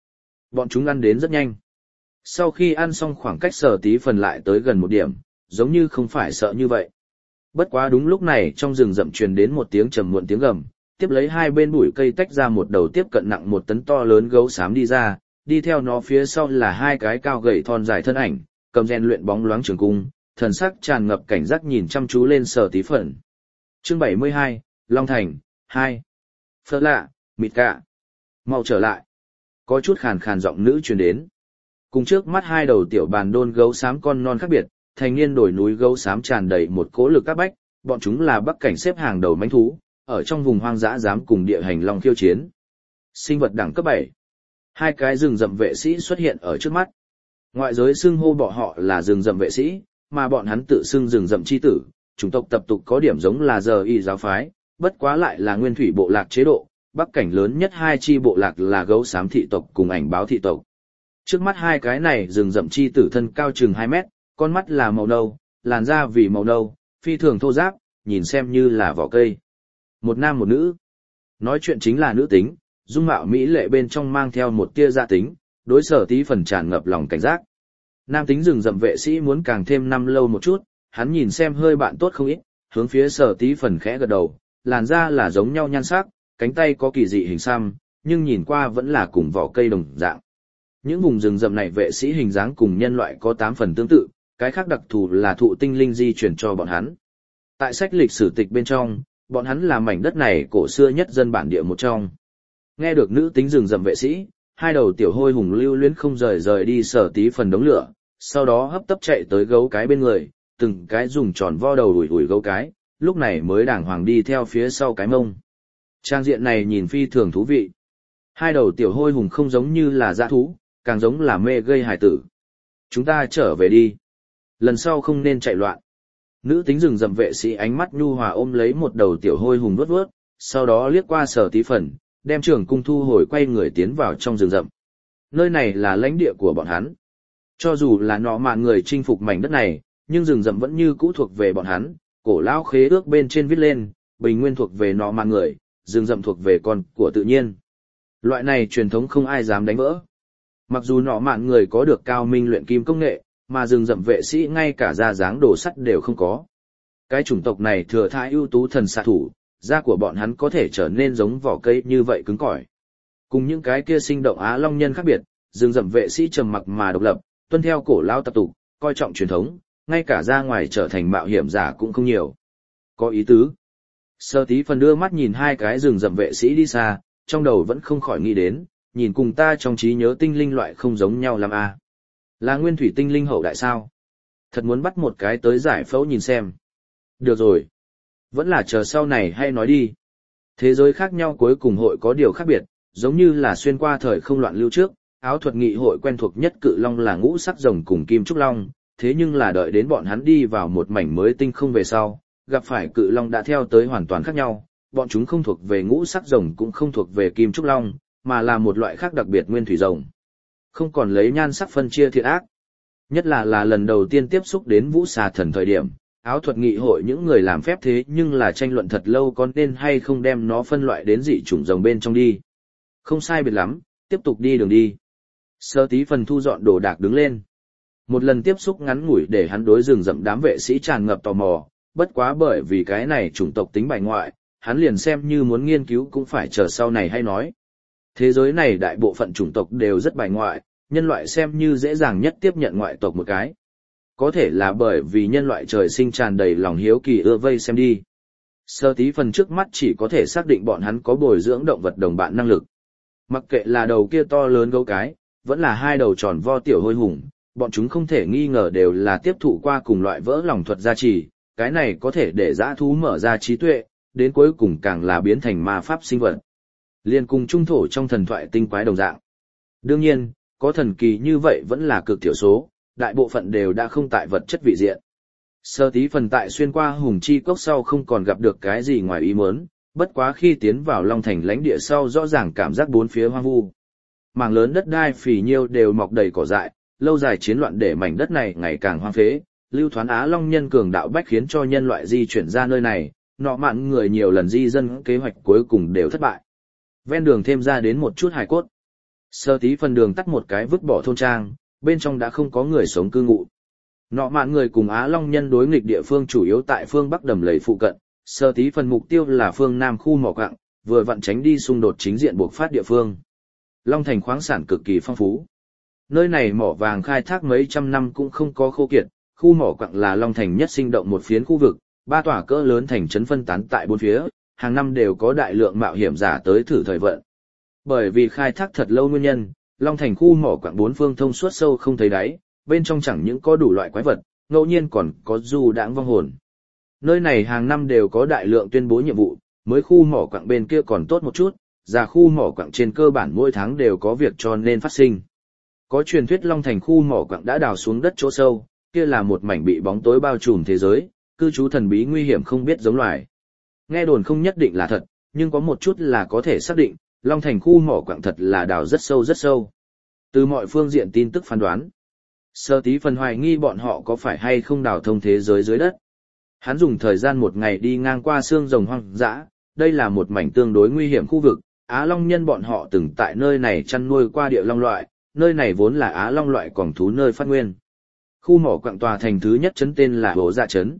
Bọn chúng ăn đến rất nhanh. Sau khi ăn xong khoảng cách Sở Tí Phần lại tới gần một điểm, giống như không phải sợ như vậy. Bất quá đúng lúc này trong rừng rậm truyền đến một tiếng trầm muộn tiếng gầm, tiếp lấy hai bên bụi cây tách ra một đầu tiếp cận nặng một tấn to lớn gấu xám đi ra, đi theo nó phía sau là hai cái cao gầy thon dài thân ảnh, cầm rèn luyện bóng loáng trường cung, thần sắc tràn ngập cảnh giác nhìn chăm chú lên Sở Tí Phần. Chương bảy mươi hai, Long Thành, hai. Phơ lạ, mịt cạ. Mau trở lại. Có chút khàn khàn giọng nữ truyền đến. Cùng trước mắt hai đầu tiểu bàn đôn gấu xám con non khác biệt, thành niên đồi núi gấu xám tràn đầy một cỗ lực các bách, bọn chúng là bắc cảnh xếp hàng đầu mãnh thú, ở trong vùng hoang dã dám cùng địa hành long khiêu chiến. Sinh vật đẳng cấp bảy. Hai cái rừng rậm vệ sĩ xuất hiện ở trước mắt. Ngoại giới xưng hô bọn họ là rừng rậm vệ sĩ, mà bọn hắn tự xưng rừng rậm chi tử, chủng tộc tập tục có điểm giống là giờ y giáo phái, bất quá lại là nguyên thủy bộ lạc chế độ, bắc cảnh lớn nhất hai chi bộ lạc là gấu xám thị tộc cùng ảnh báo thị tộc. Trước mắt hai cái này rừng rậm chi tử thân cao chừng hai mét, con mắt là màu nâu, làn da vì màu nâu, phi thường thô ráp, nhìn xem như là vỏ cây. Một nam một nữ. Nói chuyện chính là nữ tính, dung mạo mỹ lệ bên trong mang theo một tia gia tính, đối Sở Tí Phần tràn ngập lòng cảnh giác. Nam tính rừng rậm vệ sĩ muốn càng thêm năm lâu một chút, hắn nhìn xem hơi bạn tốt không ít, hướng phía Sở Tí Phần khẽ gật đầu, làn da là giống nhau nhan sắc, cánh tay có kỳ dị hình xăm, nhưng nhìn qua vẫn là cùng vỏ cây đồng dạng. Những vùng rừng rậm này vệ sĩ hình dáng cùng nhân loại có tám phần tương tự, cái khác đặc thù là thụ tinh linh di chuyển cho bọn hắn. Tại sách lịch sử tịch bên trong, bọn hắn là mảnh đất này cổ xưa nhất dân bản địa một trong. Nghe được nữ tính rừng rậm vệ sĩ, hai đầu tiểu hôi hùng lưu luyến không rời rời đi Sở Tí Phần đống lửa, sau đó hấp tấp chạy tới gấu cái bên người, từng cái dùng tròn vo đầu đuổi đuổi gấu cái, lúc này mới đàng hoàng đi theo phía sau cái mông. Trang diện này nhìn phi thường thú vị. Hai đầu tiểu hôi hùng không giống như là dã thú, càng giống là mê gây hài tử. Chúng ta trở về đi. Lần sau không nên chạy loạn. Nữ tính rừng rậm vệ sĩ ánh mắt nhu hòa ôm lấy một đầu tiểu hôi hùng vuốt vuốt, sau đó liếc qua Sở Tí Phần, đem trường cung thu hồi quay người tiến vào trong rừng rậm. Nơi này là lãnh địa của bọn hắn. Cho dù là nọ mạn người chinh phục mảnh đất này, nhưng rừng rậm vẫn như cũ thuộc về bọn hắn, cổ lão khế ước bên trên viết lên, bình nguyên thuộc về nọ mạn người, rừng rậm thuộc về con của tự nhiên. Loại này truyền thống không ai dám đánh vỡ. Mặc dù nọ mạn người có được cao minh luyện kim công nghệ, mà rừng rậm vệ sĩ ngay cả da dáng đồ sắt đều không có. Cái chủng tộc này thừa thãi ưu tú thần xạ thủ, da của bọn hắn có thể trở nên giống vỏ cây như vậy cứng cỏi. Cùng những cái kia sinh động Á Long nhân khác biệt, rừng rậm vệ sĩ trầm mặc mà độc lập, tuân theo cổ lao tập tục, coi trọng truyền thống, ngay cả ra ngoài trở thành mạo hiểm giả cũng không nhiều. Có ý tứ. Sở Tí Phần đưa mắt nhìn hai cái rừng rậm vệ sĩ đi xa, trong đầu vẫn không khỏi nghĩ đến, nhìn cùng ta trong trí nhớ tinh linh loại không giống nhau lắm à. Là nguyên thủy tinh linh hậu đại sao? Thật muốn bắt một cái tới giải phẫu nhìn xem. Được rồi. Vẫn là chờ sau này hay nói đi. Thế giới khác nhau cuối cùng hội có điều khác biệt, giống như là xuyên qua thời không loạn lưu trước, áo thuật nghị hội quen thuộc nhất cự long là ngũ sắc rồng cùng kim trúc long, thế nhưng là đợi đến bọn hắn đi vào một mảnh mới tinh không về sau, gặp phải cự long đã theo tới hoàn toàn khác nhau, bọn chúng không thuộc về ngũ sắc rồng cũng không thuộc về kim trúc long, mà là một loại khác đặc biệt nguyên thủy rồng. Không còn lấy nhan sắc phân chia thiện ác. Nhất là là lần đầu tiên tiếp xúc đến vũ xà thần thời điểm, áo thuật nghị hội những người làm phép thế nhưng là tranh luận thật lâu có nên hay không đem nó phân loại đến dị chủng rồng bên trong đi. Không sai biệt lắm, tiếp tục đi đường đi. Sở Tí Phần thu dọn đồ đạc đứng lên. Một lần tiếp xúc ngắn ngủi để hắn đối rừng rậm đám vệ sĩ tràn ngập tò mò, bất quá bởi vì cái này chủng tộc tính bài ngoại, hắn liền xem như muốn nghiên cứu cũng phải chờ sau này hay nói. Thế giới này đại bộ phận chủng tộc đều rất bài ngoại, nhân loại xem như dễ dàng nhất tiếp nhận ngoại tộc một cái. Có thể là bởi vì nhân loại trời sinh tràn đầy lòng hiếu kỳ ưa vây xem đi. Sở Tí Phần trước mắt chỉ có thể xác định bọn hắn có bồi dưỡng động vật đồng bạn năng lực. Mặc kệ là đầu kia to lớn gấu cái, vẫn là hai đầu tròn vo tiểu hôi hùng, bọn chúng không thể nghi ngờ đều là tiếp thụ qua cùng loại vỡ lòng thuật gia trì, cái này có thể để dã thú mở ra trí tuệ, đến cuối cùng càng là biến thành ma pháp sinh vật. Liên cùng trung thổ trong thần thoại tinh quái đồng dạng. Đương nhiên, có thần kỳ như vậy vẫn là cực thiểu số, đại bộ phận đều đã không tại vật chất vị diện. Sở Tí Phần tại xuyên qua hùng chi cốc sau không còn gặp được cái gì ngoài ý muốn, bất quá khi tiến vào Long Thành lãnh địa sau rõ ràng cảm giác bốn phía hoang vu. Mảng lớn đất đai phì nhiêu đều mọc đầy cỏ dại, lâu dài chiến loạn để mảnh đất này ngày càng hoang phế, lưu thoán Á Long nhân cường đạo bách khiến cho nhân loại di chuyển ra nơi này, nọ mạn người nhiều lần di dân kế hoạch cuối cùng đều thất bại. Ven đường thêm ra đến một chút hài cốt. Sơ tí phần đường tắt một cái vứt bỏ thôn trang, bên trong đã không có người sống cư ngụ. Nọ mạn người cùng Á Long nhân đối nghịch địa phương chủ yếu tại phương Bắc đầm lầy phụ cận, sơ tí phần mục tiêu là phương Nam khu mỏ quặng, vừa vặn tránh đi xung đột chính diện buộc phát địa phương. Long Thành khoáng sản cực kỳ phong phú. Nơi này mỏ vàng khai thác mấy trăm năm cũng không có khô kiệt, khu mỏ quặng là Long Thành nhất sinh động một phiến khu vực, ba tòa cỡ lớn thành trấn phân tán tại bốn phía, hàng năm đều có đại lượng mạo hiểm giả tới thử thời vận. Bởi vì khai thác thật lâu nguyên nhân, Long Thành khu mỏ quặng bốn phương thông suốt sâu không thấy đáy, bên trong chẳng những có đủ loại quái vật, ngẫu nhiên còn có du đãng vong hồn. Nơi này hàng năm đều có đại lượng tuyên bố nhiệm vụ, mới khu mỏ quặng bên kia còn tốt một chút, già khu mỏ quặng trên cơ bản mỗi tháng đều có việc cho nên phát sinh. Có truyền thuyết Long Thành khu mỏ quặng đã đào xuống đất chỗ sâu, kia là một mảnh bị bóng tối bao trùm thế giới, cư trú thần bí nguy hiểm không biết giống loài. Nghe đồn không nhất định là thật, nhưng có một chút là có thể xác định, Long Thành khu mỏ quặng thật là đào rất sâu rất sâu. Từ mọi phương diện tin tức phán đoán, Sơ tí phần hoài nghi bọn họ có phải hay không đào thông thế giới dưới đất. Hắn dùng thời gian một ngày đi ngang qua xương rồng hoang dã, đây là một mảnh tương đối nguy hiểm khu vực, Á Long nhân bọn họ từng tại nơi này chăn nuôi qua địa long loại, nơi này vốn là Á Long loại còng thú nơi phát nguyên. Khu mỏ quặng tòa thành thứ nhất trấn tên là Hổ Dạ trấn.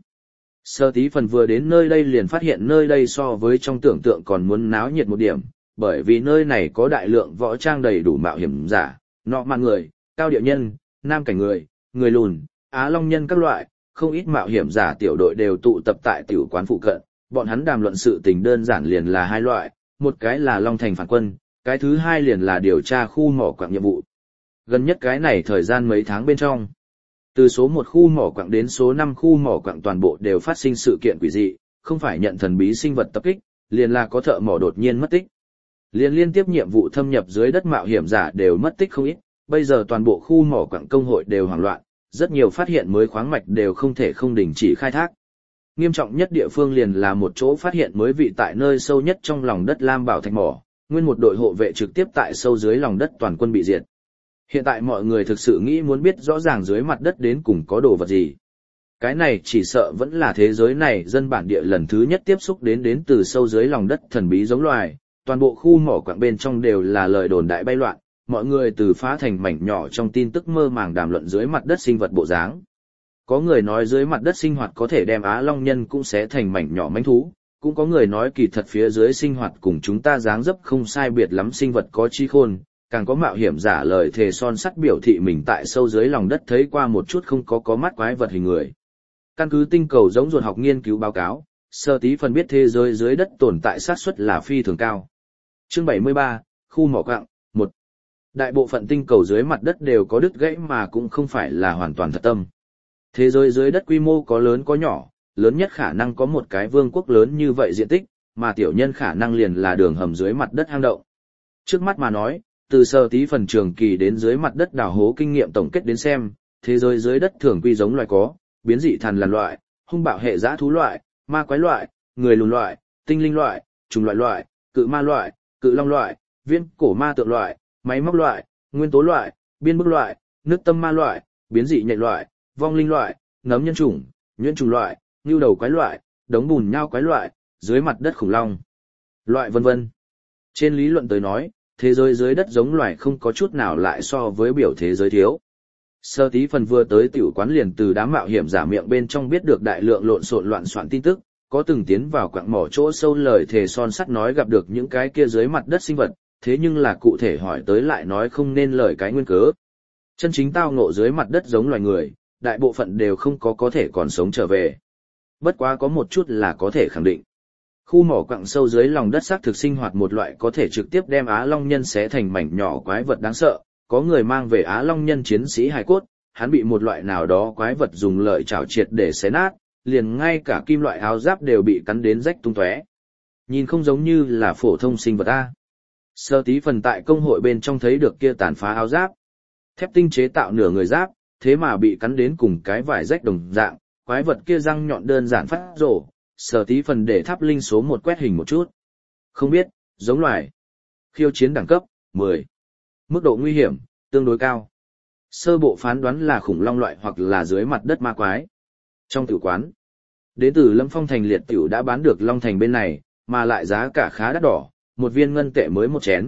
Sơ tí phần vừa đến nơi đây liền phát hiện nơi đây so với trong tưởng tượng còn muốn náo nhiệt một điểm, bởi vì nơi này có đại lượng võ trang đầy đủ mạo hiểm giả, nọ mạn người, cao địa nhân, nam cảnh người, người lùn, Á Long nhân các loại, không ít mạo hiểm giả tiểu đội đều tụ tập tại tiểu quán phụ cận, bọn hắn đàm luận sự tình đơn giản liền là hai loại, một cái là Long Thành phản quân, cái thứ hai liền là điều tra khu mỏ quặng nhiệm vụ. Gần nhất cái này thời gian mấy tháng bên trong, từ số một khu mỏ quặng đến số năm khu mỏ quặng toàn bộ đều phát sinh sự kiện quỷ dị, không phải nhận thần bí sinh vật tập kích, liền là có thợ mỏ đột nhiên mất tích. Liên liên tiếp nhiệm vụ thâm nhập dưới đất mạo hiểm giả đều mất tích không ít, bây giờ toàn bộ khu mỏ quặng công hội đều hoảng loạn, rất nhiều phát hiện mới khoáng mạch đều không thể không đình chỉ khai thác. Nghiêm trọng nhất địa phương liền là một chỗ phát hiện mới vị tại nơi sâu nhất trong lòng đất Lam Bảo Thạch mỏ, nguyên một đội hộ vệ trực tiếp tại sâu dưới lòng đất toàn quân bị diệt. Hiện tại mọi người thực sự nghĩ muốn biết rõ ràng dưới mặt đất đến cùng có đồ vật gì. Cái này chỉ sợ vẫn là thế giới này dân bản địa lần thứ nhất tiếp xúc đến đến từ sâu dưới lòng đất thần bí giống loài, toàn bộ khu mỏ quặng bên trong đều là lời đồn đại bay loạn, mọi người từ phá thành mảnh nhỏ trong tin tức mơ màng đàm luận dưới mặt đất sinh vật bộ dáng. Có người nói dưới mặt đất sinh hoạt có thể đem Á Long nhân cũng xé thành mảnh nhỏ manh thú, cũng có người nói kỳ thật phía dưới sinh hoạt cùng chúng ta dáng dấp không sai biệt lắm sinh vật có trí khôn, càng có mạo hiểm giả lời thề son sắt biểu thị mình tại sâu dưới lòng đất thấy qua một chút không có có mắt quái vật hình người. Căn cứ tinh cầu giống ruột học nghiên cứu báo cáo, Sơ tí phần biết thế giới dưới đất tồn tại xác suất là phi thường cao. Chương bảy mươi ba, khu mỏ quặng, một. Đại bộ phận tinh cầu dưới mặt đất đều có đứt gãy mà cũng không phải là hoàn toàn thật tâm. Thế giới dưới đất quy mô có lớn có nhỏ, lớn nhất khả năng có một cái vương quốc lớn như vậy diện tích, mà tiểu nhân khả năng liền là đường hầm dưới mặt đất hang động. Trước mắt mà nói, từ Sơ tí phần trường kỳ đến dưới mặt đất đào hố kinh nghiệm tổng kết đến xem, thế giới dưới đất thường quy giống loài có, biến dị thần lằn loại, hung bạo hệ dã thú loại, ma quái loại, người lùn loại, tinh linh loại, trùng loại loại, cự ma loại, cự long loại, viên cổ ma tượng loại, máy móc loại, nguyên tố loại, biên bức loại, nước tâm ma loại, biến dị nhện loại, vong linh loại, nấm nhân chủng, nhuyễn trùng loại, ngưu đầu quái loại, đống bùn nhao quái loại, dưới mặt đất khủng long loại vân vân. Trên lý luận tới nói, thế giới dưới đất giống loài không có chút nào lại so với biểu thế giới thiếu. Sơ tí phần vừa tới tiểu quán liền từ đám mạo hiểm giả miệng bên trong biết được đại lượng lộn xộn loạn soạn tin tức, có từng tiến vào quặng mỏ chỗ sâu lời thề son sắt nói gặp được những cái kia dưới mặt đất sinh vật, thế nhưng là cụ thể hỏi tới lại nói không nên lời cái nguyên cớ. Chân chính tao ngộ dưới mặt đất giống loài người, đại bộ phận đều không có có thể còn sống trở về. Bất quá có một chút là có thể khẳng định. Khu mỏ quặng sâu dưới lòng đất xác thực sinh hoạt một loại có thể trực tiếp đem Á Long nhân xé thành mảnh nhỏ quái vật đáng sợ, có người mang về Á Long nhân chiến sĩ hài cốt, hắn bị một loại nào đó quái vật dùng lợi chảo triệt để xé nát, liền ngay cả kim loại áo giáp đều bị cắn đến rách tung tóe. Nhìn không giống như là phổ thông sinh vật a. Sơ tí phần tại công hội bên trong thấy được kia tàn phá áo giáp, thép tinh chế tạo nửa người giáp, thế mà bị cắn đến cùng cái vải rách đồng dạng, quái vật kia răng nhọn đơn giản phát rổ. Sở tí phần để tháp linh số một quét hình một chút. Không biết, giống loài. Khiêu chiến đẳng cấp, mười. Mức độ nguy hiểm, tương đối cao. Sơ bộ phán đoán là khủng long loại hoặc là dưới mặt đất ma quái. Trong tiểu quán, đến từ Lâm Phong Thành liệt tiểu đã bán được Long Thành bên này, mà lại giá cả khá đắt đỏ, một viên ngân tệ mới một chén,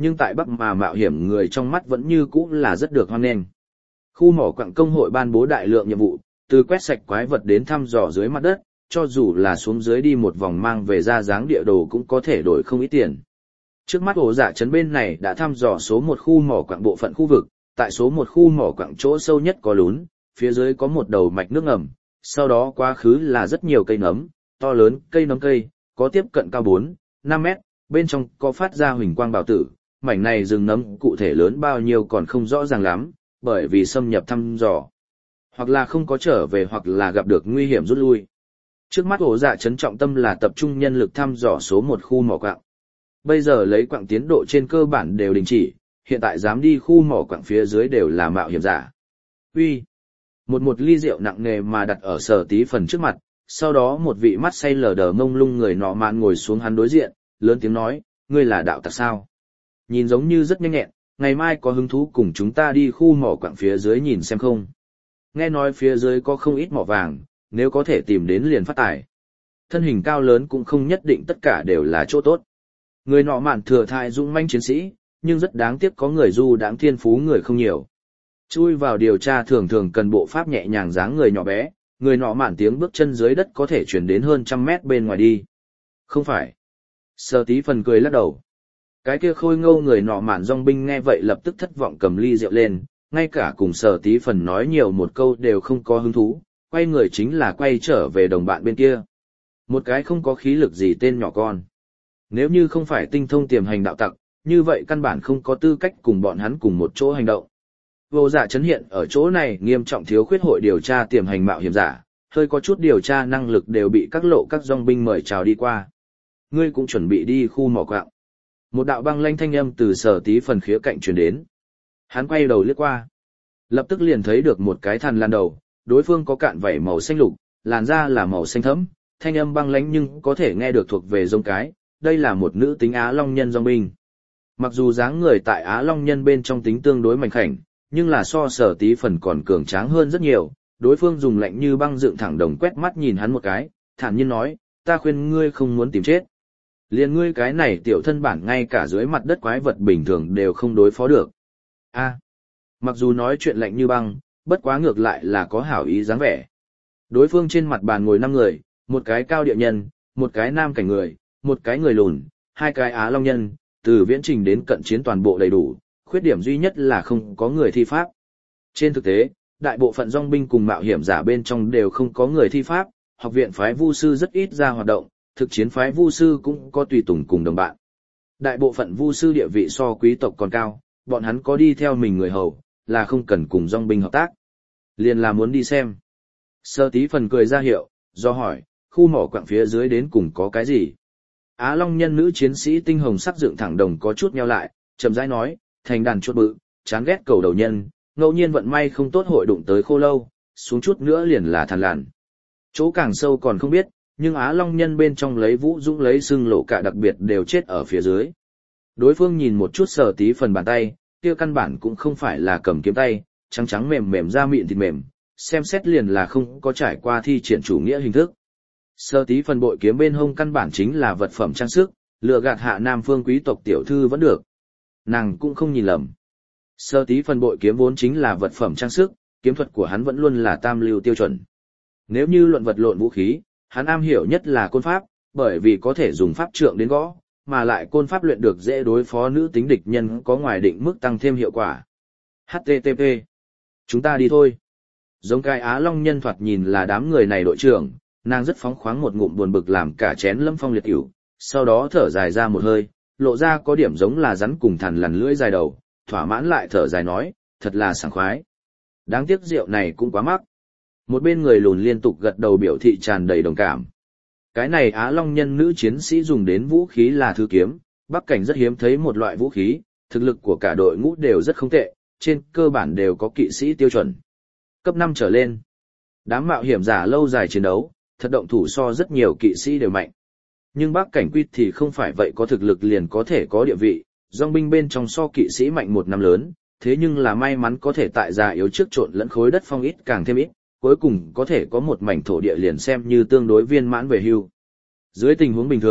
nhưng tại Bắc mà mạo hiểm người trong mắt vẫn như cũ là rất được hoan nghênh. Khu mỏ quặng công hội ban bố đại lượng nhiệm vụ, từ quét sạch quái vật đến thăm dò dưới mặt đất, cho dù là xuống dưới đi một vòng mang về ra dáng địa đồ cũng có thể đổi không ít tiền. Trước mắt ổ dạ trấn bên này đã thăm dò số một khu mỏ quặng bộ phận khu vực, tại số một khu mỏ quặng chỗ sâu nhất có lún, phía dưới có một đầu mạch nước ngầm, sau đó quá khứ là rất nhiều cây nấm, to lớn cây nấm cây, có tiếp cận cao bốn, năm mét, bên trong có phát ra huỳnh quang bảo tử, mảnh này rừng nấm cụ thể lớn bao nhiêu còn không rõ ràng lắm, bởi vì xâm nhập thăm dò. Hoặc là không có trở về hoặc là gặp được nguy hiểm rút lui. Trước mắt ổ dạ trấn trọng tâm là tập trung nhân lực thăm dò số một khu mỏ quặng. Bây giờ lấy quặng tiến độ trên cơ bản đều đình chỉ, hiện tại dám đi khu mỏ quặng phía dưới đều là mạo hiểm giả. Uy, một một ly rượu nặng nề mà đặt ở Sở Tí Phần trước mặt, sau đó một vị mắt say lờ đờ mông lung người nọ mạn ngồi xuống hắn đối diện, lớn tiếng nói, ngươi là đạo tặc sao? Nhìn giống như rất nhanh nhẹn, ngày mai có hứng thú cùng chúng ta đi khu mỏ quặng phía dưới nhìn xem không? Nghe nói phía dưới có không ít mỏ vàng, nếu có thể tìm đến liền phát tài. Thân hình cao lớn cũng không nhất định tất cả đều là chỗ tốt. Người nọ mạn thừa thai dũng manh chiến sĩ, nhưng rất đáng tiếc có người du đáng thiên phú người không nhiều. Chui vào điều tra thường thường cần bộ pháp nhẹ nhàng dáng người nhỏ bé, người nọ mạn tiếng bước chân dưới đất có thể chuyển đến hơn trăm mét bên ngoài đi. Không phải. Sở Tí Phần cười lắc đầu. Cái kia khôi ngâu người nọ mạn dòng binh nghe vậy lập tức thất vọng cầm ly rượu lên, ngay cả cùng Sở Tí Phần nói nhiều một câu đều không có hứng thú, quay người chính là quay trở về đồng bạn bên kia. Một cái không có khí lực gì tên nhỏ con. Nếu như không phải tinh thông tiềm hành đạo tặc, như vậy căn bản không có tư cách cùng bọn hắn cùng một chỗ hành động. Vô dạ trấn hiện ở chỗ này nghiêm trọng thiếu khuyết hội điều tra tiềm hành mạo hiểm giả, hơi có chút điều tra năng lực đều bị các lộ các dòng binh mời chào đi qua. Ngươi cũng chuẩn bị đi khu mỏ quặng. Một đạo băng lanh thanh âm từ Sở Tí Phần khía cạnh truyền đến. Hắn quay đầu liếc qua. Lập tức liền thấy được một cái thằn lan đầu, đối phương có cạn vảy màu xanh lục, làn da là màu xanh thẫm, thanh âm băng lãnh nhưng có thể nghe được thuộc về giống cái, đây là một nữ tính Á Long nhân dòng binh. Mặc dù dáng người tại Á Long nhân bên trong tính tương đối mảnh khảnh, nhưng là so Sở Tí Phần còn cường tráng hơn rất nhiều, đối phương dùng lạnh như băng dựng thẳng đồng quét mắt nhìn hắn một cái, thản nhiên nói, ta khuyên ngươi không muốn tìm chết. Liền ngươi cái này tiểu thân bản ngay cả dưới mặt đất quái vật bình thường đều không đối phó được. A, mặc dù nói chuyện lạnh như băng, bất quá ngược lại là có hảo ý dáng vẻ. Đối phương trên mặt bàn ngồi năm người, một cái cao địa nhân, một cái nam cảnh người, một cái người lùn, hai cái Á Long nhân, từ viễn trình đến cận chiến toàn bộ đầy đủ, khuyết điểm duy nhất là không có người thi pháp. Trên thực tế, đại bộ phận dòng binh cùng mạo hiểm giả bên trong đều không có người thi pháp, học viện phái vu sư rất ít ra hoạt động, thực chiến phái vu sư cũng có tùy tùng cùng đồng bạn. Đại bộ phận vu sư địa vị so quý tộc còn cao, bọn hắn có đi theo mình người hầu, là không cần cùng dòng binh hợp tác. Liền là muốn đi xem. Sở Tí Phần cười ra hiệu, do hỏi, khu mỏ quặng phía dưới đến cùng có cái gì? Á Long nhân nữ chiến sĩ tinh hồng sắc dựng thẳng đồng có chút nheo lại, chậm rãi nói, thành đàn chuột bự, chán ghét cầu đầu nhân, ngẫu nhiên vận may không tốt hội đụng tới khô lâu, xuống chút nữa liền là thằn lằn. Chỗ càng sâu còn không biết, nhưng Á Long nhân bên trong lấy Vũ Dũng lấy xưng lộ cả đặc biệt đều chết ở phía dưới. Đối phương nhìn một chút Sở Tí Phần bàn tay, kia căn bản cũng không phải là cầm kiếm tay, trắng trắng mềm mềm da mịn thịt mềm, xem xét liền là không có trải qua thi triển chủ nghĩa hình thức. Sở Tí Phần bội kiếm bên hông căn bản chính là vật phẩm trang sức, lựa gạt hạ nam phương quý tộc tiểu thư vẫn được. Nàng cũng không nhìn lầm. Sở Tí Phần bội kiếm vốn chính là vật phẩm trang sức, kiếm thuật của hắn vẫn luôn là tam lưu tiêu chuẩn. Nếu như luận vật lộn vũ khí, hắn am hiểu nhất là côn pháp, bởi vì có thể dùng pháp trượng đến gõ, mà lại côn pháp luyện được dễ đối phó nữ tính địch nhân có ngoài định mức tăng thêm hiệu quả. hát tê tê pê. Chúng ta đi thôi. Giống cái Á Long nhân thoạt nhìn là đám người này đội trưởng, nàng rất phóng khoáng một ngụm buồn bực làm cả chén lâm phong liệt cửu, sau đó thở dài ra một hơi, lộ ra có điểm giống là rắn cùng thằn lằn lưỡi dài đầu, thỏa mãn lại thở dài nói, thật là sảng khoái. Đáng tiếc rượu này cũng quá mắc. Một bên người lùn liên tục gật đầu biểu thị tràn đầy đồng cảm. Cái này Á Long nhân nữ chiến sĩ dùng đến vũ khí là thư kiếm, Bắc cảnh rất hiếm thấy một loại vũ khí, thực lực của cả đội ngũ đều rất không tệ, trên cơ bản đều có kỵ sĩ tiêu chuẩn. Cấp năm trở lên. Đám mạo hiểm giả lâu dài chiến đấu, thật động thủ so rất nhiều kỵ sĩ đều mạnh. Nhưng Bắc cảnh quy thì không phải vậy, có thực lực liền có thể có địa vị, dòng binh bên trong so kỵ sĩ mạnh một năm lớn, thế nhưng là may mắn có thể tại già yếu trước trộn lẫn khối đất phong ít càng thêm ít, cuối cùng có thể có một mảnh thổ địa liền xem như tương đối viên mãn về hưu. Dưới tình huống bình thường,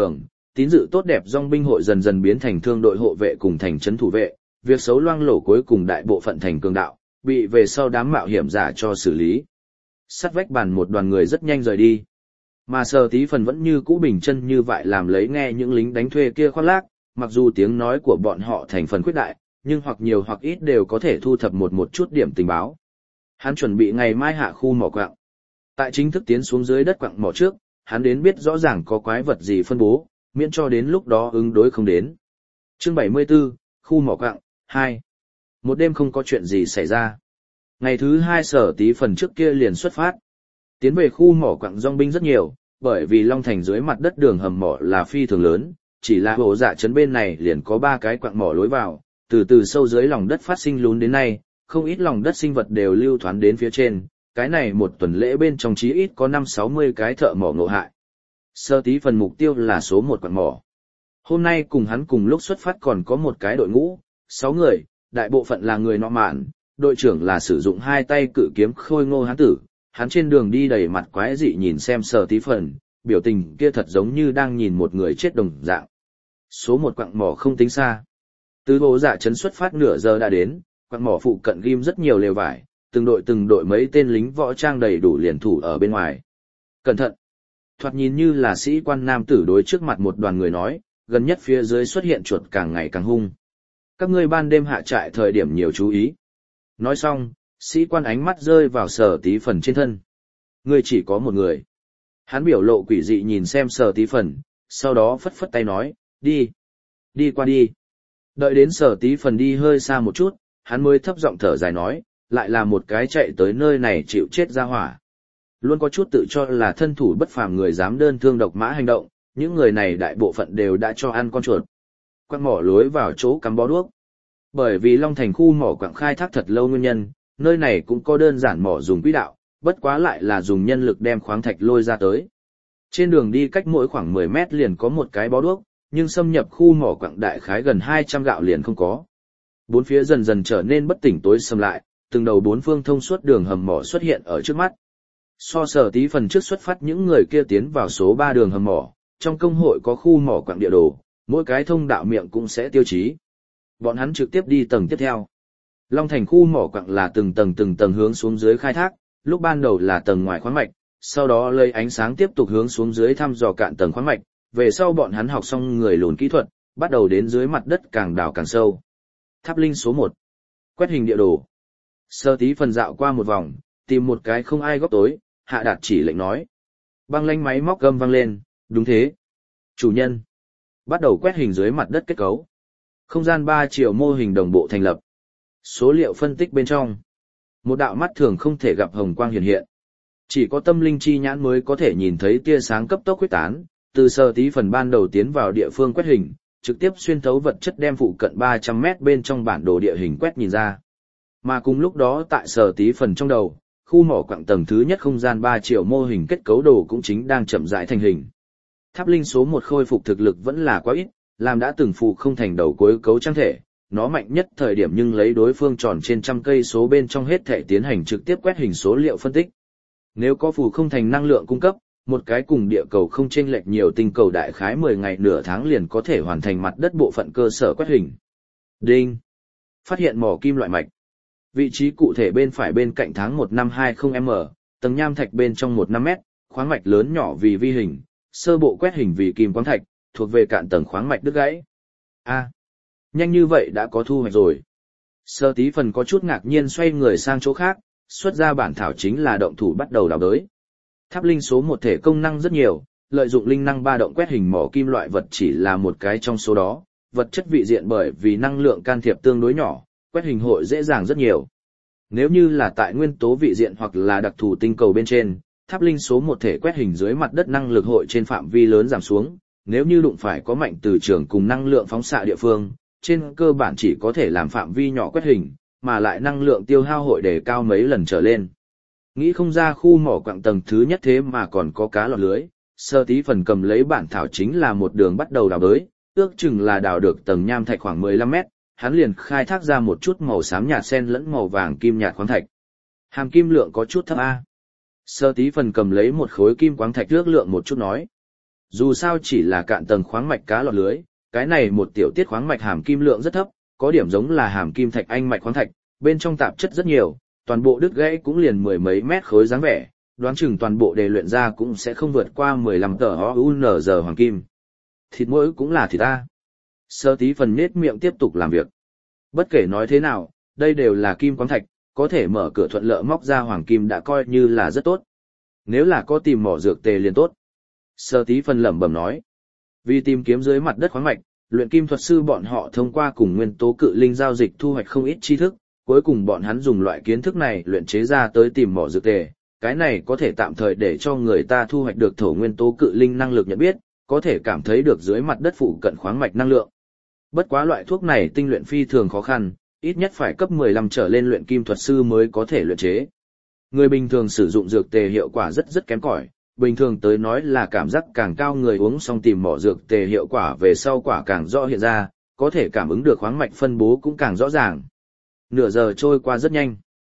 tín dự tốt đẹp dòng binh hội dần dần biến thành thương đội hộ vệ cùng thành trấn thủ vệ, việc xấu loang lổ cuối cùng đại bộ phận thành cường đạo, bị về sau đám mạo hiểm giả cho xử lý. Sắt vách bàn một đoàn người rất nhanh rời đi. Mà Sở Tí Phần vẫn như cũ bình chân như vậy làm lấy nghe những lính đánh thuê kia khoác lác, mặc dù tiếng nói của bọn họ thành phần khuyết đại, nhưng hoặc nhiều hoặc ít đều có thể thu thập một một chút điểm tình báo. Hắn chuẩn bị ngày mai hạ khu mỏ quặng. Tại chính thức tiến xuống dưới đất quặng mỏ trước, hắn đến biết rõ ràng có quái vật gì phân bố, miễn cho đến lúc đó ứng đối không đến. Chương bảy mươi 74, khu mỏ quặng, hai. Một đêm không có chuyện gì xảy ra. Ngày thứ hai Sở Tí Phần trước kia liền xuất phát. Tiến về khu mỏ quặng dòng binh rất nhiều, bởi vì Long Thành dưới mặt đất đường hầm mỏ là phi thường lớn, chỉ là hồ dạ trấn bên này liền có ba cái quặng mỏ lối vào, từ từ sâu dưới lòng đất phát sinh lún đến nay, không ít lòng đất sinh vật đều lưu thoán đến phía trên, cái này một tuần lễ bên trong chí ít có năm sáu mươi cái thợ mỏ ngộ hại. Sở Tí Phần mục tiêu là số một quặng mỏ. Hôm nay cùng hắn cùng lúc xuất phát còn có một cái đội ngũ, sáu người, đại bộ phận là người nọ mạn, đội trưởng là sử dụng hai tay cự kiếm khôi ngô hán tử, hắn trên đường đi đầy mặt quái dị nhìn xem Sở Tí Phần, biểu tình kia thật giống như đang nhìn một người chết đồng dạng. Số một quặng mỏ không tính xa. Từ Hồ Dạ trấn xuất phát nửa giờ đã đến, quặng mỏ phụ cận ghim rất nhiều lều vải, từng đội từng đội mấy tên lính võ trang đầy đủ liền thủ ở bên ngoài. Cẩn thận! Thoạt nhìn như là sĩ quan nam tử đối trước mặt một đoàn người nói, gần nhất phía dưới xuất hiện chuột càng ngày càng hung. Các ngươi ban đêm hạ trại thời điểm nhiều chú ý. Nói xong, sĩ quan ánh mắt rơi vào Sở Tí Phần trên thân. Ngươi chỉ có một người. Hắn biểu lộ quỷ dị nhìn xem Sở Tí Phần, sau đó phất phất tay nói, đi. Đi qua đi. Đợi đến Sở Tí Phần đi hơi xa một chút, hắn mới thấp giọng thở dài nói, lại là một cái chạy tới nơi này chịu chết ra hỏa. Luôn có chút tự cho là thân thủ bất phàm người dám đơn thương độc mã hành động, những người này đại bộ phận đều đã cho ăn con chuột. Quặng mỏ lối vào chỗ cắm bó đuốc. Bởi vì Long Thành khu mỏ quặng khai thác thật lâu nguyên nhân, nơi này cũng có đơn giản mỏ dùng quỹ đạo, bất quá lại là dùng nhân lực đem khoáng thạch lôi ra tới. Trên đường đi cách mỗi khoảng mười mét liền có một cái bó đuốc, nhưng xâm nhập khu mỏ quặng đại khái gần hai trăm gạo liền không có. Bốn phía dần dần trở nên bất tỉnh tối sầm lại, từng đầu bốn phương thông suốt đường hầm mỏ xuất hiện ở trước mắt. So Sở Tí Phần trước xuất phát những người kia tiến vào số ba đường hầm mỏ, trong công hội có khu mỏ quặng địa đồ, mỗi cái thông đạo miệng cũng sẽ tiêu chí. Bọn hắn trực tiếp đi tầng tiếp theo. Long Thành khu mỏ quặng là từng tầng từng tầng hướng xuống dưới khai thác, lúc ban đầu là tầng ngoài khoáng mạch, sau đó lấy ánh sáng tiếp tục hướng xuống dưới thăm dò cạn tầng khoáng mạch, về sau bọn hắn học xong người lùn kỹ thuật, bắt đầu đến dưới mặt đất càng đào càng sâu. Tháp linh số một. Quét hình địa đồ. Sở Tí Phần dạo qua một vòng, tìm một cái không ai góc tối, hạ đạt chỉ lệnh nói. Băng lanh máy móc gầm vang lên, đúng thế. Chủ nhân. Bắt đầu quét hình dưới mặt đất kết cấu. Không gian ba chiều mô hình đồng bộ thành lập. Số liệu phân tích bên trong. Một đạo mắt thường không thể gặp hồng quang hiện hiện. Chỉ có tâm linh chi nhãn mới có thể nhìn thấy tia sáng cấp tốc huyết tán, từ Sở Tí Phần ban đầu tiến vào địa phương quét hình, trực tiếp xuyên thấu vật chất đem phụ cận ba trăm mét bên trong bản đồ địa hình quét nhìn ra. Mà cùng lúc đó tại Sở Tí Phần trong đầu, khu mỏ quặng tầng thứ nhất không gian ba chiều mô hình kết cấu đồ cũng chính đang chậm rãi thành hình. Tháp linh số một khôi phục thực lực vẫn là quá ít, làm đã từng phụ không thành đầu cuối cấu trang thể, nó mạnh nhất thời điểm nhưng lấy đối phương tròn trên trăm cây số bên trong hết thể tiến hành trực tiếp quét hình số liệu phân tích. Nếu có phù không thành năng lượng cung cấp, một cái cùng địa cầu không chênh lệch nhiều tinh cầu đại khái mười ngày nửa tháng liền có thể hoàn thành mặt đất bộ phận cơ sở quét hình. Đinh. Phát hiện mỏ kim loại mạch. Vị trí cụ thể bên phải bên cạnh tháng một năm hai mươi m, tầng nham thạch bên trong một năm mét, khoáng mạch lớn nhỏ vì vi hình, sơ bộ quét hình vì kim quáng thạch, thuộc về cạn tầng khoáng mạch đứt gãy. A, nhanh như vậy đã có thu hoạch rồi. Sở Tí Phần có chút ngạc nhiên xoay người sang chỗ khác, xuất ra bản thảo chính là động thủ bắt đầu đào đới. Tháp linh số một thể công năng rất nhiều, lợi dụng linh năng ba động quét hình mỏ kim loại vật chỉ là một cái trong số đó, vật chất vị diện bởi vì năng lượng can thiệp tương đối nhỏ, quét hình hội dễ dàng rất nhiều. Nếu như là tại nguyên tố vị diện hoặc là đặc thù tinh cầu bên trên, tháp linh số một thể quét hình dưới mặt đất năng lực hội trên phạm vi lớn giảm xuống, nếu như đụng phải có mạnh từ trường cùng năng lượng phóng xạ địa phương, trên cơ bản chỉ có thể làm phạm vi nhỏ quét hình, mà lại năng lượng tiêu hao hội đề cao mấy lần trở lên. Nghĩ không ra khu mỏ quặng tầng thứ nhất thế mà còn có cá lọt lưới, Sở Tí Phần cầm lấy bản thảo chính là một đường bắt đầu đào đới, ước chừng là đào được tầng nham thạch khoảng mười lăm mét, hắn liền khai thác ra một chút màu xám nhạt xen lẫn màu vàng kim nhạt khoáng thạch. Hàm kim lượng có chút thấp a. Sở Tí Phần cầm lấy một khối kim quáng thạch ước lượng một chút nói. Dù sao chỉ là cạn tầng khoáng mạch cá lọt lưới, cái này một tiểu tiết khoáng mạch hàm kim lượng rất thấp, có điểm giống là hàm kim thạch anh mạch khoáng thạch, bên trong tạp chất rất nhiều, toàn bộ đứt gãy cũng liền mười mấy mét khối dáng vẻ, đoán chừng toàn bộ đề luyện ra cũng sẽ không vượt qua mười lăm tờ o u en giờ hoàng kim. Thịt mỗi cũng là thịt ta. Sơ tí phần nết miệng tiếp tục làm việc. Bất kể nói thế nào, đây đều là kim khoáng thạch, có thể mở cửa thuận lợi móc ra hoàng kim đã coi như là rất tốt. Nếu là có tìm mỏ dược tề liền tốt. Sơ tí phần lẩm bẩm nói. Vì tìm kiếm dưới mặt đất khoáng mạch, luyện kim thuật sư bọn họ thông qua cùng nguyên tố cự linh giao dịch thu hoạch không ít tri thức, cuối cùng bọn hắn dùng loại kiến thức này luyện chế ra tới tìm mỏ dược tề. Cái này có thể tạm thời để cho người ta thu hoạch được thổ nguyên tố cự linh năng lực nhận biết, có thể cảm thấy được dưới mặt đất phụ cận khoáng mạch năng lượng. Bất quá loại thuốc này tinh luyện phi thường khó khăn, ít nhất phải cấp mười lăm trở lên luyện kim thuật sư mới có thể luyện chế. Người bình thường sử dụng dược tề hiệu quả rất rất kém cỏi, bình thường tới nói là cảm giác càng cao người uống xong tìm mỏ dược tề hiệu quả về sau quả càng rõ hiện ra, có thể cảm ứng được khoáng mạch phân bố cũng càng rõ ràng. Nửa giờ trôi qua rất nhanh.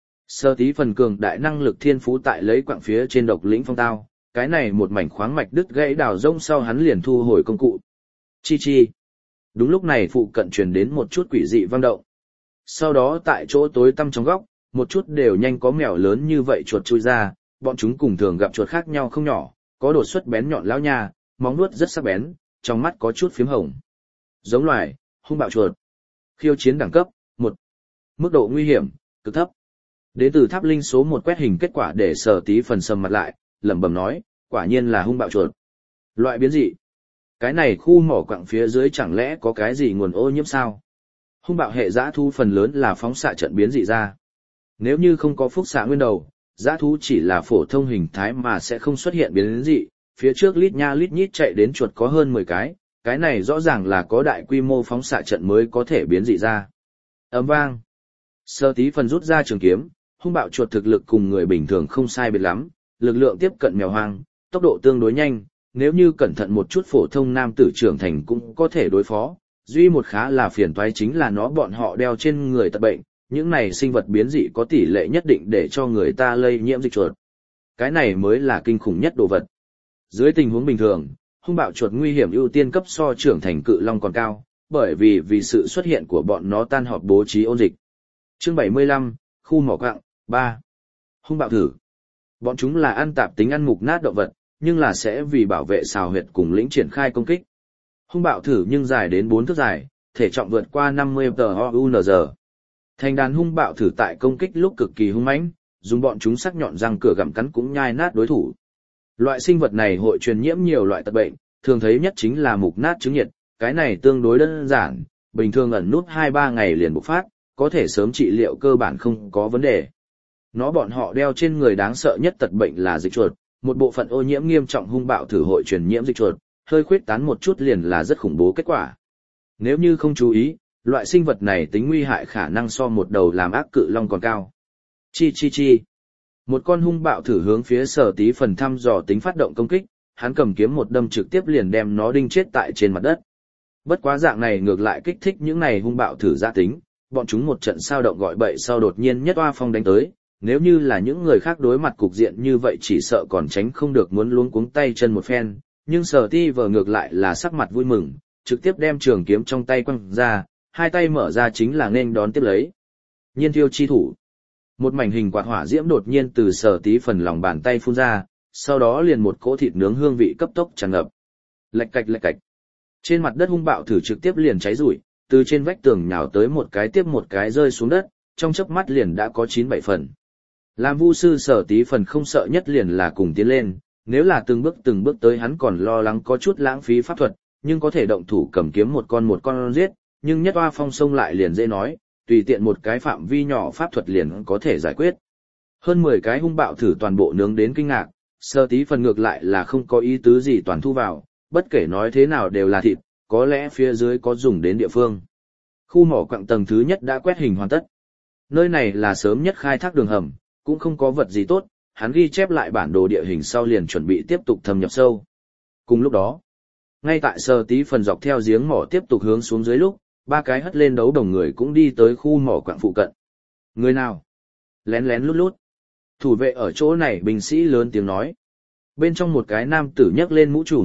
Sơ tí phần cường đại năng lực thiên phú tại lấy quặng phía trên độc lĩnh phong tao, cái này một mảnh khoáng mạch đứt gãy đào rông sau hắn liền thu hồi công cụ. Chi chi. Đúng lúc này phụ cận truyền đến một chút quỷ dị vang động. Sau đó tại chỗ tối tăm trong góc, một chút đều nhanh có mèo lớn như vậy chuột chui ra, bọn chúng cùng thường gặp chuột khác nhau không nhỏ, có đột xuất bén nhọn lão nha, móng vuốt rất sắc bén, trong mắt có chút phím hồng. Giống loài, hung bạo chuột. Khiêu chiến đẳng cấp, một. Mức độ nguy hiểm, cực thấp. Đến từ tháp linh số một quét hình kết quả để Sở Tí phần sầm mặt lại, lẩm bẩm nói, quả nhiên là hung bạo chuột. Loại biến dị. Cái này khu mỏ quặng phía dưới chẳng lẽ có cái gì nguồn ô nhiễm sao? Hung bạo hệ dã thú phần lớn là phóng xạ trận biến dị ra. Nếu như không có phúc xạ nguyên đầu, dã thú chỉ là phổ thông hình thái mà sẽ không xuất hiện biến dị, phía trước lít nha lít nhít chạy đến chuột có hơn mười cái, cái này rõ ràng là có đại quy mô phóng xạ trận mới có thể biến dị ra. Ấm vang. Sơ Tí phần rút ra trường kiếm, hung bạo chuột thực lực cùng người bình thường không sai biệt lắm, lực lượng tiếp cận mèo hoang, tốc độ tương đối nhanh, nếu như cẩn thận một chút phổ thông nam tử trưởng thành cũng có thể đối phó. Duy một khá là phiền toái chính là nó bọn họ đeo trên người tật bệnh, những này sinh vật biến dị có tỷ lệ nhất định để cho người ta lây nhiễm dịch chuột. Cái này mới là kinh khủng nhất đồ vật. Dưới tình huống bình thường, hung bạo chuột nguy hiểm ưu tiên cấp so trưởng thành cự long còn cao, bởi vì vì sự xuất hiện của bọn nó tan họp bố trí ôn dịch. Chương bảy mươi lăm, khu mỏ quặng, ba. Hung bạo thử. Bọn chúng là ăn tạp tính ăn mục nát động vật, nhưng là sẽ vì bảo vệ xào huyệt cùng lĩnh triển khai công kích. Hung bạo thử nhưng dài đến bốn thước dài, thể trọng vượt qua năm mươi tờ o u en giờ. Thành đàn hung bạo thử tại công kích lúc cực kỳ hung mãnh, dùng bọn chúng sắc nhọn răng cửa gặm cắn cũng nhai nát đối thủ. Loại sinh vật này hội truyền nhiễm nhiều loại tật bệnh, thường thấy nhất chính là mục nát chứng nhiệt, cái này tương đối đơn giản, bình thường ẩn nút hai ba ngày liền bộc phát, có thể sớm trị liệu cơ bản không có vấn đề. Nó bọn họ đeo trên người đáng sợ nhất tật bệnh là dịch chuột, một bộ phận ô nhiễm nghiêm trọng hung bạo thử hội truyền nhiễm dịch chuột, hơi khuyết tán một chút liền là rất khủng bố kết quả. Nếu như không chú ý, loại sinh vật này tính nguy hại khả năng so một đầu làm ác cự long còn cao. Chi chi chi. Một con hung bạo thử hướng phía Sở Tí phần thăm dò tính phát động công kích, hắn cầm kiếm một đâm trực tiếp liền đem nó đinh chết tại trên mặt đất. Bất quá dạng này ngược lại kích thích những này hung bạo thử gia tính, bọn chúng một trận sao động gọi bậy sau đột nhiên nhất oa phong đánh tới, nếu như là những người khác đối mặt cục diện như vậy chỉ sợ còn tránh không được muốn luống cuống tay chân một phen, nhưng Sở Tí vờ ngược lại là sắc mặt vui mừng, trực tiếp đem trường kiếm trong tay quăng ra, hai tay mở ra chính là nên đón tiếp lấy. Nhiên thiêu chi thủ. Một mảnh hình quạt hỏa diễm đột nhiên từ Sở Tí phần lòng bàn tay phun ra, sau đó liền một cỗ thịt nướng hương vị cấp tốc tràn ngập. Lạch cạch lạch cạch. Trên mặt đất hung bạo thử trực tiếp liền cháy rụi, từ trên vách tường nhào tới một cái tiếp một cái rơi xuống đất, trong chớp mắt liền đã có chín bảy phần. Làm vu sư Sở Tí phần không sợ nhất liền là cùng tiến lên, nếu là từng bước từng bước tới hắn còn lo lắng có chút lãng phí pháp thuật, nhưng có thể động thủ cầm kiếm một con một con giết, nhưng nhất oa phong sông lại liền dễ nói, tùy tiện một cái phạm vi nhỏ pháp thuật liền có thể giải quyết. Hơn mười cái hung bạo thử toàn bộ nướng đến kinh ngạc, Sở Tí phần ngược lại là không có ý tứ gì toàn thu vào, bất kể nói thế nào đều là thịt, có lẽ phía dưới có dùng đến địa phương. Khu mỏ quặng tầng thứ nhất đã quét hình hoàn tất. Nơi này là sớm nhất khai thác đường hầm, cũng không có vật gì tốt, hắn ghi chép lại bản đồ địa hình sau liền chuẩn bị tiếp tục thâm nhập sâu. Cùng lúc đó, ngay tại Sở Tí phần dọc theo giếng mỏ tiếp tục hướng xuống dưới lúc, ba cái hất lên đấu đồng người cũng đi tới khu mỏ quặng phụ cận. Người nào? Lén lén lút lút. Thủ vệ ở chỗ này binh sĩ lớn tiếng nói. Bên trong một cái nam tử nhấc lên mũ trùm,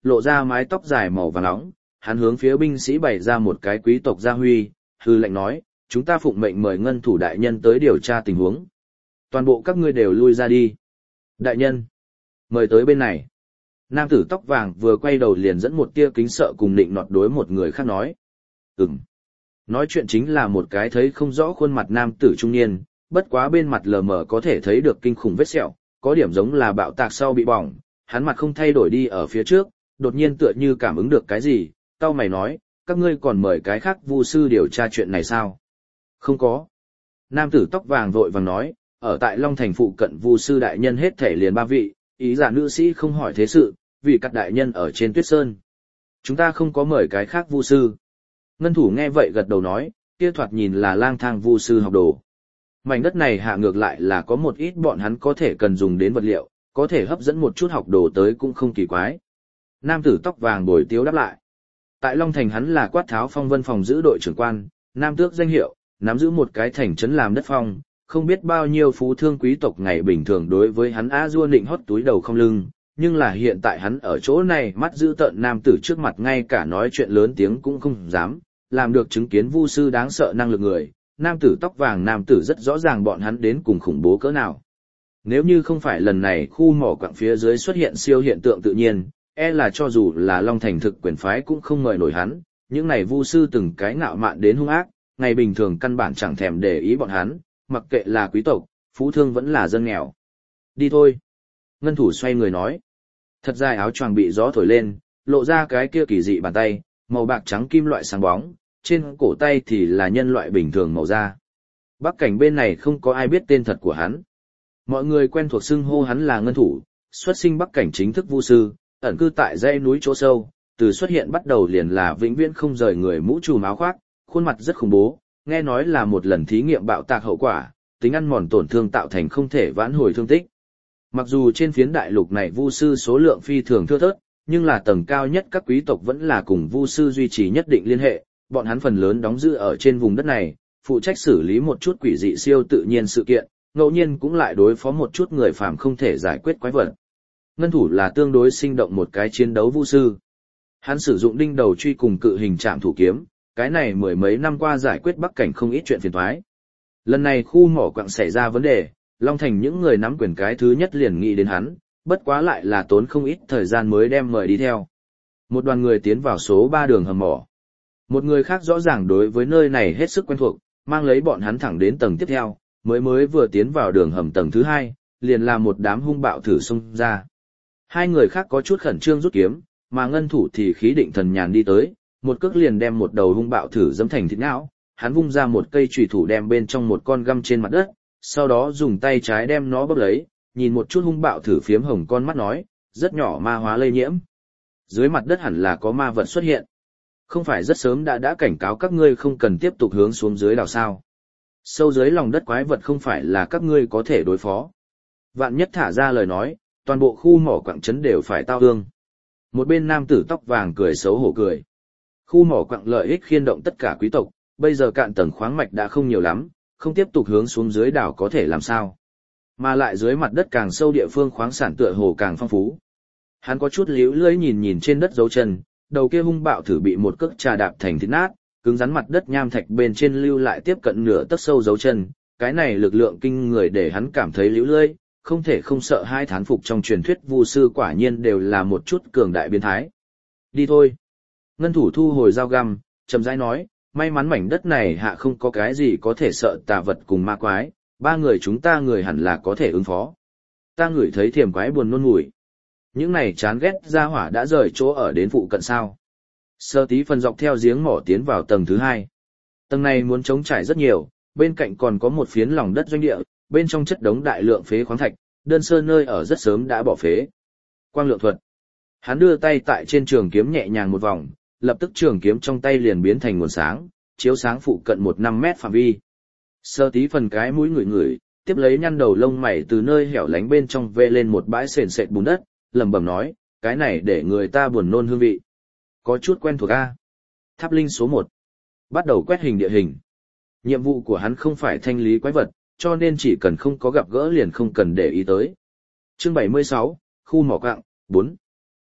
lộ ra mái tóc dài màu vàng nóng, hắn hướng phía binh sĩ bày ra một cái quý tộc gia huy, hư lệnh nói, chúng ta phụng mệnh mời ngân thủ đại nhân tới điều tra tình huống. Toàn bộ các ngươi đều lui ra đi. Đại nhân, mời tới bên này. Nam tử tóc vàng vừa quay đầu liền dẫn một tia kính sợ cùng định nọt đối một người khác nói. Ừm. Nói chuyện chính là một cái thấy không rõ khuôn mặt nam tử trung niên, bất quá bên mặt lờ mờ có thể thấy được kinh khủng vết sẹo, có điểm giống là bạo tạc sau bị bỏng, hắn mặt không thay đổi đi ở phía trước, đột nhiên tựa như cảm ứng được cái gì, tao mày nói, các ngươi còn mời cái khác vu sư điều tra chuyện này sao? Không có. Nam tử tóc vàng vội vàng nói, ở tại Long Thành phụ cận vu sư đại nhân hết thể liền ba vị, ý giả nữ sĩ không hỏi thế sự, vì các đại nhân ở trên Tuyết Sơn. Chúng ta không có mời cái khác vu sư. Ngân thủ nghe vậy gật đầu nói, kia thoạt nhìn là lang thang vu sư học đồ. Mảnh đất này hạ ngược lại là có một ít bọn hắn có thể cần dùng đến vật liệu, có thể hấp dẫn một chút học đồ tới cũng không kỳ quái. Nam tử tóc vàng bồi tiếu đáp lại. Tại Long Thành hắn là quát tháo phong vân phòng giữ đội trưởng quan, nam tước danh hiệu, nắm giữ một cái thành trấn làm đất phong, không biết bao nhiêu phú thương quý tộc ngày bình thường đối với hắn a dua nịnh hót túi đầu không lưng, nhưng là hiện tại hắn ở chỗ này mắt giữ tợn nam tử trước mặt ngay cả nói chuyện lớn tiếng cũng không dám, làm được chứng kiến vu sư đáng sợ năng lực người, nam tử tóc vàng nam tử rất rõ ràng bọn hắn đến cùng khủng bố cỡ nào. Nếu như không phải lần này khu mỏ quặng phía dưới xuất hiện siêu hiện tượng tự nhiên, e là cho dù là Long Thành thực quyền phái cũng không ngời nổi hắn, những này vu sư từng cái ngạo mạn đến hung ác, ngày bình thường căn bản chẳng thèm để ý bọn hắn, mặc kệ là quý tộc, phú thương vẫn là dân nghèo. Đi thôi. Ngân thủ xoay người nói. Thật dài áo choàng bị gió thổi lên, lộ ra cái kia kỳ dị bàn tay, màu bạc trắng kim loại sáng bóng, trên cổ tay thì là nhân loại bình thường màu da. Bắc cảnh bên này không có ai biết tên thật của hắn. Mọi người quen thuộc xưng hô hắn là Ngân thủ, xuất sinh Bắc cảnh chính thức vu sư, ẩn cư tại dãy núi chỗ sâu, từ xuất hiện bắt đầu liền là vĩnh viễn không rời người mũ trùm áo khoác, khuôn mặt rất khủng bố, nghe nói là một lần thí nghiệm bạo tạc hậu quả, tính ăn mòn tổn thương tạo thành không thể vãn hồi thương tích. Mặc dù trên phiến đại lục này vu sư số lượng phi thường thưa thớt, nhưng là tầng cao nhất các quý tộc vẫn là cùng vu sư duy trì nhất định liên hệ, bọn hắn phần lớn đóng giữ ở trên vùng đất này, phụ trách xử lý một chút quỷ dị siêu tự nhiên sự kiện, ngẫu nhiên cũng lại đối phó một chút người phàm không thể giải quyết quái vật. Ngân thủ là tương đối sinh động một cái chiến đấu vu sư. Hắn sử dụng đinh đầu truy cùng cự hình trạm thủ kiếm, cái này mười mấy năm qua giải quyết Bắc cảnh không ít chuyện phiền toái. Lần này khu mỏ quặng xảy ra vấn đề, Long Thành những người nắm quyền cái thứ nhất liền nghĩ đến hắn, bất quá lại là tốn không ít thời gian mới đem mời đi theo. Một đoàn người tiến vào số ba đường hầm mỏ. Một người khác rõ ràng đối với nơi này hết sức quen thuộc, mang lấy bọn hắn thẳng đến tầng tiếp theo, mới mới vừa tiến vào đường hầm tầng thứ hai, liền là một đám hung bạo thử xông ra. Hai người khác có chút khẩn trương rút kiếm, mà Ngân thủ thì khí định thần nhàn đi tới, một cước liền đem một đầu hung bạo thử dẫm thành thịt não, hắn vung ra một cây chùy thủ đem bên trong một con găm trên mặt đất, sau đó dùng tay trái đem nó bóp lấy, nhìn một chút hung bạo thử phiếm hồng con mắt nói, rất nhỏ ma hóa lây nhiễm. Dưới mặt đất hẳn là có ma vật xuất hiện. Không phải rất sớm đã đã cảnh cáo các ngươi không cần tiếp tục hướng xuống dưới đào sao. Sâu dưới lòng đất quái vật không phải là các ngươi có thể đối phó. Vạn nhất thả ra lời nói, toàn bộ khu mỏ quặng trấn đều phải tao ương. Một bên nam tử tóc vàng cười xấu hổ cười. Khu mỏ quặng lợi ích khiên động tất cả quý tộc, bây giờ cạn tầng khoáng mạch đã không nhiều lắm, không tiếp tục hướng xuống dưới đảo có thể làm sao. Mà lại dưới mặt đất càng sâu địa phương khoáng sản tựa hồ càng phong phú. Hắn có chút líu lưỡi nhìn nhìn trên đất dấu chân, đầu kia hung bạo thử bị một cước trà đạp thành thịt nát, cứng rắn mặt đất nham thạch bên trên lưu lại tiếp cận nửa tấc sâu dấu chân, cái này lực lượng kinh người để hắn cảm thấy líu lưỡi, không thể không sợ hai thán phục trong truyền thuyết vu sư quả nhiên đều là một chút cường đại biến thái. Đi thôi. Ngân thủ thu hồi dao găm, chậm rãi nói, may mắn mảnh đất này hạ không có cái gì có thể sợ tà vật cùng ma quái, ba người chúng ta người hẳn là có thể ứng phó. Ta ngửi thấy thiềm quái buồn nôn mùi. Những này chán ghét ra hỏa đã rời chỗ ở đến phụ cận sao. Sơ tí phần dọc theo giếng mỏ tiến vào tầng thứ hai. Tầng này muốn trống trải rất nhiều, bên cạnh còn có một phiến lòng đất doanh địa, bên trong chất đống đại lượng phế khoáng thạch, đơn sơ nơi ở rất sớm đã bỏ phế. Quang lượng thuật. Hắn đưa tay tại trên trường kiếm nhẹ nhàng một vòng, lập tức trường kiếm trong tay liền biến thành nguồn sáng, chiếu sáng phụ cận một năm mét phạm vi. Sơ tí phần cái mũi ngửi ngửi, tiếp lấy nhăn đầu lông mày từ nơi hẻo lánh bên trong vê lên một bãi sền sệt bùn đất, lẩm bẩm nói, cái này để người ta buồn nôn hương vị. Có chút quen thuộc a. Tháp linh số một. Bắt đầu quét hình địa hình. Nhiệm vụ của hắn không phải thanh lý quái vật, cho nên chỉ cần không có gặp gỡ liền không cần để ý tới. Chương bảy mươi sáu, khu mỏ quặng, bốn.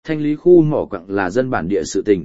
Thanh lý khu mỏ quặng là dân bản địa sự tình.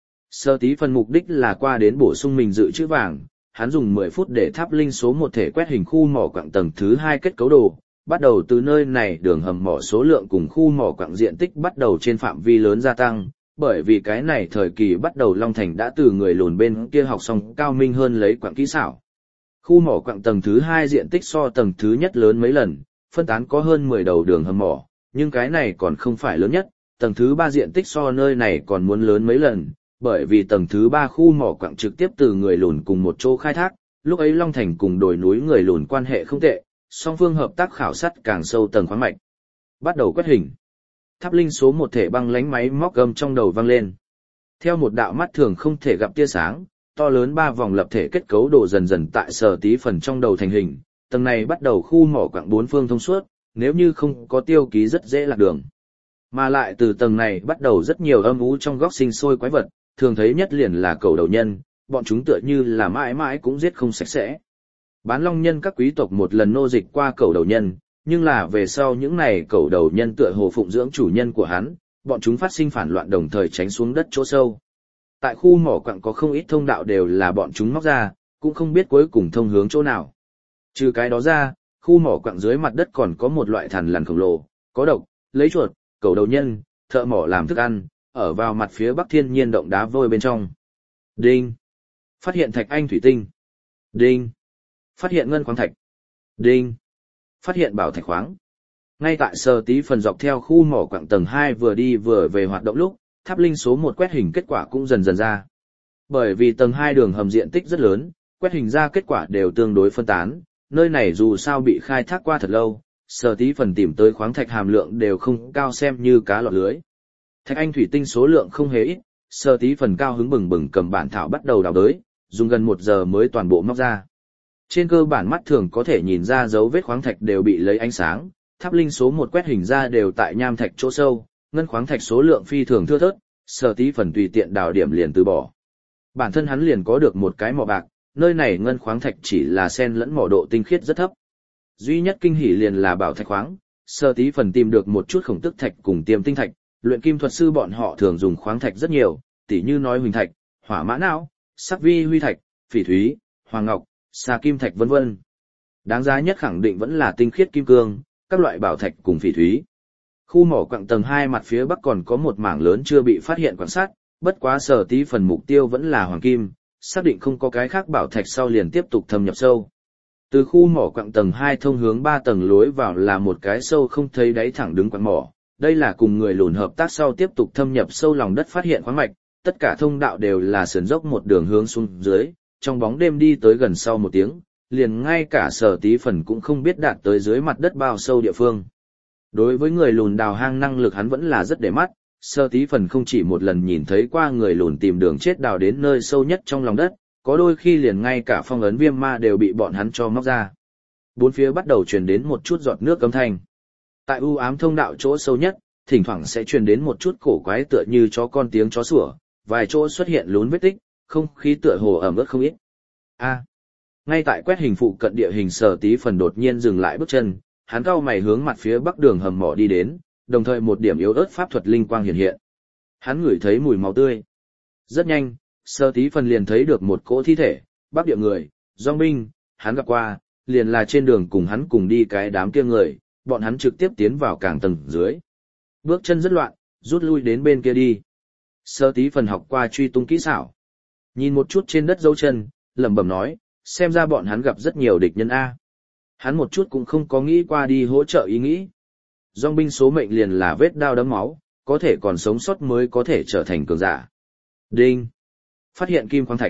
Sở Tí Phần mục đích là qua đến bổ sung mình dự trữ vàng, hắn dùng mười phút để tháp linh số một thể quét hình khu mỏ quặng tầng thứ hai kết cấu đồ, bắt đầu từ nơi này đường hầm mỏ số lượng cùng khu mỏ quặng diện tích bắt đầu trên phạm vi lớn gia tăng, bởi vì cái này thời kỳ bắt đầu Long Thành đã từ người lùn bên kia học xong cao minh hơn lấy quặng kỹ xảo. Khu mỏ quặng tầng thứ hai diện tích so tầng thứ nhất lớn mấy lần, phân tán có hơn mười đầu đường hầm mỏ, nhưng cái này còn không phải lớn nhất, tầng thứ ba diện tích so nơi này còn muốn lớn mấy lần, bởi vì tầng thứ ba khu mỏ quặng trực tiếp từ người lùn cùng một chỗ khai thác, lúc ấy Long Thành cùng đồi núi người lùn quan hệ không tệ, song phương hợp tác khảo sát càng sâu tầng khoáng mạch. Bắt đầu quét hình. Tháp linh số một thể băng lánh máy móc gầm trong đầu vang lên. Theo một đạo mắt thường không thể gặp tia sáng, to lớn ba vòng lập thể kết cấu đồ dần dần tại Sở Tí Phần trong đầu thành hình, tầng này bắt đầu khu mỏ quặng bốn phương thông suốt, nếu như không có tiêu ký rất dễ lạc đường. Mà lại từ tầng này bắt đầu rất nhiều âm u trong góc sinh sôi quái vật, thường thấy nhất liền là cẩu đầu nhân, bọn chúng tựa như là mãi mãi cũng giết không sạch sẽ. Bán long nhân các quý tộc một lần nô dịch qua cẩu đầu nhân, nhưng là về sau những này cẩu đầu nhân tựa hồ phụng dưỡng chủ nhân của hắn, bọn chúng phát sinh phản loạn đồng thời tránh xuống đất chỗ sâu. Tại khu mỏ quặng có không ít thông đạo đều là bọn chúng móc ra, cũng không biết cuối cùng thông hướng chỗ nào. Trừ cái đó ra, khu mỏ quặng dưới mặt đất còn có một loại thằn lằn khổng lồ, có độc, lấy chuột, cẩu đầu nhân, thợ mỏ làm thức ăn, ở vào mặt phía bắc thiên nhiên động đá vôi bên trong. Đinh. Phát hiện thạch anh thủy tinh. Đinh. Phát hiện ngân khoáng thạch. Đinh. Phát hiện bảo thạch khoáng. Ngay tại Sở Tí Phần dọc theo khu mỏ quặng tầng hai vừa đi vừa về hoạt động lúc, tháp linh số một quét hình kết quả cũng dần dần ra. Bởi vì tầng hai đường hầm diện tích rất lớn, quét hình ra kết quả đều tương đối phân tán, nơi này dù sao bị khai thác qua thật lâu, Sở Tí Phần tìm tới khoáng thạch hàm lượng đều không cao xem như cá lọt lưới. Thạch anh thủy tinh số lượng không hề ít, Sở Tí Phần cao hứng bừng bừng cầm bản thảo bắt đầu đào đới, dùng gần một giờ mới toàn bộ móc ra. Trên cơ bản mắt thường có thể nhìn ra dấu vết khoáng thạch đều bị lấy ánh sáng, tháp linh số một quét hình ra đều tại nham thạch chỗ sâu, ngân khoáng thạch số lượng phi thường thưa thớt, Sở Tí Phần tùy tiện đào điểm liền từ bỏ. Bản thân hắn liền có được một cái mỏ bạc, nơi này ngân khoáng thạch chỉ là xen lẫn mỏ độ tinh khiết rất thấp. Duy nhất kinh hỉ liền là bảo thạch khoáng, Sở Tí Phần tìm được một chút khổng tức thạch cùng tiềm tinh thạch, luyện kim thuật sư bọn họ thường dùng khoáng thạch rất nhiều, tỉ như nói huỳnh thạch, hỏa mã não, sắc vi huy thạch, phỉ thúy, hoàng ngọc, sa kim thạch vân vân. Đáng giá nhất khẳng định vẫn là tinh khiết kim cương, các loại bảo thạch cùng phỉ thúy. Khu mỏ quặng tầng hai mặt phía bắc còn có một mảng lớn chưa bị phát hiện quan sát, bất quá Sở Tí Phần mục tiêu vẫn là hoàng kim, xác định không có cái khác bảo thạch sau liền tiếp tục thâm nhập sâu. Từ khu mỏ quặng tầng hai thông hướng ba tầng lối vào là một cái sâu không thấy đáy thẳng đứng quặng mỏ, đây là cùng người lùn hợp tác sau tiếp tục thâm nhập sâu lòng đất phát hiện khoáng mạch, tất cả thông đạo đều là sườn dốc một đường hướng xuống dưới, trong bóng đêm đi tới gần sau một tiếng, liền ngay cả Sở Tí Phần cũng không biết đạt tới dưới mặt đất bao sâu địa phương. Đối với người lùn đào hang năng lực hắn vẫn là rất để mắt, Sở Tí Phần không chỉ một lần nhìn thấy qua người lùn tìm đường chết đào đến nơi sâu nhất trong lòng đất, có đôi khi liền ngay cả phong ấn viêm ma đều bị bọn hắn cho móc ra. Bốn phía bắt đầu truyền đến một chút giọt nước âm thanh. Tại u ám thông đạo chỗ sâu nhất, thỉnh thoảng sẽ truyền đến một chút cổ quái tựa như chó con tiếng chó sủa, vài chỗ xuất hiện lún vết tích, không khí tựa hồ ẩm ướt không ít. A. Ngay tại quét hình phụ cận địa hình Sở Tí Phần đột nhiên dừng lại bước chân, hắn cau mày hướng mặt phía bắc đường hầm mỏ đi đến, đồng thời một điểm yếu ớt pháp thuật linh quang hiện hiện. Hắn ngửi thấy mùi máu tươi. Rất nhanh, Sở Tí Phần liền thấy được một cỗ thi thể, bắc địa người, dòng binh, hắn gặp qua, liền là trên đường cùng hắn cùng đi cái đám kia người, bọn hắn trực tiếp tiến vào càng tầng dưới. Bước chân rất loạn, rút lui đến bên kia đi. Sở Tí Phần học qua truy tung kỹ xảo. Nhìn một chút trên đất dấu chân, lẩm bẩm nói, xem ra bọn hắn gặp rất nhiều địch nhân A. Hắn một chút cũng không có nghĩ qua đi hỗ trợ ý nghĩ. Dòng binh số mệnh liền là vết đao đấm máu, có thể còn sống sót mới có thể trở thành cường giả. Đinh. Phát hiện kim khoáng thạch.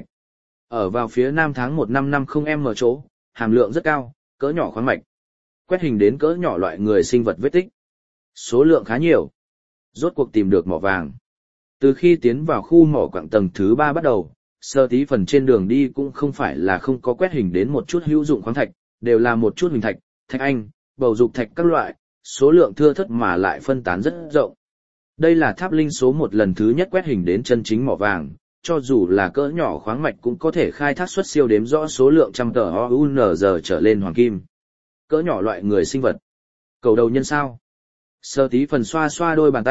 Ở vào phía nam tháng một năm năm không m chỗ, hàm lượng rất cao, cỡ nhỏ khoáng mạch. Quét hình đến cỡ nhỏ loại người sinh vật vết tích. Số lượng khá nhiều. Rốt cuộc tìm được mỏ vàng. Từ khi tiến vào khu mỏ quặng tầng thứ ba bắt đầu, Sở Tí Phần trên đường đi cũng không phải là không có quét hình đến một chút hữu dụng khoáng thạch, đều là một chút huỳnh thạch, thạch anh, bầu dục thạch các loại, số lượng thưa thớt mà lại phân tán rất rộng. Đây là tháp linh số một lần thứ nhất quét hình đến chân chính mỏ vàng, cho dù là cỡ nhỏ khoáng mạch cũng có thể khai thác xuất siêu đếm rõ số lượng trăm tờ o u en giờ trở lên hoàng kim. Cỡ nhỏ loại người sinh vật. Cầu đầu nhân sao? Sở Tí Phần xoa xoa đôi bàn tay,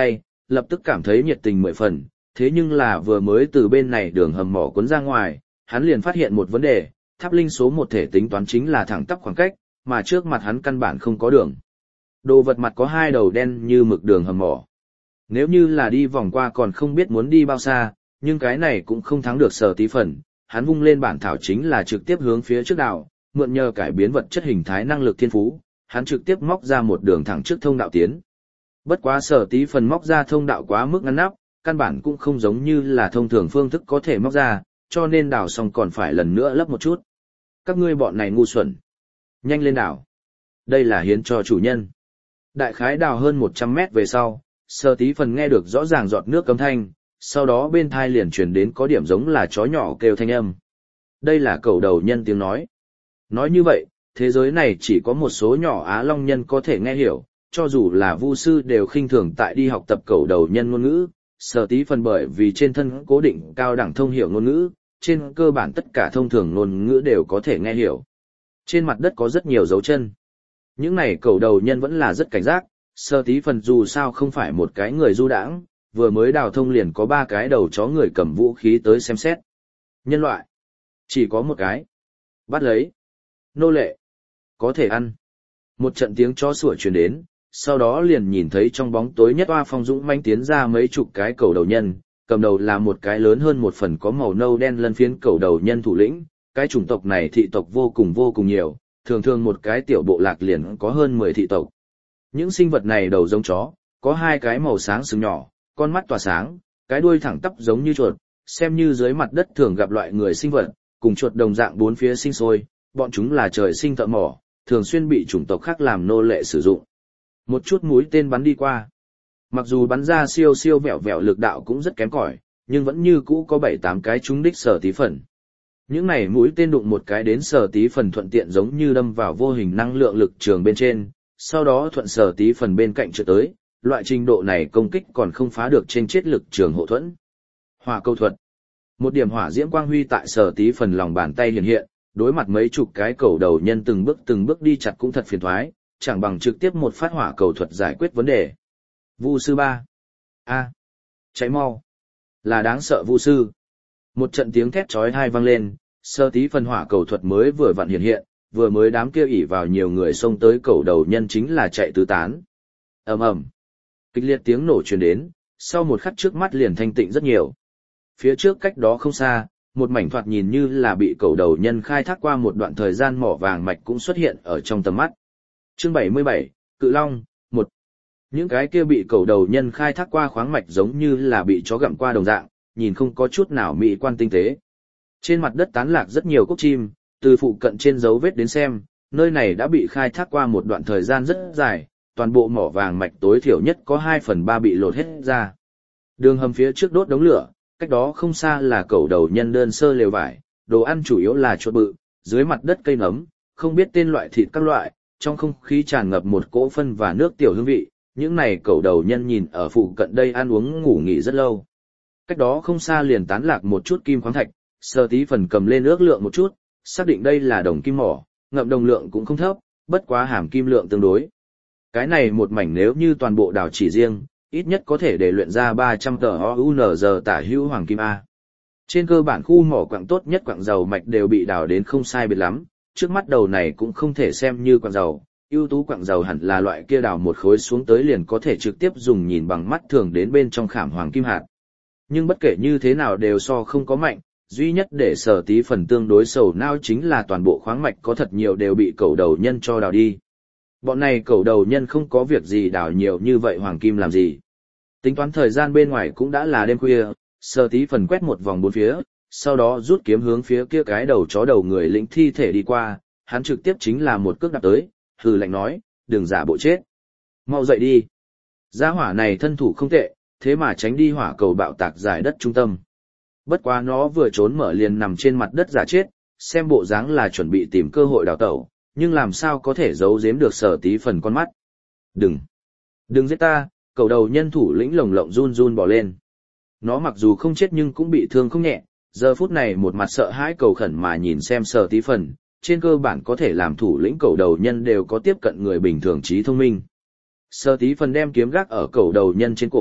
lập tức cảm thấy nhiệt tình mười phần, thế nhưng là vừa mới từ bên này đường hầm mỏ cuốn ra ngoài, hắn liền phát hiện một vấn đề, tháp linh số một thể tính toán chính là thẳng tắp khoảng cách, mà trước mặt hắn căn bản không có đường. Đồ vật mặt có hai đầu đen như mực đường hầm mỏ. Nếu như là đi vòng qua còn không biết muốn đi bao xa, nhưng cái này cũng không thắng được Sở Tí Phần, hắn vung lên bản thảo chính là trực tiếp hướng phía trước đạo, mượn nhờ cải biến vật chất hình thái năng lực thiên phú, hắn trực tiếp móc ra một đường thẳng trước thông đạo tiến. Bất quá Sở Tí Phần móc ra thông đạo quá mức ngắn nắp, căn bản cũng không giống như là thông thường phương thức có thể móc ra, cho nên đào xong còn phải lần nữa lấp một chút. Các ngươi bọn này ngu xuẩn. Nhanh lên đào. Đây là hiến cho chủ nhân. Đại khái đào hơn một trăm mét về sau, Sở Tí Phần nghe được rõ ràng giọt nước cấm thanh, sau đó bên thai liền truyền đến có điểm giống là chó nhỏ kêu thanh âm. Đây là cẩu đầu nhân tiếng nói. Nói như vậy, thế giới này chỉ có một số nhỏ Á Long nhân có thể nghe hiểu, cho dù là vu sư đều khinh thường tại đi học tập cẩu đầu nhân ngôn ngữ. Sở Tí Phần bởi vì trên thân cố định cao đẳng thông hiểu ngôn ngữ, trên cơ bản tất cả thông thường ngôn ngữ đều có thể nghe hiểu. Trên mặt đất có rất nhiều dấu chân. Những này cẩu đầu nhân vẫn là rất cảnh giác, Sở Tí Phần dù sao không phải một cái người du đãng, vừa mới đào thông liền có ba cái đầu chó người cầm vũ khí tới xem xét. Nhân loại. Chỉ có một cái. Bắt lấy. Nô lệ. Có thể ăn. Một trận tiếng chó sủa truyền đến, sau đó liền nhìn thấy trong bóng tối nhất oa phong dũng manh tiến ra mấy chục cái cẩu đầu nhân, cầm đầu là một cái lớn hơn một phần có màu nâu đen lân phiến cẩu đầu nhân thủ lĩnh. Cái chủng tộc này thị tộc vô cùng vô cùng nhiều, thường thường một cái tiểu bộ lạc liền có hơn mười thị tộc. Những sinh vật này đầu giống chó, có hai cái màu sáng sừng nhỏ, con mắt tỏa sáng, cái đuôi thẳng tắp giống như chuột, xem như dưới mặt đất thường gặp loại người sinh vật, cùng chuột đồng dạng bốn phía sinh sôi, bọn chúng là trời sinh thợ mỏ, thường xuyên bị chủng tộc khác làm nô lệ sử dụng. Một chút mũi tên bắn đi qua. Mặc dù bắn ra siêu siêu vẹo vẹo lực đạo cũng rất kém cỏi, nhưng vẫn như cũ có bảy tám cái trúng đích Sở Tí Phần. Những này mũi tên đụng một cái đến Sở Tí Phần thuận tiện giống như đâm vào vô hình năng lượng lực trường bên trên, sau đó thuận Sở Tí Phần bên cạnh trượt tới, loại trình độ này công kích còn không phá được trên chết lực trường hộ thuẫn. Hỏa câu thuật. Một điểm hỏa diễm quang huy tại Sở Tí Phần lòng bàn tay hiện hiện, đối mặt mấy chục cái cầu đầu nhân từng bước từng bước đi chặt cũng thật phiền toái, chẳng bằng trực tiếp một phát hỏa cầu thuật giải quyết vấn đề. Vu sư ba. A. Cháy mau. Là đáng sợ vu sư. Một trận tiếng thét chói tai vang lên, Sở Tí Phần hỏa cầu thuật mới vừa vặn hiện hiện, vừa mới đám kia ỉ vào nhiều người xông tới cầu đầu nhân chính là chạy tứ tán. Ầm ầm. Kịch liệt tiếng nổ truyền đến, sau một khắc trước mắt liền thanh tịnh rất nhiều. Phía trước cách đó không xa, một mảnh thoạt nhìn như là bị cầu đầu nhân khai thác qua một đoạn thời gian mỏ vàng mạch cũng xuất hiện ở trong tầm mắt. Chương bảy mươi bảy, Cự Long, một. Những cái kia bị cầu đầu nhân khai thác qua khoáng mạch giống như là bị chó gặm qua đồng dạng, nhìn không có chút nào mỹ quan tinh tế. Trên mặt đất tán lạc rất nhiều cốc chim, từ phụ cận trên dấu vết đến xem, nơi này đã bị khai thác qua một đoạn thời gian rất dài, toàn bộ mỏ vàng mạch tối thiểu nhất có hai phần ba bị lột hết ra. Đường hầm phía trước đốt đống lửa, cách đó không xa là cẩu đầu nhân đơn sơ lều vải, đồ ăn chủ yếu là chuột bự, dưới mặt đất cây nấm, không biết tên loại thịt các loại, trong không khí tràn ngập một cỗ phân và nước tiểu hương vị, những này cẩu đầu nhân nhìn ở phụ cận đây ăn uống ngủ nghỉ rất lâu. Cách đó không xa liền tán lạc một chút kim khoáng thạch, Sở Tí Phần cầm lên ước lượng một chút, xác định đây là đồng kim mỏ, ngậm đồng lượng cũng không thấp, bất quá hàm kim lượng tương đối. Cái này một mảnh nếu như toàn bộ đào chỉ riêng, ít nhất có thể để luyện ra ba trăm tờ o u en giờ tả hữu hoàng kim A. Trên cơ bản khu mỏ quặng tốt nhất quặng dầu mạch đều bị đào đến không sai biệt lắm, trước mắt đầu này cũng không thể xem như quặng dầu, ưu tú quặng dầu hẳn là loại kia đào một khối xuống tới liền có thể trực tiếp dùng nhìn bằng mắt thường đến bên trong khảm hoàng kim hạt. Nhưng bất kể như thế nào đều so không có mạnh, duy nhất để Sở Tí Phần tương đối sầu não chính là toàn bộ khoáng mạch có thật nhiều đều bị cẩu đầu nhân cho đào đi. Bọn này cẩu đầu nhân không có việc gì đào nhiều như vậy hoàng kim làm gì. Tính toán thời gian bên ngoài cũng đã là đêm khuya, Sở Tí Phần quét một vòng bốn phía, sau đó rút kiếm hướng phía kia cái đầu chó đầu người lĩnh thi thể đi qua, hắn trực tiếp chính là một cước đạp tới, hừ lạnh nói, đừng giả bộ chết. Mau dậy đi. Gia hỏa này thân thủ không tệ, thế mà tránh đi hỏa cầu bạo tạc giải đất trung tâm. Bất quá nó vừa trốn mở liền nằm trên mặt đất giả chết, xem bộ dáng là chuẩn bị tìm cơ hội đào tẩu, nhưng làm sao có thể giấu giếm được Sở Tí Phần con mắt. Đừng! Đừng giết ta! Cầu đầu nhân thủ lĩnh lồng lộng run run bỏ lên. Nó mặc dù không chết nhưng cũng bị thương không nhẹ, giờ phút này một mặt sợ hãi cầu khẩn mà nhìn xem Sở Tí Phần, trên cơ bản có thể làm thủ lĩnh cầu đầu nhân đều có tiếp cận người bình thường trí thông minh. Sở Tí Phần đem kiếm gác ở cầu đầu nhân trên cổ,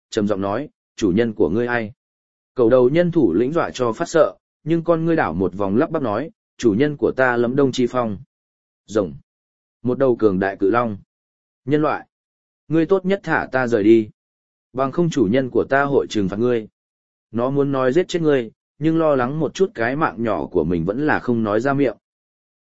trầm giọng nói, chủ nhân của ngươi ai? Cầu đầu nhân thủ lĩnh dọa cho phát sợ, nhưng con ngươi đảo một vòng lắp bắp nói, chủ nhân của ta Lâm Đông Chi Phong. Rồng. Một đầu cường đại cự long. Nhân loại. Ngươi tốt nhất thả ta rời đi. Bằng không chủ nhân của ta hội trừng phạt ngươi. Nó muốn nói giết chết ngươi, nhưng lo lắng một chút cái mạng nhỏ của mình vẫn là không nói ra miệng.